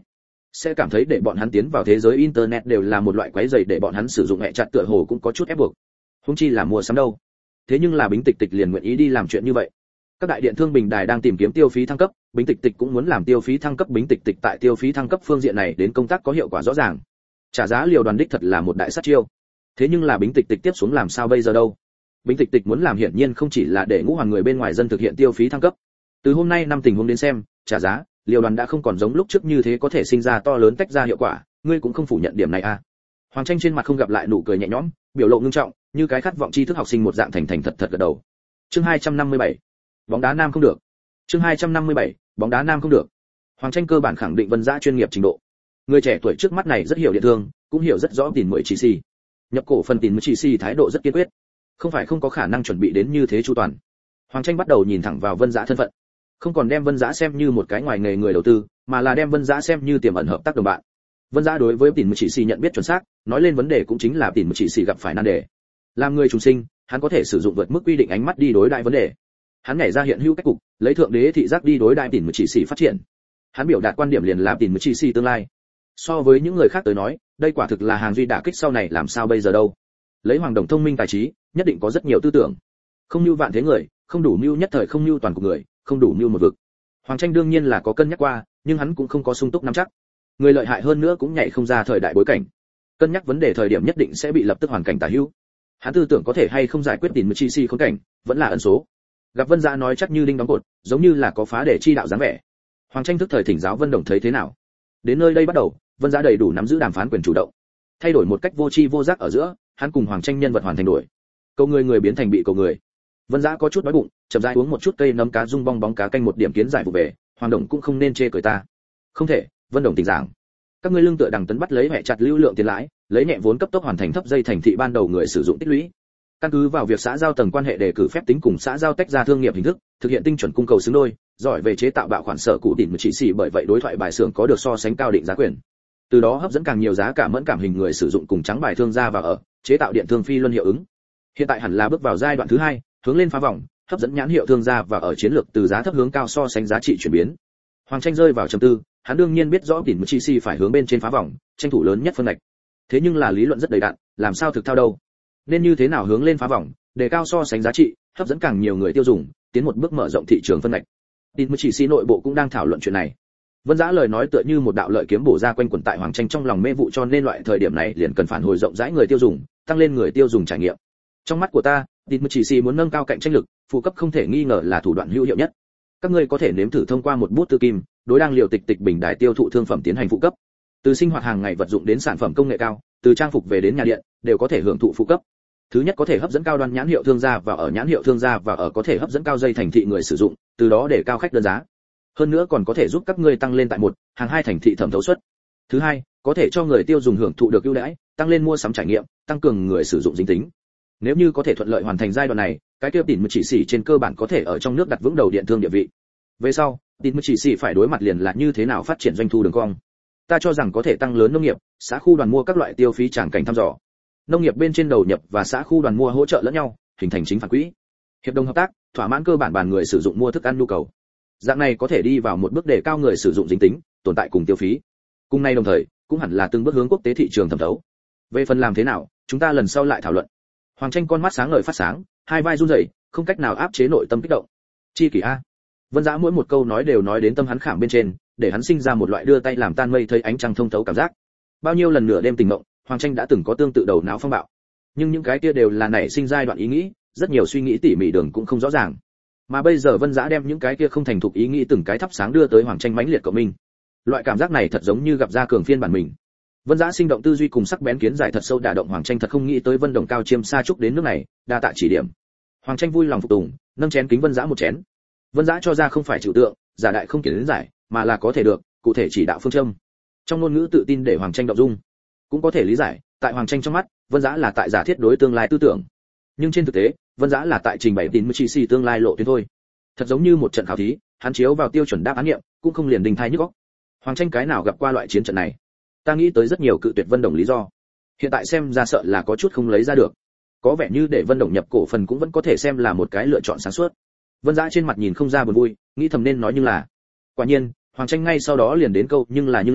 sẽ cảm thấy để bọn hắn tiến vào thế giới internet đều là một loại quái rầy, để bọn hắn sử dụng hệ chặt tựa hồ cũng có chút ép buộc. Huống chi là mua sắm đâu. Thế nhưng là Bính Tịch Tịch liền nguyện ý đi làm chuyện như vậy. Các đại điện thương bình đài đang tìm kiếm tiêu phí thăng cấp, Bính Tịch Tịch cũng muốn làm tiêu phí thăng cấp. Bính Tịch Tịch tại tiêu phí thăng cấp phương diện này đến công tác có hiệu quả rõ ràng. Trả giá liều đoàn đích thật là một đại sát chiêu. Thế nhưng là Bính Tịch Tịch tiếp xuống làm sao bây giờ đâu? Bính Tịch Tịch muốn làm hiển nhiên không chỉ là để ngũ hoàn người bên ngoài dân thực hiện tiêu phí thăng cấp. Từ hôm nay năm tình huống đến xem, trả giá liều đoàn đã không còn giống lúc trước như thế có thể sinh ra to lớn tách ra hiệu quả, ngươi cũng không phủ nhận điểm này à? Hoàng Tranh trên mặt không gặp lại nụ cười nhẹ nhõm, biểu lộ ngưng trọng, như cái khát vọng tri thức học sinh một dạng thành thành thật thật gật đầu. Chương 257. Bóng đá nam không được. Chương 257. Bóng đá nam không được. Hoàng Tranh cơ bản khẳng định Vân Dã chuyên nghiệp trình độ. Người trẻ tuổi trước mắt này rất hiểu điện thương, cũng hiểu rất rõ tiền mới chỉ xì. Nhập cổ phần tiền mới chỉ xì thái độ rất kiên quyết, không phải không có khả năng chuẩn bị đến như thế chu toàn. Hoàng Tranh bắt đầu nhìn thẳng vào Vân Dã thân phận, không còn đem Vân Dã xem như một cái ngoài nghề người đầu tư, mà là đem Vân Dã xem như tiềm ẩn hợp tác đồng bạn. Vân Dã đối với tiền mới chỉ xì nhận biết chuẩn xác, nói lên vấn đề cũng chính là tiền mới chỉ xì gặp phải nan đề. Làm người trùng sinh, hắn có thể sử dụng vượt mức quy định ánh mắt đi đối đại vấn đề. Hắn nhảy ra hiện hữu cách cục, lấy thượng đế thị giác đi đối đại tiền mới chỉ xì phát triển. Hắn biểu đạt quan điểm liền là tiền mới chỉ xì tương lai. So với những người khác tới nói, đây quả thực là hàng duy đả kích sau này làm sao bây giờ đâu. Lấy Hoàng Đồng thông minh tài trí, nhất định có rất nhiều tư tưởng. Không nhu vạn thế người, không đủ mưu nhất thời, không nhu toàn của người, không đủ mưu một vực. Hoàng Tranh đương nhiên là có cân nhắc qua, nhưng hắn cũng không có sung túc nắm chắc. Người lợi hại hơn nữa cũng nhảy không ra thời đại bối cảnh. Cân nhắc vấn đề thời điểm nhất định sẽ bị lập tức hoàn cảnh tả hữu. Hắn tư tưởng có thể hay không giải quyết tiền mới chi si khốn cảnh, vẫn là ẩn số. Gặp Vân Dã nói chắc như đinh đóng cột, giống như là có phá để chi đạo dáng vẻ. Hoàng Tranh thức thời thỉnh giáo Vân Đồng thấy thế nào. Đến nơi đây bắt đầu, Vân Dã đầy đủ nắm giữ đàm phán quyền chủ động. Thay đổi một cách vô tri vô giác ở giữa, hắn cùng Hoàng Tranh nhân vật hoàn thành đổi. Cầu người biến thành bị cầu người. Vân Dã có chút đói bụng, chậm rãi uống một chút cây nấm cá rung bong bóng cá canh một điểm kiến giải vụ về, Hoàng Đồng cũng không nên chê cười ta. Không thể, Vân Đồng tỉnh giảng. Các ngươi lương tựa đằng tấn bắt lấy hệ chặt lưu lượng tiền lãi, lấy nhẹ vốn cấp tốc hoàn thành thấp dây thành thị ban đầu người sử dụng tích lũy. Căn cứ vào việc xã giao tầng quan hệ đề cử phép tính cùng xã giao tách ra thương nghiệp hình thức, thực hiện tinh chuẩn cung cầu xứng đôi, giỏi về chế tạo bạo khoản sở cụ tiền chỉ xỉ, bởi vậy đối thoại bài xưởng có được so sánh cao định giá quyền. Từ đó hấp dẫn càng nhiều giá cả mẫn cảm hình người sử dụng cùng trắng bài thương gia vào ở, chế tạo điện thương phi luân hiệu ứng. Hiện tại hẳn là bước vào giai đoạn thứ hai, hướng lên phá vòng, hấp dẫn nhãn hiệu thương gia và ở chiến lược từ giá thấp hướng cao so sánh giá trị chuyển biến. Hoàng Tranh rơi vào trầm tư, hắn đương nhiên biết rõ tiền chi si phải hướng bên trên phá vòng, tranh thủ lớn nhất phân ngạch. Thế nhưng là lý luận rất đầy đặn, làm sao thực thao đâu? Nên như thế nào hướng lên phá vòng, đề cao so sánh giá trị, hấp dẫn càng nhiều người tiêu dùng, tiến một bước mở rộng thị trường phân ngạch. Tiền chi si nội bộ cũng đang thảo luận chuyện này. Vân Dã lời nói tựa như một đạo lợi kiếm bổ ra quanh quẩn tại Hoàng Tranh trong lòng mê vụ, cho nên loại thời điểm này liền cần phản hồi rộng rãi người tiêu dùng, tăng lên người tiêu dùng trải nghiệm. Trong mắt của ta, tiền chi si muốn nâng cao cạnh tranh lực, phụ cấp không thể nghi ngờ là thủ đoạn hữu hiệu nhất. Các ngươi có thể nếm thử thông qua một bút tư kim, đối đang liều tịch tịch bình đài tiêu thụ thương phẩm tiến hành phụ cấp. Từ sinh hoạt hàng ngày vật dụng đến sản phẩm công nghệ cao, từ trang phục về đến nhà điện, đều có thể hưởng thụ phụ cấp. Thứ nhất có thể hấp dẫn cao đoan nhãn hiệu thương gia và ở nhãn hiệu thương gia và ở có thể hấp dẫn cao dây thành thị người sử dụng, từ đó để cao khách đơn giá. Hơn nữa còn có thể giúp các ngươi tăng lên tại một, hàng hai thành thị thẩm thấu suất. Thứ hai, có thể cho người tiêu dùng hưởng thụ được ưu đãi, tăng lên mua sắm trải nghiệm, tăng cường người sử dụng dính tính. Nếu như có thể thuận lợi hoàn thành giai đoạn này, cái tiêu tiền chỉ xỉ trên cơ bản có thể ở trong nước đặt vững đầu điện thương địa vị. Về sau, tiền chỉ xỉ phải đối mặt liền là như thế nào phát triển doanh thu đường cong. Ta cho rằng có thể tăng lớn nông nghiệp, xã khu đoàn mua các loại tiêu phí tràng cảnh thăm dò. Nông nghiệp bên trên đầu nhập và xã khu đoàn mua hỗ trợ lẫn nhau, hình thành chính phản quỹ. Hiệp đồng hợp tác, thỏa mãn cơ bản bàn người sử dụng mua thức ăn nhu cầu. Dạng này có thể đi vào một bước đề cao người sử dụng dính tính, tồn tại cùng tiêu phí. Cùng này đồng thời, cũng hẳn là từng bước hướng quốc tế thị trường thẩm thấu. Về phần làm thế nào, chúng ta lần sau lại thảo luận. Hoàng Tranh con mắt sáng ngời phát sáng, hai vai run rẩy, không cách nào áp chế nội tâm kích động. Chi kỷ a. Vân Dã mỗi một câu nói đều nói đến tâm hắn khảm bên trên, để hắn sinh ra một loại đưa tay làm tan mây thấy ánh trăng thông thấu cảm giác. Bao nhiêu lần nửa đêm tỉnh mộng, Hoàng Tranh đã từng có tương tự đầu não phong bạo. Nhưng những cái kia đều là nảy sinh giai đoạn ý nghĩ, rất nhiều suy nghĩ tỉ mỉ đường cũng không rõ ràng. Mà bây giờ Vân Dã đem những cái kia không thành thục ý nghĩ từng cái thắp sáng đưa tới Hoàng Tranh mãnh liệt của mình. Loại cảm giác này thật giống như gặp ra cường phiên bản mình. Vân Dã sinh động tư duy cùng sắc bén kiến giải thật sâu đả động Hoàng Tranh, thật không nghĩ tới Vân Đồng cao chiêm sa trúc đến nước này, đa tạ chỉ điểm. Hoàng Tranh vui lòng phục tùng, nâng chén kính Vân Dã một chén. Vân Dã cho ra không phải trừu tượng, giả đại không kiến đến giải, mà là có thể được, cụ thể chỉ đạo phương châm. Trong ngôn ngữ tự tin để Hoàng Tranh động dung, cũng có thể lý giải, tại Hoàng Tranh trong mắt, Vân Dã là tại giả thiết đối tương lai tư tưởng. Nhưng trên thực tế, Vân Dã là tại trình bày tin chỉ xì tương lai lộ tuyến thôi. Thật giống như một trận khảo thí, hắn chiếu vào tiêu chuẩn đáp án nghiệm, cũng không liền đình thai nhức óc. Hoàng Tranh cái nào gặp qua loại chiến trận này? Ta nghĩ tới rất nhiều cự tuyệt Vân Đồng lý do. Hiện tại xem ra sợ là có chút không lấy ra được. Có vẻ như để Vân Đồng nhập cổ phần cũng vẫn có thể xem là một cái lựa chọn sáng suốt. Vân Dã trên mặt nhìn không ra buồn vui, nghĩ thầm nên nói nhưng là. Quả nhiên, Hoàng Tranh ngay sau đó liền đến câu nhưng là,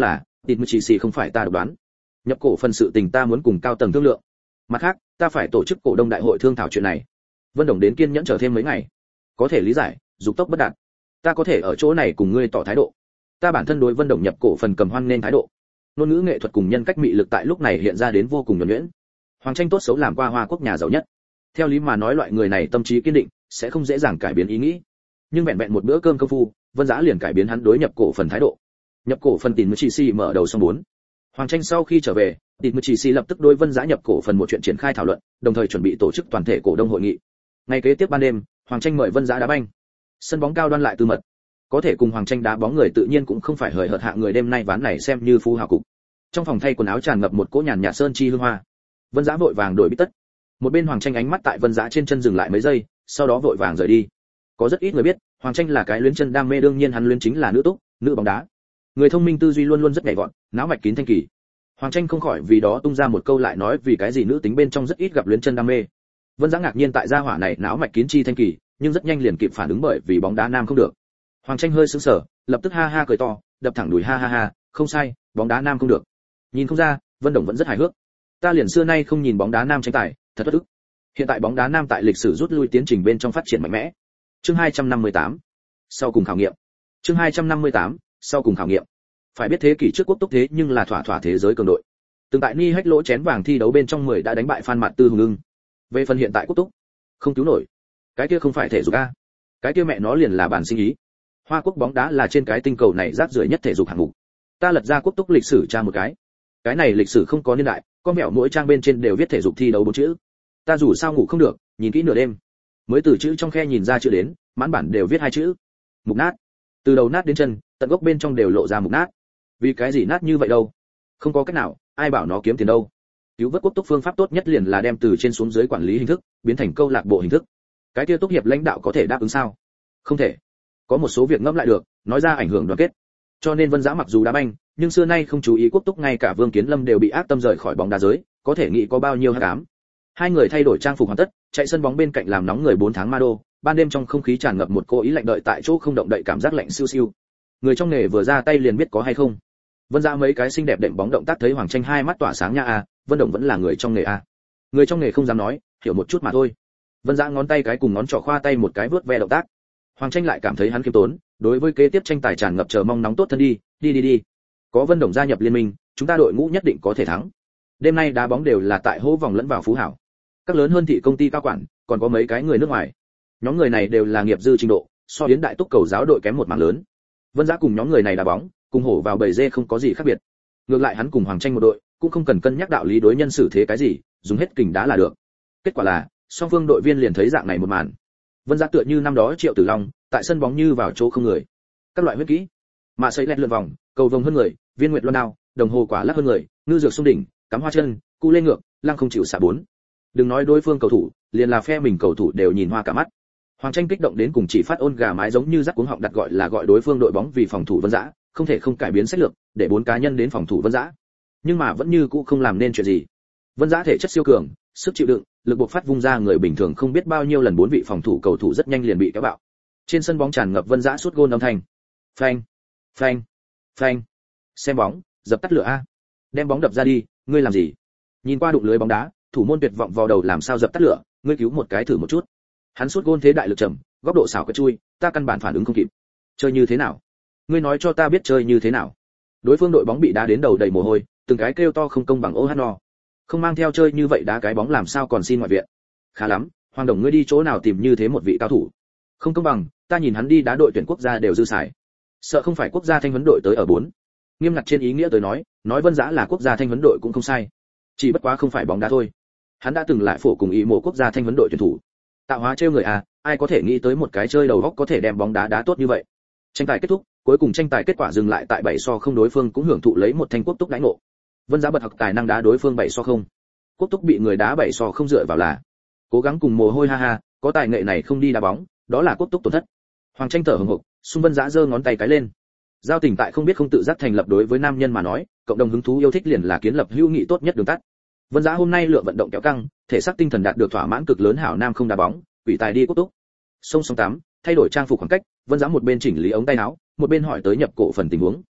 Tịt Mười Chỉ Xì không phải ta độc đoán. Nhập cổ phần sự tình ta muốn cùng cao tầng thương lượng. Mặt khác, ta phải tổ chức cổ đông đại hội thương thảo chuyện này. Vân Đồng đến kiên nhẫn chờ thêm mấy ngày. Có thể lý giải, dục tốc bất đạt. Ta có thể ở chỗ này cùng ngươi tỏ thái độ. Ta bản thân đối Vân Đồng nhập cổ phần cầm hoan nên thái độ. Ngôn ngữ nghệ thuật cùng nhân cách mị lực tại lúc này hiện ra đến vô cùng nhuần nhuyễn. Hoàng Tranh tốt xấu làm qua Hoa Quốc nhà giàu nhất. Theo lý mà nói loại người này tâm trí kiên định, sẽ không dễ dàng cải biến ý nghĩ. Nhưng vẹn vẹn một bữa cơm công phu, Vân Dã liền cải biến hắn đối nhập cổ phần thái độ. Nhập cổ phần Tịt Mười Chỉ Xì mở đầu xong 4. Hoàng Tranh sau khi trở về, Tịt Mười Chỉ Xì lập tức đối Vân Dã nhập cổ phần một chuyện triển khai thảo luận, đồng thời chuẩn bị tổ chức toàn thể cổ đông hội nghị. Ngày kế tiếp ban đêm, Hoàng Tranh mời Vân Dã đá banh. Sân bóng cao đoan lại tư mật. Có thể cùng Hoàng Tranh đá bóng người tự nhiên cũng không phải hời hợt hạ người, đêm nay ván này xem như phú hào cục. Trong phòng thay quần áo tràn ngập một cỗ nhàn nhạt sơn chi hương hoa. Vân Dã vội vàng đổi bít tất. Một bên Hoàng Tranh ánh mắt tại Vân Dã trên chân dừng lại mấy giây, sau đó vội vàng rời đi. Có rất ít người biết, Hoàng Tranh là cái luyến chân đam mê, đương nhiên hắn luyến chính là nữ túc, nữ bóng đá. Người thông minh tư duy luôn luôn rất nhạy gọn, não mạch kín thanh kỳ. Hoàng Tranh không khỏi vì đó tung ra một câu lại nói vì cái gì nữ tính bên trong rất ít gặp luyến chân đam mê. Vân Dã ngạc nhiên tại gia hỏa này não mạch kín chi thanh kỳ, nhưng rất nhanh liền kịp phản ứng bởi vì bóng đá nam không được. Hoàng Tranh hơi sững sờ, lập tức ha ha cười to, đập thẳng đùi ha ha ha, không sai, bóng đá nam không được. Nhìn không ra, Vân Đồng vẫn rất hài hước. Ta liền xưa nay không nhìn bóng đá nam tranh tài, thật bất ức. Hiện tại bóng đá nam tại lịch sử rút lui tiến trình bên trong phát triển mạnh mẽ. Chương 258. Sau cùng khảo nghiệm. Chương 258. Sau cùng khảo nghiệm. Phải biết thế kỷ trước Quốc Túc thế nhưng là thỏa thế giới cường đội. Từng tại Ni Hách lỗ chén vàng thi đấu bên trong 10 đã đánh bại Phan Mạt Tư Hùng Ưng. Về phần hiện tại Quốc Túc, không cứu nổi. Cái kia không phải thể dục a, cái kia mẹ nó liền là bản sinh ý. Hoa Quốc bóng đá là trên cái tinh cầu này rác rưởi nhất thể dục hạng mục. Ta lật ra Quốc Túc lịch sử tra một cái này lịch sử không có niên đại, con mẹo mỗi trang bên trên đều viết thể dục thi đấu 4 chữ. Ta dù sao ngủ không được, nhìn kỹ nửa đêm, mới từ chữ trong khe nhìn ra chữ đến, mãn bản đều viết 2 chữ: mục nát. Từ đầu nát đến chân, tận gốc bên trong đều lộ ra mục nát. Vì cái gì nát như vậy đâu? Không có cách nào, ai bảo nó kiếm tiền đâu. Cứu vớt Quốc Túc phương pháp tốt nhất liền là đem từ trên xuống dưới quản lý hình thức biến thành câu lạc bộ hình thức. Cái kia Túc hiệp lãnh đạo có thể đáp ứng sao? Không thể. Có một số việc ngẫm lại được, nói ra ảnh hưởng đoàn kết. Cho nên Vân Dã mặc dù đá banh, nhưng xưa nay không chú ý Quốc Túc, ngay cả Vương Kiến Lâm đều bị ác tâm rời khỏi bóng đá giới, có thể nghĩ có bao nhiêu hắc ám. Hai người thay đổi trang phục hoàn tất, chạy sân bóng bên cạnh làm nóng người 4 tháng ma đô, ban đêm trong không khí tràn ngập một cô ý lạnh, đợi tại chỗ không động đậy, cảm giác lạnh siêu siêu. Người trong nghề vừa ra tay liền biết có hay không. Vân Dã mấy cái xinh đẹp đệm bóng động tác thấy Hoàng Tranh hai mắt tỏa sáng nha a, Vân Đồng vẫn là người trong nghề a. Người trong nghề không dám nói, hiểu một chút mà thôi. Vân Dã ngón tay cái cùng ngón trỏ khoa tay một cái vướt ve động tác. Hoàng Tranh lại cảm thấy hắn khiêm tốn, đối với kế tiếp tranh tài tràn ngập chờ mong, nóng tốt thân đi. Có Vân Đồng gia nhập liên minh, chúng ta đội ngũ nhất định có thể thắng. Đêm nay đá bóng đều là tại hố vòng lẫn vào phú hảo. Các lớn hơn thị công ty cao quản, còn có mấy cái người nước ngoài. Nhóm người này đều là nghiệp dư trình độ, so đến đại túc cầu giáo đội kém một mảng lớn. Vân Dã cùng nhóm người này đá bóng, cùng hổ vào bầy dê không có gì khác biệt. Ngược lại hắn cùng Hoàng Tranh một đội, cũng không cần cân nhắc đạo lý đối nhân xử thế cái gì, dùng hết kình đá là được. Kết quả là, song phương đội viên liền thấy dạng này một màn. Vân Dã tựa như năm đó Triệu Tử Long, tại sân bóng như vào chỗ không người. Các loại huyết kỹ, mạ sấy lẹt lượn vòng, cầu vồng hơn người, viên nguyệt loan đao, đồng hồ quả lắc hơn người, ngư dược xung đỉnh, cắm hoa chân, cu lên ngược, lăng không chịu xả 4. Đừng nói đối phương cầu thủ, liền là phe mình cầu thủ đều nhìn hoa cả mắt. Hoàng Tranh kích động đến cùng chỉ phát ôn gà mái giống như rắc cuống họng, đặt gọi đối phương đội bóng vì phòng thủ Vân Dã, không thể không cải biến sách lược, để 4 cá nhân đến phòng thủ Vân Dã. Nhưng mà vẫn như cũ không làm nên chuyện gì. Vân Dã thể chất siêu cường, sức chịu đựng, lực buộc phát vung ra người bình thường không biết bao nhiêu lần, 4 vị phòng thủ cầu thủ rất nhanh liền bị kéo bạo. Trên sân bóng tràn ngập Vân Dã sút gôn âm thanh. Phanh, phanh, phanh. Xem bóng, dập tắt lửa a. Đem bóng đập ra đi, ngươi làm gì? Nhìn qua đụng lưới bóng đá, thủ môn tuyệt vọng vào đầu, làm sao dập tắt lửa, ngươi cứu một cái thử một chút. Hắn sút gôn thế đại lực trầm, góc độ xảo cái chui, ta căn bản phản ứng không kịp. Chơi như thế nào? Ngươi nói cho ta biết chơi như thế nào? Đối phương đội bóng bị đá đến đầu đầy mồ hôi, từng cái kêu to không công bằng ô hát no. Không mang theo chơi như vậy đá cái bóng làm sao còn xin ngoại viện? Khá lắm, Hoàng Đồng ngươi đi chỗ nào tìm như thế một vị cao thủ? Không công bằng, ta nhìn hắn đi đá đội tuyển quốc gia đều dư xài. Sợ không phải quốc gia thanh huấn đội tới ở 4. Nghiêm ngặt trên ý nghĩa tới nói Vân Dã là quốc gia thanh huấn đội cũng không sai. Chỉ bất quá không phải bóng đá thôi. Hắn đã từng lại phổ cùng ý mộ quốc gia thanh huấn đội tuyển thủ. Tạo hóa trêu người à, ai có thể nghĩ tới một cái chơi đầu góc có thể đem bóng đá đá tốt như vậy. Tranh tài kết thúc, cuối cùng tranh tài kết quả dừng lại tại 7-0, đối phương cũng hưởng thụ lấy một thanh Quốc Túc đãi ngộ. Vân Dã bật học tài năng đá đối phương 7-0. Quốc Túc bị người đá 7-0 dựa vào là cố gắng cùng mồ hôi ha ha, có tài nghệ này không đi đá bóng, đó là Quốc Túc tổn thất. Hoàng Tranh thở hổn hộc, xung Vân Dã giơ ngón tay cái lên. Giao tình tại không biết không tự giác thành lập, đối với nam nhân mà nói, cộng đồng hứng thú yêu thích liền là kiến lập hữu nghị tốt nhất đường tắt. Vân Dã hôm nay lượng vận động kéo căng, thể xác tinh thần đạt được thỏa mãn cực lớn, hảo nam không đá bóng, quỷ tài đi Quốc Túc. Sông tắm, thay đổi trang phục khoảng cách, Vân Dã một bên chỉnh lý ống tay áo, một bên hỏi tới nhập cổ phần tình huống.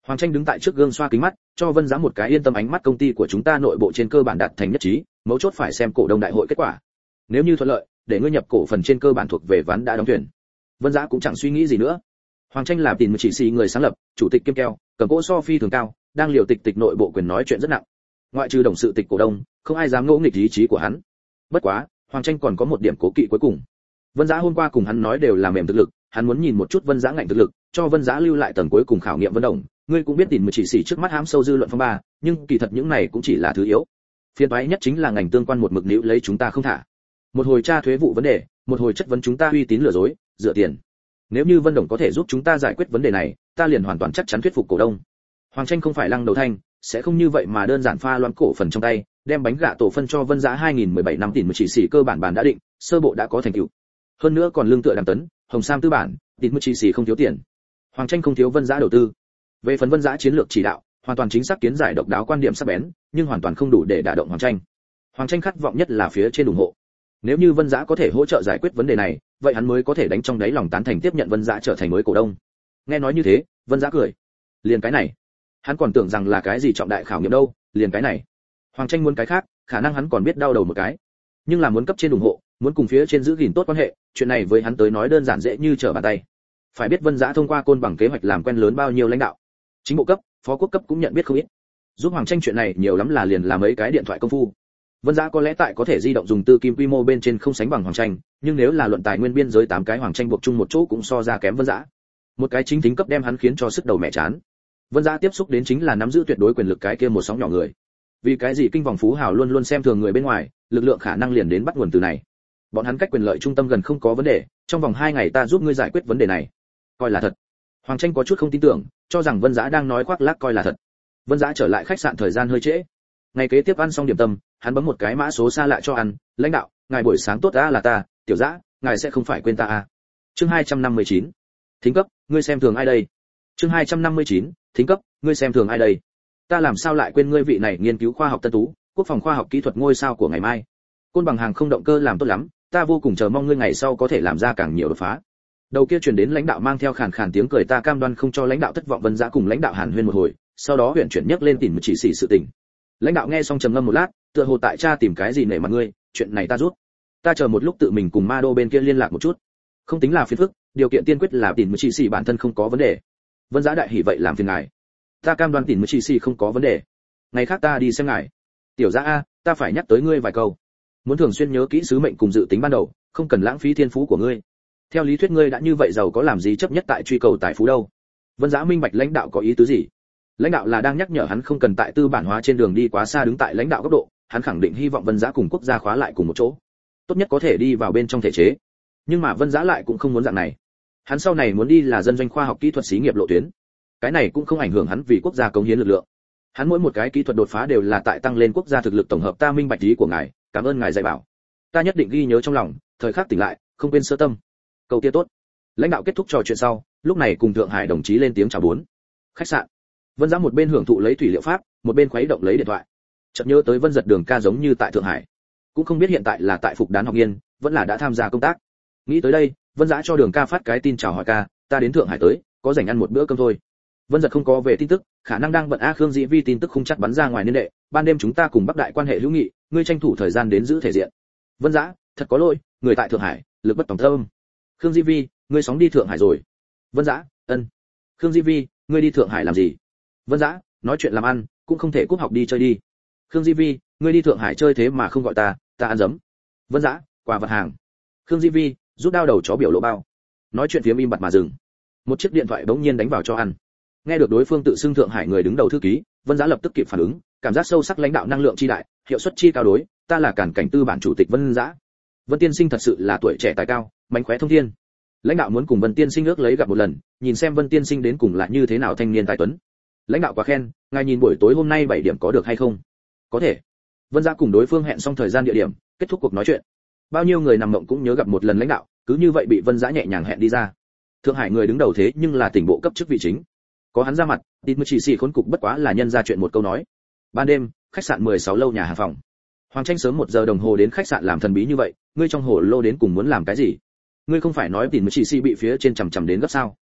Hoàng Tranh đứng tại trước gương xoa kính mắt, cho Vân Giá một cái yên tâm ánh mắt. Công ty của chúng ta nội bộ trên cơ bản đạt thành nhất trí, mấu chốt phải xem cổ đông đại hội kết quả. Nếu như thuận lợi, để ngươi nhập cổ phần trên cơ bản thuộc về ván đã đóng thuyền. Vân Giá cũng chẳng suy nghĩ gì nữa. Hoàng Tranh là tiền một chỉ xì người sáng lập, chủ tịch kiêm keo, cầm cỗ so phi thường cao, đang liều tịch nội bộ quyền nói chuyện rất nặng. Ngoại trừ đồng sự tịch cổ đông, không ai dám ngỗ nghịch ý chí của hắn. Bất quá, Hoàng Tranh còn có một điểm cố kỵ cuối cùng. Vân Giá hôm qua cùng hắn nói đều là mềm thực lực, hắn muốn nhìn một chút Vân Giá ngạnh thực lực, cho Vân Giá lưu lại tầng cuối cùng khảo nghiệm Vân Đồng. Ngươi cũng biết tiền một chỉ xì trước mắt hãm sâu dư luận phong ba, nhưng kỳ thật những này cũng chỉ là thứ yếu. Phiền toái nhất chính là ngành tương quan một mực níu lấy chúng ta không thả. Một hồi tra thuế vụ vấn đề, một hồi chất vấn chúng ta uy tín lừa dối, dựa tiền. Nếu như Vân Đồng có thể giúp chúng ta giải quyết vấn đề này, ta liền hoàn toàn chắc chắn thuyết phục cổ đông. Hoàng Tranh không phải lăng đầu thanh, sẽ không như vậy mà đơn giản pha loãng cổ phần trong tay, đem bánh gạ tổ phân cho Vân Giá 2017 năm tiền một chỉ xì cơ bản bàn đã định, sơ bộ đã có thành tựu. Hơn nữa còn lương tựa Đàm Tấn, Hồng Sam tư bản, tiền một chỉ xì không thiếu tiền. Hoàng Tranh không thiếu Vân Giá đầu tư. Về phần Vân Giá chiến lược chỉ đạo, hoàn toàn chính xác kiến giải độc đáo quan điểm sắc bén, nhưng hoàn toàn không đủ để đả động Hoàng Tranh. Hoàng Tranh khát vọng nhất là phía trên ủng hộ. Nếu như Vân Giá có thể hỗ trợ giải quyết vấn đề này, vậy hắn mới có thể đánh trong đáy lòng tán thành tiếp nhận Vân Giá trở thành mới cổ đông. Nghe nói như thế, Vân Giá cười. Liền cái này, hắn còn tưởng rằng là cái gì trọng đại khảo nghiệm đâu, liền cái này. Hoàng Tranh muốn cái khác, khả năng hắn còn biết đau đầu một cái. Nhưng là muốn cấp trên ủng hộ, muốn cùng phía trên giữ gìn tốt quan hệ, chuyện này với hắn tới nói đơn giản dễ như trở bàn tay. Phải biết Vân Giá thông qua côn bằng kế hoạch làm quen lớn bao nhiêu lãnh đạo, chính bộ cấp, phó quốc cấp cũng nhận biết không ít. Giúp Hoàng Tranh chuyện này nhiều lắm là liền làm mấy cái điện thoại công phu. Vân Giá có lẽ tại có thể di động dùng tư kim quy mô bên trên không sánh bằng Hoàng Tranh, nhưng nếu là luận tài nguyên biên giới 8 cái Hoàng Tranh buộc chung một chỗ cũng so ra kém Vân Giá. Một cái chính tính cấp đem hắn khiến cho sức đầu mẹ chán. Vân Giá tiếp xúc đến chính là nắm giữ tuyệt đối quyền lực cái kia một sóng nhỏ người. Vì cái gì kinh vòng phú hào luôn luôn xem thường người bên ngoài, lực lượng khả năng liền đến bắt nguồn từ này. Bọn hắn cách quyền lợi trung tâm gần không có vấn đề, trong vòng 2 ngày ta giúp ngươi giải quyết vấn đề này. Coi là thật. Hoàng Tranh có chút không tin tưởng, cho rằng Vân Giá đang nói khoác lác coi là thật. Vân Giá trở lại khách sạn thời gian hơi trễ. Ngày kế tiếp ăn xong điểm tâm, hắn bấm một cái mã số xa lạ cho ăn. Lãnh đạo, ngài buổi sáng tốt đã là ta, Tiểu Dã, ngài sẽ không phải quên ta à? Chương 259. Thính cấp, ngươi xem thường ai đây? Chương 259. Thính cấp, ngươi xem thường ai đây? Ta làm sao lại quên ngươi vị này nghiên cứu khoa học tân tú, quốc phòng khoa học kỹ thuật ngôi sao của ngày mai. Côn bằng hàng không động cơ làm tốt lắm, ta vô cùng chờ mong ngươi ngày sau có thể làm ra càng nhiều đột phá. Đầu kia truyền đến lãnh đạo mang theo khàn khàn tiếng cười, ta cam đoan không cho lãnh đạo thất vọng. Vân Giá cùng lãnh đạo hàn huyên một hồi, sau đó huyện chuyển nhấc lên tìm một chỉ xỉ sự tình. Lãnh đạo nghe xong trầm ngâm một lát, tựa hồ tại cha tìm cái gì nể mặt ngươi, chuyện này ta rút. Ta chờ một lúc tự mình cùng Ma Đô bên kia liên lạc một chút. Không tính là phiền phức, điều kiện tiên quyết là tìm một chỉ xỉ bản thân không có vấn đề. Vân Giá đại hỉ vậy làm phiền ngài. Ta cam đoan tìm một chỉ xỉ không có vấn đề. Ngày khác ta đi xem ngài. Tiểu Dã a, ta phải nhắc tới ngươi vài câu. Muốn thường xuyên nhớ kỹ sứ mệnh cùng dự tính ban đầu, không cần lãng phí thiên phú của ngươi. Theo lý thuyết ngươi đã như vậy giàu có làm gì chấp nhất tại truy cầu tài phú đâu. Vân Giá minh bạch lãnh đạo có ý tứ gì. Lãnh đạo là đang nhắc nhở hắn không cần tại tư bản hóa trên đường đi quá xa. Đứng tại lãnh đạo góc độ, hắn khẳng định hy vọng Vân Giá cùng quốc gia khóa lại cùng một chỗ, tốt nhất có thể đi vào bên trong thể chế. Nhưng mà Vân Giá lại cũng không muốn dạng này. Hắn sau này muốn đi là dân doanh khoa học kỹ thuật xí nghiệp lộ tuyến. Cái này cũng không ảnh hưởng hắn vì quốc gia cống hiến lực lượng. Hắn mỗi một cái kỹ thuật đột phá đều là tại tăng lên quốc gia thực lực tổng hợp. Ta minh bạch ý của ngài, cảm ơn ngài dạy bảo. Ta nhất định ghi nhớ trong lòng, thời khắc tỉnh lại, không quên sơ tâm. Câu kia tốt. Lãnh đạo kết thúc trò chuyện sau, lúc này cùng Thượng Hải đồng chí lên tiếng chào bốn. Khách sạn. Vân Giá một bên hưởng thụ lấy thủy liệu pháp, một bên khuấy động lấy điện thoại. Chợt nhớ tới Vân Giật Đường ca giống như tại Thượng Hải, cũng không biết hiện tại là tại Phục Đán học nghiên, vẫn là đã tham gia công tác. Nghĩ tới đây, Vân Giá cho Đường ca phát cái tin chào hỏi ca, ta đến Thượng Hải tới, có rảnh ăn một bữa cơm thôi. Vân Giật không có về tin tức, khả năng đang bận. Khương Dĩ Vi tin tức không chắc bắn ra ngoài nên đệ, ban đêm chúng ta cùng Bắc Đại quan hệ hữu nghị, ngươi tranh thủ thời gian đến giữ thể diện. Vân Giá, thật có lỗi, người tại Thượng Hải, lực bất tòng tâm. Khương Dĩ Vi, ngươi sóng đi Thượng Hải rồi. Vân Giá, ân. Khương Dĩ Vi, ngươi đi Thượng Hải làm gì? Vân Giá, nói chuyện làm ăn, cũng không thể cúp học đi chơi đi. Khương Dĩ Vi, ngươi đi Thượng Hải chơi thế mà không gọi ta, ta ăn dấm. Vân Giá, quà vật hàng. Khương Dĩ Vi, rút đao đầu chó biểu lộ bao. Nói chuyện phiếm im bặt mà dừng. Một chiếc điện thoại bỗng nhiên đánh vào cho ăn. Nghe được đối phương tự xưng Thượng Hải người đứng đầu thư ký, Vân Giá lập tức kịp phản ứng, cảm giác sâu sắc lãnh đạo năng lượng chi đại, hiệu suất chi cao đối, ta là Cản Cảnh Tư bản chủ tịch Vân Giá. Vân tiên sinh thật sự là tuổi trẻ tài cao, mánh khóe thông thiên. Lãnh đạo muốn cùng Vân tiên sinh ước lấy gặp một lần, nhìn xem Vân tiên sinh đến cùng là như thế nào thanh niên tài tuấn. Lãnh đạo quá khen, ngài nhìn buổi tối hôm nay 7 điểm có được hay không? Có thể. Vân Giá cùng đối phương hẹn xong thời gian địa điểm, kết thúc cuộc nói chuyện. Bao nhiêu người nằm mộng cũng nhớ gặp một lần lãnh đạo, cứ như vậy bị Vân Giá nhẹ nhàng hẹn đi ra. Thượng Hải người đứng đầu thế nhưng là tỉnh bộ cấp chức vị chính. Có hắn ra mặt, tin mới chỉ xì khốn cục bất quá là nhân ra chuyện một câu nói. Ban đêm, khách sạn 16 lâu nhà hàng phòng. Hoàng Tranh sớm 1 giờ đồng hồ đến khách sạn làm thần bí như vậy, ngươi trong hồ lô đến cùng muốn làm cái gì? Ngươi không phải nói tin mới chỉ xì bị phía trên chằm chằm đến gấp sao?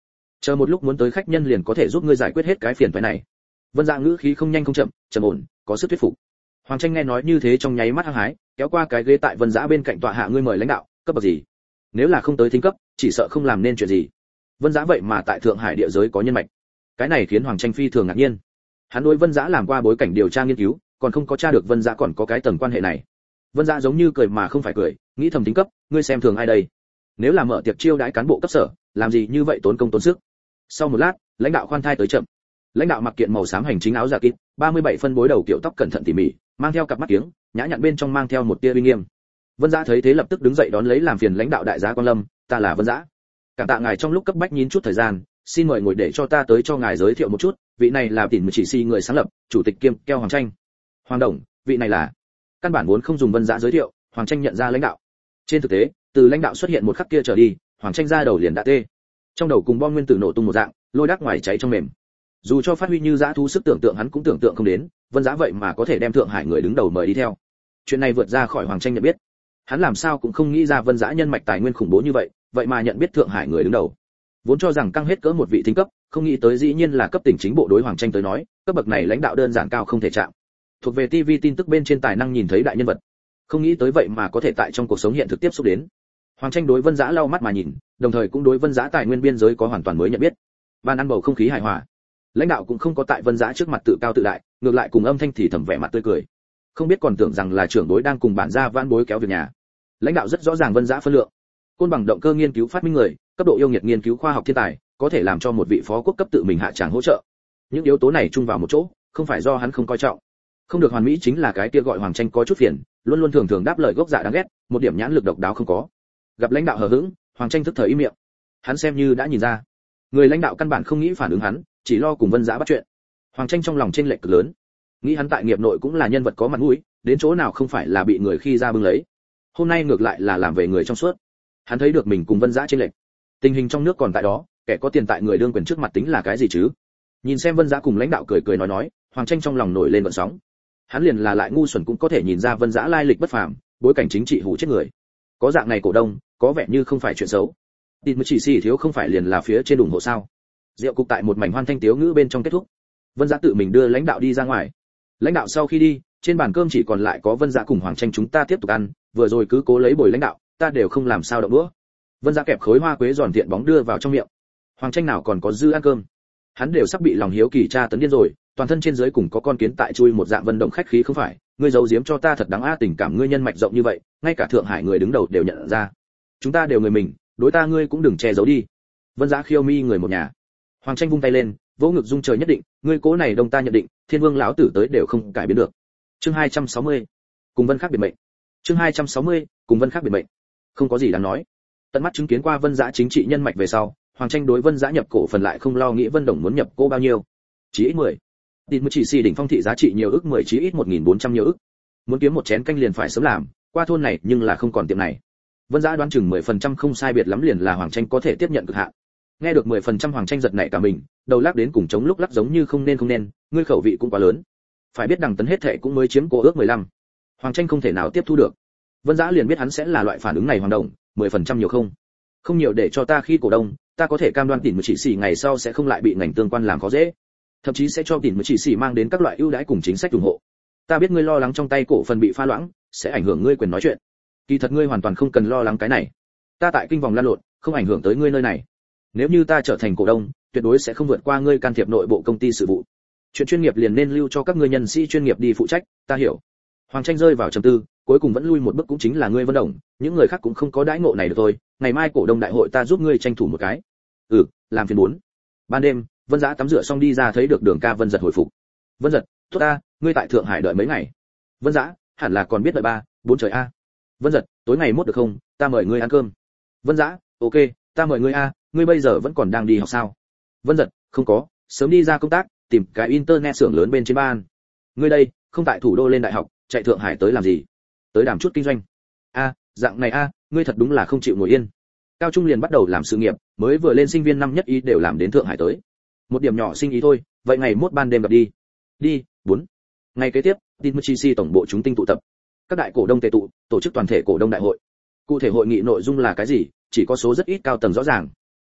Chờ một lúc muốn tới khách nhân liền có thể giúp ngươi giải quyết hết cái phiền toái này. Vân Dạ ngữ khí không nhanh không chậm, trầm ổn, có sức thuyết phục. Hoàng Tranh nghe nói như thế trong nháy mắt hăng hái, kéo qua cái ghế tại Vân Dạ bên cạnh tọa hạ, ngươi mời lãnh đạo, cấp bậc gì? Nếu là không tới thính cấp, chỉ sợ không làm nên chuyện gì. Vân Dạ vậy mà tại Thượng Hải địa giới có nhân mạch. Cái này khiến Hoàng Tranh phi thường ngạc nhiên. Hắn đối Vân Dạ làm qua bối cảnh điều tra nghiên cứu, còn không có tra được Vân Dạ còn có cái tầng quan hệ này. Vân Dạ giống như cười mà không phải cười, nghĩ thầm tính cấp, ngươi xem thường ai đây? Nếu là mở tiệc chiêu đãi cán bộ cấp sở, làm gì như vậy tốn công tốn sức. Sau một lát, lãnh đạo khoan thai tới chậm. Lãnh đạo mặc kiện màu xám hành chính áo dạ kín, 37 phân bối đầu kiểu tóc cẩn thận tỉ mỉ, mang theo cặp mắt kiếng, nhã nhặn bên trong mang theo một tia uy nghiêm. Vân Dạ thấy thế lập tức đứng dậy đón lấy, làm phiền lãnh đạo đại giá Quan Lâm, ta là Vân Dạ. Cảm tạ ngài trong lúc cấp bách nhín chút thời gian, xin mời ngồi để cho ta tới cho ngài giới thiệu một chút, vị này là Tỉnh Chỉ Si người sáng lập, chủ tịch kiêm keo Hoàng Tranh. Hoàng Đồng, vị này là. Căn bản vốn không dùng Vân Dạ giới thiệu, Hoàng Tranh nhận ra lãnh đạo. Trên thực tế, từ lãnh đạo xuất hiện một khắc kia trở đi, Hoàng Tranh ra đầu liền đã tê. Trong đầu cùng bom nguyên tử nổ tung một dạng, lôi đắc ngoài cháy trong mềm. Dù cho phát huy như dã thú sức tưởng tượng hắn cũng tưởng tượng không đến, Vân Dạ vậy mà có thể đem Thượng Hải người đứng đầu mời đi theo. Chuyện này vượt ra khỏi Hoàng Tranh nhận biết. Hắn làm sao cũng không nghĩ ra Vân Dạ nhân mạch tài nguyên khủng bố như vậy, vậy mà nhận biết Thượng Hải người đứng đầu. Vốn cho rằng căng hết cỡ một vị thính cấp, không nghĩ tới dĩ nhiên là cấp tỉnh chính bộ. Đối Hoàng Tranh tới nói, cấp bậc này lãnh đạo đơn giản cao không thể chạm. Thuộc về TV tin tức bên trên tài năng nhìn thấy đại nhân vật, không nghĩ tới vậy mà có thể tại trong cuộc sống hiện thực tiếp xúc đến. Hoàng Tranh đối Vân Dạ lau mắt mà nhìn, đồng thời cũng đối Vân Dạ tài nguyên biên giới có hoàn toàn mới nhận biết. Ban ăn bầu không khí hài hòa. Lãnh đạo cũng không có tại Vân Dạ trước mặt tự cao tự đại, ngược lại cùng âm thanh thì thầm vẻ mặt tươi cười. Không biết còn tưởng rằng là trưởng bối đang cùng bản gia vãn bối kéo việc nhà. Lãnh đạo rất rõ ràng Vân Dạ phân lượng. Côn bằng động cơ nghiên cứu phát minh người, cấp độ yêu nghiệt nghiên cứu khoa học thiên tài, có thể làm cho một vị phó quốc cấp tự mình hạ tràng hỗ trợ. Những yếu tố này chung vào một chỗ, không phải do hắn không coi trọng. Không được hoàn mỹ chính là cái kia gọi Hoàng Tranh có chút phiền, luôn luôn thường đáp lời gốc dạ đáng ghét, một điểm nhãn lực độc đáo không có. Gặp lãnh đạo hờ hững, Hoàng Tranh tức thời im miệng. Hắn xem như đã nhìn ra, người lãnh đạo căn bản không nghĩ phản ứng hắn, chỉ lo cùng Vân Dạ bắt chuyện. Hoàng Tranh trong lòng chênh lệch cực lớn, nghĩ hắn tại nghiệp nội cũng là nhân vật có mặt mũi, đến chỗ nào không phải là bị người khi ra bưng lấy. Hôm nay ngược lại là làm về người trong suốt. Hắn thấy được mình cùng Vân Dạ chênh lệch. Tình hình trong nước còn tại đó, kẻ có tiền tại người đương quyền trước mặt tính là cái gì chứ? Nhìn xem Vân Dạ cùng lãnh đạo cười nói, Hoàng Tranh trong lòng nổi lên gợn sóng. Hắn liền là lại ngu xuẩn cũng có thể nhìn ra Vân Dạ lai lịch bất phàm, bối cảnh chính trị hủ chết người. Có dạng này cổ đông, có vẻ như không phải chuyện xấu. Tin Chỉ Si thiếu không phải liền là phía trên ủng hộ sao? Rượu cục tại một mảnh hoan thanh tiếu ngữ bên trong kết thúc. Vân Dạ tự mình đưa lãnh đạo đi ra ngoài. Lãnh đạo sau khi đi, trên bàn cơm chỉ còn lại có Vân Dạ cùng Hoàng Tranh, chúng ta tiếp tục ăn, vừa rồi cứ cố lấy bồi lãnh đạo, ta đều không làm sao động đũa. Vân Dạ kẹp khối hoa quế giòn tiện bóng đưa vào trong miệng. Hoàng Tranh nào còn có dư ăn cơm. Hắn đều sắp bị lòng hiếu kỳ tra tấn điên rồi, toàn thân trên dưới cùng có con kiến tại chui một dạng vận động khách khí không phải, ngươi giấu giếm cho ta thật đáng a, tình cảm ngươi nhân mạch rộng như vậy, ngay cả Thượng Hải người đứng đầu đều nhận ra. Chúng ta đều người mình, đối ta ngươi cũng đừng che giấu đi. Vân Dạ khiêu mi người một nhà. Hoàng Tranh vung tay lên, vỗ ngực dung trời nhất định, ngươi cố này đông ta nhận định, Thiên Vương lão tử tới đều không cải biến được. Chương 260. Cùng Vân khác biệt mệnh. Chương 260. Cùng Vân khác biệt mệnh. Không có gì đáng nói. Tận mắt chứng kiến qua Vân Dạ chính trị nhân mạch về sau, Hoàng Tranh đối Vân Dạ nhập cổ phần lại không lo nghĩ Vân Đồng muốn nhập cô bao nhiêu. Chí ít 10. Tin Chỉ Si đỉnh phong thị giá trị nhiều ức 10, chí ít 1400 nhiều ức. Muốn kiếm một chén canh liền phải sớm làm, qua thôn này nhưng là không còn tiệm này. Vân Dạ đoán chừng 10% không sai biệt lắm liền là Hoàng Tranh có thể tiếp nhận cực hạn. Nghe được 10% Hoàng Tranh giật nảy cả mình, đầu lắc đến cùng chống lúc lắc giống như không nên, ngươi khẩu vị cũng quá lớn. Phải biết Đằng Tấn hết thệ cũng mới chiếm cô ước 15. Hoàng Tranh không thể nào tiếp thu được. Vân Dạ liền biết hắn sẽ là loại phản ứng này. Hoàng Đồng, 10% nhiều không? Không nhiều để cho ta khi cổ đông, ta có thể cam đoan Tỉnh Chỉ Si ngày sau sẽ không lại bị ngành tương quan làm khó dễ, thậm chí sẽ cho Tỉnh Chỉ Si mang đến các loại ưu đãi cùng chính sách ủng hộ. Ta biết ngươi lo lắng trong tay cổ phần bị pha loãng, sẽ ảnh hưởng ngươi quyền nói chuyện. Kỳ thật ngươi hoàn toàn không cần lo lắng cái này. Ta tại kinh vòng lan lộn, không ảnh hưởng tới ngươi nơi này. Nếu như ta trở thành cổ đông, tuyệt đối sẽ không vượt qua ngươi can thiệp nội bộ công ty sự vụ. Chuyện chuyên nghiệp liền nên lưu cho các ngươi nhân sĩ chuyên nghiệp đi phụ trách, ta hiểu. Hoàng Tranh rơi vào trầm tư, cuối cùng vẫn lui một bước, cũng chính là ngươi Vân Đồng, những người khác cũng không có đãi ngộ này được thôi, ngày mai cổ đông đại hội ta giúp ngươi tranh thủ một cái. Làm phiền 4. Ban đêm, Vân Dạ tắm rửa xong đi ra thấy được Đường Ca Vân Giật hồi phục. Vân Giật, tốt ta, ngươi tại Thượng Hải đợi mấy ngày? Vân Dạ, hẳn là còn biết đợi 3, 4 trời a. Vân Giật, tối ngày mốt được không, ta mời ngươi ăn cơm. Vân Dạ, ok, ta mời ngươi a, ngươi bây giờ vẫn còn đang đi học sao? Vân Giật, không có, sớm đi ra công tác, tìm cái internet xưởng lớn bên trên ban. Ngươi đây, không tại thủ đô lên đại học, chạy Thượng Hải tới làm gì? Tới đàm chút kinh doanh. Dạng này ngươi thật đúng là không chịu ngồi yên. Cao trung liền bắt đầu làm sự nghiệp, mới vừa lên sinh viên năm nhất ý đều làm đến Thượng Hải tới. Một điểm nhỏ sinh ý thôi, vậy ngày mốt ban đêm gặp đi. Đi, 4. Ngày kế tiếp, Tin Chỉ Si tổng bộ chúng tinh tụ tập. Các đại cổ đông tề tụ, tổ chức toàn thể cổ đông đại hội. Cụ thể hội nghị nội dung là cái gì, chỉ có số rất ít cao tầng rõ ràng.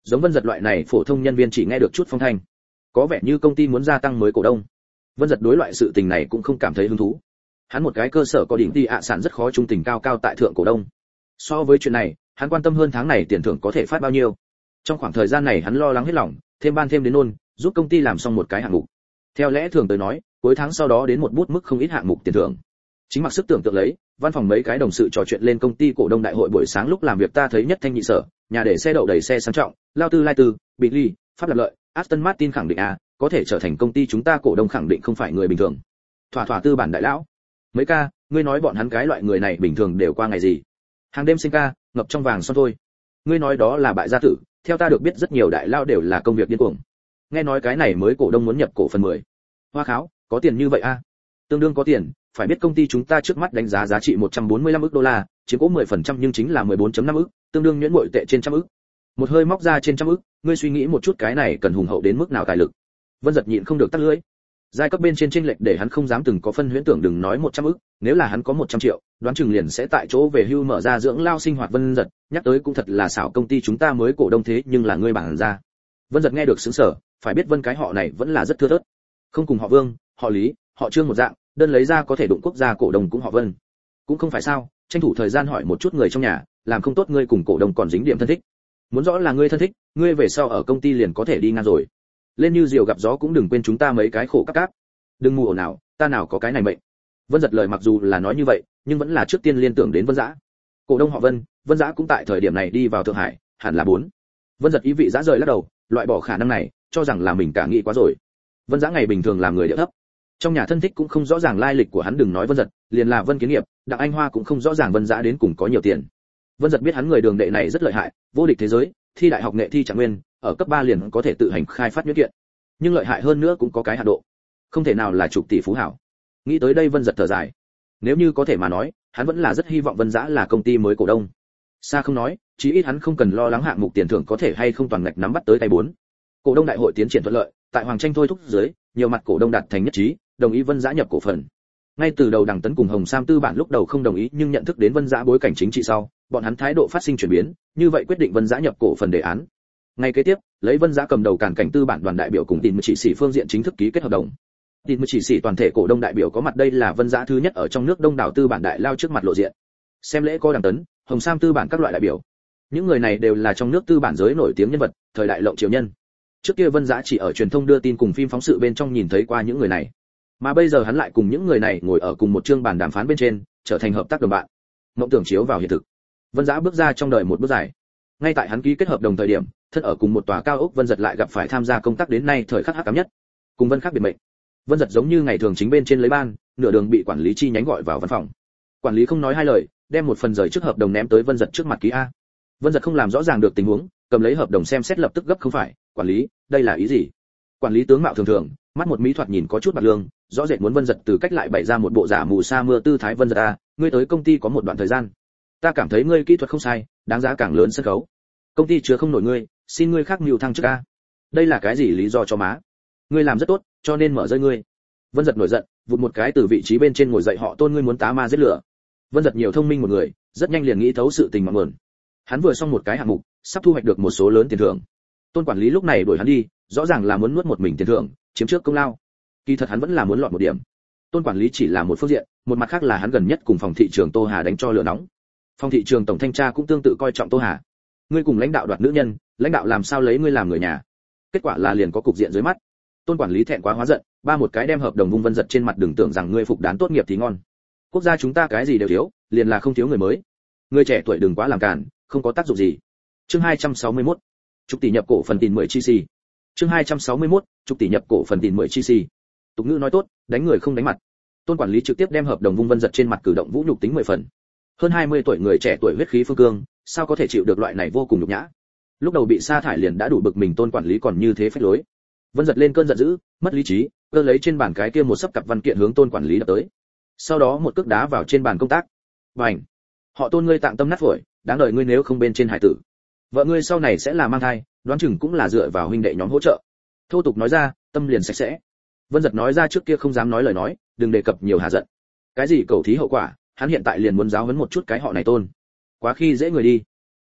Giống Vân Giật loại này phổ thông nhân viên chỉ nghe được chút phong thanh, có vẻ như công ty muốn gia tăng mới cổ đông. Vân Giật đối loại sự tình này cũng không cảm thấy hứng thú. Hắn một cái cơ sở có đỉnh đi ạ sản rất khó trung tình cao cao tại thượng cổ đông. So với chuyện này, hắn quan tâm hơn tháng này tiền thưởng có thể phát bao nhiêu. Trong khoảng thời gian này hắn lo lắng hết lòng, thêm ban thêm đến nôn, giúp công ty làm xong một cái hạng mục. Theo lẽ thường tới nói, cuối tháng sau đó đến một bút mức không ít hạng mục tiền thưởng. Chính mặc sức tưởng tượng lấy, văn phòng mấy cái đồng sự trò chuyện lên công ty cổ đông đại hội buổi sáng lúc làm việc ta thấy nhất thanh nhị sở, nhà để xe đậu đầy xe sang trọng, lao tư lai tư, Bentley, Pháp lập lợi, Aston Martin khẳng định có thể trở thành công ty chúng ta cổ đông khẳng định không phải người bình thường. Thỏa thỏa tư bản đại lão. Mấy ca, ngươi nói bọn hắn cái loại người này bình thường đều qua ngày gì? Hàng đêm sinh ca, ngập trong vàng son thôi. Ngươi nói đó là bại gia tử, theo ta được biết rất nhiều đại lao đều là công việc điên cuồng. Nghe nói cái này mới cổ đông muốn nhập cổ phần 10. Hoa kháo, có tiền như vậy Tương đương có tiền, phải biết công ty chúng ta trước mắt đánh giá giá trị 145 ức đô la, chiếm cố 10% nhưng chính là 14.5 ức, tương đương nhuyễn bội tệ trên trăm ức. Một hơi móc ra trên trăm ức, ngươi suy nghĩ một chút cái này cần hùng hậu đến mức nào tài lực. Vân Giật nhịn không được tắt lưỡi. Giai cấp bên trên chênh lệch để hắn không dám từng có phân huyễn tưởng đừng nói 100 ức, nếu là hắn có 100 triệu, đoán chừng liền sẽ tại chỗ về hưu mở ra dưỡng lao sinh hoạt. Vân Giật, nhắc tới cũng thật là xảo, công ty chúng ta mới cổ đông thế nhưng là ngươi bản ra. Vân Giật nghe được sững sờ, phải biết Vân cái họ này vẫn là rất thưa thớt. Không cùng họ Vương, họ Lý, họ Trương một dạng, đơn lấy ra có thể đụng quốc gia cổ đông cũng họ Vân. Cũng không phải sao, tranh thủ thời gian hỏi một chút người trong nhà, làm không tốt ngươi cùng cổ đông còn dính điểm thân thích. Muốn rõ là ngươi thân thích, ngươi về sau ở công ty liền có thể đi ngang rồi. Lên như diều gặp gió cũng đừng quên chúng ta mấy cái khổ cáp cáp. Đừng mù ồn nào, ta nào có cái này mệnh. Vân Giật lời mặc dù là nói như vậy, nhưng vẫn là trước tiên liên tưởng đến Vân Dã. Cổ đông họ Vân, Vân Dã cũng tại thời điểm này đi vào Thượng Hải, hẳn là 4. Vân Giật ý vị dã rời lắc đầu, loại bỏ khả năng này, cho rằng là mình cả nghĩ quá rồi. Vân Dã ngày bình thường làm người địa thấp, trong nhà thân thích cũng không rõ ràng lai lịch của hắn, đừng nói Vân Giật, liền là Vân Kiến Nghiệp, Đặng Anh Hoa cũng không rõ ràng Vân Dã đến cùng có nhiều tiền. Vân Giật biết hắn người đường đệ này rất lợi hại, vô địch thế giới, thi đại học nghệ thi trạng nguyên, ở cấp 3 liền có thể tự hành khai phát nhuyễn kiện. Nhưng lợi hại hơn nữa cũng có cái hạn độ, không thể nào là chục tỷ phú hảo. Nghĩ tới đây Vân Giật thở dài. Nếu như có thể mà nói, hắn vẫn là rất hy vọng Vân Dã là công ty mới cổ đông. Xa không nói, chí ít hắn không cần lo lắng hạng mục tiền thưởng có thể hay không toàn ngạch nắm bắt tới tay 4. Cổ đông đại hội tiến triển thuận lợi, tại Hoàng Tranh thôi thúc dưới, nhiều mặt cổ đông đạt thành nhất trí, đồng ý Vân Dã nhập cổ phần. Ngay từ đầu Đằng Tấn cùng Hồng Sam tư bản lúc đầu không đồng ý, nhưng nhận thức đến Vân Dã bối cảnh chính trị sau, bọn hắn thái độ phát sinh chuyển biến, như vậy quyết định Vân Dã nhập cổ phần đề án. Ngay kế tiếp, lấy Vân Dã cầm đầu Càn Cảnh tư bản đoàn đại biểu cùng Tiền Chỉ Sĩ phương diện chính thức ký kết hợp đồng. Tiền Chỉ Sĩ toàn thể cổ đông đại biểu có mặt, đây là Vân Dã thứ nhất ở trong nước đông đảo tư bản đại lao trước mặt lộ diện. Xem lễ có Đằng Tấn, Hồng Sam tư bản các loại đại biểu. Những người này đều là trong nước tư bản giới nổi tiếng nhân vật, thời đại lộng triều nhân. Trước kia Vân Dã chỉ ở truyền thông đưa tin cùng phim phóng sự bên trong nhìn thấy qua những người này, mà bây giờ hắn lại cùng những người này ngồi ở cùng một chương bàn đàm phán bên trên, trở thành hợp tác đồng bạn. Mộng tưởng chiếu vào hiện thực. Vân Dã bước ra trong đời một bước dài. Ngay tại hắn ký kết hợp đồng thời điểm, thân ở cùng một tòa cao ốc, Vân Giật lại gặp phải tham gia công tác đến nay thời khắc hắc ám nhất. Cùng Vân khác biệt mệnh. Vân Giật giống như ngày thường chính bên trên lấy ban, nửa đường bị quản lý chi nhánh gọi vào văn phòng. Quản lý không nói hai lời, đem một phần rời trước hợp đồng ném tới Vân Giật trước mặt ký a. Vân Giật không làm rõ ràng được tình huống, cầm lấy hợp đồng xem xét lập tức gấp không phải, quản lý, đây là ý gì? Quản lý tướng mạo thường thường, mắt một mỹ thoạt nhìn có chút bạc lương, rõ rệt muốn Vân Giật từ cách lại bày ra một bộ giả mù sa mưa tư thái. Vân Giật ngươi tới công ty có một đoạn thời gian, ta cảm thấy ngươi kỹ thuật không sai, đáng giá càng lớn sân khấu. Công ty chứa không nổi ngươi, xin ngươi khác mưu thăng chức a. Đây là cái gì lý do cho má? Ngươi làm rất tốt, cho nên mở rơi ngươi. Vân Giật nổi giận, vụt một cái từ vị trí bên trên ngồi dậy, họ Tôn ngươi muốn tá ma giết lửa. Vân Giật nhiều thông minh một người, rất nhanh liền nghĩ thấu sự tình ngọn nguồn. Hắn vừa xong một cái hạng mục, sắp thu hoạch được một số lớn tiền thưởng. Tôn quản lý lúc này đuổi hắn đi, rõ ràng là muốn nuốt một mình tiền thưởng, chiếm trước công lao. Kỳ thật hắn vẫn là muốn lọt một điểm. Tôn quản lý chỉ là một phương diện, một mặt khác là hắn gần nhất cùng phòng thị trường Tô Hà đánh cho lửa nóng. Phòng thị trường tổng thanh tra cũng tương tự coi trọng Tô Hà. Ngươi cùng lãnh đạo đoạt nữ nhân, lãnh đạo làm sao lấy ngươi làm người nhà? Kết quả là liền có cục diện dưới mắt. Tôn quản lý thẹn quá hóa giận, ba một cái đem hợp đồng vung Vân Giật trên mặt, đừng tưởng rằng ngươi phục đán tốt nghiệp thì ngon. Quốc gia chúng ta cái gì đều thiếu, liền là không thiếu người mới. Ngươi trẻ tuổi đừng quá làm càn, không có tác dụng gì. Chương 261. Chục tỷ nhập cổ phần tiền 10 chi xì. Chương 261. Chục tỷ nhập cổ phần tiền 10 chi xì. Tục ngữ nói tốt, đánh người không đánh mặt. Tôn quản lý trực tiếp đem hợp đồng vung Vân Giật trên mặt, cử động vũ nhục tính 10 phần. Hơn 20 tuổi người trẻ tuổi huyết khí phương cương, sao có thể chịu được loại này vô cùng nhục nhã. Lúc đầu bị sa thải liền đã đủ bực mình, Tôn quản lý còn như thế phách lối. Vân Giật lên cơn giận dữ, mất lý trí, cơ lấy trên bàn cái kia một sấp cặp văn kiện hướng Tôn quản lý đập tới. Sau đó một cước đá vào trên bàn công tác. Bành! Họ Tôn ngươi tạng tâm nát phổi, đáng đời ngươi nếu không bên trên hải tử. Vợ ngươi sau này sẽ là mang thai, đoán chừng cũng là dựa vào huynh đệ nhóm hỗ trợ. Thô tục nói ra, tâm liền sạch sẽ. Vân Giật nói ra trước kia không dám nói lời nói, đừng đề cập nhiều hà giận. Cái gì cầu thí hậu quả, hắn hiện tại liền muốn giáo huấn một chút cái họ này Tôn. Quá khi dễ người đi.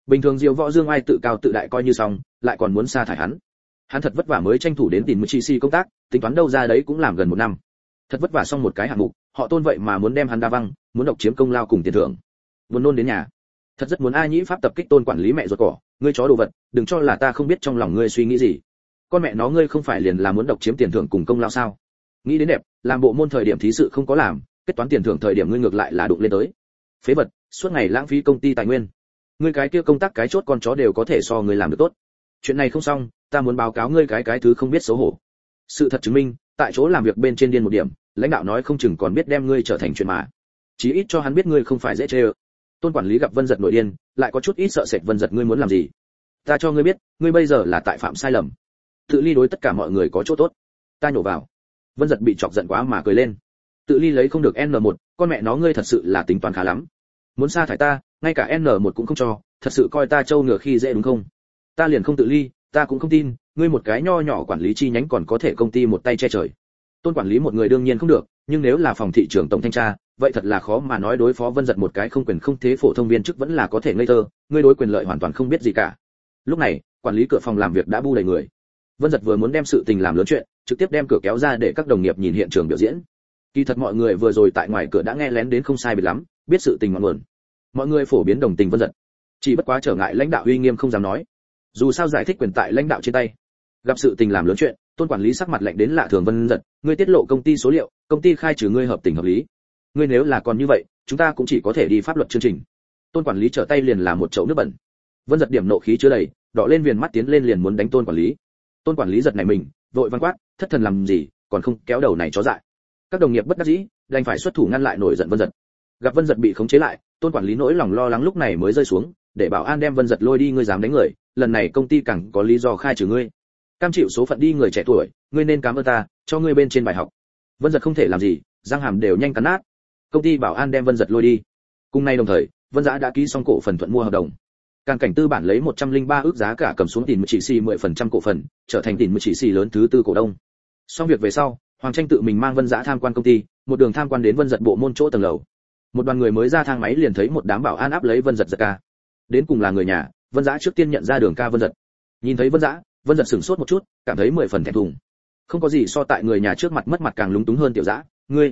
Bình thường Diêu Võ Dương Ai tự cao tự đại coi như xong, lại còn muốn sa thải hắn. Hắn thật vất vả mới tranh thủ đến tìm Muchisi công tác, tính toán đâu ra đấy cũng làm gần 1 năm. Thật vất vả xong một cái hạng mục, họ Tôn vậy mà muốn đem hắn đa văng, muốn độc chiếm công lao cùng tiền thưởng. Buồn nôn đến nhà. Thật rất muốn A Nhĩ pháp tập kích Tôn quản lý mẹ ruột cỏ, ngươi chó đồ vật, đừng cho là ta không biết trong lòng ngươi suy nghĩ gì. Con mẹ nó ngươi không phải liền là muốn độc chiếm tiền thưởng cùng công lao sao? Nghĩ đến đẹp, làm bộ môn thời điểm thí sự không có làm, kết toán tiền thưởng thời điểm ngươi ngược lại là đụng lên tới. Phế vật, suốt ngày lãng phí công ty tài nguyên. Ngươi cái kia công tác cái chốt con chó đều có thể so ngươi làm được tốt. Chuyện này không xong, ta muốn báo cáo ngươi cái thứ không biết xấu hổ. Sự thật chứng minh, tại chỗ làm việc bên trên điên một điểm, lãnh đạo nói không chừng còn biết đem ngươi trở thành chuyện mà. Chí ít cho hắn biết ngươi không phải dễ chơi. Tôn quản lý gặp Vân Giật nổi điên, lại có chút ít sợ sệt Vân Giật ngươi muốn làm gì? Ta cho ngươi biết, ngươi bây giờ là tại phạm sai lầm. Tự ly đối tất cả mọi người có chỗ tốt. Ta nhổ vào. Vân Giật bị chọc giận quá mà cười lên. Tự ly lấy không được N1, con mẹ nó ngươi thật sự là tính toán khá lắm. Muốn sa thải ta, ngay cả N1 cũng không cho, thật sự coi ta trâu ngựa khi dễ đúng không? Ta liền không tự ly, ta cũng không tin, ngươi một cái nho nhỏ quản lý chi nhánh còn có thể công ty một tay che trời. Tôn quản lý một người đương nhiên không được, nhưng nếu là phòng thị trưởng tổng thanh tra, vậy thật là khó mà nói đối phó Vân Giật một cái không quyền không thế phổ thông viên chức vẫn là có thể ngây thơ, ngươi đối quyền lợi hoàn toàn không biết gì cả. Lúc này, quản lý cửa phòng làm việc đã bu đầy người. Vân Giật vừa muốn đem sự tình làm lớn chuyện, trực tiếp đem cửa kéo ra để các đồng nghiệp nhìn hiện trường biểu diễn. Kỳ thật mọi người vừa rồi tại ngoài cửa đã nghe lén đến không sai biệt lắm, biết sự tình ngọn nguồn. Mọi người phổ biến đồng tình Vân Giật, chỉ bất quá trở ngại lãnh đạo uy nghiêm không dám nói. Dù sao giải thích quyền tại lãnh đạo trên tay. Gặp sự tình làm lớn chuyện, Tôn quản lý sắc mặt lạnh đến lạ thường. Vân Giật, ngươi tiết lộ công ty số liệu, công ty khai trừ ngươi hợp tình hợp lý. Ngươi nếu là còn như vậy, chúng ta cũng chỉ có thể đi pháp luật chương trình. Tôn quản lý trở tay liền là một chậu nước bẩn. Vân Giật điểm nộ khí chứa đầy, đỏ lên viền mắt tiến lên liền muốn đánh Tôn quản lý. Tôn quản lý giật này mình, vội vang quát, thất thần làm gì, còn không kéo đầu này chó dại. Các đồng nghiệp bất đắc dĩ, đành phải xuất thủ ngăn lại nổi giận Vân Giật. Gặp Vân Giật bị khống chế lại, Tôn quản lý nỗi lòng lo lắng lúc này mới rơi xuống, để bảo an đem Vân Giật lôi đi. Ngươi dám đánh người, lần này công ty càng có lý do khai trừ ngươi. Cam chịu số phận đi người trẻ tuổi, ngươi nên cảm ơn ta, cho ngươi bên trên bài học. Vân Giật không thể làm gì, răng hàm đều nhanh cắn nát. Công ty bảo an đem Vân Giật lôi đi. Cùng nay đồng thời, Vân Dã đã ký xong cổ phần thuận mua hợp đồng. Càn Cảnh Tư bản lấy 103 ước giá cả cầm xuống tiền chỉ xì 10% cổ phần, trở thành tiền chỉ xì lớn thứ tư cổ đông. Xong việc về sau, Hoàng Tranh tự mình mang Vân Dã tham quan công ty, một đường tham quan đến Vân Giật bộ môn chỗ tầng lầu. Một đoàn người mới ra thang máy liền thấy một đám bảo an áp lấy Vân Giật ca. Đến cùng là người nhà, Vân Dã trước tiên nhận ra Đường Ca Vân Giật. Nhìn thấy Vân Dã, Vân Giật sửng sốt một chút, cảm thấy 10 phần thẹn thùng. Không có gì so tại người nhà trước mặt mất mặt càng lúng túng hơn. Tiểu Dã,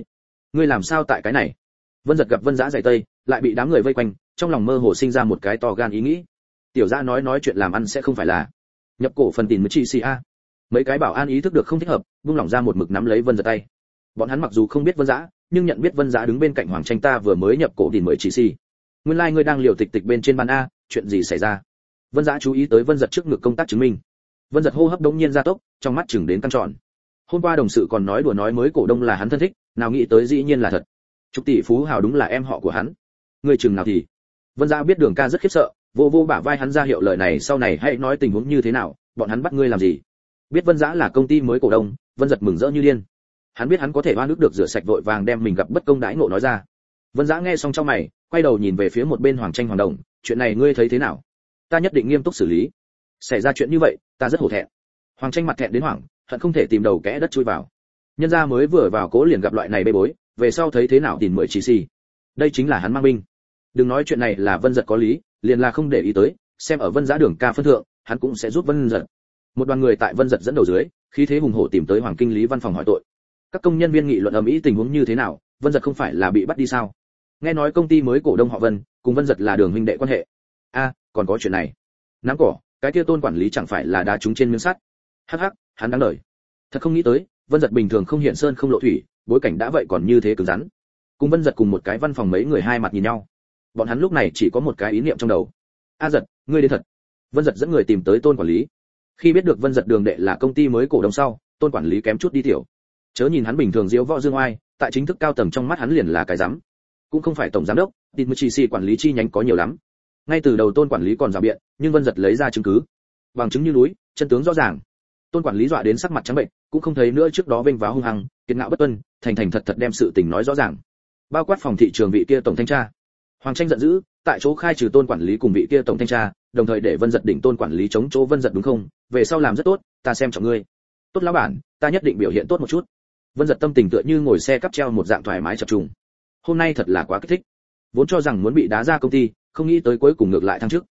ngươi làm sao tại cái này? Vân Giật gặp Vân Dã giày tây, lại bị đám người vây quanh, trong lòng mơ hồ sinh ra một cái to gan ý nghĩ. Tiểu Dã nói chuyện làm ăn sẽ không phải là nhập cổ phần tiền mới chi si a. Mấy cái bảo an ý thức được không thích hợp, buông lỏng ra một mực nắm lấy Vân Giật tay. Bọn hắn mặc dù không biết Vân Dã, nhưng nhận biết Vân Dã đứng bên cạnh Hoàng Tranh ta vừa mới nhập cổ tiền mới chỉ si. Nguyên lai ngươi đang liều tịch bên trên ban a, chuyện gì xảy ra? Vân Dã chú ý tới Vân Giật trước ngực công tác chứng minh. Vân Giật hô hấp đống nhiên gia tốc, trong mắt chừng đến căng tròn. Hôm qua đồng sự còn nói đùa nói mới cổ đông là hắn thân thích, nào nghĩ tới dĩ nhiên là thật. Chục tỷ phú hào đúng là em họ của hắn. Ngươi chừng nào thì? Vân Dã biết Đường Ca rất khiếp sợ, vô bả vai hắn ra hiệu lời này sau này hãy nói tình huống như thế nào, bọn hắn bắt ngươi làm gì? Biết Vân Dã là công ty mới cổ đông, Vân Giật mừng rỡ như điên. Hắn biết hắn có thể oan ức được rửa sạch, vội vàng đem mình gặp bất công đãi ngộ nói ra. Vân Dã nghe xong trong mày, quay đầu nhìn về phía một bên Hoàng Tranh Hoàng Đồng, chuyện này ngươi thấy thế nào? Ta nhất định nghiêm túc xử lý. Xảy ra chuyện như vậy, ta rất hổ thẹn. Hoàng Tranh mặt thẹn đến hoảng, hận không thể tìm đầu kẽ đất chui vào. Nhân gia mới vừa vào cố liền gặp loại này bê bối, về sau thấy thế nào tìm mới chỉ xì. Đây chính là hắn mang binh. Đừng nói chuyện này là Vân Giật có lý, liền là không để ý tới, xem ở Vân Dã Đường Ca phân thượng, hắn cũng sẽ giúp Vân Giật. Một đoàn người tại Vân Giật dẫn đầu dưới, khí thế hùng hổ tìm tới Hoàng kinh lý văn phòng hỏi tội. Các công nhân viên nghị luận ầm ĩ tình huống như thế nào, Vân Giật không phải là bị bắt đi sao? Nghe nói công ty mới cổ đông họ Vân, cùng Vân Giật là Đường huynh đệ quan hệ. A, còn có chuyện này. Nắm cỏ, cái kia Tôn quản lý chẳng phải là đá trúng trên miếng sắt. Hắc hắc, hắn đáng đời. Thật không nghĩ tới, Vân Giật bình thường không hiện sơn không lộ thủy, bối cảnh đã vậy còn như thế cứng rắn. Cùng Vân Giật cùng một cái văn phòng mấy người hai mặt nhìn nhau. Bọn hắn lúc này chỉ có một cái ý niệm trong đầu. A Giật, ngươi đến thật. Vân Giật dẫn người tìm tới Tôn quản lý. Khi biết được Vân Giật Đường đệ là công ty mới cổ đông sau, Tôn quản lý kém chút đi tiểu. Chớ nhìn hắn bình thường diễu võ dương oai, tại chính thức cao tầng trong mắt hắn liền là cái rắm. Cũng không phải tổng giám đốc, tin chỉ si quản lý chi nhánh có nhiều lắm. Ngay từ đầu Tôn quản lý còn rào biện, nhưng Vân Giật lấy ra chứng cứ, bằng chứng như núi, chân tướng rõ ràng. Tôn quản lý dọa đến sắc mặt trắng bệch, cũng không thấy nữa trước đó vênh váo hung hăng, kiệt ngạo bất tuân, thành thật đem sự tình nói rõ ràng. Bao quát phòng thị trường vị kia tổng thanh tra. Hoàng Tranh giận dữ, tại chỗ khai trừ Tôn quản lý cùng vị kia tổng thanh tra, đồng thời để Vân Giật đỉnh Tôn quản lý chống chỗ Vân Giật đúng không? Về sau làm rất tốt, ta xem trọng ngươi. Tốt lão bản, ta nhất định biểu hiện tốt một chút. Vân Giật tâm tình tựa như ngồi xe cắp treo một dạng thoải mái chập trùng. Hôm nay thật là quá kích thích. Vốn cho rằng muốn bị đá ra công ty, không nghĩ tới cuối cùng ngược lại thăng chức.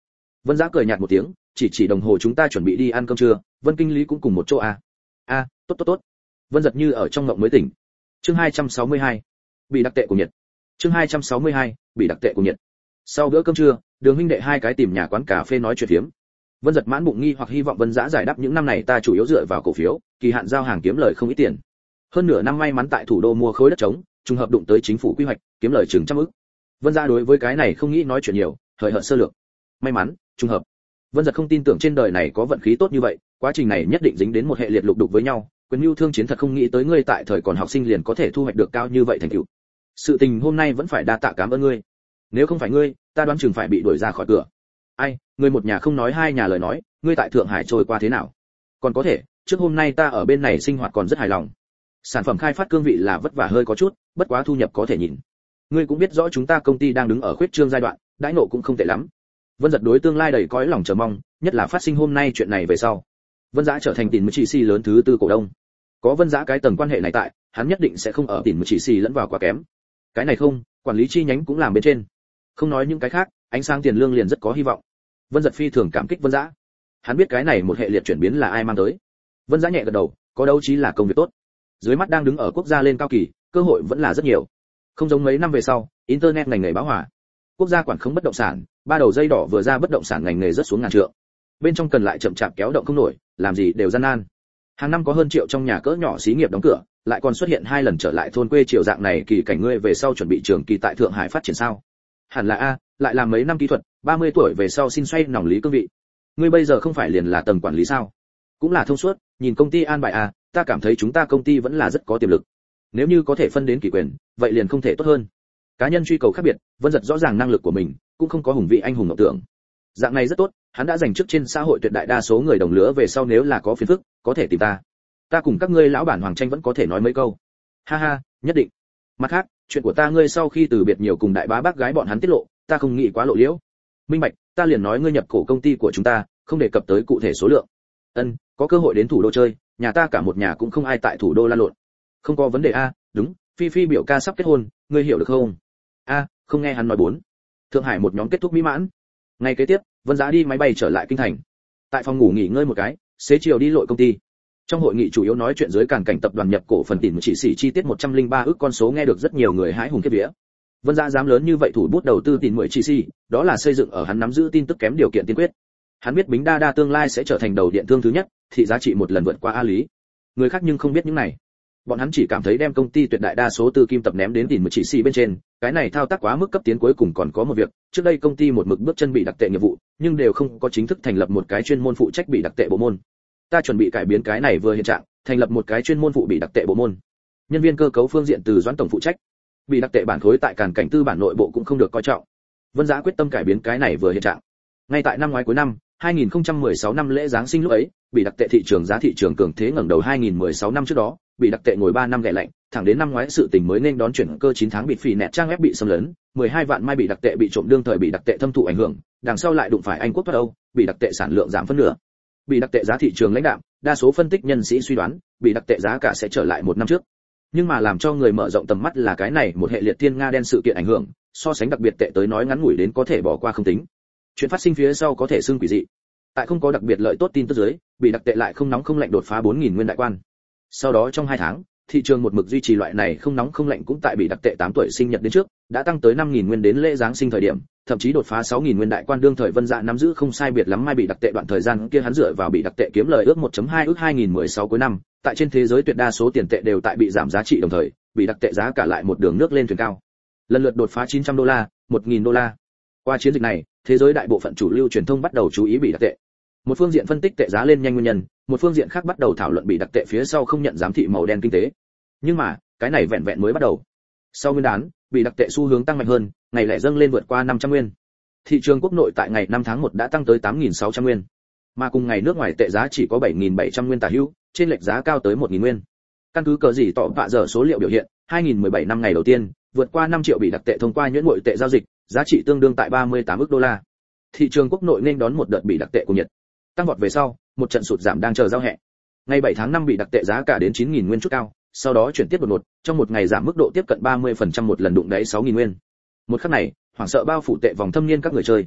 Vân Dã cười nhạt một tiếng, chỉ đồng hồ chúng ta chuẩn bị đi ăn cơm trưa, Vân kinh lý cũng cùng một chỗ à. Tốt tốt tốt. Vân giật như ở trong mộng mới tỉnh. Chương 262. Bị đặc tệ của Nhật. Chương 262. Bị đặc tệ của Nhật. Sau bữa cơm trưa, Đường huynh đệ hai cái tìm nhà quán cà phê nói chuyện phiếm. Vân giật mãn bụng nghi hoặc hy vọng Vân Dã giải đáp những năm này ta chủ yếu dựa vào cổ phiếu, kỳ hạn giao hàng kiếm lời không ít tiền. Hơn nửa năm may mắn tại thủ đô mua khối đất trống, trùng hợp đụng tới chính phủ quy hoạch, kiếm lời chừng trăm ức. Vân Dã đối với cái này không nghĩ nói chuyện nhiều, hời hợt sơ lược. May mắn, trùng hợp. Vân giật không tin tưởng trên đời này có vận khí tốt như vậy, quá trình này nhất định dính đến một hệ liệt lục đục với nhau, quyền mưu thương chiến thật không nghĩ tới ngươi tại thời còn học sinh liền có thể thu hoạch được cao như vậy thành tựu. Sự tình hôm nay vẫn phải đa tạ cảm ơn ngươi. Nếu không phải ngươi, ta đoán chừng phải bị đuổi ra khỏi cửa. Ai, ngươi một nhà không nói hai nhà lời nói, ngươi tại Thượng Hải trôi qua thế nào? Còn có thể, trước hôm nay ta ở bên này sinh hoạt còn rất hài lòng. Sản phẩm khai phát cương vị là vất vả hơi có chút, bất quá thu nhập có thể nhìn. Ngươi cũng biết rõ chúng ta công ty đang đứng ở khuyết trương giai đoạn, đãi ngộ cũng không tệ lắm. Vân giật đối tương lai đầy cõi lòng chờ mong, nhất là phát sinh hôm nay chuyện này về sau. Vân Dã trở thành tiền chỉ si lớn thứ tư cổ đông. Có Vân Dã cái tầng quan hệ này tại, hắn nhất định sẽ không ở tiền chỉ si lẫn vào quá kém. Cái này không, quản lý chi nhánh cũng làm bên trên. Không nói những cái khác, ánh sáng tiền lương liền rất có hy vọng. Vân giật phi thường cảm kích Vân Dã. Hắn biết cái này một hệ liệt chuyển biến là ai mang tới. Vân Dã nhẹ gật đầu, có đấu trí là công việc tốt. Dưới mắt đang đứng ở quốc gia lên cao kỳ, cơ hội vẫn là rất nhiều. Không giống mấy năm về sau, internet ngành nghề bão hòa. Quốc gia quản khống bất động sản, ba đầu dây đỏ vừa ra bất động sản ngành nghề rất xuống ngàn trượng. Bên trong cần lại chậm chạp kéo động không nổi, làm gì đều gian nan. Hàng năm có hơn triệu trong nhà cỡ nhỏ xí nghiệp đóng cửa, lại còn xuất hiện hai lần trở lại thôn quê triều dạng này, kỳ cảnh ngươi về sau chuẩn bị trường kỳ tại Thượng Hải phát triển sao? Hẳn là a, lại làm mấy năm kỹ thuật, 30 tuổi về sau xin xoay nòng lý cương vị. Ngươi bây giờ không phải liền là tầng quản lý sao? Cũng là thông suốt, nhìn công ty an bài a, ta cảm thấy chúng ta công ty vẫn là rất có tiềm lực. Nếu như có thể phân đến kỷ quyền, vậy liền không thể tốt hơn. Cá nhân truy cầu khác biệt, Vân giật rõ ràng năng lực của mình, cũng không có hùng vị anh hùng ngọc tưởng. Dạng này rất tốt, hắn đã dành trước trên xã hội tuyệt đại đa số người đồng lứa về sau nếu là có phiền phức, có thể tìm ta. Ta cùng các ngươi lão bản Hoàng Tranh vẫn có thể nói mấy câu. Ha ha, nhất định. Mặt khác, chuyện của ta ngươi sau khi từ biệt nhiều cùng đại bá bác gái bọn hắn tiết lộ, ta không nghĩ quá lộ liễu. Minh bạch, ta liền nói ngươi nhập cổ công ty của chúng ta, không đề cập tới cụ thể số lượng. Có cơ hội đến thủ đô chơi, nhà ta cả một nhà cũng không ai tại thủ đô lan lộn. Không có vấn đề a, đúng, Phi Phi biểu ca sắp kết hôn, ngươi hiểu được không? Không nghe hắn nói bốn. Thượng Hải một nhóm kết thúc mỹ mãn. Ngày kế tiếp, Vân Dã đi máy bay trở lại kinh thành. Tại phòng ngủ nghỉ ngơi một cái, xế chiều đi lội công ty. Trong hội nghị chủ yếu nói chuyện dưới càn cảnh tập đoàn nhập cổ phần tiền chỉ xỉ chi tiết 103 ức con số nghe được rất nhiều người hái hùng kiếp vía. Vân Dã dám lớn như vậy thủ bút đầu tư tiền 10 chỉ xỉ, đó là xây dựng ở hắn nắm giữ tin tức kém điều kiện tiên quyết. Hắn biết Bính Đa Đa tương lai sẽ trở thành đầu điện thương thứ nhất, thị giá trị một lần vượt qua A Lý. Người khác nhưng không biết những này. Bọn hắn chỉ cảm thấy đem công ty tuyệt đại đa số tư kim tập ném đến tiền 10 chỉ xỉ bên trên, cái này thao tác quá mức cấp tiến. Cuối cùng còn có một việc, trước đây công ty một mực bước chân bị đặc tệ nghiệp vụ, nhưng đều không có chính thức thành lập một cái chuyên môn phụ trách bị đặc tệ bộ môn. Ta chuẩn bị cải biến cái này vừa hiện trạng, thành lập một cái chuyên môn phụ bị đặc tệ bộ môn. Nhân viên cơ cấu phương diện từ Doãn tổng phụ trách. Bị đặc tệ bản khối tại càn cảnh tư bản nội bộ cũng không được coi trọng. Vân Dã quyết tâm cải biến cái này vừa hiện trạng. Ngay tại năm ngoái cuối năm, 2016 năm lễ giáng sinh lúc ấy, bị đặc tệ thị trường giá thị trường cường thế ngẩng đầu 2016 năm trước đó, bị đặc tệ ngồi 3 năm ghẻ lạnh, thẳng đến năm ngoái sự tình mới nên đón chuyển cơ 9 tháng bị phỉ nẹt trang web bị xâm lấn, 12 vạn mai bị đặc tệ bị trộm, đương thời bị đặc tệ thâm thụ ảnh hưởng, đằng sau lại đụng phải Anh quốc thoát Âu, bị đặc tệ sản lượng giảm phân nửa. Bị đặc tệ giá thị trường lãnh đạm, đa số phân tích nhân sĩ suy đoán, bị đặc tệ giá cả sẽ trở lại một năm trước. Nhưng mà làm cho người mở rộng tầm mắt là cái này một hệ liệt thiên nga đen sự kiện ảnh hưởng, so sánh đặc biệt tệ tới nói ngắn ngủi đến có thể bỏ qua không tính. Chuyện phát sinh phía sau có thể xưng quỷ dị. Tại không có đặc biệt lợi tốt tin tức dưới, bị đặc tệ lại không nóng không lạnh đột phá 4000 nguyên đại quan. Sau đó trong 2 tháng, thị trường một mực duy trì loại này không nóng không lạnh cũng tại bị đặc tệ 8 tuổi sinh nhật đến trước, đã tăng tới 5000 nguyên đến lễ giáng sinh thời điểm, thậm chí đột phá 6000 nguyên đại quan. Đương thời Vân Dã nắm giữ không sai biệt lắm mai bị đặc tệ, đoạn thời gian kia hắn dựa vào bị đặc tệ kiếm lời ước 1.2 ước 2016 cuối năm, tại trên thế giới tuyệt đa số tiền tệ đều tại bị giảm giá trị, đồng thời, bị đặc tệ giá cả lại một đường nước lên thuyền cao. Lần lượt đột phá $900, $1000. Qua chiến dịch này, thế giới đại bộ phận chủ lưu truyền thông bắt đầu chú ý bị đặc tệ. Một phương diện phân tích tệ giá lên nhanh nguyên nhân, một phương diện khác bắt đầu thảo luận bị đặc tệ phía sau không nhận giám thị màu đen kinh tế. Nhưng mà, cái này vẹn vẹn mới bắt đầu. Sau nguyên đán, bị đặc tệ xu hướng tăng mạnh hơn, ngày lẻ dâng lên vượt qua 500 nguyên. Thị trường quốc nội tại ngày 5 tháng 1 đã tăng tới 8600 nguyên. Mà cùng ngày nước ngoài tệ giá chỉ có 7700 nguyên tả hữu, trên lệch giá cao tới 1000 nguyên. Căn cứ cờ gì tỏ vạ giờ số liệu biểu hiện, 2017 năm ngày đầu tiên, vượt qua 5 triệu bị đặc tệ thông qua nhuyễn ngoại tệ giao dịch, giá trị tương đương tại 38 ức đô la. Thị trường quốc nội nên đón một đợt bị đặc tệ của Nhật. Tăng vọt về sau, một trận sụt giảm đang chờ giao hẹ. Ngày 7 tháng 5 bị đặc tệ giá cả đến 9000 nguyên chút cao, sau đó chuyển tiếp đột ngột, trong một ngày giảm mức độ tiếp cận 30% một lần đụng đáy 6000 nguyên. Một khắc này, hoảng sợ bao phủ tệ vòng thâm niên các người chơi.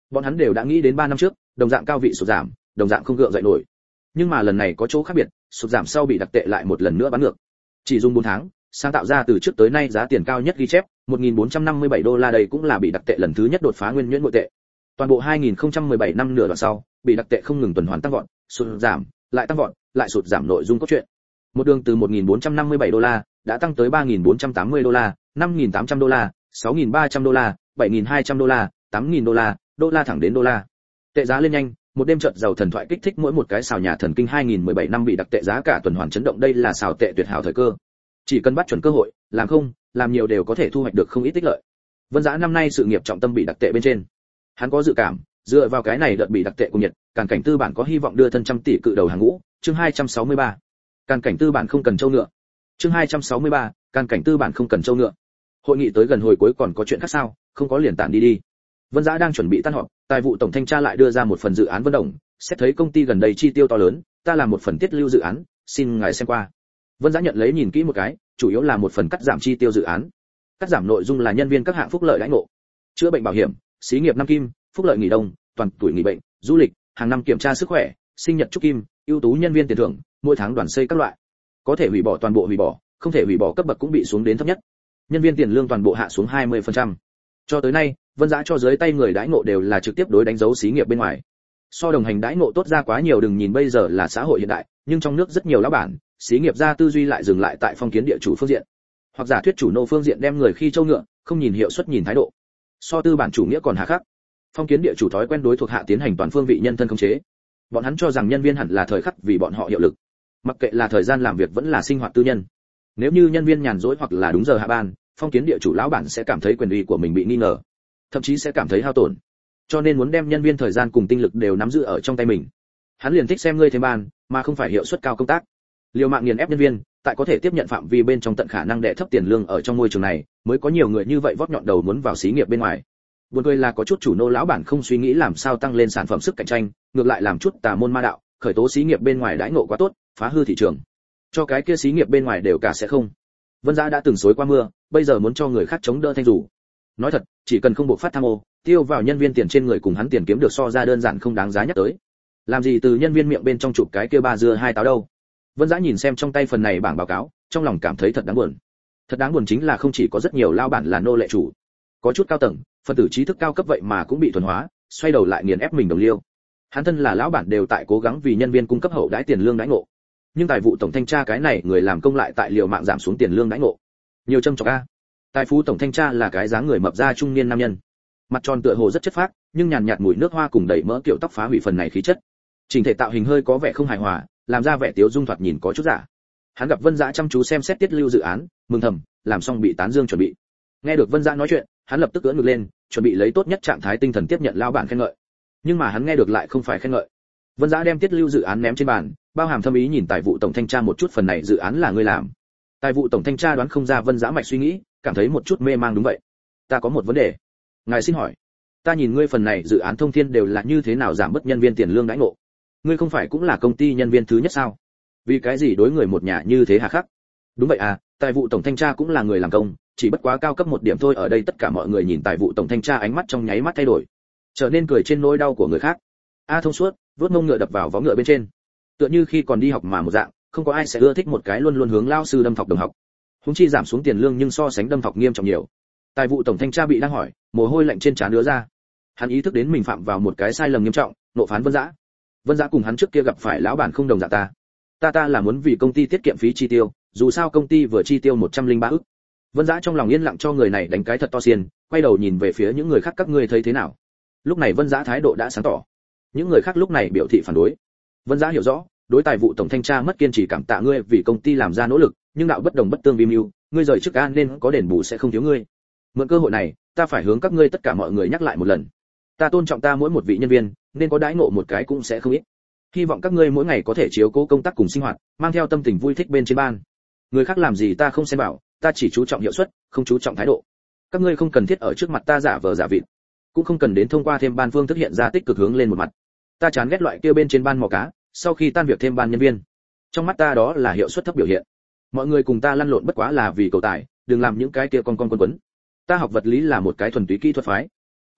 Bọn hắn đều đã nghĩ đến 3 năm trước, đồng dạng cao vị sụt giảm, đồng dạng không gượng dậy nổi. Nhưng mà lần này có chỗ khác biệt, sụt giảm sau bị đặc tệ lại một lần nữa bắn ngược. Chỉ dùng 4 tháng, sáng tạo ra từ trước tới nay giá tiền cao nhất ghi chép, 1457 đô la, đây cũng là bị đặc tệ lần thứ nhất đột phá nguyên nhuyễn nội tệ. Toàn bộ 2017 năm nửa đoạn sau, bị đặc tệ không ngừng tuần hoàn tăng vọt, sụt giảm, lại tăng vọt, lại sụt giảm nội dung cốt truyện. Một đường từ 1457 đô la đã tăng tới 3480 đô la, 5800 đô la, 6300 đô la, 7200 đô la, 8000 đô la thẳng đến đô la. Tệ giá lên nhanh, một đêm chợt giàu thần thoại kích thích mỗi một cái xào nhà thần kinh. 2017 năm bị đặc tệ giá cả tuần hoàn chấn động, đây là xào tệ tuyệt hảo thời cơ. Chỉ cần bắt chuẩn cơ hội, làm không, làm nhiều đều có thể thu hoạch được không ít tích lợi. Vân Dã năm nay sự nghiệp trọng tâm bị đặc tệ bên trên. Hắn có dự cảm, dựa vào cái này đợt bị đặc tệ cùng nhiệt, Càn Cảnh Tư bản có hy vọng đưa thân trăm tỷ cự đầu hàng ngũ. Chương 263. Càn Cảnh Tư bản không cần châu ngựa. Chương 263. Càn Cảnh Tư bản không cần châu ngựa. Hội nghị tới gần hồi cuối còn có chuyện khác sao? Không có liền tản đi đi. Vân Dã đang chuẩn bị tan họp, tài vụ tổng thanh tra lại đưa ra một phần dự án Vân Đồng, xét thấy công ty gần đây chi tiêu to lớn, ta làm một phần tiết lưu dự án, xin ngài xem qua. Vân Dã nhận lấy nhìn kỹ một cái, chủ yếu là một phần cắt giảm chi tiêu dự án. Cắt giảm nội dung là nhân viên các hạng phúc lợi đãi ngộ, chữa bệnh bảo hiểm, xí nghiệp năm kim, phúc lợi nghỉ đông, toàn tuổi nghỉ bệnh, du lịch, hàng năm kiểm tra sức khỏe, sinh nhật chúc kim, ưu tú nhân viên tiền thưởng, mỗi tháng đoàn xây các loại. Có thể hủy bỏ toàn bộ hủy bỏ, không thể hủy bỏ cấp bậc cũng bị xuống đến thấp nhất. Nhân viên tiền lương toàn bộ hạ xuống 20%. Cho tới nay, Vân Dã cho dưới tay người đãi ngộ đều là trực tiếp đối đánh dấu xí nghiệp bên ngoài. So đồng hành đãi ngộ tốt ra quá nhiều, đừng nhìn bây giờ là xã hội hiện đại, nhưng trong nước rất nhiều lão bản, xí nghiệp gia tư duy lại dừng lại tại phong kiến địa chủ phương diện, hoặc giả thuyết chủ nô phương diện, đem người khi châu ngựa, không nhìn hiệu suất nhìn thái độ. So tư bản chủ nghĩa còn hà khắc. Phong kiến địa chủ thói quen đối thuộc hạ tiến hành toàn phương vị nhân thân khống chế. Bọn hắn cho rằng nhân viên hẳn là thời khắc vì bọn họ hiệu lực, mặc kệ là thời gian làm việc vẫn là sinh hoạt tư nhân. Nếu như nhân viên nhàn rỗi hoặc là đúng giờ hạ ban, phong kiến địa chủ lão bản sẽ cảm thấy quyền uy của mình bị nghi ngờ, thậm chí sẽ cảm thấy hao tổn, cho nên muốn đem nhân viên thời gian cùng tinh lực đều nắm giữ ở trong tay mình. Hắn liền thích xem ngươi thêm ban, mà không phải hiệu suất cao công tác. Liều mạng nghiền ép nhân viên, tại có thể tiếp nhận phạm vi bên trong tận khả năng đè thấp tiền lương. Ở trong môi trường này, mới có nhiều người như vậy vót nhọn đầu muốn vào xí nghiệp bên ngoài. Buồn cười là có chút chủ nô lão bản không suy nghĩ làm sao tăng lên sản phẩm sức cạnh tranh, ngược lại làm chút tà môn ma đạo, khởi tố xí nghiệp bên ngoài đãi ngộ quá tốt, phá hư thị trường. Cho cái kia xí nghiệp bên ngoài đều cả sẽ không. Vân Dã đã từng xối qua mưa, bây giờ muốn cho người khác chống đỡ thanh dù. Nói thật, chỉ cần không buộc phát tham ô, tiêu vào nhân viên tiền trên người cùng hắn tiền kiếm được so ra đơn giản không đáng giá nhắc tới. Làm gì từ nhân viên miệng bên trong chụp cái kia ba dưa hai táo đâu. Vân Dã nhìn xem trong tay phần này bảng báo cáo, trong lòng cảm thấy thật đáng buồn. Thật đáng buồn chính là không chỉ có rất nhiều lao bản là nô lệ chủ, có chút cao tầng, phân tử trí thức cao cấp vậy mà cũng bị thuần hóa, xoay đầu lại nghiền ép mình đồng liêu. Hắn thân là lão bản đều tại cố gắng vì nhân viên cung cấp hậu đãi tiền lương đãi ngộ, nhưng tài vụ tổng thanh tra cái này người làm công lại tại liều mạng giảm xuống tiền lương đãi ngộ. Nhiều châm chọc a. Tài phú tổng thanh tra là cái dáng người mập ra trung niên nam nhân, mặt tròn tựa hồ rất chất phác, nhưng nhàn nhạt mùi nước hoa cùng đầy mỡ kiểu tóc phá hủy phần này khí chất. Chỉnh thể tạo hình hơi có vẻ không hài hòa, làm ra vẻ tiếu dung thoạt nhìn có chút giả. Hắn gặp Vân Dã chăm chú xem xét tiết lưu dự án, mừng thầm, làm xong bị tán dương chuẩn bị. Nghe được Vân Dã nói chuyện, hắn lập tức ưỡn ngực lên, chuẩn bị lấy tốt nhất trạng thái tinh thần tiếp nhận lão bản khen ngợi. Nhưng mà hắn nghe được lại không phải khen ngợi. Vân Dã đem tiết lưu dự án ném trên bàn, bao hàm thâm ý nhìn tài vụ tổng thanh tra một chút, phần này dự án là ngươi làm. Tài vụ tổng thanh tra đoán không ra Vân Dã mạch suy nghĩ, cảm thấy một chút mê mang. Đúng vậy, ta có một vấn đề. Ngài xin hỏi. Ta nhìn ngươi phần này dự án thông thiên đều là như thế nào giảm bớt nhân viên tiền lương đãi ngộ. Ngươi không phải cũng là công ty nhân viên thứ nhất sao? Vì cái gì đối người một nhà như thế hà khắc? Đúng vậy à, tài vụ tổng thanh tra cũng là người làm công, chỉ bất quá cao cấp một điểm thôi. Ở đây tất cả mọi người nhìn tài vụ tổng thanh tra, ánh mắt trong nháy mắt thay đổi, trở nên cười trên nỗi đau của người khác. A thông suốt, vuốt mông ngựa đập vào vó ngựa bên trên, tựa như khi còn đi học mà một dạng, không có ai sẽ ưa thích một cái luôn luôn hướng lao sư đâm thọc đồng học. Huống chi giảm xuống tiền lương nhưng so sánh đâm thọc nghiêm trọng nhiều. Tài vụ tổng thanh tra bị đang hỏi, mồ hôi lạnh trên trán đứa ra. Hắn ý thức đến mình phạm vào một cái sai lầm nghiêm trọng, nộ phán Vân Dã. Vân Dã cùng hắn trước kia gặp phải lão bản không đồng dạng ta là muốn vì công ty tiết kiệm phí chi tiêu, dù sao công ty vừa chi tiêu 103 ức. Vân Dã trong lòng yên lặng cho người này đánh cái thật to xiên, quay đầu nhìn về phía những người khác, các ngươi thấy thế nào? Lúc này Vân Dã thái độ đã sáng tỏ. Những người khác lúc này biểu thị phản đối. Vân Dã hiểu rõ, đối tài vụ tổng thanh tra mất kiên trì, cảm tạ ngươi vì công ty làm ra nỗ lực, nhưng đạo bất đồng bất tương vi mưu, ngươi rời chức an nên có đền bù sẽ không thiếu ngươi. Mượn cơ hội này, ta phải hướng các ngươi tất cả mọi người nhắc lại một lần. Ta tôn trọng ta mỗi một vị nhân viên, nên có đãi ngộ một cái cũng sẽ không ít. Hy vọng các ngươi mỗi ngày có thể chiếu cố công tác cùng sinh hoạt, mang theo tâm tình vui thích bên trên ban. Người khác làm gì ta không xen vào, ta chỉ chú trọng hiệu suất, không chú trọng thái độ. Các ngươi không cần thiết ở trước mặt ta giả vờ giả vịt, cũng không cần đến thông qua thêm ban phương thức hiện ra tích cực hướng lên một mặt. Ta chán ghét loại kia bên trên ban mò cá, sau khi tan việc thêm ban nhân viên. Trong mắt ta đó là hiệu suất thấp biểu hiện. Mọi người cùng ta lăn lộn bất quá là vì cầu tài, đừng làm những cái kia con quấn. Ta học vật lý là một cái thuần túy kỹ thuật phái,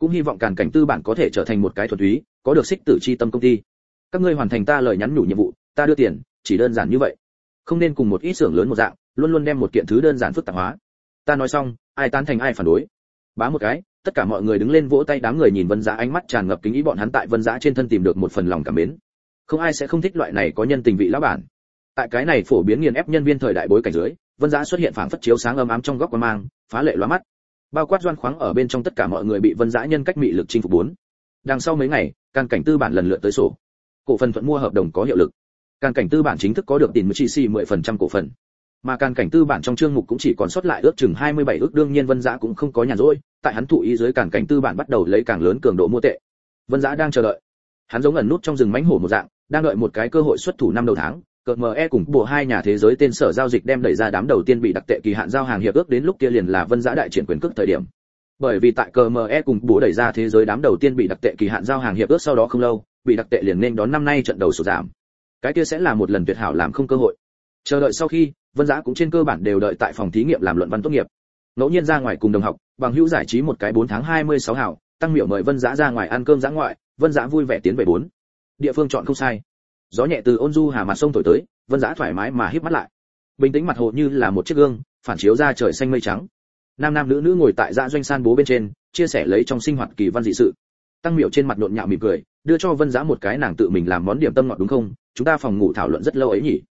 cũng hy vọng Càn Cảnh Tư bản có thể trở thành một cái thuần túy, có được xích tử chi tâm công ty. Các ngươi hoàn thành ta lời nhắn nhủ nhiệm vụ, ta đưa tiền, chỉ đơn giản như vậy. Không nên cùng một ít xưởng lớn một dạng, luôn luôn đem một kiện thứ đơn giản phức tạp hóa. Ta nói xong, ai tán thành ai phản đối. Bá một cái, tất cả mọi người đứng lên vỗ tay, đám người nhìn Vân Dã ánh mắt tràn ngập kính ý, bọn hắn tại Vân Dã trên thân tìm được một phần lòng cảm mến. Không ai sẽ không thích loại này có nhân tình vị lão bản. Tại cái này phổ biến nghiền ép nhân viên thời đại bối cảnh dưới, Vân Dã xuất hiện phảng phất chiếu sáng ấm ám trong góc quang mang, phá lệ lóa mắt. Bao quát Doan Khoáng ở bên trong, tất cả mọi người bị Vân Dã nhân cách mị lực chinh phục bốn. Đằng sau mấy ngày, Càn Cảnh Tư bản lần lượt tới sổ. Cổ phần thuận mua hợp đồng có hiệu lực. Càn Cảnh Tư bản chính thức có được tiền chi xì 10% cổ phần. Mà Càn Cảnh Tư bản trong chương mục cũng chỉ còn sót lại ước chừng 27 ước, đương nhiên Vân Dã cũng không có nhàn rỗi, tại hắn thụ ý dưới Càn Cảnh Tư bản bắt đầu lấy càng lớn cường độ mua tệ. Vân Dã đang chờ đợi. Hắn giống ẩn nút trong rừng mãnh hổ một dạng, đang đợi một cái cơ hội xuất thủ năm đầu tháng. CME cùng bộ hai nhà thế giới tên sở giao dịch đem đẩy ra đám đầu tiên bị đặc tệ kỳ hạn giao hàng hiệp ước, đến lúc kia liền là Vân Dã đại triển quyền cước thời điểm. Bởi vì tại CME cùng bộ đẩy ra thế giới đám đầu tiên bị đặc tệ kỳ hạn giao hàng hiệp ước sau đó không lâu, bị đặc tệ liền nên đón năm nay trận đầu sụt giảm. Cái kia sẽ là một lần tuyệt hảo làm không cơ hội. Chờ đợi sau khi, Vân Dã cũng trên cơ bản đều đợi tại phòng thí nghiệm làm luận văn tốt nghiệp. Ngẫu nhiên ra ngoài cùng đồng học, bằng hữu giải trí một cái 4 tháng 26 hảo, Tăng Miểu mời Vân Dã ra ngoài ăn cơm dã ngoại, Vân Dã vui vẻ tiến về 4. Địa phương chọn không sai. Gió nhẹ từ ôn du hà mặt sông thổi tới, Vân Dã thoải mái mà híp mắt lại. Bình tĩnh mặt hồ như là một chiếc gương, phản chiếu ra trời xanh mây trắng. Nam nam nữ nữ ngồi tại dã doanh san bố bên trên, chia sẻ lấy trong sinh hoạt kỳ văn dị sự. Tăng Miểu trên mặt nhộn nhạo mỉm cười, đưa cho Vân Dã một cái nàng tự mình làm món điểm tâm ngọt, đúng không? Chúng ta phòng ngủ thảo luận rất lâu ấy nhỉ.